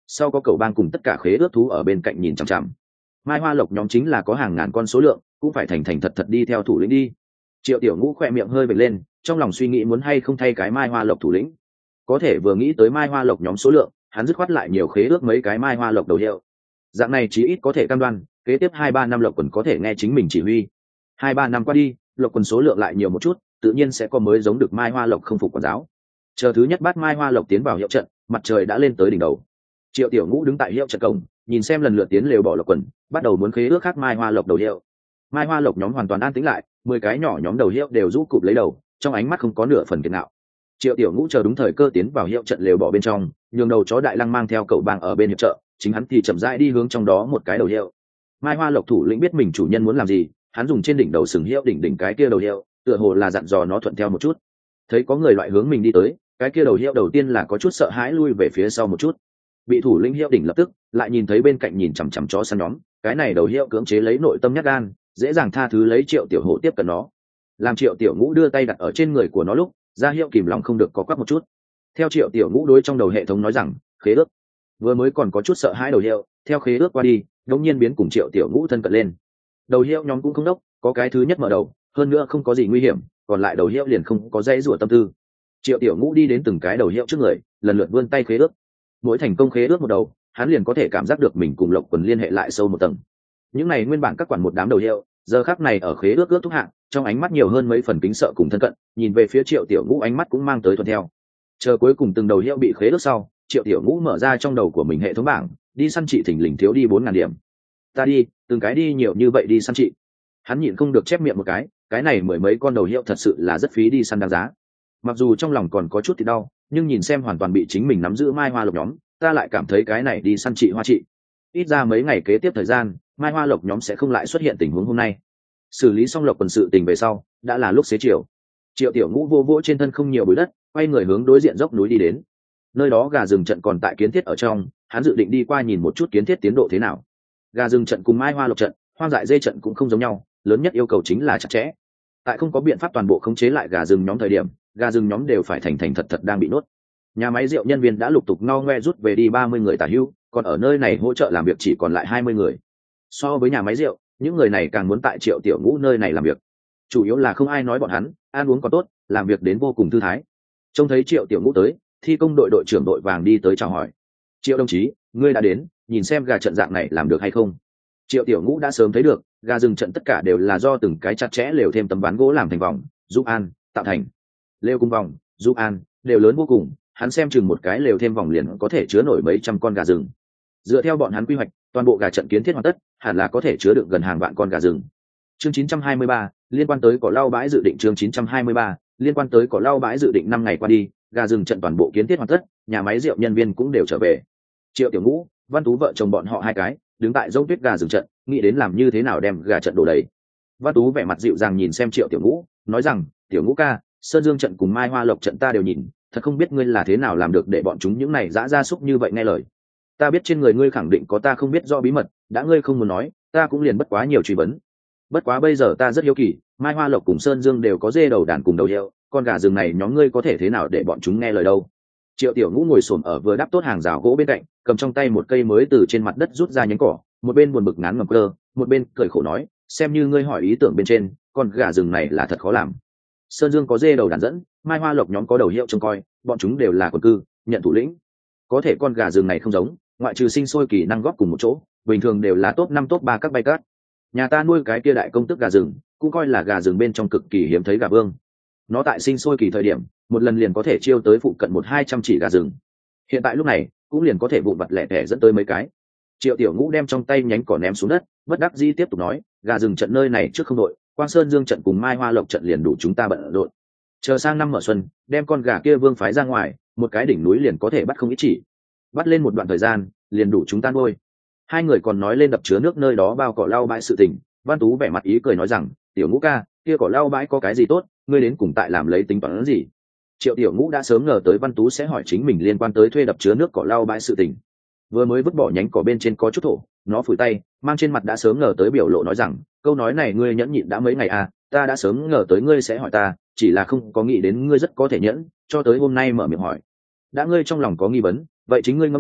sau có cầu bang cùng tất cả khế ước thú ở bên cạnh nhìn chằm chằm. Mai Hoa Lộc nhóm chính là có hàng ngàn con số lượng, cũng phải thành thành thật thật đi theo thủ lĩnh đi. Triệu Tiểu Ngũ khỏe miệng hơi vểnh lên, trong lòng suy nghĩ muốn hay không thay cái Mai Hoa Lộc thủ lĩnh. Có thể vừa nghĩ tới Mai Hoa Lộc nhóm số lượng, hắn dứt khoát lại nhiều khế ước mấy cái Mai Hoa Lộc đầu hiệu. Dạng này chí ít có thể cam đoan, kế tiếp hai ba năm Lộc Quần có thể nghe chính mình chỉ huy. Hai ba năm qua đi, Lộc Quần số lượng lại nhiều một chút, tự nhiên sẽ có mới giống được Mai Hoa Lộc không phục quản giáo. Chờ thứ nhất bát Mai Hoa Lộc tiến vào hiệu trận, mặt trời đã lên tới đỉnh đầu. Triệu Tiểu Ngũ đứng tại hiệu trận cổng, nhìn xem lần lượt tiến lều bỏ Lộc Quần, bắt đầu muốn khế ước khác Mai Hoa Lộc đầu hiệu. Mai Hoa Lộc nhóm hoàn toàn an tĩnh lại, mười cái nhỏ nhóm đầu hiệu đều rũ cụp lấy đầu, trong ánh mắt không có nửa phần kiệt ngạo. Triệu Tiểu Ngũ chờ đúng thời cơ tiến vào hiệu trận lều bỏ bên trong, nhường đầu chó Đại Lăng mang theo cậu bang ở bên hiệp trợ, chính hắn thì chậm rãi đi hướng trong đó một cái đầu hiệu. Mai Hoa Lộc thủ lĩnh biết mình chủ nhân muốn làm gì, hắn dùng trên đỉnh đầu sừng hiệu đỉnh đỉnh cái kia đầu hiệu, tựa hồ là dặn dò nó thuận theo một chút. Thấy có người loại hướng mình đi tới, cái kia đầu hiệu đầu tiên là có chút sợ hãi lui về phía sau một chút. Bị thủ lĩnh hiệu đỉnh lập tức lại nhìn thấy bên cạnh nhìn chằm chằm chó săn nhóm, cái này đầu hiệu cưỡng chế lấy nội tâm nhát gan, dễ dàng tha thứ lấy Triệu Tiểu Hổ tiếp cận nó. Làm Triệu Tiểu Ngũ đưa tay đặt ở trên người của nó lúc, ra hiệu kìm lòng không được có quắc một chút. Theo Triệu Tiểu Ngũ đối trong đầu hệ thống nói rằng, khế ước. Vừa mới còn có chút sợ hãi đầu hiệu, theo khế ước qua đi, đột nhiên biến cùng Triệu Tiểu Ngũ thân cận lên. Đầu hiệu nhóm cũng không đốc, có cái thứ nhất mở đầu, hơn nữa không có gì nguy hiểm, còn lại đầu hiệu liền không có dãy rủa tâm tư. Triệu Tiểu Ngũ đi đến từng cái đầu hiệu trước người, lần lượt vươn tay khế ước. Mỗi thành công khế ước một đầu, hắn liền có thể cảm giác được mình cùng Lộc Quần liên hệ lại sâu một tầng. Những này nguyên bản các quản một đám đầu hiệu, giờ khắc này ở khế ước ước thúc hạng, trong ánh mắt nhiều hơn mấy phần kính sợ cùng thân cận, nhìn về phía Triệu Tiểu Ngũ ánh mắt cũng mang tới thuận theo. Chờ cuối cùng từng đầu hiệu bị khế ước sau, Triệu Tiểu Ngũ mở ra trong đầu của mình hệ thống bảng, đi săn trị thỉnh lình thiếu đi bốn ngàn điểm. Ta đi, từng cái đi nhiều như vậy đi săn trị. Hắn nhịn không được chép miệng một cái, cái này mười mấy con đầu hiệu thật sự là rất phí đi săn đáng giá. Mặc dù trong lòng còn có chút thì đau, nhưng nhìn xem hoàn toàn bị chính mình nắm giữ Mai Hoa Lộc nhóm, ta lại cảm thấy cái này đi săn trị hoa trị. Ít ra mấy ngày kế tiếp thời gian, Mai Hoa Lộc nhóm sẽ không lại xuất hiện tình huống hôm nay. Xử lý xong Lộc Quần sự tình về sau, đã là lúc xế chiều. Triệu Tiểu Ngũ vô vỗ trên thân không nhiều bụi đất, quay người hướng đối diện dốc núi đi đến. Nơi đó gà rừng trận còn tại kiến thiết ở trong, hắn dự định đi qua nhìn một chút kiến thiết tiến độ thế nào. Gà rừng trận cùng Mai Hoa Lộc trận, hoang dại dê trận cũng không giống nhau, lớn nhất yêu cầu chính là chặt chẽ. Tại không có biện pháp toàn bộ khống chế lại gà rừng nhóm thời điểm, gà rừng nhóm đều phải thành thành thật thật đang bị nuốt. Nhà máy rượu nhân viên đã lục tục ngao ngoe rút về đi ba mươi người tả hữu, còn ở nơi này hỗ trợ làm việc chỉ còn lại hai mươi người. So với nhà máy rượu, những người này càng muốn tại Triệu Tiểu Ngũ nơi này làm việc. Chủ yếu là không ai nói bọn hắn, ăn uống còn tốt, làm việc đến vô cùng thư thái. Trông thấy Triệu Tiểu Ngũ tới, thi công đội đội trưởng đội vàng đi tới chào hỏi. Triệu đồng chí, ngươi đã đến, nhìn xem gà trận dạng này làm được hay không. Triệu Tiểu Ngũ đã sớm thấy được, gà rừng trận tất cả đều là do từng cái chặt chẽ lều thêm tấm ván gỗ làm thành vòng, giúp an tạo thành. Lều cùng vòng, giúp an đều lớn vô cùng, hắn xem chừng một cái lều thêm vòng liền có thể chứa nổi mấy trăm con gà rừng. Dựa theo bọn hắn quy hoạch, toàn bộ gà trận kiến thiết hoàn tất, hẳn là có thể chứa được gần hàng vạn con gà rừng. Chương chín trăm hai mươi ba, liên quan tới cỏ lau bãi dự định chương chín trăm hai mươi ba, liên quan tới cỏ lau bãi dự định năm ngày qua đi, gà rừng trận toàn bộ kiến thiết hoàn tất, nhà máy rượu nhân viên cũng đều trở về. Triệu Tiểu Ngũ, Văn Tú vợ chồng bọn họ hai cái, đứng tại dông tuyết gà rừng trận, nghĩ đến làm như thế nào đem gà trận đổ đầy. Văn Tú vẻ mặt dịu dàng nhìn xem Triệu Tiểu Ngũ, nói rằng, Tiểu Ngũ ca, Sơn Dương trận cùng Mai Hoa Lộc trận ta đều nhìn, thật không biết ngươi là thế nào làm được để bọn chúng những này dã gia súc như vậy nghe lời. Ta biết trên người ngươi khẳng định có ta không biết do bí mật, đã ngươi không muốn nói, ta cũng liền bất quá nhiều truy vấn. Bất quá bây giờ ta rất hiếu kỳ, Mai Hoa Lộc cùng Sơn Dương đều có dê đầu đàn cùng đầu hiệu, con gà rừng này nhóm ngươi có thể thế nào để bọn chúng nghe lời đâu. Triệu Tiểu Ngũ ngồi xổm ở vừa đắp tốt hàng rào gỗ bên cạnh, cầm trong tay một cây mới từ trên mặt đất rút ra nhánh cỏ, một bên buồn bực ngán ngẩm cơ, một bên cười khổ nói, xem như ngươi hỏi ý tưởng bên trên, con gà rừng này là thật khó làm. Sơn Dương có dê đầu đàn dẫn, Mai Hoa Lộc nhóm có đầu hiệu trông coi, bọn chúng đều là quần cư, nhận thủ lĩnh. Có thể con gà rừng này không giống, ngoại trừ sinh sôi kỳ năng góp cùng một chỗ, bình thường đều là top năm top ba các bay cát. Nhà ta nuôi cái kia đại công tức gà rừng, cũng coi là gà rừng bên trong cực kỳ hiếm thấy gà vương. Nó tại sinh sôi kỳ thời điểm, một lần liền có thể chiêu tới phụ cận một hai trăm chỉ gà rừng. Hiện tại lúc này, cũng liền có thể vụn vặt lẻ tẻ dẫn tới mấy cái. Triệu Tiểu Ngũ đem trong tay nhánh cỏ ném xuống đất, bất đắc dĩ tiếp tục nói, gà rừng trận nơi này trước không đội, Quang Sơn Dương trận cùng Mai Hoa Lộc trận liền đủ chúng ta bận rộn. Chờ sang năm mở xuân, đem con gà kia vương phái ra ngoài, một cái đỉnh núi liền có thể bắt không ít chỉ. Bắt lên một đoạn thời gian, liền đủ chúng ta nuôi. Hai người còn nói lên đập chứa nước nơi đó bao cỏ lau bãi sự tình, Văn Tú vẻ mặt ý cười nói rằng, Tiểu Ngũ ca, kia cỏ lau bãi có cái gì tốt, ngươi đến cùng tại làm lấy tính toán gì? Triệu Tiểu Ngũ đã sớm ngờ tới Văn Tú sẽ hỏi chính mình liên quan tới thuê đập chứa nước cỏ lau bãi sự tình. Vừa mới vứt bỏ nhánh cỏ bên trên có chút thổ, nó phủi tay, mang trên mặt đã sớm ngờ tới biểu lộ nói rằng, câu nói này ngươi nhẫn nhịn đã mấy ngày à, ta đã sớm ngờ tới ngươi sẽ hỏi ta, chỉ là không có nghĩ đến ngươi rất có thể nhẫn, cho tới hôm nay mở miệng hỏi. Đã ngươi trong lòng có nghi vấn, vậy chính ngươi ngẫm lại,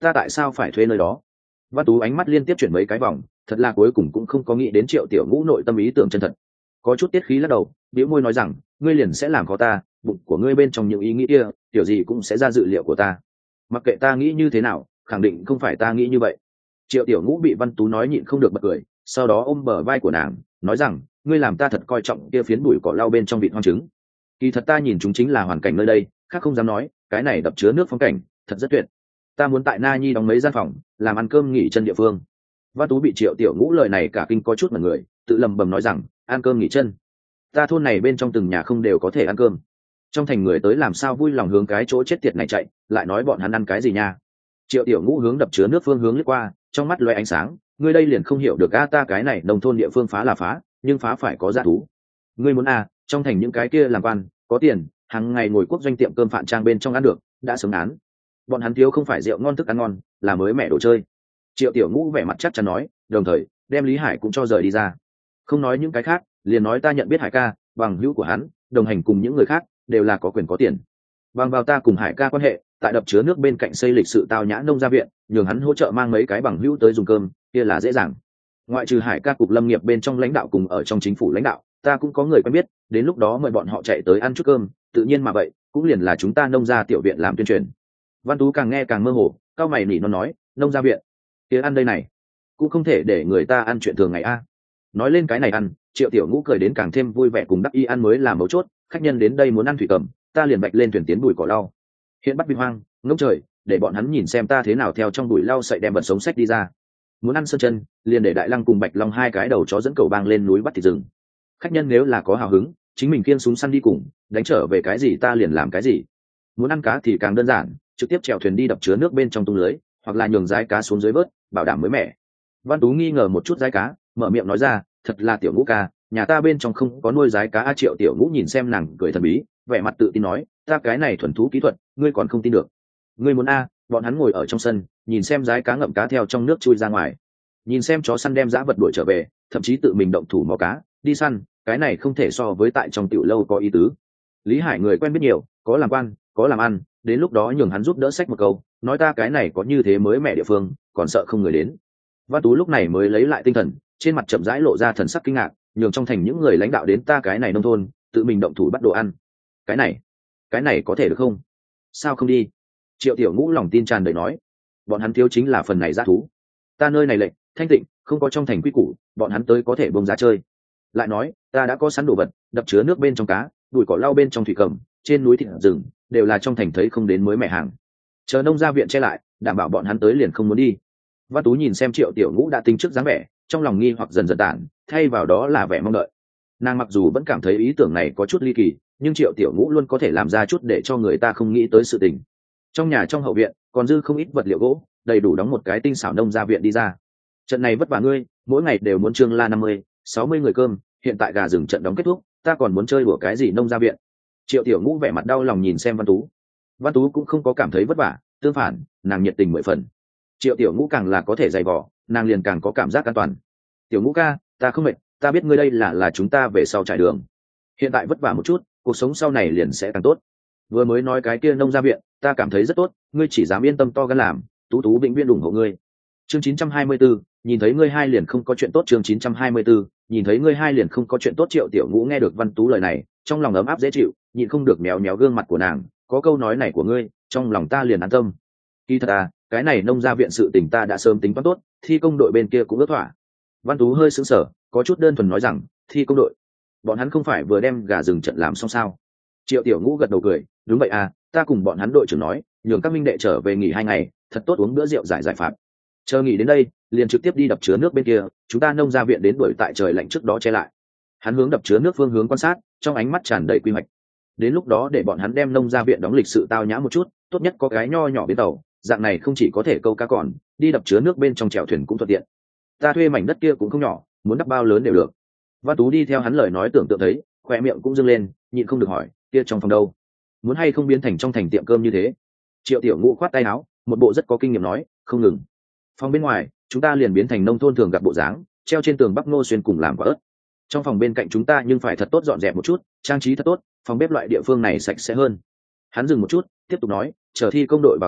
ta tại sao phải thuê nơi đó? Văn Tú ánh mắt liên tiếp chuyển mấy cái vòng, thật là cuối cùng cũng không có nghĩ đến Triệu Tiểu Ngũ nội tâm ý tưởng chân thật. Có chút tiết khí lắc đầu, bĩu môi nói rằng, ngươi liền sẽ làm khó ta, bụng của ngươi bên trong những ý nghĩ kia, kiểu gì cũng sẽ ra dự liệu của ta. Mặc kệ ta nghĩ như thế nào, khẳng định không phải ta nghĩ như vậy. Triệu Tiểu Ngũ bị Văn Tú nói nhịn không được bật cười, sau đó ôm bờ vai của nàng, nói rằng, ngươi làm ta thật coi trọng kia phiến bụi cỏ lau bên trong vịt hoang trứng. Kỳ thật ta nhìn chúng chính là hoàn cảnh nơi đây, khác không dám nói, cái này đập chứa nước phong cảnh, thật rất tuyệt. Ta muốn tại Na Nhi đóng mấy gian phòng, làm ăn cơm nghỉ chân địa phương. Văn Tú bị Triệu Tiểu Ngũ lời này cả kinh có chút mà người, tự lầm bầm nói rằng, ăn cơm nghỉ chân. Ta thôn này bên trong từng nhà không đều có thể ăn cơm. Trong thành người tới làm sao vui lòng hướng cái chỗ chết tiệt này chạy, lại nói bọn hắn ăn cái gì nha? Triệu Tiểu Ngũ hướng đập chứa nước phương hướng lướt qua, trong mắt loe ánh sáng, ngươi đây liền không hiểu được a, ta cái này nông thôn địa phương phá là phá, nhưng phá phải có giá thú. Ngươi muốn a, trong thành những cái kia làm quan, có tiền, hàng ngày ngồi quốc doanh tiệm cơm phạn trang bên trong ăn được, đã sớm án. Bọn hắn thiếu không phải rượu ngon thức ăn ngon, là mới mẹ đồ chơi. Triệu Tiểu Ngũ vẻ mặt chắc chắn nói, đồng thời đem Lý Hải cũng cho rời đi ra. Không nói những cái khác, liền nói ta nhận biết Hải ca, bằng hữu của hắn, đồng hành cùng những người khác, đều là có quyền có tiền. Bằng vào ta cùng Hải ca quan hệ, tại đập chứa nước bên cạnh xây lịch sự tao nhã nông gia viện, nhường hắn hỗ trợ mang mấy cái bằng hữu tới dùng cơm, kia là dễ dàng. Ngoại trừ Hải ca cục lâm nghiệp bên trong lãnh đạo cùng ở trong chính phủ lãnh đạo, ta cũng có người quen biết, đến lúc đó mời bọn họ chạy tới ăn chút cơm, tự nhiên mà vậy, cũng liền là chúng ta nông gia tiểu viện làm tuyên truyền. Văn Tú càng nghe càng mơ hồ, cao mày nỉ nó nói, nông gia viện, kia ăn đây này, cũng không thể để người ta ăn chuyện thường ngày a. Nói lên cái này ăn, Triệu Tiểu Ngũ cười đến càng thêm vui vẻ cùng đắc ý, ăn mới là mấu chốt, khách nhân đến đây muốn ăn thủy cầm, ta liền bạch lên thuyền tiến bùi cỏ lau. Hiện bắt bi hoang, ngỗng trời, để bọn hắn nhìn xem ta thế nào theo trong bụi lau sậy đem vật sống sách đi ra. Muốn ăn sơn chân, liền để Đại Lăng cùng Bạch Long hai cái đầu chó dẫn cầu bang lên núi bắt thịt rừng. Khách nhân nếu là có hào hứng, chính mình kiêng súng săn đi cùng, đánh trở về cái gì ta liền làm cái gì. Muốn ăn cá thì càng đơn giản, trực tiếp chèo thuyền đi đập chứa nước bên trong tung lưới, hoặc là nhường rái cá xuống dưới vớt, bảo đảm mới mẻ. Văn Tú nghi ngờ một chút rái cá, mở miệng nói ra, thật là Tiểu Ngũ ca, nhà ta bên trong không có nuôi rái cá. A Triệu Tiểu Ngũ nhìn xem nàng cười thần bí, vẻ mặt tự tin nói, ta cái này thuần thú kỹ thuật, ngươi còn không tin được. Ngươi muốn a? Bọn hắn ngồi ở trong sân, nhìn xem rái cá ngậm cá theo trong nước chui ra ngoài, nhìn xem chó săn đem dã vật đuổi trở về, thậm chí tự mình động thủ mò cá đi săn, cái này không thể so với tại trong tiểu lâu có ý tứ. Lý Hải người quen biết nhiều, có làm quan, có làm ăn, đến lúc đó nhường hắn giúp đỡ sách một câu, nói ta cái này có như thế mới mẹ địa phương, còn sợ không người đến. Văn Tú lúc này mới lấy lại tinh thần, trên mặt chậm rãi lộ ra thần sắc kinh ngạc, nhường trong thành những người lãnh đạo đến ta cái này nông thôn, tự mình động thủ bắt đồ ăn. Cái này, cái này có thể được không? Sao không đi? Triệu Tiểu Ngũ lòng tin tràn đầy nói, bọn hắn thiếu chính là phần này dã thú. Ta nơi này lệnh thanh tịnh, không có trong thành quy củ, bọn hắn tới có thể bông giá chơi. Lại nói, ta đã có sẵn đồ vật, đập chứa nước bên trong cá, đùi cỏ lau bên trong thủy cầm, trên núi thịt rừng, đều là trong thành thấy không đến mới mẻ hàng. Chờ nông gia viện che lại, đảm bảo bọn hắn tới liền không muốn đi. Văn Tú nhìn xem Triệu Tiểu Ngũ đã tính trước dáng vẻ, trong lòng nghi hoặc dần dần tản, thay vào đó là vẻ mong đợi. Nàng mặc dù vẫn cảm thấy ý tưởng này có chút ly kỳ, nhưng Triệu Tiểu Ngũ luôn có thể làm ra chút để cho người ta không nghĩ tới sự tình. Trong nhà trong hậu viện còn dư không ít vật liệu gỗ, đầy đủ đóng một cái tinh xảo nông gia viện đi ra. Trận này vất vả ngươi, mỗi ngày đều muốn trương la năm mươi, sáu mươi người cơm, hiện tại gà rừng trận đóng kết thúc, ta còn muốn chơi đùa cái gì nông gia viện. Triệu Tiểu Ngũ vẻ mặt đau lòng nhìn xem Văn Tú. Văn Tú cũng không có cảm thấy vất vả, tương phản, nàng nhiệt tình mười phần. Triệu Tiểu Ngũ càng là có thể dày vò, nàng liền càng có cảm giác an toàn. Tiểu Ngũ ca, ta không mệt, ta biết ngươi đây là là chúng ta về sau trải đường. Hiện tại vất vả một chút, cuộc sống sau này liền sẽ càng tốt. Vừa mới nói cái kia nông gia viện, ta cảm thấy rất tốt, ngươi chỉ dám yên tâm to gan làm, Tú Tú vĩnh viễn ủng hộ ngươi. Chương chín trăm hai mươi tư, nhìn thấy ngươi hai liền không có chuyện tốt. Chương chín trăm hai mươi tư, nhìn thấy ngươi hai liền không có chuyện tốt. Triệu Tiểu Ngũ nghe được Văn Tú lời này, trong lòng ấm áp dễ chịu, nhịn không được méo méo gương mặt của nàng, có câu nói này của ngươi, trong lòng ta liền an tâm. Kỳ thật à, cái này nông gia viện sự tình ta đã sớm tính toán tốt, thi công đội bên kia cũng ước thỏa. Văn Tú hơi sững sờ, có chút đơn thuần nói rằng, thi công đội, bọn hắn không phải vừa đem gà rừng trận làm xong sao? Triệu Tiểu Ngũ gật đầu cười, đúng vậy à, ta cùng bọn hắn đội trưởng nói, nhường các minh đệ trở về nghỉ hai ngày, thật tốt uống bữa rượu giải giải phạt. Chờ nghỉ đến đây, liền trực tiếp đi đập chứa nước bên kia, chúng ta nông gia viện đến đuổi tại trời lạnh trước đó che lại. Hắn hướng đập chứa nước phương hướng quan sát, trong ánh mắt tràn đầy quy hoạch. Đến lúc đó để bọn hắn đem nông gia viện đóng lịch sự tao nhã một chút, tốt nhất có cái nho nhỏ bến tàu, dạng này không chỉ có thể câu cá còn, đi đập chứa nước bên trong chèo thuyền cũng thuận tiện. Ta thuê mảnh đất kia cũng không nhỏ, muốn đắp bao lớn đều được. Văn Tú đi theo hắn lời nói tưởng tượng thấy, khỏe miệng cũng dâng lên, nhịn không được hỏi, kia trong phòng đâu? Muốn hay không biến thành trong thành tiệm cơm như thế? Triệu Tiểu Ngũ khoát tay áo, một bộ rất có kinh nghiệm nói, không ngừng. Phòng bên ngoài, chúng ta liền biến thành nông thôn thường gặp bộ dáng, treo trên tường bắp ngô xuyên cùng làm quả ớt. Trong phòng bên cạnh chúng ta nhưng phải thật tốt dọn dẹp một chút, trang trí thật tốt, phòng bếp loại địa phương này sạch sẽ hơn. Hắn dừng một chút, tiếp tục nói, chờ thi công đội vào sân,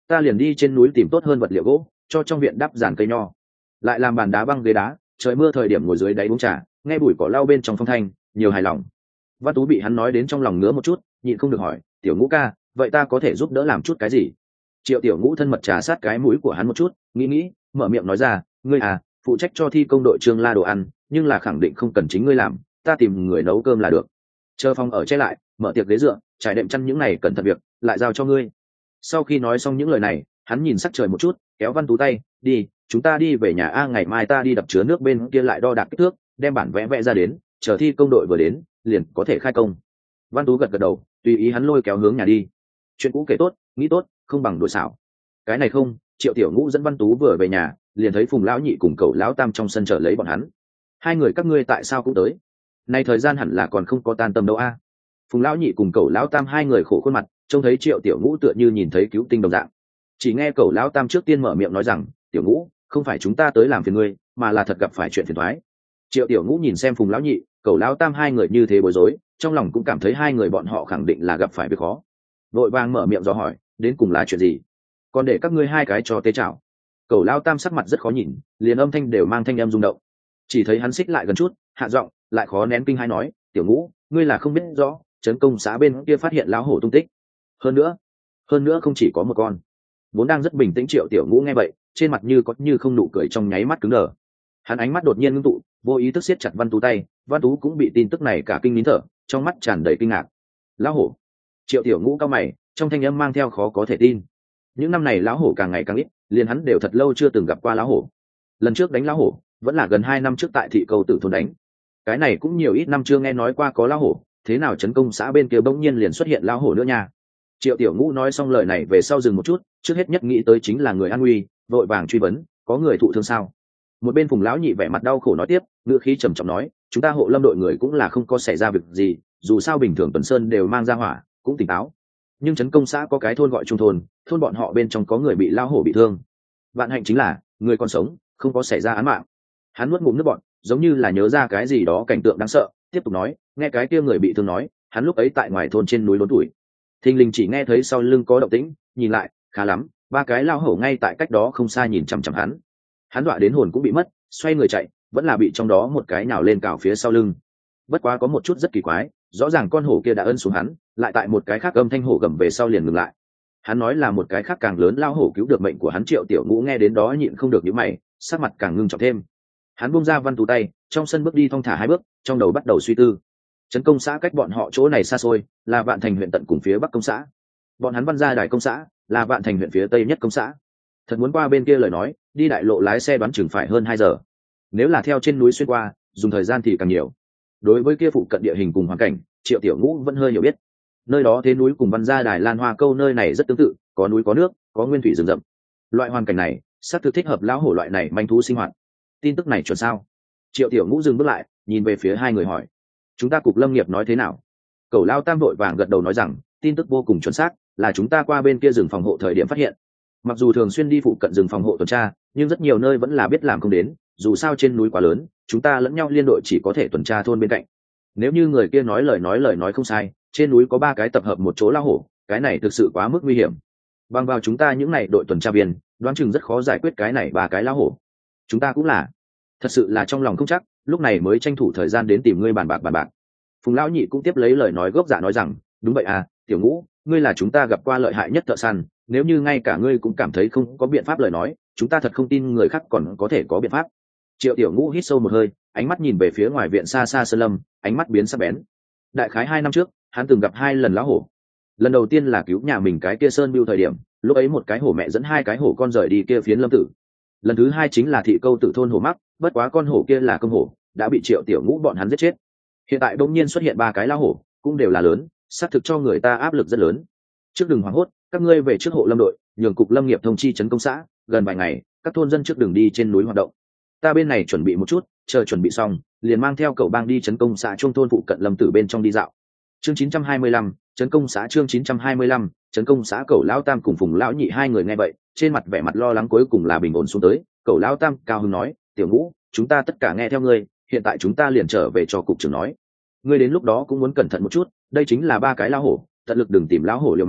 ta liền đi trên núi tìm tốt hơn vật liệu gỗ cho trong viện đắp giàn cây nho, lại làm bàn đá băng ghế đá, trời mưa thời điểm ngồi dưới đáy uống trà, nghe bụi cỏ lau bên trong phong thanh, nhiều hài lòng. Văn Tú bị hắn nói đến trong lòng ngứa một chút, nhịn không được hỏi, tiểu Ngũ ca, vậy ta có thể giúp đỡ làm chút cái gì? Triệu Tiểu Ngũ thân mật trà sát cái mũi của hắn một chút, nghĩ nghĩ, mở miệng nói ra, ngươi à, phụ trách cho thi công đội Trương La đồ ăn, nhưng là khẳng định không cần chính ngươi làm, ta tìm người nấu cơm là được. Chờ phòng ở che lại, mở tiệc ghế dựa, trải đệm chăn những này cẩn thận việc, lại giao cho ngươi. Sau khi nói xong những lời này, hắn nhìn sắc trời một chút, kéo Văn Tú tay, đi, chúng ta đi về nhà a, ngày mai ta đi đập chứa nước bên kia lại đo đạc kích thước, đem bản vẽ vẽ ra đến, chờ thi công đội vừa đến, liền có thể khai công. Văn Tú gật gật đầu, tùy ý hắn lôi kéo hướng nhà đi. Chuyện cũ kể tốt, nghĩ tốt, không bằng đổi xảo. Cái này không, Triệu Tiểu Ngũ dẫn Văn Tú vừa về nhà, liền thấy Phùng lão nhị cùng cậu lão tam trong sân chờ lấy bọn hắn. Hai người các ngươi tại sao cũng tới? Nay thời gian hẳn là còn không có tan tầm đâu a. Phùng lão nhị cùng cậu lão tam hai người khổ khuôn mặt, trông thấy Triệu Tiểu Ngũ tựa như nhìn thấy cứu tinh đồng dạng. Chỉ nghe cậu lão tam trước tiên mở miệng nói rằng, Tiểu Ngũ, không phải chúng ta tới làm phiền ngươi, mà là thật gặp phải chuyện phiền toái. Triệu Tiểu Ngũ nhìn xem Phùng lão nhị, cậu lão tam hai người như thế bối rối, trong lòng cũng cảm thấy hai người bọn họ khẳng định là gặp phải việc khó. Vội vàng mở miệng do hỏi, đến cùng là chuyện gì? Còn để các ngươi hai cái cho tế chảo. Cậu lão tam sắc mặt rất khó nhìn, liền âm thanh đều mang thanh âm rung động. Chỉ thấy hắn xích lại gần chút, hạ giọng, lại khó nén kinh hãi nói, Tiểu Ngũ, ngươi là không biết rõ, trấn công xã bên kia phát hiện lão hổ tung tích. Hơn nữa, hơn nữa không chỉ có một con. Vốn đang rất bình tĩnh Triệu Tiểu Ngũ nghe vậy, trên mặt như có như không nụ cười trong nháy mắt cứng đờ. Hắn ánh mắt đột nhiên ngưng tụ, vô ý thức siết chặt Văn Tú tay, Văn Tú cũng bị tin tức này cả kinh nín thở, trong mắt tràn đầy kinh ngạc. Lão hổ? Triệu Tiểu Ngũ cao mày, trong thanh âm mang theo khó có thể tin. Những năm này lão hổ càng ngày càng ít, liền hắn đều thật lâu chưa từng gặp qua lão hổ. Lần trước đánh lão hổ, vẫn là gần hai năm trước tại thị cầu tử thôn đánh. Cái này cũng nhiều ít năm chưa nghe nói qua có lão hổ, thế nào trấn công xã bên kia bỗng nhiên liền xuất hiện lão hổ nữa nha. Triệu Tiểu Ngũ nói xong lời này về sau dừng một chút, trước hết nhất nghĩ tới chính là người an nguy, vội vàng truy vấn, có người thụ thương sao? Một bên Phùng lão nhị vẻ mặt đau khổ nói tiếp, ngữ khí trầm trọng nói, chúng ta hộ lâm đội người cũng là không có xảy ra việc gì, dù sao bình thường tuần sơn đều mang ra hỏa, cũng tỉnh táo. Nhưng trấn công xã có cái thôn gọi trung thôn, thôn bọn họ bên trong có người bị lão hổ bị thương. Vạn hạnh chính là người còn sống, không có xảy ra án mạng. Hắn nuốt ngụm nước bọt, giống như là nhớ ra cái gì đó cảnh tượng đáng sợ, tiếp tục nói, nghe cái kia người bị thương nói, hắn lúc ấy tại ngoài thôn trên núi lớn tuổi. Thình lình chỉ nghe thấy sau lưng có động tĩnh, nhìn lại, khá lắm, ba cái lao hổ ngay tại cách đó không xa nhìn chằm chằm hắn. Hắn dọa đến hồn cũng bị mất, xoay người chạy, vẫn là bị trong đó một cái nào lên cào phía sau lưng. Bất quá có một chút rất kỳ quái, rõ ràng con hổ kia đã ân xuống hắn, lại tại một cái khác âm thanh hổ gầm về sau liền ngừng lại. Hắn nói là một cái khác càng lớn lao hổ cứu được mệnh của hắn. Triệu Tiểu Ngũ nghe đến đó nhịn không được nhíu mày, sắc mặt càng ngưng trọng thêm. Hắn buông ra Văn Tú tay, trong sân bước đi thong thả hai bước, trong đầu bắt đầu suy tư. Trấn công xã cách bọn họ chỗ này xa xôi, là Vạn Thành huyện tận cùng phía bắc công xã. Bọn hắn Văn Gia Đài công xã, là Vạn Thành huyện phía tây nhất công xã. Thật muốn qua bên kia lời nói, đi đại lộ lái xe đoán chừng phải hơn hai giờ. Nếu là theo trên núi xuyên qua, dùng thời gian thì càng nhiều. Đối với kia phụ cận địa hình cùng hoàn cảnh, Triệu Tiểu Ngũ vẫn hơi hiểu biết. Nơi đó thế núi cùng Văn Gia Đài Lan Hoa Câu nơi này rất tương tự, có núi có nước, có nguyên thủy rừng rậm. Loại hoàn cảnh này, xác thực thích hợp lão hổ loại này manh thú sinh hoạt. Tin tức này chuẩn sao? Triệu Tiểu Ngũ dừng bước lại, nhìn về phía hai người hỏi, chúng ta cục lâm nghiệp nói thế nào? Cẩu Lao Tam vội vàng gật đầu nói rằng, tin tức vô cùng chuẩn xác, là chúng ta qua bên kia rừng phòng hộ thời điểm phát hiện. Mặc dù thường xuyên đi phụ cận rừng phòng hộ tuần tra, nhưng rất nhiều nơi vẫn là biết làm không đến, dù sao trên núi quá lớn, chúng ta lẫn nhau liên đội chỉ có thể tuần tra thôn bên cạnh. Nếu như người kia nói lời nói lời nói không sai, trên núi có ba cái tập hợp một chỗ lao hổ, cái này thực sự quá mức nguy hiểm. Bằng vào chúng ta những này đội tuần tra viên, đoán chừng rất khó giải quyết cái này ba cái lao hổ. Chúng ta cũng là, thật sự là trong lòng không chắc, lúc này mới tranh thủ thời gian đến tìm ngươi bàn bạc bàn bạc. Phùng lão nhị cũng tiếp lấy lời nói gốc dạ nói rằng, đúng vậy à, Tiểu Ngũ, ngươi là chúng ta gặp qua lợi hại nhất thợ săn, nếu như ngay cả ngươi cũng cảm thấy không có biện pháp lời nói, chúng ta thật không tin người khác còn có thể có biện pháp. Triệu Tiểu Ngũ hít sâu một hơi, ánh mắt nhìn về phía ngoài viện xa xa sơn lâm, ánh mắt biến sắc bén. Đại khái hai năm trước, hắn từng gặp hai lần lão hổ. Lần đầu tiên là cứu nhà mình cái kia sơn biêu thời điểm, lúc ấy một cái hổ mẹ dẫn hai cái hổ con rời đi kia phiến lâm tử. Lần thứ hai chính là thị câu tử thôn hổ mắc, bất quá con hổ kia là công hổ, đã bị Triệu Tiểu Ngũ bọn hắn giết chết. Hiện tại bỗng nhiên xuất hiện ba cái lão hổ, cũng đều là lớn, xác thực cho người ta áp lực rất lớn. Trước đừng hoảng hốt, các ngươi về trước hộ lâm đội, nhường cục lâm nghiệp thông chi trấn công xã, gần vài ngày, các thôn dân trước đường đi trên núi hoạt động. Ta bên này chuẩn bị một chút, chờ chuẩn bị xong, liền mang theo cậu bang đi trấn công xã trung thôn phụ cận lâm tử bên trong đi dạo. Chương chín trăm hai mươi lăm, trấn công xã chương chín trăm hai mươi lăm, trấn công xã cậu lão tam cùng Phùng lão nhị hai người nghe vậy, trên mặt vẻ mặt lo lắng cuối cùng là bình ổn xuống tới. Cậu lão tam cao hứng nói, Tiểu Ngũ, chúng ta tất cả nghe theo ngươi, hiện tại chúng ta liền trở về cho cục trưởng nói. Ngươi đến lúc đó cũng muốn cẩn thận một chút, đây chính là ba cái lão hổ, tận lực đừng tìm lão hổ liều mạng,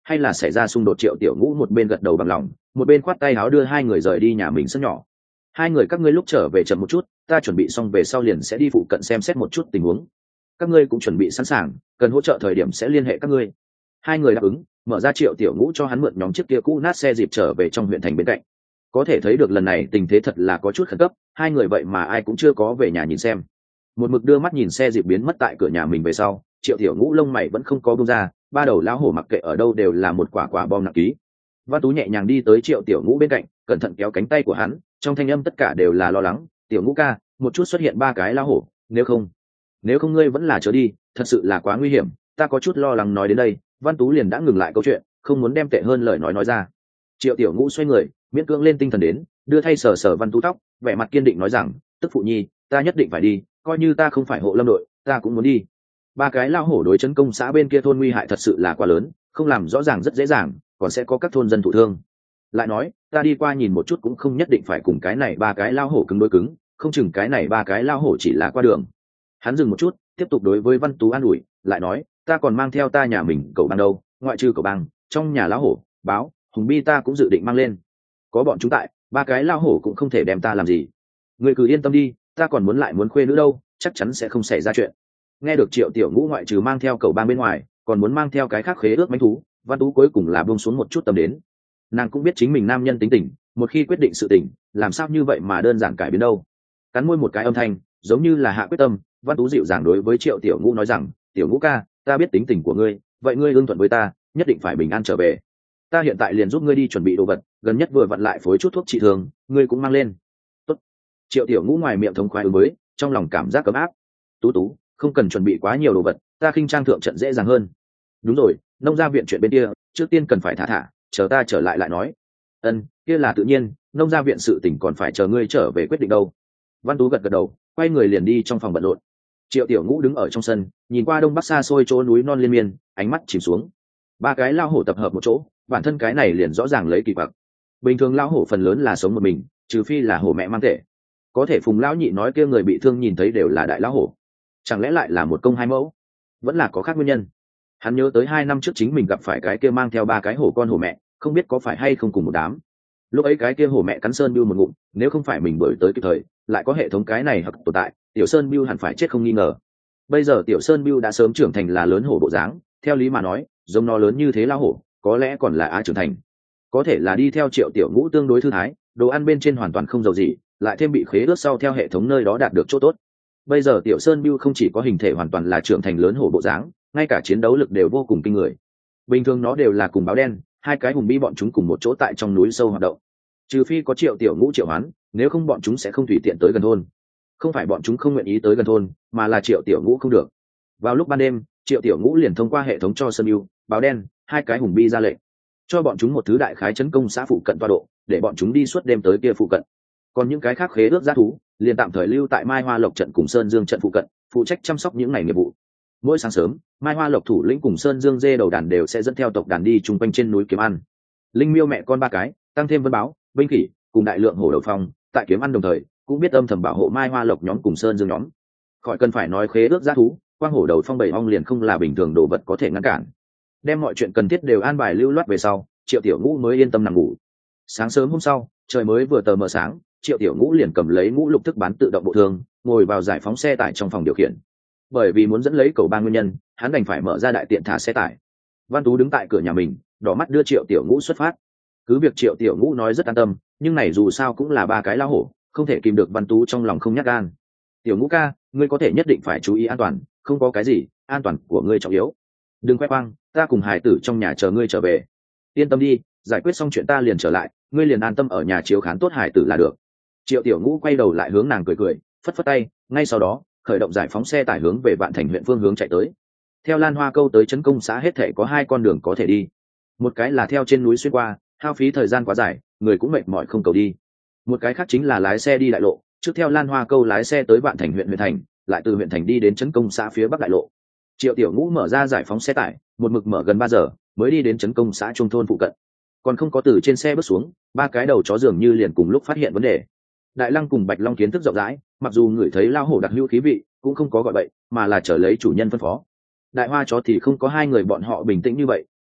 hay là xảy ra xung đột. Triệu Tiểu Ngũ một bên gật đầu bằng lòng, một bên khoát tay áo đưa hai người rời đi nhà mình sân nhỏ. Hai người các ngươi lúc trở về chậm một chút, ta chuẩn bị xong về sau liền sẽ đi phụ cận xem xét một chút tình huống. Các ngươi cũng chuẩn bị sẵn sàng, cần hỗ trợ thời điểm sẽ liên hệ các ngươi. Hai người đáp ứng, mở ra Triệu Tiểu Ngũ cho hắn mượn nhóm chiếc kia cũ nát xe dịp trở về trong huyện thành bên cạnh. Có thể thấy được lần này tình thế thật là có chút khẩn cấp, hai người vậy mà ai cũng chưa có về nhà nhìn xem. Một mực đưa mắt nhìn xe dịp biến mất tại cửa nhà mình về sau, Triệu Tiểu Ngũ lông mày vẫn không có buông ra, ba đầu lão hổ mặc kệ ở đâu đều là một quả quả bom nặng ký. Văn Tú nhẹ nhàng đi tới Triệu Tiểu Ngũ bên cạnh, cẩn thận kéo cánh tay của hắn, trong thanh âm tất cả đều là lo lắng. Tiểu Ngũ ca, một chút xuất hiện ba cái lão hổ, nếu không, nếu không ngươi vẫn là chớ đi, thật sự là quá nguy hiểm. Ta có chút lo lắng. Nói đến đây, Văn Tú liền đã ngừng lại câu chuyện, không muốn đem tệ hơn lời nói nói ra. Triệu Tiểu Ngũ xoay người, miễn cưỡng lên tinh thần đến, đưa thay sờ sờ Văn Tú tóc, vẻ mặt kiên định nói rằng, tức phụ nhi, ta nhất định phải đi, coi như ta không phải hộ lâm đội, ta cũng muốn đi. Ba cái lão hổ đối chấn công xã bên kia thôn nguy hại thật sự là quá lớn, không làm rõ ràng rất dễ dàng, còn sẽ có các thôn dân thụ thương. Lại nói, ta đi qua nhìn một chút cũng không nhất định phải cùng cái này ba cái lão hổ cứng đối cứng, không chừng cái này ba cái lão hổ chỉ là qua đường. Hắn dừng một chút, tiếp tục đối với Văn Tú an ủi, lại nói, ta còn mang theo ta nhà mình cậu bang đâu, ngoại trừ cậu bang, trong nhà lão hổ, báo, hùng bi ta cũng dự định mang lên. Có bọn chúng tại, ba cái lão hổ cũng không thể đem ta làm gì. Ngươi cứ yên tâm đi, ta còn muốn lại muốn khuê nữa đâu, chắc chắn sẽ không xảy ra chuyện. Nghe được Triệu Tiểu Ngũ ngoại trừ mang theo cậu bang bên ngoài, còn muốn mang theo cái khác khế ước mãnh thú, Văn Tú cuối cùng là buông xuống một chút tâm đến. Nàng cũng biết chính mình nam nhân tính tình, một khi quyết định sự tình, làm sao như vậy mà đơn giản cải biến đâu. Cắn môi một cái âm thanh, giống như là hạ quyết tâm, Văn Tú dịu dàng đối với Triệu Tiểu Ngũ nói rằng, Tiểu Ngũ ca, ta biết tính tình của ngươi, vậy ngươi ưng thuận với ta, nhất định phải bình an trở về. Ta hiện tại liền giúp ngươi đi chuẩn bị đồ vật, gần nhất vừa vặn lại phối chút thuốc trị thương, ngươi cũng mang lên. Tốt. Triệu Tiểu Ngũ ngoài miệng thống khoái ứng với, trong lòng cảm giác ấm áp. Tú Tú, không cần chuẩn bị quá nhiều đồ vật, ta khinh trang thượng trận dễ dàng hơn. Đúng rồi, nông gia viện chuyện bên kia, trước tiên cần phải thả thả, chờ ta trở lại lại nói. Ân, kia là tự nhiên, nông gia viện sự tình còn phải chờ ngươi trở về quyết định đâu. Văn Tú gật gật đầu, quay người liền đi trong phòng bận rộn. Triệu Tiểu Ngũ đứng ở trong sân, nhìn qua đông bắc xa xôi chỗ núi non liên miên, ánh mắt chìm xuống. Ba cái lao hổ tập hợp một chỗ, bản thân cái này liền rõ ràng lấy kỳ quặc. Bình thường lao hổ phần lớn là sống một mình, trừ phi là hổ mẹ mang thể. Có thể Phùng lão nhị nói kia người bị thương nhìn thấy đều là đại lao hổ, chẳng lẽ lại là một công hai mẫu? Vẫn là có khác nguyên nhân. Hắn nhớ tới hai năm trước chính mình gặp phải cái kia mang theo ba cái hổ con hổ mẹ, không biết có phải hay không cùng một đám. Lúc ấy cái kia hổ mẹ cắn Sơn Bưu một ngụm, nếu không phải mình đuổi tới kịp thời, lại có hệ thống cái này hoặc tồn tại, tiểu Sơn Bưu hẳn phải chết không nghi ngờ. Bây giờ tiểu Sơn Bưu đã sớm trưởng thành là lớn hổ bộ dáng, theo lý mà nói, giống nó lớn như thế lao hổ, có lẽ còn là á trưởng thành. Có thể là đi theo Triệu Tiểu Ngũ tương đối thư thái, đồ ăn bên trên hoàn toàn không giàu gì, lại thêm bị khế ước sau theo hệ thống nơi đó đạt được chỗ tốt. Bây giờ tiểu Sơn Bưu không chỉ có hình thể hoàn toàn là trưởng thành lớn hổ bộ dáng, ngay cả chiến đấu lực đều vô cùng kinh người. Bình thường nó đều là cùng báo đen, hai cái hùng bi bọn chúng cùng một chỗ tại trong núi sâu hoạt động. Trừ phi có Triệu Tiểu Ngũ triệu hoán, nếu không bọn chúng sẽ không tùy tiện tới gần thôn. Không phải bọn chúng không nguyện ý tới gần thôn, mà là Triệu Tiểu Ngũ không được. Vào lúc ban đêm, Triệu Tiểu Ngũ liền thông qua hệ thống cho Sơn Bưu, báo đen, hai cái hùng bi ra lệnh, cho bọn chúng một thứ đại khái chấn công xã phụ cận tọa độ, để bọn chúng đi suốt đêm tới kia phụ cận. Còn những cái khác khế ước giá thú liền tạm thời lưu tại Mai Hoa Lộc trận cùng Sơn Dương trận phụ cận, phụ trách chăm sóc những ngày nghiệp vụ. Mỗi sáng sớm, Mai Hoa Lộc thủ lĩnh cùng Sơn Dương dê đầu đàn đều sẽ dẫn theo tộc đàn đi chung quanh trên núi kiếm ăn. Linh Miêu mẹ con ba cái, tăng thêm Vân Báo, Vinh Khỉ cùng đại lượng hổ đầu phong, tại kiếm ăn đồng thời cũng biết âm thầm bảo hộ Mai Hoa Lộc nhóm cùng Sơn Dương nhóm. Khỏi cần phải nói khế ước giá thú, quang hổ đầu phong bảy ong liền không là bình thường đồ vật có thể ngăn cản. Đem mọi chuyện cần thiết đều an bài lưu loát về sau, Triệu Tiểu Ngũ mới yên tâm nằm ngủ. Sáng sớm hôm sau, trời mới vừa tờ mờ sáng, Triệu Tiểu Ngũ liền cầm lấy ngũ lục thức bán tự động bộ thương, ngồi vào giải phóng xe tải trong phòng điều khiển. Bởi vì muốn dẫn lấy cầu ba nguyên nhân, hắn đành phải mở ra đại tiện thả xe tải. Văn Tú đứng tại cửa nhà mình, đỏ mắt đưa Triệu Tiểu Ngũ xuất phát. Cứ việc Triệu Tiểu Ngũ nói rất an tâm, nhưng này dù sao cũng là ba cái lao hổ, không thể kìm được Văn Tú trong lòng không nhát gan. Tiểu Ngũ ca, ngươi có thể nhất định phải chú ý an toàn, không có cái gì, an toàn của ngươi trọng yếu. Đừng khoe khoang, ta cùng hải tử trong nhà chờ ngươi trở về. Yên tâm đi, giải quyết xong chuyện ta liền trở lại, ngươi liền an tâm ở nhà chiếu khán tốt hải tử là được. Triệu Tiểu Ngũ quay đầu lại hướng nàng cười cười, phất phất tay, ngay sau đó khởi động giải phóng xe tải hướng về Vạn Thành huyện phương hướng chạy tới. Theo Lan Hoa Câu tới trấn công xã hết thể có hai con đường có thể đi, một cái là theo trên núi xuyên qua, hao phí thời gian quá dài, người cũng mệt mỏi không cầu đi. Một cái khác chính là lái xe đi đại lộ, trước theo Lan Hoa Câu lái xe tới Vạn Thành huyện huyện thành, lại từ huyện thành đi đến trấn công xã phía bắc đại lộ. Triệu Tiểu Ngũ mở ra giải phóng xe tải, một mực mở gần ba giờ mới đi đến trấn công xã trung thôn phụ cận. Còn không có từ trên xe bước xuống, ba cái đầu chó dường như liền cùng lúc phát hiện vấn đề. Đại Lăng cùng Bạch Long kiến thức rộng rãi, mặc dù ngửi thấy lao hổ đặc hữu khí vị, cũng không có gọi bậy, mà là chờ lấy chủ nhân phân phó. Đại Hoa chó thì không có hai người bọn họ bình tĩnh như vậy,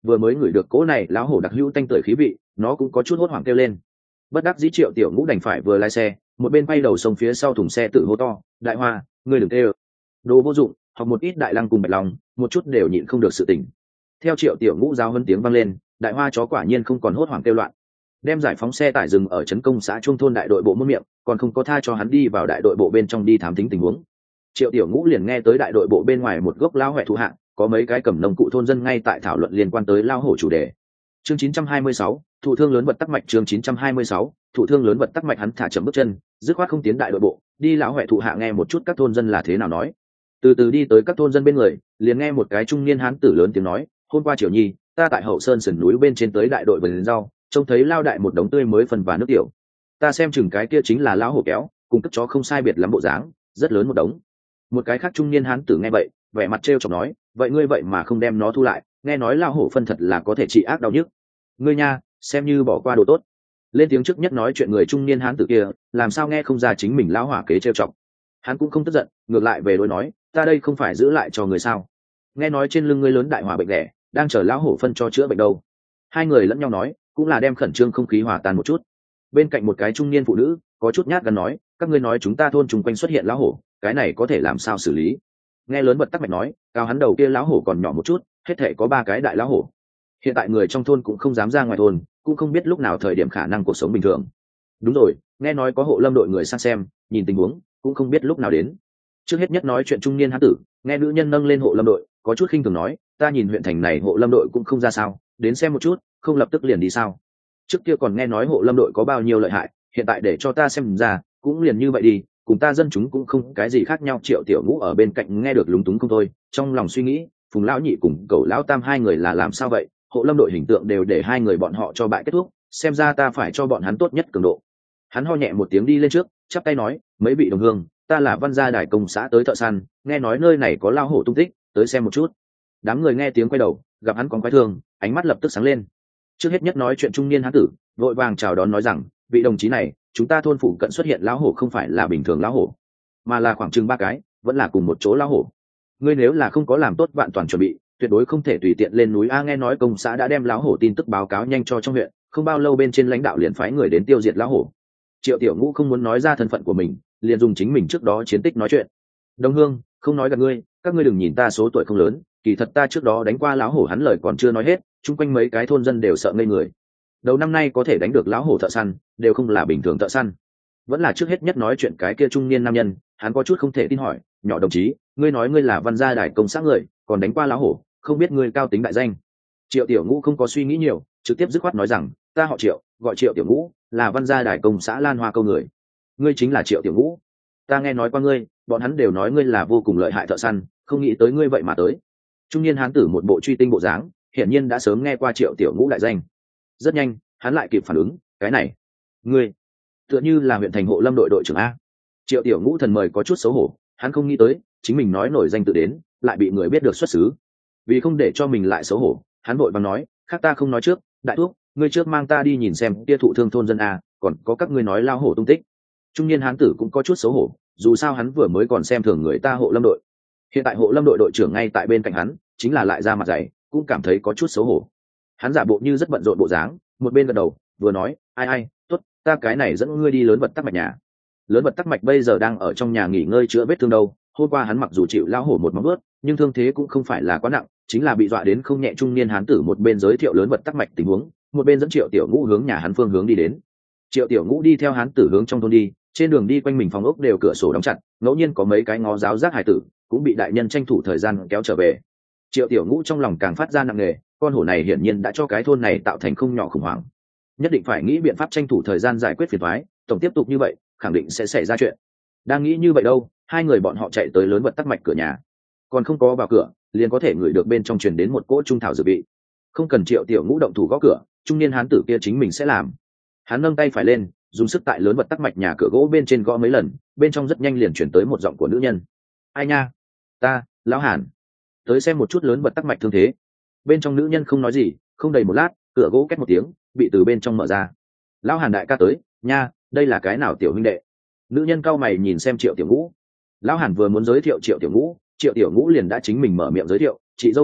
vừa mới ngửi được cỗ này lão hổ đặc hữu tanh tưởi khí vị, nó cũng có chút hốt hoảng kêu lên. Bất đắc dĩ Triệu Tiểu Ngũ đành phải vừa lái xe một bên quay đầu sông phía sau thùng xe tự hô to, đại hoa, ngươi đừng tê ơ, đồ vô dụng, học một ít đại lăng cùng bạch lòng, một chút đều nhịn không được sự tỉnh. Theo Triệu Tiểu Ngũ giao hơn tiếng vang lên, đại hoa chó quả nhiên không còn hốt hoảng kêu loạn, đem giải phóng xe tải dừng ở trấn công xã trung thôn đại đội bộ môn miệng, còn không có tha cho hắn đi vào đại đội bộ bên trong đi thám tính tình huống. Triệu Tiểu Ngũ liền nghe tới đại đội bộ bên ngoài một gốc lao huệ thụ hạng, có mấy cái cầm nông cụ thôn dân ngay tại thảo luận liên quan tới lao hổ chủ đề. Chương chín trăm hai mươi sáu, thụ thương lớn vật tắc mạch. Chương chín trăm hai mươi sáu, thụ thương lớn vật tắc mạch. Hắn thả chậm bước chân, dứt khoát không tiến đại đội bộ, đi lão huệ thụ hạ nghe một chút các thôn dân là thế nào nói. Từ từ đi tới các thôn dân bên người, liền nghe một cái trung niên hán tử lớn tiếng nói, hôm qua Triều Nhi, ta tại hậu sơn sườn núi bên trên tới đại đội vườn rau, trông thấy lao đại một đống tươi mới phần và nước tiểu. Ta xem chừng cái kia chính là lão hổ kéo, cùng cất chó không sai biệt lắm bộ dáng, rất lớn một đống. Một cái khác trung niên hán tử nghe vậy, vẻ mặt trêu chọc nói, vậy ngươi vậy mà không đem nó thu lại, nghe nói lao hổ phân thật là có thể trị ác đau nhức. Ngươi nha, xem như bỏ qua đồ tốt. Lên tiếng trước nhất nói chuyện người trung niên hán tử kia, làm sao nghe không ra chính mình lão hỏa kế trêu chọc. Hắn cũng không tức giận, ngược lại về đối nói, ta đây không phải giữ lại cho người sao? Nghe nói trên lưng ngươi lớn đại hỏa bệnh lẻ, đang chờ lão hổ phân cho chữa bệnh đâu. Hai người lẫn nhau nói, cũng là đem khẩn trương không khí hòa tan một chút. Bên cạnh một cái trung niên phụ nữ, có chút nhát gan nói, các ngươi nói chúng ta thôn chung quanh xuất hiện lão hổ, cái này có thể làm sao xử lý? Nghe lớn bật tắc mạch nói, cao hắn đầu kia lão hổ còn nhỏ một chút, hết thể có ba cái đại lão hổ. Hiện tại người trong thôn cũng không dám ra ngoài thôn, cũng không biết lúc nào thời điểm khả năng cuộc sống bình thường. Đúng rồi, nghe nói có hộ lâm đội người sang xem, nhìn tình huống cũng không biết lúc nào đến. Trước hết nhất nói chuyện trung niên hán tử, nghe nữ nhân nâng lên hộ lâm đội, có chút khinh thường nói, ta nhìn huyện thành này hộ lâm đội cũng không ra sao, đến xem một chút, không lập tức liền đi sao? Trước kia còn nghe nói hộ lâm đội có bao nhiêu lợi hại, hiện tại để cho ta xem ra, cũng liền như vậy đi, cùng ta dân chúng cũng không cái gì khác nhau. Triệu Tiểu Ngũ ở bên cạnh nghe được lúng túng không thôi, trong lòng suy nghĩ, Phùng lão nhị cùng Cẩu lão tam hai người là làm sao vậy? Hộ lâm đội hình tượng đều để hai người bọn họ cho bại kết thúc, xem ra ta phải cho bọn hắn tốt nhất cường độ. Hắn ho nhẹ một tiếng đi lên trước, chắp tay nói, mấy vị đồng hương, ta là Văn Gia Đài công xã tới thợ săn, nghe nói nơi này có lao hổ tung tích, tới xem một chút. Đám người nghe tiếng quay đầu, gặp hắn còn quái thương, ánh mắt lập tức sáng lên. Trước hết nhất nói chuyện trung niên hán tử, vội vàng chào đón nói rằng, vị đồng chí này, chúng ta thôn phụ cận xuất hiện lão hổ không phải là bình thường lão hổ, mà là khoảng chừng ba cái, vẫn là cùng một chỗ lão hổ. Ngươi nếu là không có làm tốt vạn toàn chuẩn bị, tuyệt đối không thể tùy tiện lên núi. A nghe nói công xã đã đem lão hổ tin tức báo cáo nhanh cho trong huyện, không bao lâu bên trên lãnh đạo liền phái người đến tiêu diệt lão hổ. Triệu Tiểu Ngũ không muốn nói ra thân phận của mình, liền dùng chính mình trước đó chiến tích nói chuyện. Đồng hương, không nói gặp ngươi, các ngươi đừng nhìn ta số tuổi không lớn, kỳ thật ta trước đó đánh qua lão hổ. Hắn lời còn chưa nói hết, chung quanh mấy cái thôn dân đều sợ ngây người. Đầu năm nay có thể đánh được lão hổ thợ săn, đều không là bình thường thợ săn. Vẫn là trước hết nhất nói chuyện cái kia trung niên nam nhân, hắn có chút không thể tin hỏi, nhỏ đồng chí, ngươi nói ngươi là Văn Gia Đài công xã người, còn đánh qua lão hổ, không biết ngươi cao tính đại danh? Triệu Tiểu Ngũ không có suy nghĩ nhiều, trực tiếp dứt khoát nói rằng, ta họ Triệu, gọi Triệu Tiểu Ngũ, là Văn Gia Đài công xã Lan Hoa câu người. Ngươi chính là Triệu Tiểu Ngũ? Ta nghe nói qua ngươi, bọn hắn đều nói ngươi là vô cùng lợi hại thợ săn, không nghĩ tới ngươi vậy mà tới. Trung niên hán tử một bộ truy tinh bộ dáng, hiển nhiên đã sớm nghe qua Triệu Tiểu Ngũ đại danh. Rất nhanh, hắn lại kịp phản ứng, cái này, ngươi, tựa như là huyện thành hộ lâm đội đội trưởng a. Triệu Tiểu Ngũ thần mời có chút xấu hổ, hắn không nghĩ tới, chính mình nói nổi danh tự đến, lại bị người biết được xuất xứ. Vì không để cho mình lại xấu hổ, hắn vội vàng nói, khác ta không nói trước, đại thúc, ngươi trước mang ta đi nhìn xem tia thụ thương thôn dân a, còn có các ngươi nói lao hổ tung tích. Trung niên hán tử cũng có chút xấu hổ, dù sao hắn vừa mới còn xem thường người ta hộ lâm đội, hiện tại hộ lâm đội đội trưởng ngay tại bên cạnh hắn, chính là lại ra mặt dày, cũng cảm thấy có chút xấu hổ. Hắn giả bộ như rất bận rộn bộ dáng, một bên gật đầu, vừa nói, ai ai, tốt, ta cái này dẫn ngươi đi lớn vật tắc mạch nhà. Lớn vật tắc mạch bây giờ đang ở trong nhà nghỉ ngơi chữa vết thương đâu. Hôm qua hắn mặc dù chịu lao hổ một móng ướt, nhưng thương thế cũng không phải là quá nặng, chính là bị dọa đến không nhẹ. Trung niên hán tử một bên giới thiệu lớn vật tắc mạch tình huống, một bên dẫn Triệu Tiểu Ngũ hướng nhà hắn phương hướng đi đến. Triệu Tiểu Ngũ đi theo hán tử hướng trong thôn đi, trên đường đi quanh mình phòng ốc đều cửa sổ đóng chặt, ngẫu nhiên có mấy cái ngó giáo giác hải tử cũng bị đại nhân tranh thủ thời gian kéo trở về. Triệu Tiểu Ngũ trong lòng càng phát ra nặng nề, con hổ này hiển nhiên đã cho cái thôn này tạo thành không nhỏ khủng hoảng, nhất định phải nghĩ biện pháp tranh thủ thời gian giải quyết phiền toái, tổng tiếp tục như vậy khẳng định sẽ xảy ra chuyện. Đang nghĩ như vậy đâu, hai người bọn họ chạy tới lớn vật tắc mạch cửa nhà, còn không có vào cửa liền có thể ngửi được bên trong truyền đến một cỗ trung thảo dược vị. Không cần Triệu Tiểu Ngũ động thủ gõ cửa, trung niên hán tử kia chính mình sẽ làm. Hắn nâng tay phải lên, dùng sức tại lớn vật tắc mạch nhà cửa gỗ bên trên gõ mấy lần, bên trong rất nhanh liền chuyển tới một giọng của nữ nhân. Ai nha? Ta, lão Hàn. Tới xem một chút lớn vật tắc mạch thương thế. Bên trong nữ nhân không nói gì, không đầy một lát, cửa gỗ két một tiếng, bị từ bên trong mở ra. Lão Hàn đại ca tới, nha, đây là cái nào tiểu huynh đệ? Nữ nhân cau mày nhìn xem Triệu Tiểu Ngũ. Lão Hàn vừa muốn giới thiệu Triệu Tiểu Ngũ, Triệu Tiểu Ngũ liền đã chính mình mở miệng giới thiệu, chị dâu ngươi tốt,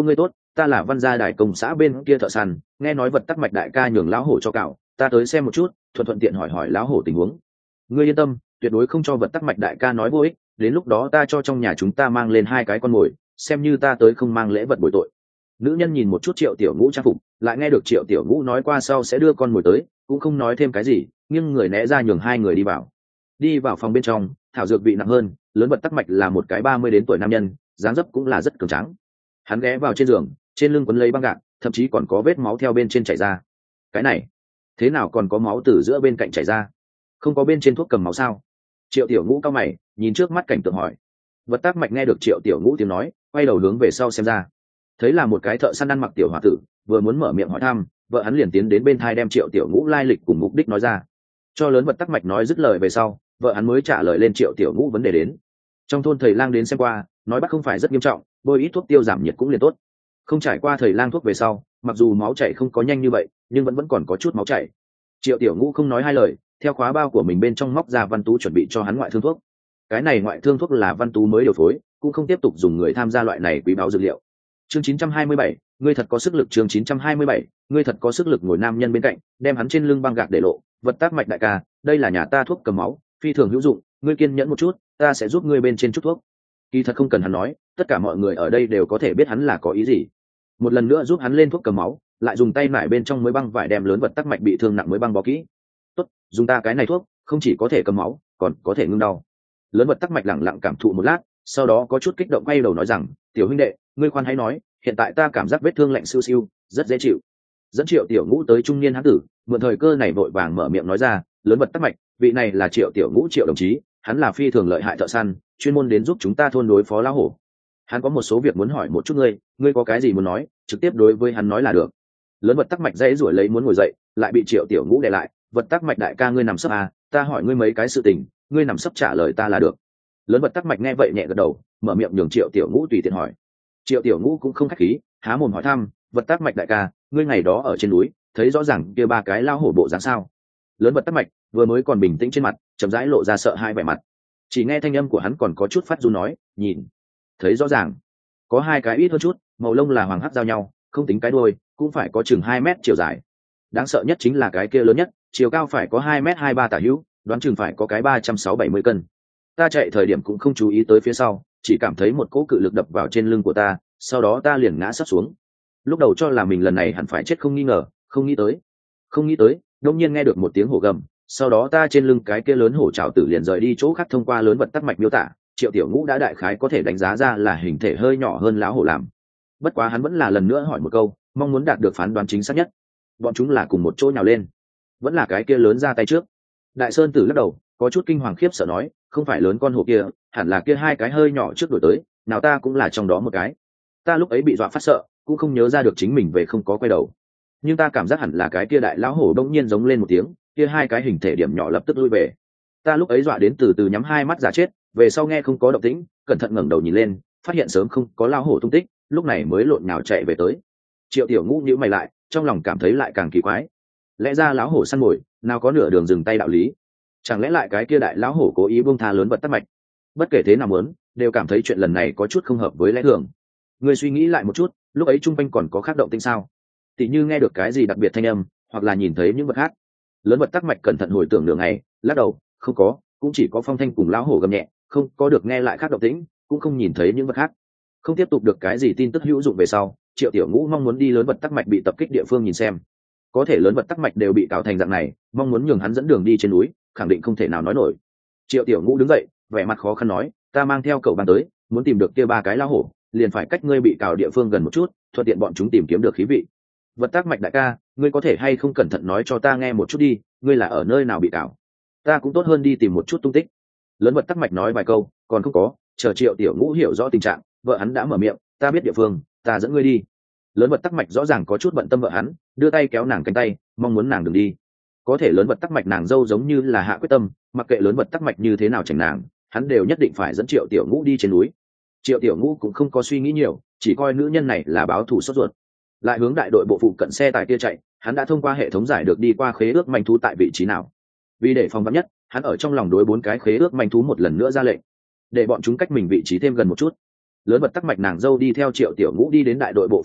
ta là văn gia đại công xã bên kia thợ săn, nghe nói vật tắc mạch đại ca nhường lão hổ cho cạo, ta tới xem một chút, thuận thuận tiện hỏi hỏi lão hổ tình huống. Ngươi yên tâm, tuyệt đối không cho vật tắc mạch đại ca nói vô ích, đến lúc đó ta cho trong nhà chúng ta mang lên hai cái con mồi, xem như ta tới không mang lễ vật bồi tội. Nữ nhân nhìn một chút Triệu Tiểu Ngũ trang phục, lại nghe được Triệu Tiểu Ngũ nói qua sau sẽ đưa con mồi tới, cũng không nói thêm cái gì, nhưng người né ra nhường hai người đi vào. Đi vào phòng bên trong, thảo dược vị nặng hơn, lớn vật tắc mạch là một cái ba mươi đến tuổi nam nhân, dáng dấp cũng là rất cường tráng. Hắn ghé vào trên giường, trên lưng quấn lấy băng gạc, thậm chí còn có vết máu theo bên trên chảy ra. Cái này, thế nào còn có máu từ giữa bên cạnh chảy ra? Không có bên trên thuốc cầm máu sao? Triệu Tiểu Ngũ cao mày, nhìn trước mắt cảnh tượng hỏi. Vật tác mạch nghe được Triệu Tiểu Ngũ tiếng nói, quay đầu hướng về sau xem ra, thấy là một cái thợ săn ăn mặc tiểu hòa tử, vừa muốn mở miệng hỏi thăm, vợ hắn liền tiến đến bên thai đem Triệu Tiểu Ngũ lai lịch cùng mục đích nói ra. Cho lớn vật tắc mạch nói dứt lời về sau, vợ hắn mới trả lời lên Triệu Tiểu Ngũ vấn đề đến. Trong thôn thầy lang đến xem qua, nói bắt không phải rất nghiêm trọng, bôi ít thuốc tiêu giảm nhiệt cũng liền tốt. Không trải qua thầy lang thuốc về sau, mặc dù máu chảy không có nhanh như vậy, nhưng vẫn vẫn còn có chút máu chảy. Triệu Tiểu Ngũ không nói hai lời, theo khóa bao của mình bên trong móc ra Văn Tú chuẩn bị cho hắn ngoại thương thuốc. Cái này ngoại thương thuốc là Văn Tú mới điều phối, cũng không tiếp tục dùng người tham gia loại này quý báu dược liệu. Chương chín trăm hai mươi bảy, ngươi thật có sức lực. Chương chín trăm hai mươi bảy, ngươi thật có sức lực. Ngồi nam nhân bên cạnh, đem hắn trên lưng băng gạc để lộ, vật tác mạch đại ca, đây là nhà ta thuốc cầm máu, phi thường hữu dụng, ngươi kiên nhẫn một chút, ta sẽ giúp ngươi bên trên chút thuốc. Kỳ thật không cần hắn nói, tất cả mọi người ở đây đều có thể biết hắn là có ý gì. Một lần nữa giúp hắn lên thuốc cầm máu, lại dùng tay mải bên trong mới băng vải đem lớn vật tắc mạch bị thương nặng mới băng bó kỹ. Tốt, dùng ta cái này thuốc, không chỉ có thể cầm máu, còn có thể ngưng đau. Lớn vật tắc mạch lặng lặng cảm thụ một lát, sau đó có chút kích động quay đầu nói rằng, tiểu huynh đệ, ngươi khoan hãy nói, hiện tại ta cảm giác vết thương lạnh siêu siêu, rất dễ chịu. Dẫn Triệu Tiểu Ngũ tới trung niên hán tử, mượn thời cơ này vội vàng mở miệng nói ra, lớn vật tắc mạch, vị này là Triệu Tiểu Ngũ Triệu đồng chí, hắn là phi thường lợi hại thợ săn, chuyên môn đến giúp chúng ta thôn đối phó lão hổ. Hắn có một số việc muốn hỏi một chút ngươi, ngươi có cái gì muốn nói, trực tiếp đối với hắn nói là được. Lớn vật tắc mạch dãy rủi lấy muốn ngồi dậy, lại bị Triệu Tiểu Ngũ đè lại, vật tắc mạch đại ca ngươi nằm sấp à, ta hỏi ngươi mấy cái sự tình, ngươi nằm sấp trả lời ta là được. Lớn vật tắc mạch nghe vậy nhẹ gật đầu, mở miệng nhường Triệu Tiểu Ngũ tùy tiện hỏi. Triệu Tiểu Ngũ cũng không khách khí, há mồm hỏi thăm, vật tắc mạch đại ca, ngươi ngày đó ở trên núi, thấy rõ ràng kia ba cái lao hổ bộ dáng sao? Lớn vật tắc mạch vừa mới còn bình tĩnh trên mặt, chậm rãi lộ ra sợ hai vẻ mặt. Chỉ nghe thanh âm của hắn còn có chút phát run nói, nhìn, thấy rõ ràng, có hai cái ít hơn chút, màu lông là hoàng hắc giao nhau, không tính cái đuôi, cũng phải có chừng hai mét chiều dài. Đáng sợ nhất chính là cái kia lớn nhất, chiều cao phải có hai mét hai ba tả hữu, đoán chừng phải có cái ba trăm sáu bảy mươi cân. Ta chạy thời điểm cũng không chú ý tới phía sau, chỉ cảm thấy một cỗ cự lực đập vào trên lưng của ta, sau đó ta liền ngã sấp xuống. Lúc đầu cho là mình lần này hẳn phải chết không nghi ngờ, không nghĩ tới, không nghĩ tới, đột nhiên nghe được một tiếng hổ gầm, sau đó ta trên lưng cái kia lớn hổ trảo tử liền rời đi chỗ khác. Thông qua lớn vật tắc mạch miêu tả, Triệu Tiểu Ngũ đã đại khái có thể đánh giá ra là hình thể hơi nhỏ hơn lão hổ làm. Bất quá hắn vẫn là lần nữa hỏi một câu, mong muốn đạt được phán đoán chính xác nhất. Bọn chúng là cùng một chỗ nhào lên, vẫn là cái kia lớn ra tay trước? Đại Sơn Tử lắc đầu, có chút kinh hoàng khiếp sợ nói, không phải lớn con hổ kia, hẳn là kia hai cái hơi nhỏ trước đuổi tới, nào ta cũng là trong đó một cái. Ta lúc ấy bị dọa phát sợ, cũng không nhớ ra được chính mình về không có quay đầu, nhưng ta cảm giác hẳn là cái kia đại lão hổ đông nhiên giống lên một tiếng, kia hai cái hình thể điểm nhỏ lập tức lui về. Ta lúc ấy dọa đến từ từ nhắm hai mắt giả chết, về sau nghe không có động tĩnh, cẩn thận ngẩng đầu nhìn lên, phát hiện sớm không có lão hổ tung tích, lúc này mới lộn nhào chạy về tới. Triệu Tiểu Ngũ nhíu mày lại, trong lòng cảm thấy lại càng kỳ quái. Lẽ ra lão hổ săn mồi, nào có nửa đường dừng tay đạo lý? Chẳng lẽ lại cái kia đại lão hổ cố ý buông tha lớn vật tắc mạch? Bất kể thế nào muốn, đều cảm thấy chuyện lần này có chút không hợp với lẽ thường. Người suy nghĩ lại một chút, lúc ấy trung quanh còn có khác động tĩnh sao? Tỉ như nghe được cái gì đặc biệt thanh âm, hoặc là nhìn thấy những vật khác. Lớn vật tắc mạch cẩn thận hồi tưởng nửa ngày, lắc đầu, không có, cũng chỉ có phong thanh cùng lão hổ gầm nhẹ, không có được nghe lại khác động tĩnh, cũng không nhìn thấy những vật khác. Không tiếp tục được cái gì tin tức hữu dụng về sau, Triệu Tiểu Ngũ mong muốn đi lớn vật tắc mạch bị tập kích địa phương nhìn xem. Có thể lớn vật tắc mạch đều bị cào thành dạng này, mong muốn nhường hắn dẫn đường đi trên núi, khẳng định không thể nào nói nổi. Triệu Tiểu Ngũ đứng dậy, vẻ mặt khó khăn nói, ta mang theo cậu ban tới, muốn tìm được kia ba cái lão hổ, liền phải cách ngươi bị cào địa phương gần một chút, thuận tiện bọn chúng tìm kiếm được khí vị. Vật tác mạch đại ca, ngươi có thể hay không cẩn thận nói cho ta nghe một chút đi, ngươi là ở nơi nào bị cào, ta cũng tốt hơn đi tìm một chút tung tích. Lớn vật tắc mạch nói vài câu, còn không có, chờ Triệu Tiểu Ngũ hiểu rõ tình trạng, vợ hắn đã mở miệng, ta biết địa phương, ta dẫn ngươi đi. Lớn vật tắc mạch rõ ràng có chút bận tâm vợ hắn, đưa tay kéo nàng cánh tay, mong muốn nàng đừng đi. Có thể lớn vật tắc mạch nàng dâu giống như là hạ quyết tâm, mặc kệ lớn vật tắc mạch như thế nào chảnh nàng, hắn đều nhất định phải dẫn Triệu Tiểu Ngũ đi trên núi. Triệu Tiểu Ngũ cũng không có suy nghĩ nhiều, chỉ coi nữ nhân này là báo thù sốt ruột, lại hướng đại đội bộ phụ cận xe tải kia chạy. Hắn đã thông qua hệ thống giải được đi qua khế ước manh thú tại vị trí nào, vì để phòng vắn nhất, hắn ở trong lòng đối bốn cái khế ước manh thú một lần nữa ra lệnh, để bọn chúng cách mình vị trí thêm gần một chút. Lớn vật tắc mạch nàng dâu đi theo Triệu Tiểu Ngũ đi đến đại đội bộ phụ cận,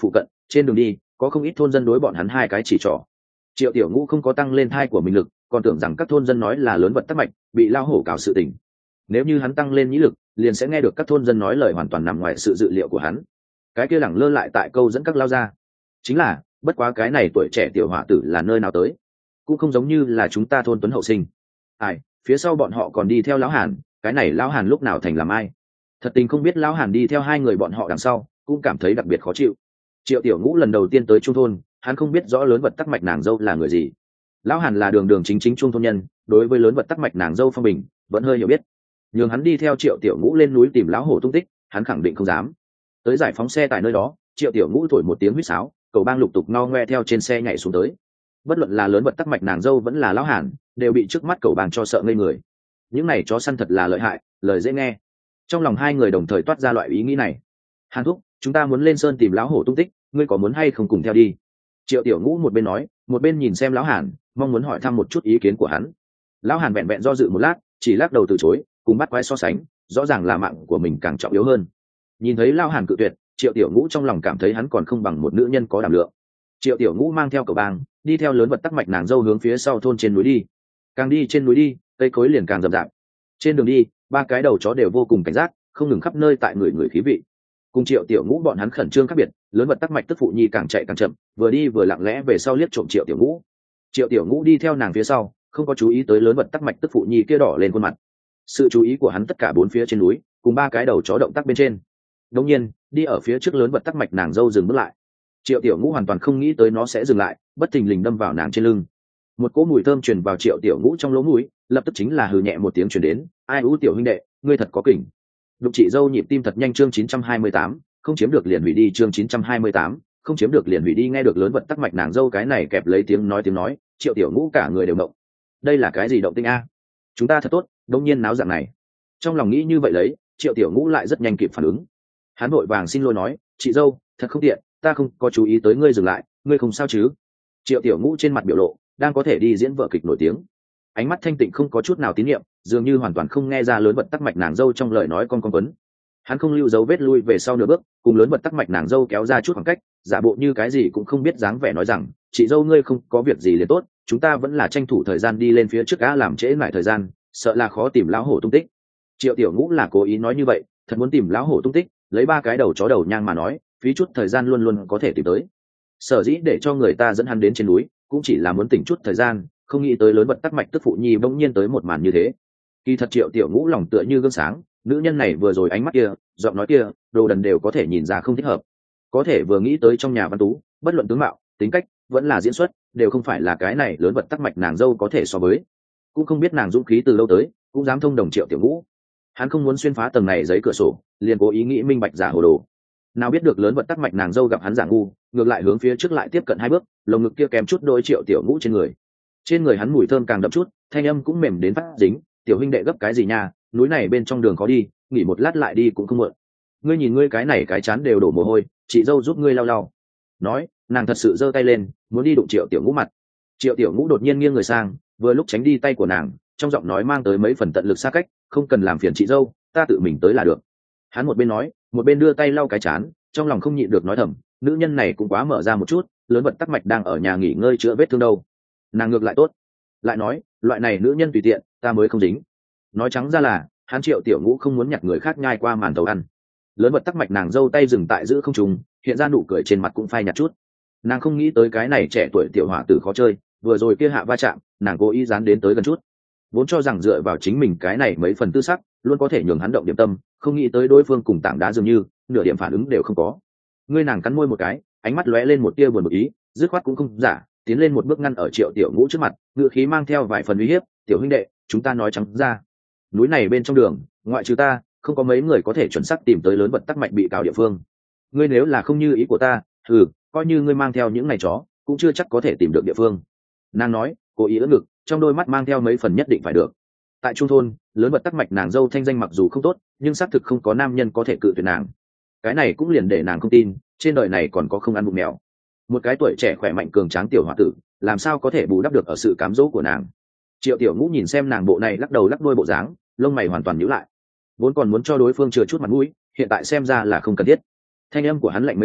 trên đường đi có không ít thôn dân đối bọn hắn hai cái chỉ trỏ. Triệu Tiểu Ngũ không có tăng lên thai của mình lực, còn tưởng rằng các thôn dân nói là lớn vật tắc mạch bị lao hổ cào sự tình. Nếu như hắn tăng lên nhĩ lực, liền sẽ nghe được các thôn dân nói lời hoàn toàn nằm ngoài sự dự liệu của hắn. Cái kia lẳng lơ lại tại câu dẫn các lao ra, chính là bất quá cái này tuổi trẻ tiểu hỏa tử là nơi nào tới, cũng không giống như là chúng ta thôn tuấn hậu sinh. Ai, phía sau bọn họ còn đi theo lão Hàn, cái này lão Hàn lúc nào thành làm ai? Thật tình không biết lão Hàn đi theo hai người bọn họ đằng sau, cũng cảm thấy đặc biệt khó chịu. Triệu Tiểu Ngũ lần đầu tiên tới trung thôn, hắn không biết rõ lớn vật tắc mạch nàng dâu là người gì. Lão Hàn là đường đường chính chính trung thôn nhân, đối với lớn vật tắc mạch nàng dâu Phong Bình vẫn hơi hiểu biết. Nhưng hắn đi theo Triệu Tiểu Ngũ lên núi tìm lão hổ tung tích, hắn khẳng định không dám. Tới giải phóng xe tại nơi đó, Triệu Tiểu Ngũ thổi một tiếng huýt sáo, cầu bang lục tục no ngoe theo trên xe nhảy xuống tới. Bất luận là lớn vật tắc mạch nàng dâu vẫn là lão Hàn, đều bị trước mắt cầu bang cho sợ ngây người. Những này chó săn thật là lợi hại, lời dễ nghe. Trong lòng hai người đồng thời toát ra loại ý nghĩ này. Hàn thúc, chúng ta muốn lên sơn tìm lão hổ tung tích, ngươi có muốn hay không cùng theo đi? Triệu Tiểu Ngũ một bên nói, một bên nhìn xem lão Hàn, mong muốn hỏi thăm một chút ý kiến của hắn. Lão Hàn vẹn vẹn do dự một lát, chỉ lắc đầu từ chối, cùng bắt quái so sánh, rõ ràng là mạng của mình càng trọng yếu hơn. Nhìn thấy lão Hàn cự tuyệt, Triệu Tiểu Ngũ trong lòng cảm thấy hắn còn không bằng một nữ nhân có đảm lượng. Triệu Tiểu Ngũ mang theo cậu bang, đi theo lớn vật tắc mạch nàng dâu hướng phía sau thôn trên núi đi. Càng đi trên núi đi, cây cối liền càng rậm rạp. Trên đường đi, ba cái đầu chó đều vô cùng cảnh giác, không ngừng khắp nơi tại người người khí vị. Cùng Triệu Tiểu Ngũ bọn hắn khẩn trương khác biệt, lớn vật tắc mạch tức phụ nhi càng chạy càng chậm, vừa đi vừa lặng lẽ về sau liếc trộm Triệu Tiểu Ngũ. Triệu Tiểu Ngũ đi theo nàng phía sau, không có chú ý tới lớn vật tắc mạch tức phụ nhi kia đỏ lên khuôn mặt. Sự chú ý của hắn tất cả bốn phía trên núi, cùng ba cái đầu chó động tác bên trên. Đương nhiên, đi ở phía trước lớn vật tắc mạch nàng dâu dừng bước lại. Triệu Tiểu Ngũ hoàn toàn không nghĩ tới nó sẽ dừng lại, bất thình lình đâm vào nàng trên lưng. Một cỗ mùi thơm truyền vào Triệu Tiểu Ngũ trong lỗ mũi, lập tức chính là hừ nhẹ một tiếng truyền đến, "Ai u tiểu huynh đệ, ngươi thật có kỉnh." Đục chị dâu nhịp tim thật nhanh. Chương chín trăm hai mươi tám, không chiếm được liền hủy đi. Chương chín trăm hai mươi tám, không chiếm được liền hủy đi. Nghe được lớn vật tắc mạch nàng dâu cái này kẹp lấy tiếng nói tiếng nói, Triệu Tiểu Ngũ cả người đều động. Đây là cái gì động tĩnh a? Chúng ta thật tốt, đống nhiên náo dạng này. Trong lòng nghĩ như vậy lấy, Triệu Tiểu Ngũ lại rất nhanh kịp phản ứng. Hắn vội vàng xin lỗi nói, "Chị dâu, thật không tiện, ta không có chú ý tới ngươi dừng lại, ngươi không sao chứ?" Triệu Tiểu Ngũ trên mặt biểu lộ đang có thể đi diễn vở kịch nổi tiếng, ánh mắt thanh tịnh không có chút nào tín nhiệm, dường như hoàn toàn không nghe ra lớn vật tắc mạch nàng dâu trong lời nói con con quấn. Hắn không lưu dấu vết lui về sau nửa bước, cùng lớn vật tắc mạch nàng dâu kéo ra chút khoảng cách, giả bộ như cái gì cũng không biết dáng vẻ nói rằng, "Chị dâu ngươi không có việc gì liền tốt, chúng ta vẫn là tranh thủ thời gian đi lên phía trước á, làm trễ lại thời gian, sợ là khó tìm lão hổ tung tích." Triệu Tiểu Ngũ là cố ý nói như vậy, thật muốn tìm lão hổ tung tích, lấy ba cái đầu chó đầu nhang mà nói, phí chút thời gian luôn luôn có thể tìm tới. Sở dĩ để cho người ta dẫn hắn đến trên núi, cũng chỉ là muốn tỉnh chút thời gian, không nghĩ tới lớn vật tắc mạch tức phụ nhi bỗng nhiên tới một màn như thế. Kỳ thật Triệu Tiểu Ngũ lòng tựa như gương sáng, nữ nhân này vừa rồi ánh mắt kia, giọng nói kia, đồ đần đều có thể nhìn ra không thích hợp. Có thể vừa nghĩ tới trong nhà văn tú, bất luận tướng mạo, tính cách, vẫn là diễn xuất, đều không phải là cái này lớn vật tắc mạch nàng dâu có thể so với. Cũng không biết nàng dũng khí từ lâu tới, cũng dám thông đồng Triệu Tiểu Ngũ. Hắn không muốn xuyên phá tầng này giấy cửa sổ, liền cố ý nghĩ minh bạch giả hồ đồ. Nào biết được lớn vật tắc mạch nàng dâu gặp hắn giả ngu, ngược lại hướng phía trước lại tiếp cận hai bước, lồng ngực kia kèm chút đôi Triệu Tiểu Ngũ trên người. Trên người hắn mùi thơm càng đậm chút, thanh âm cũng mềm đến phát dính, "Tiểu huynh đệ gấp cái gì nha, núi này bên trong đường khó đi, nghỉ một lát lại đi cũng không muộn. Ngươi nhìn ngươi cái này cái chán đều đổ mồ hôi, chị dâu giúp ngươi lau lau." Nói, nàng thật sự giơ tay lên, muốn đi đụng Triệu Tiểu Ngũ mặt. Triệu Tiểu Ngũ đột nhiên nghiêng người sang, vừa lúc tránh đi tay của nàng, trong giọng nói mang tới mấy phần tận lực xa cách, "Không cần làm phiền chị dâu, ta tự mình tới là được." Hắn một bên nói, một bên đưa tay lau cái chán, trong lòng không nhịn được nói thầm, nữ nhân này cũng quá mở ra một chút, lớn vật tắc mạch đang ở nhà nghỉ ngơi chữa vết thương đâu, nàng ngược lại tốt. Lại nói, loại này nữ nhân tùy tiện, ta mới không dính. Nói trắng ra là, hắn Triệu Tiểu Ngũ không muốn nhặt người khác nhai qua màn tàu ăn. Lớn vật tắc mạch nàng giơ tay dừng tại giữa không trung, hiện ra nụ cười trên mặt cũng phai nhạt chút. Nàng không nghĩ tới cái này trẻ tuổi tiểu hỏa tử khó chơi, vừa rồi kia hạ va chạm, nàng cố ý dán đến tới gần chút. Vốn cho rằng dựa vào chính mình cái này mấy phần tư sắc, luôn có thể nhường hắn động điểm tâm, không nghĩ tới đối phương cùng tảng đá dường như, nửa điểm phản ứng đều không có. Ngươi nàng cắn môi một cái, ánh mắt lóe lên một tia buồn bực ý, dứt khoát cũng không giả, tiến lên một bước ngăn ở Triệu Tiểu Ngũ trước mặt, ngữ khí mang theo vài phần uy hiếp, "Tiểu huynh đệ, chúng ta nói trắng ra, núi này bên trong đường, ngoại trừ ta, không có mấy người có thể chuẩn xác tìm tới lớn vật tắc mạch bị cào địa phương. Ngươi nếu là không như ý của ta, thử, coi như ngươi mang theo những này chó, cũng chưa chắc có thể tìm được địa phương." Nàng nói, cố ý ưỡn ngực, trong đôi mắt mang theo mấy phần nhất định phải được. Tại trung thôn, lớn vật tắc mạch nàng dâu thanh danh mặc dù không tốt, nhưng xác thực không có nam nhân có thể cự tuyệt nàng. Cái này cũng liền để nàng không tin, trên đời này còn có không ăn bụng mèo. Một cái tuổi trẻ khỏe mạnh cường tráng tiểu hòa tử, làm sao có thể bù đắp được ở sự cám dỗ của nàng. Triệu Tiểu Ngũ nhìn xem nàng bộ này lắc đầu lắc đuôi bộ dáng, lông mày hoàn toàn nhíu lại. Vốn còn muốn cho đối phương chừa chút mặt mũi, hiện tại xem ra là không cần thiết. Thanh âm của hắn lạnh mấy phần,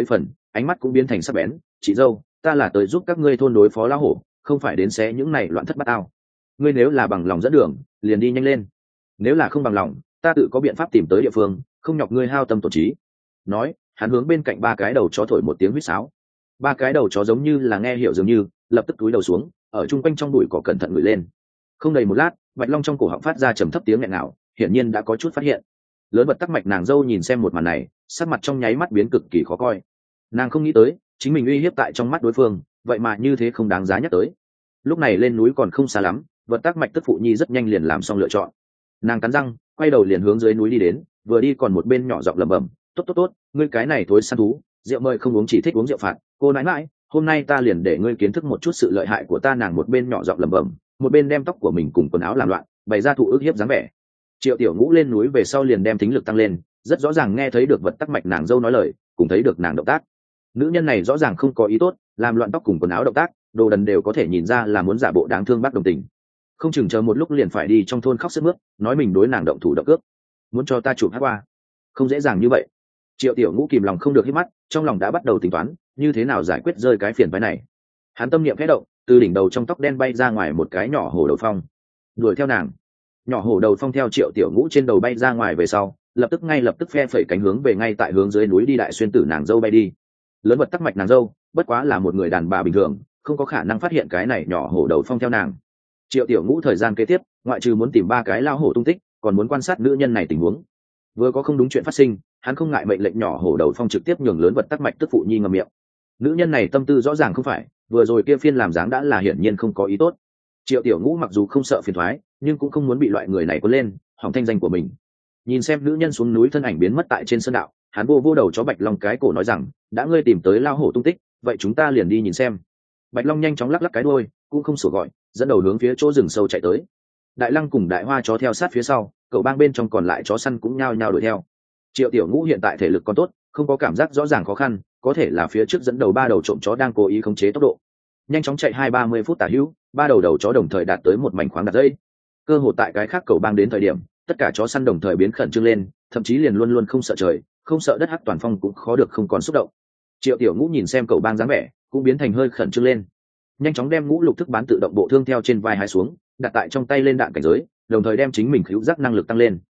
ánh mắt cũng biến thành sắc bén. Chị dâu, ta là tới giúp các ngươi thôn đối phó lão hổ, không phải đến xé những này loạn thất bát ao. Ngươi nếu là bằng lòng dẫn đường, liền đi nhanh lên, nếu là không bằng lòng, ta tự có biện pháp tìm tới địa phương, không nhọc ngươi hao tâm tổn trí. Nói, hắn hướng bên cạnh ba cái đầu chó thổi một tiếng huýt sáo. Ba cái đầu chó giống như là nghe hiểu dường như, lập tức cúi đầu xuống, ở chung quanh trong bụi cỏ cẩn thận ngửi lên. Không đầy một lát, bạch long trong cổ họng phát ra trầm thấp tiếng nghẹn ngào, hiển nhiên đã có chút phát hiện. Lớn vật tắc mạch nàng dâu nhìn xem một màn này, sắc mặt trong nháy mắt biến cực kỳ khó coi. Nàng không nghĩ tới, chính mình uy hiếp tại trong mắt đối phương, vậy mà như thế không đáng giá nhắc tới. Lúc này lên núi còn không xa lắm, vật tắc mạch tức phụ nhi rất nhanh liền làm xong lựa chọn. Nàng cắn răng, quay đầu liền hướng dưới núi đi đến, vừa đi còn một bên nhỏ giọng lẩm bẩm, tốt tốt tốt, ngươi cái này thối săn thú, rượu mời không uống chỉ thích uống rượu phạt, cô nãi nãi, hôm nay ta liền để ngươi kiến thức một chút sự lợi hại của ta. Nàng một bên nhỏ giọng lẩm bẩm, một bên đem tóc của mình cùng quần áo làm loạn, bày ra thụ ức hiếp dáng vẻ. Triệu Tiểu Ngũ lên núi về sau liền đem thính lực tăng lên, rất rõ ràng nghe thấy được vật tắc mạch nàng dâu nói lời, cùng thấy được nàng động tác. Nữ nhân này rõ ràng không có ý tốt, làm loạn tóc cùng quần áo động tác, đồ đần đều có thể nhìn ra là muốn giả bộ đáng thương bác đồng tình. Không chừng chờ một lúc liền phải đi trong thôn khóc sướt mướt, nói mình đối nàng động thủ động cướp, muốn cho ta chụp hát qua, không dễ dàng như vậy. Triệu Tiểu Ngũ kìm lòng không được hít mắt, trong lòng đã bắt đầu tính toán như thế nào giải quyết rơi cái phiền phái này. Hắn tâm niệm khẽ động, từ đỉnh đầu trong tóc đen bay ra ngoài một cái nhỏ hổ đầu phong, đuổi theo nàng. Nhỏ hổ đầu phong theo Triệu Tiểu Ngũ trên đầu bay ra ngoài về sau, lập tức ngay lập tức phe phẩy cánh hướng về ngay tại hướng dưới núi đi đại xuyên tử nàng dâu bay đi. Lớn vật tắc mạch nàng dâu bất quá là một người đàn bà bình thường, không có khả năng phát hiện cái này nhỏ hổ đầu phong theo nàng. Triệu Tiểu Ngũ thời gian kế tiếp, ngoại trừ muốn tìm ba cái lao hổ tung tích, còn muốn quan sát nữ nhân này tình huống. Vừa có không đúng chuyện phát sinh, hắn không ngại mệnh lệnh nhỏ hổ đầu phong trực tiếp nhường lớn vật tắc mạch tức phụ nhi ngậm miệng. Nữ nhân này tâm tư rõ ràng không phải, vừa rồi kia phiên làm dáng đã là hiển nhiên không có ý tốt. Triệu Tiểu Ngũ mặc dù không sợ phiền thoái, nhưng cũng không muốn bị loại người này cuốn lên, hỏng thanh danh của mình. Nhìn xem nữ nhân xuống núi thân ảnh biến mất tại trên sơn đạo, hắn vô vô đầu chó Bạch Long cái cổ nói rằng, đã ngươi tìm tới lao hổ tung tích, vậy chúng ta liền đi nhìn xem. Bạch Long nhanh chóng lắc lắc cái đuôi, cũng không sủa gọi, dẫn đầu hướng phía chỗ rừng sâu chạy tới. Đại Lăng cùng Đại Hoa chó theo sát phía sau, cậu bang bên trong còn lại chó săn cũng nhao nhao đuổi theo. Triệu Tiểu Ngũ hiện tại thể lực còn tốt, không có cảm giác rõ ràng khó khăn, có thể là phía trước dẫn đầu ba đầu trộm chó đang cố ý khống chế tốc độ. Nhanh chóng chạy hai ba mươi phút tả hữu, ba đầu đầu chó đồng thời đạt tới một mảnh khoáng đặt dây. Cơ hội tại cái khác cậu bang đến thời điểm, tất cả chó săn đồng thời biến khẩn trương lên, thậm chí liền luôn luôn không sợ trời, không sợ đất hắc toàn phong cũng khó được không còn xúc động. Triệu Tiểu Ngũ nhìn xem cậu bang dáng vẻ, cũng biến thành hơi khẩn trương lên. Nhanh chóng đem ngũ lục thức bán tự động bộ thương theo trên vai hai xuống, đặt tại trong tay lên đạn cảnh giới, đồng thời đem chính mình khứu giác năng lực tăng lên.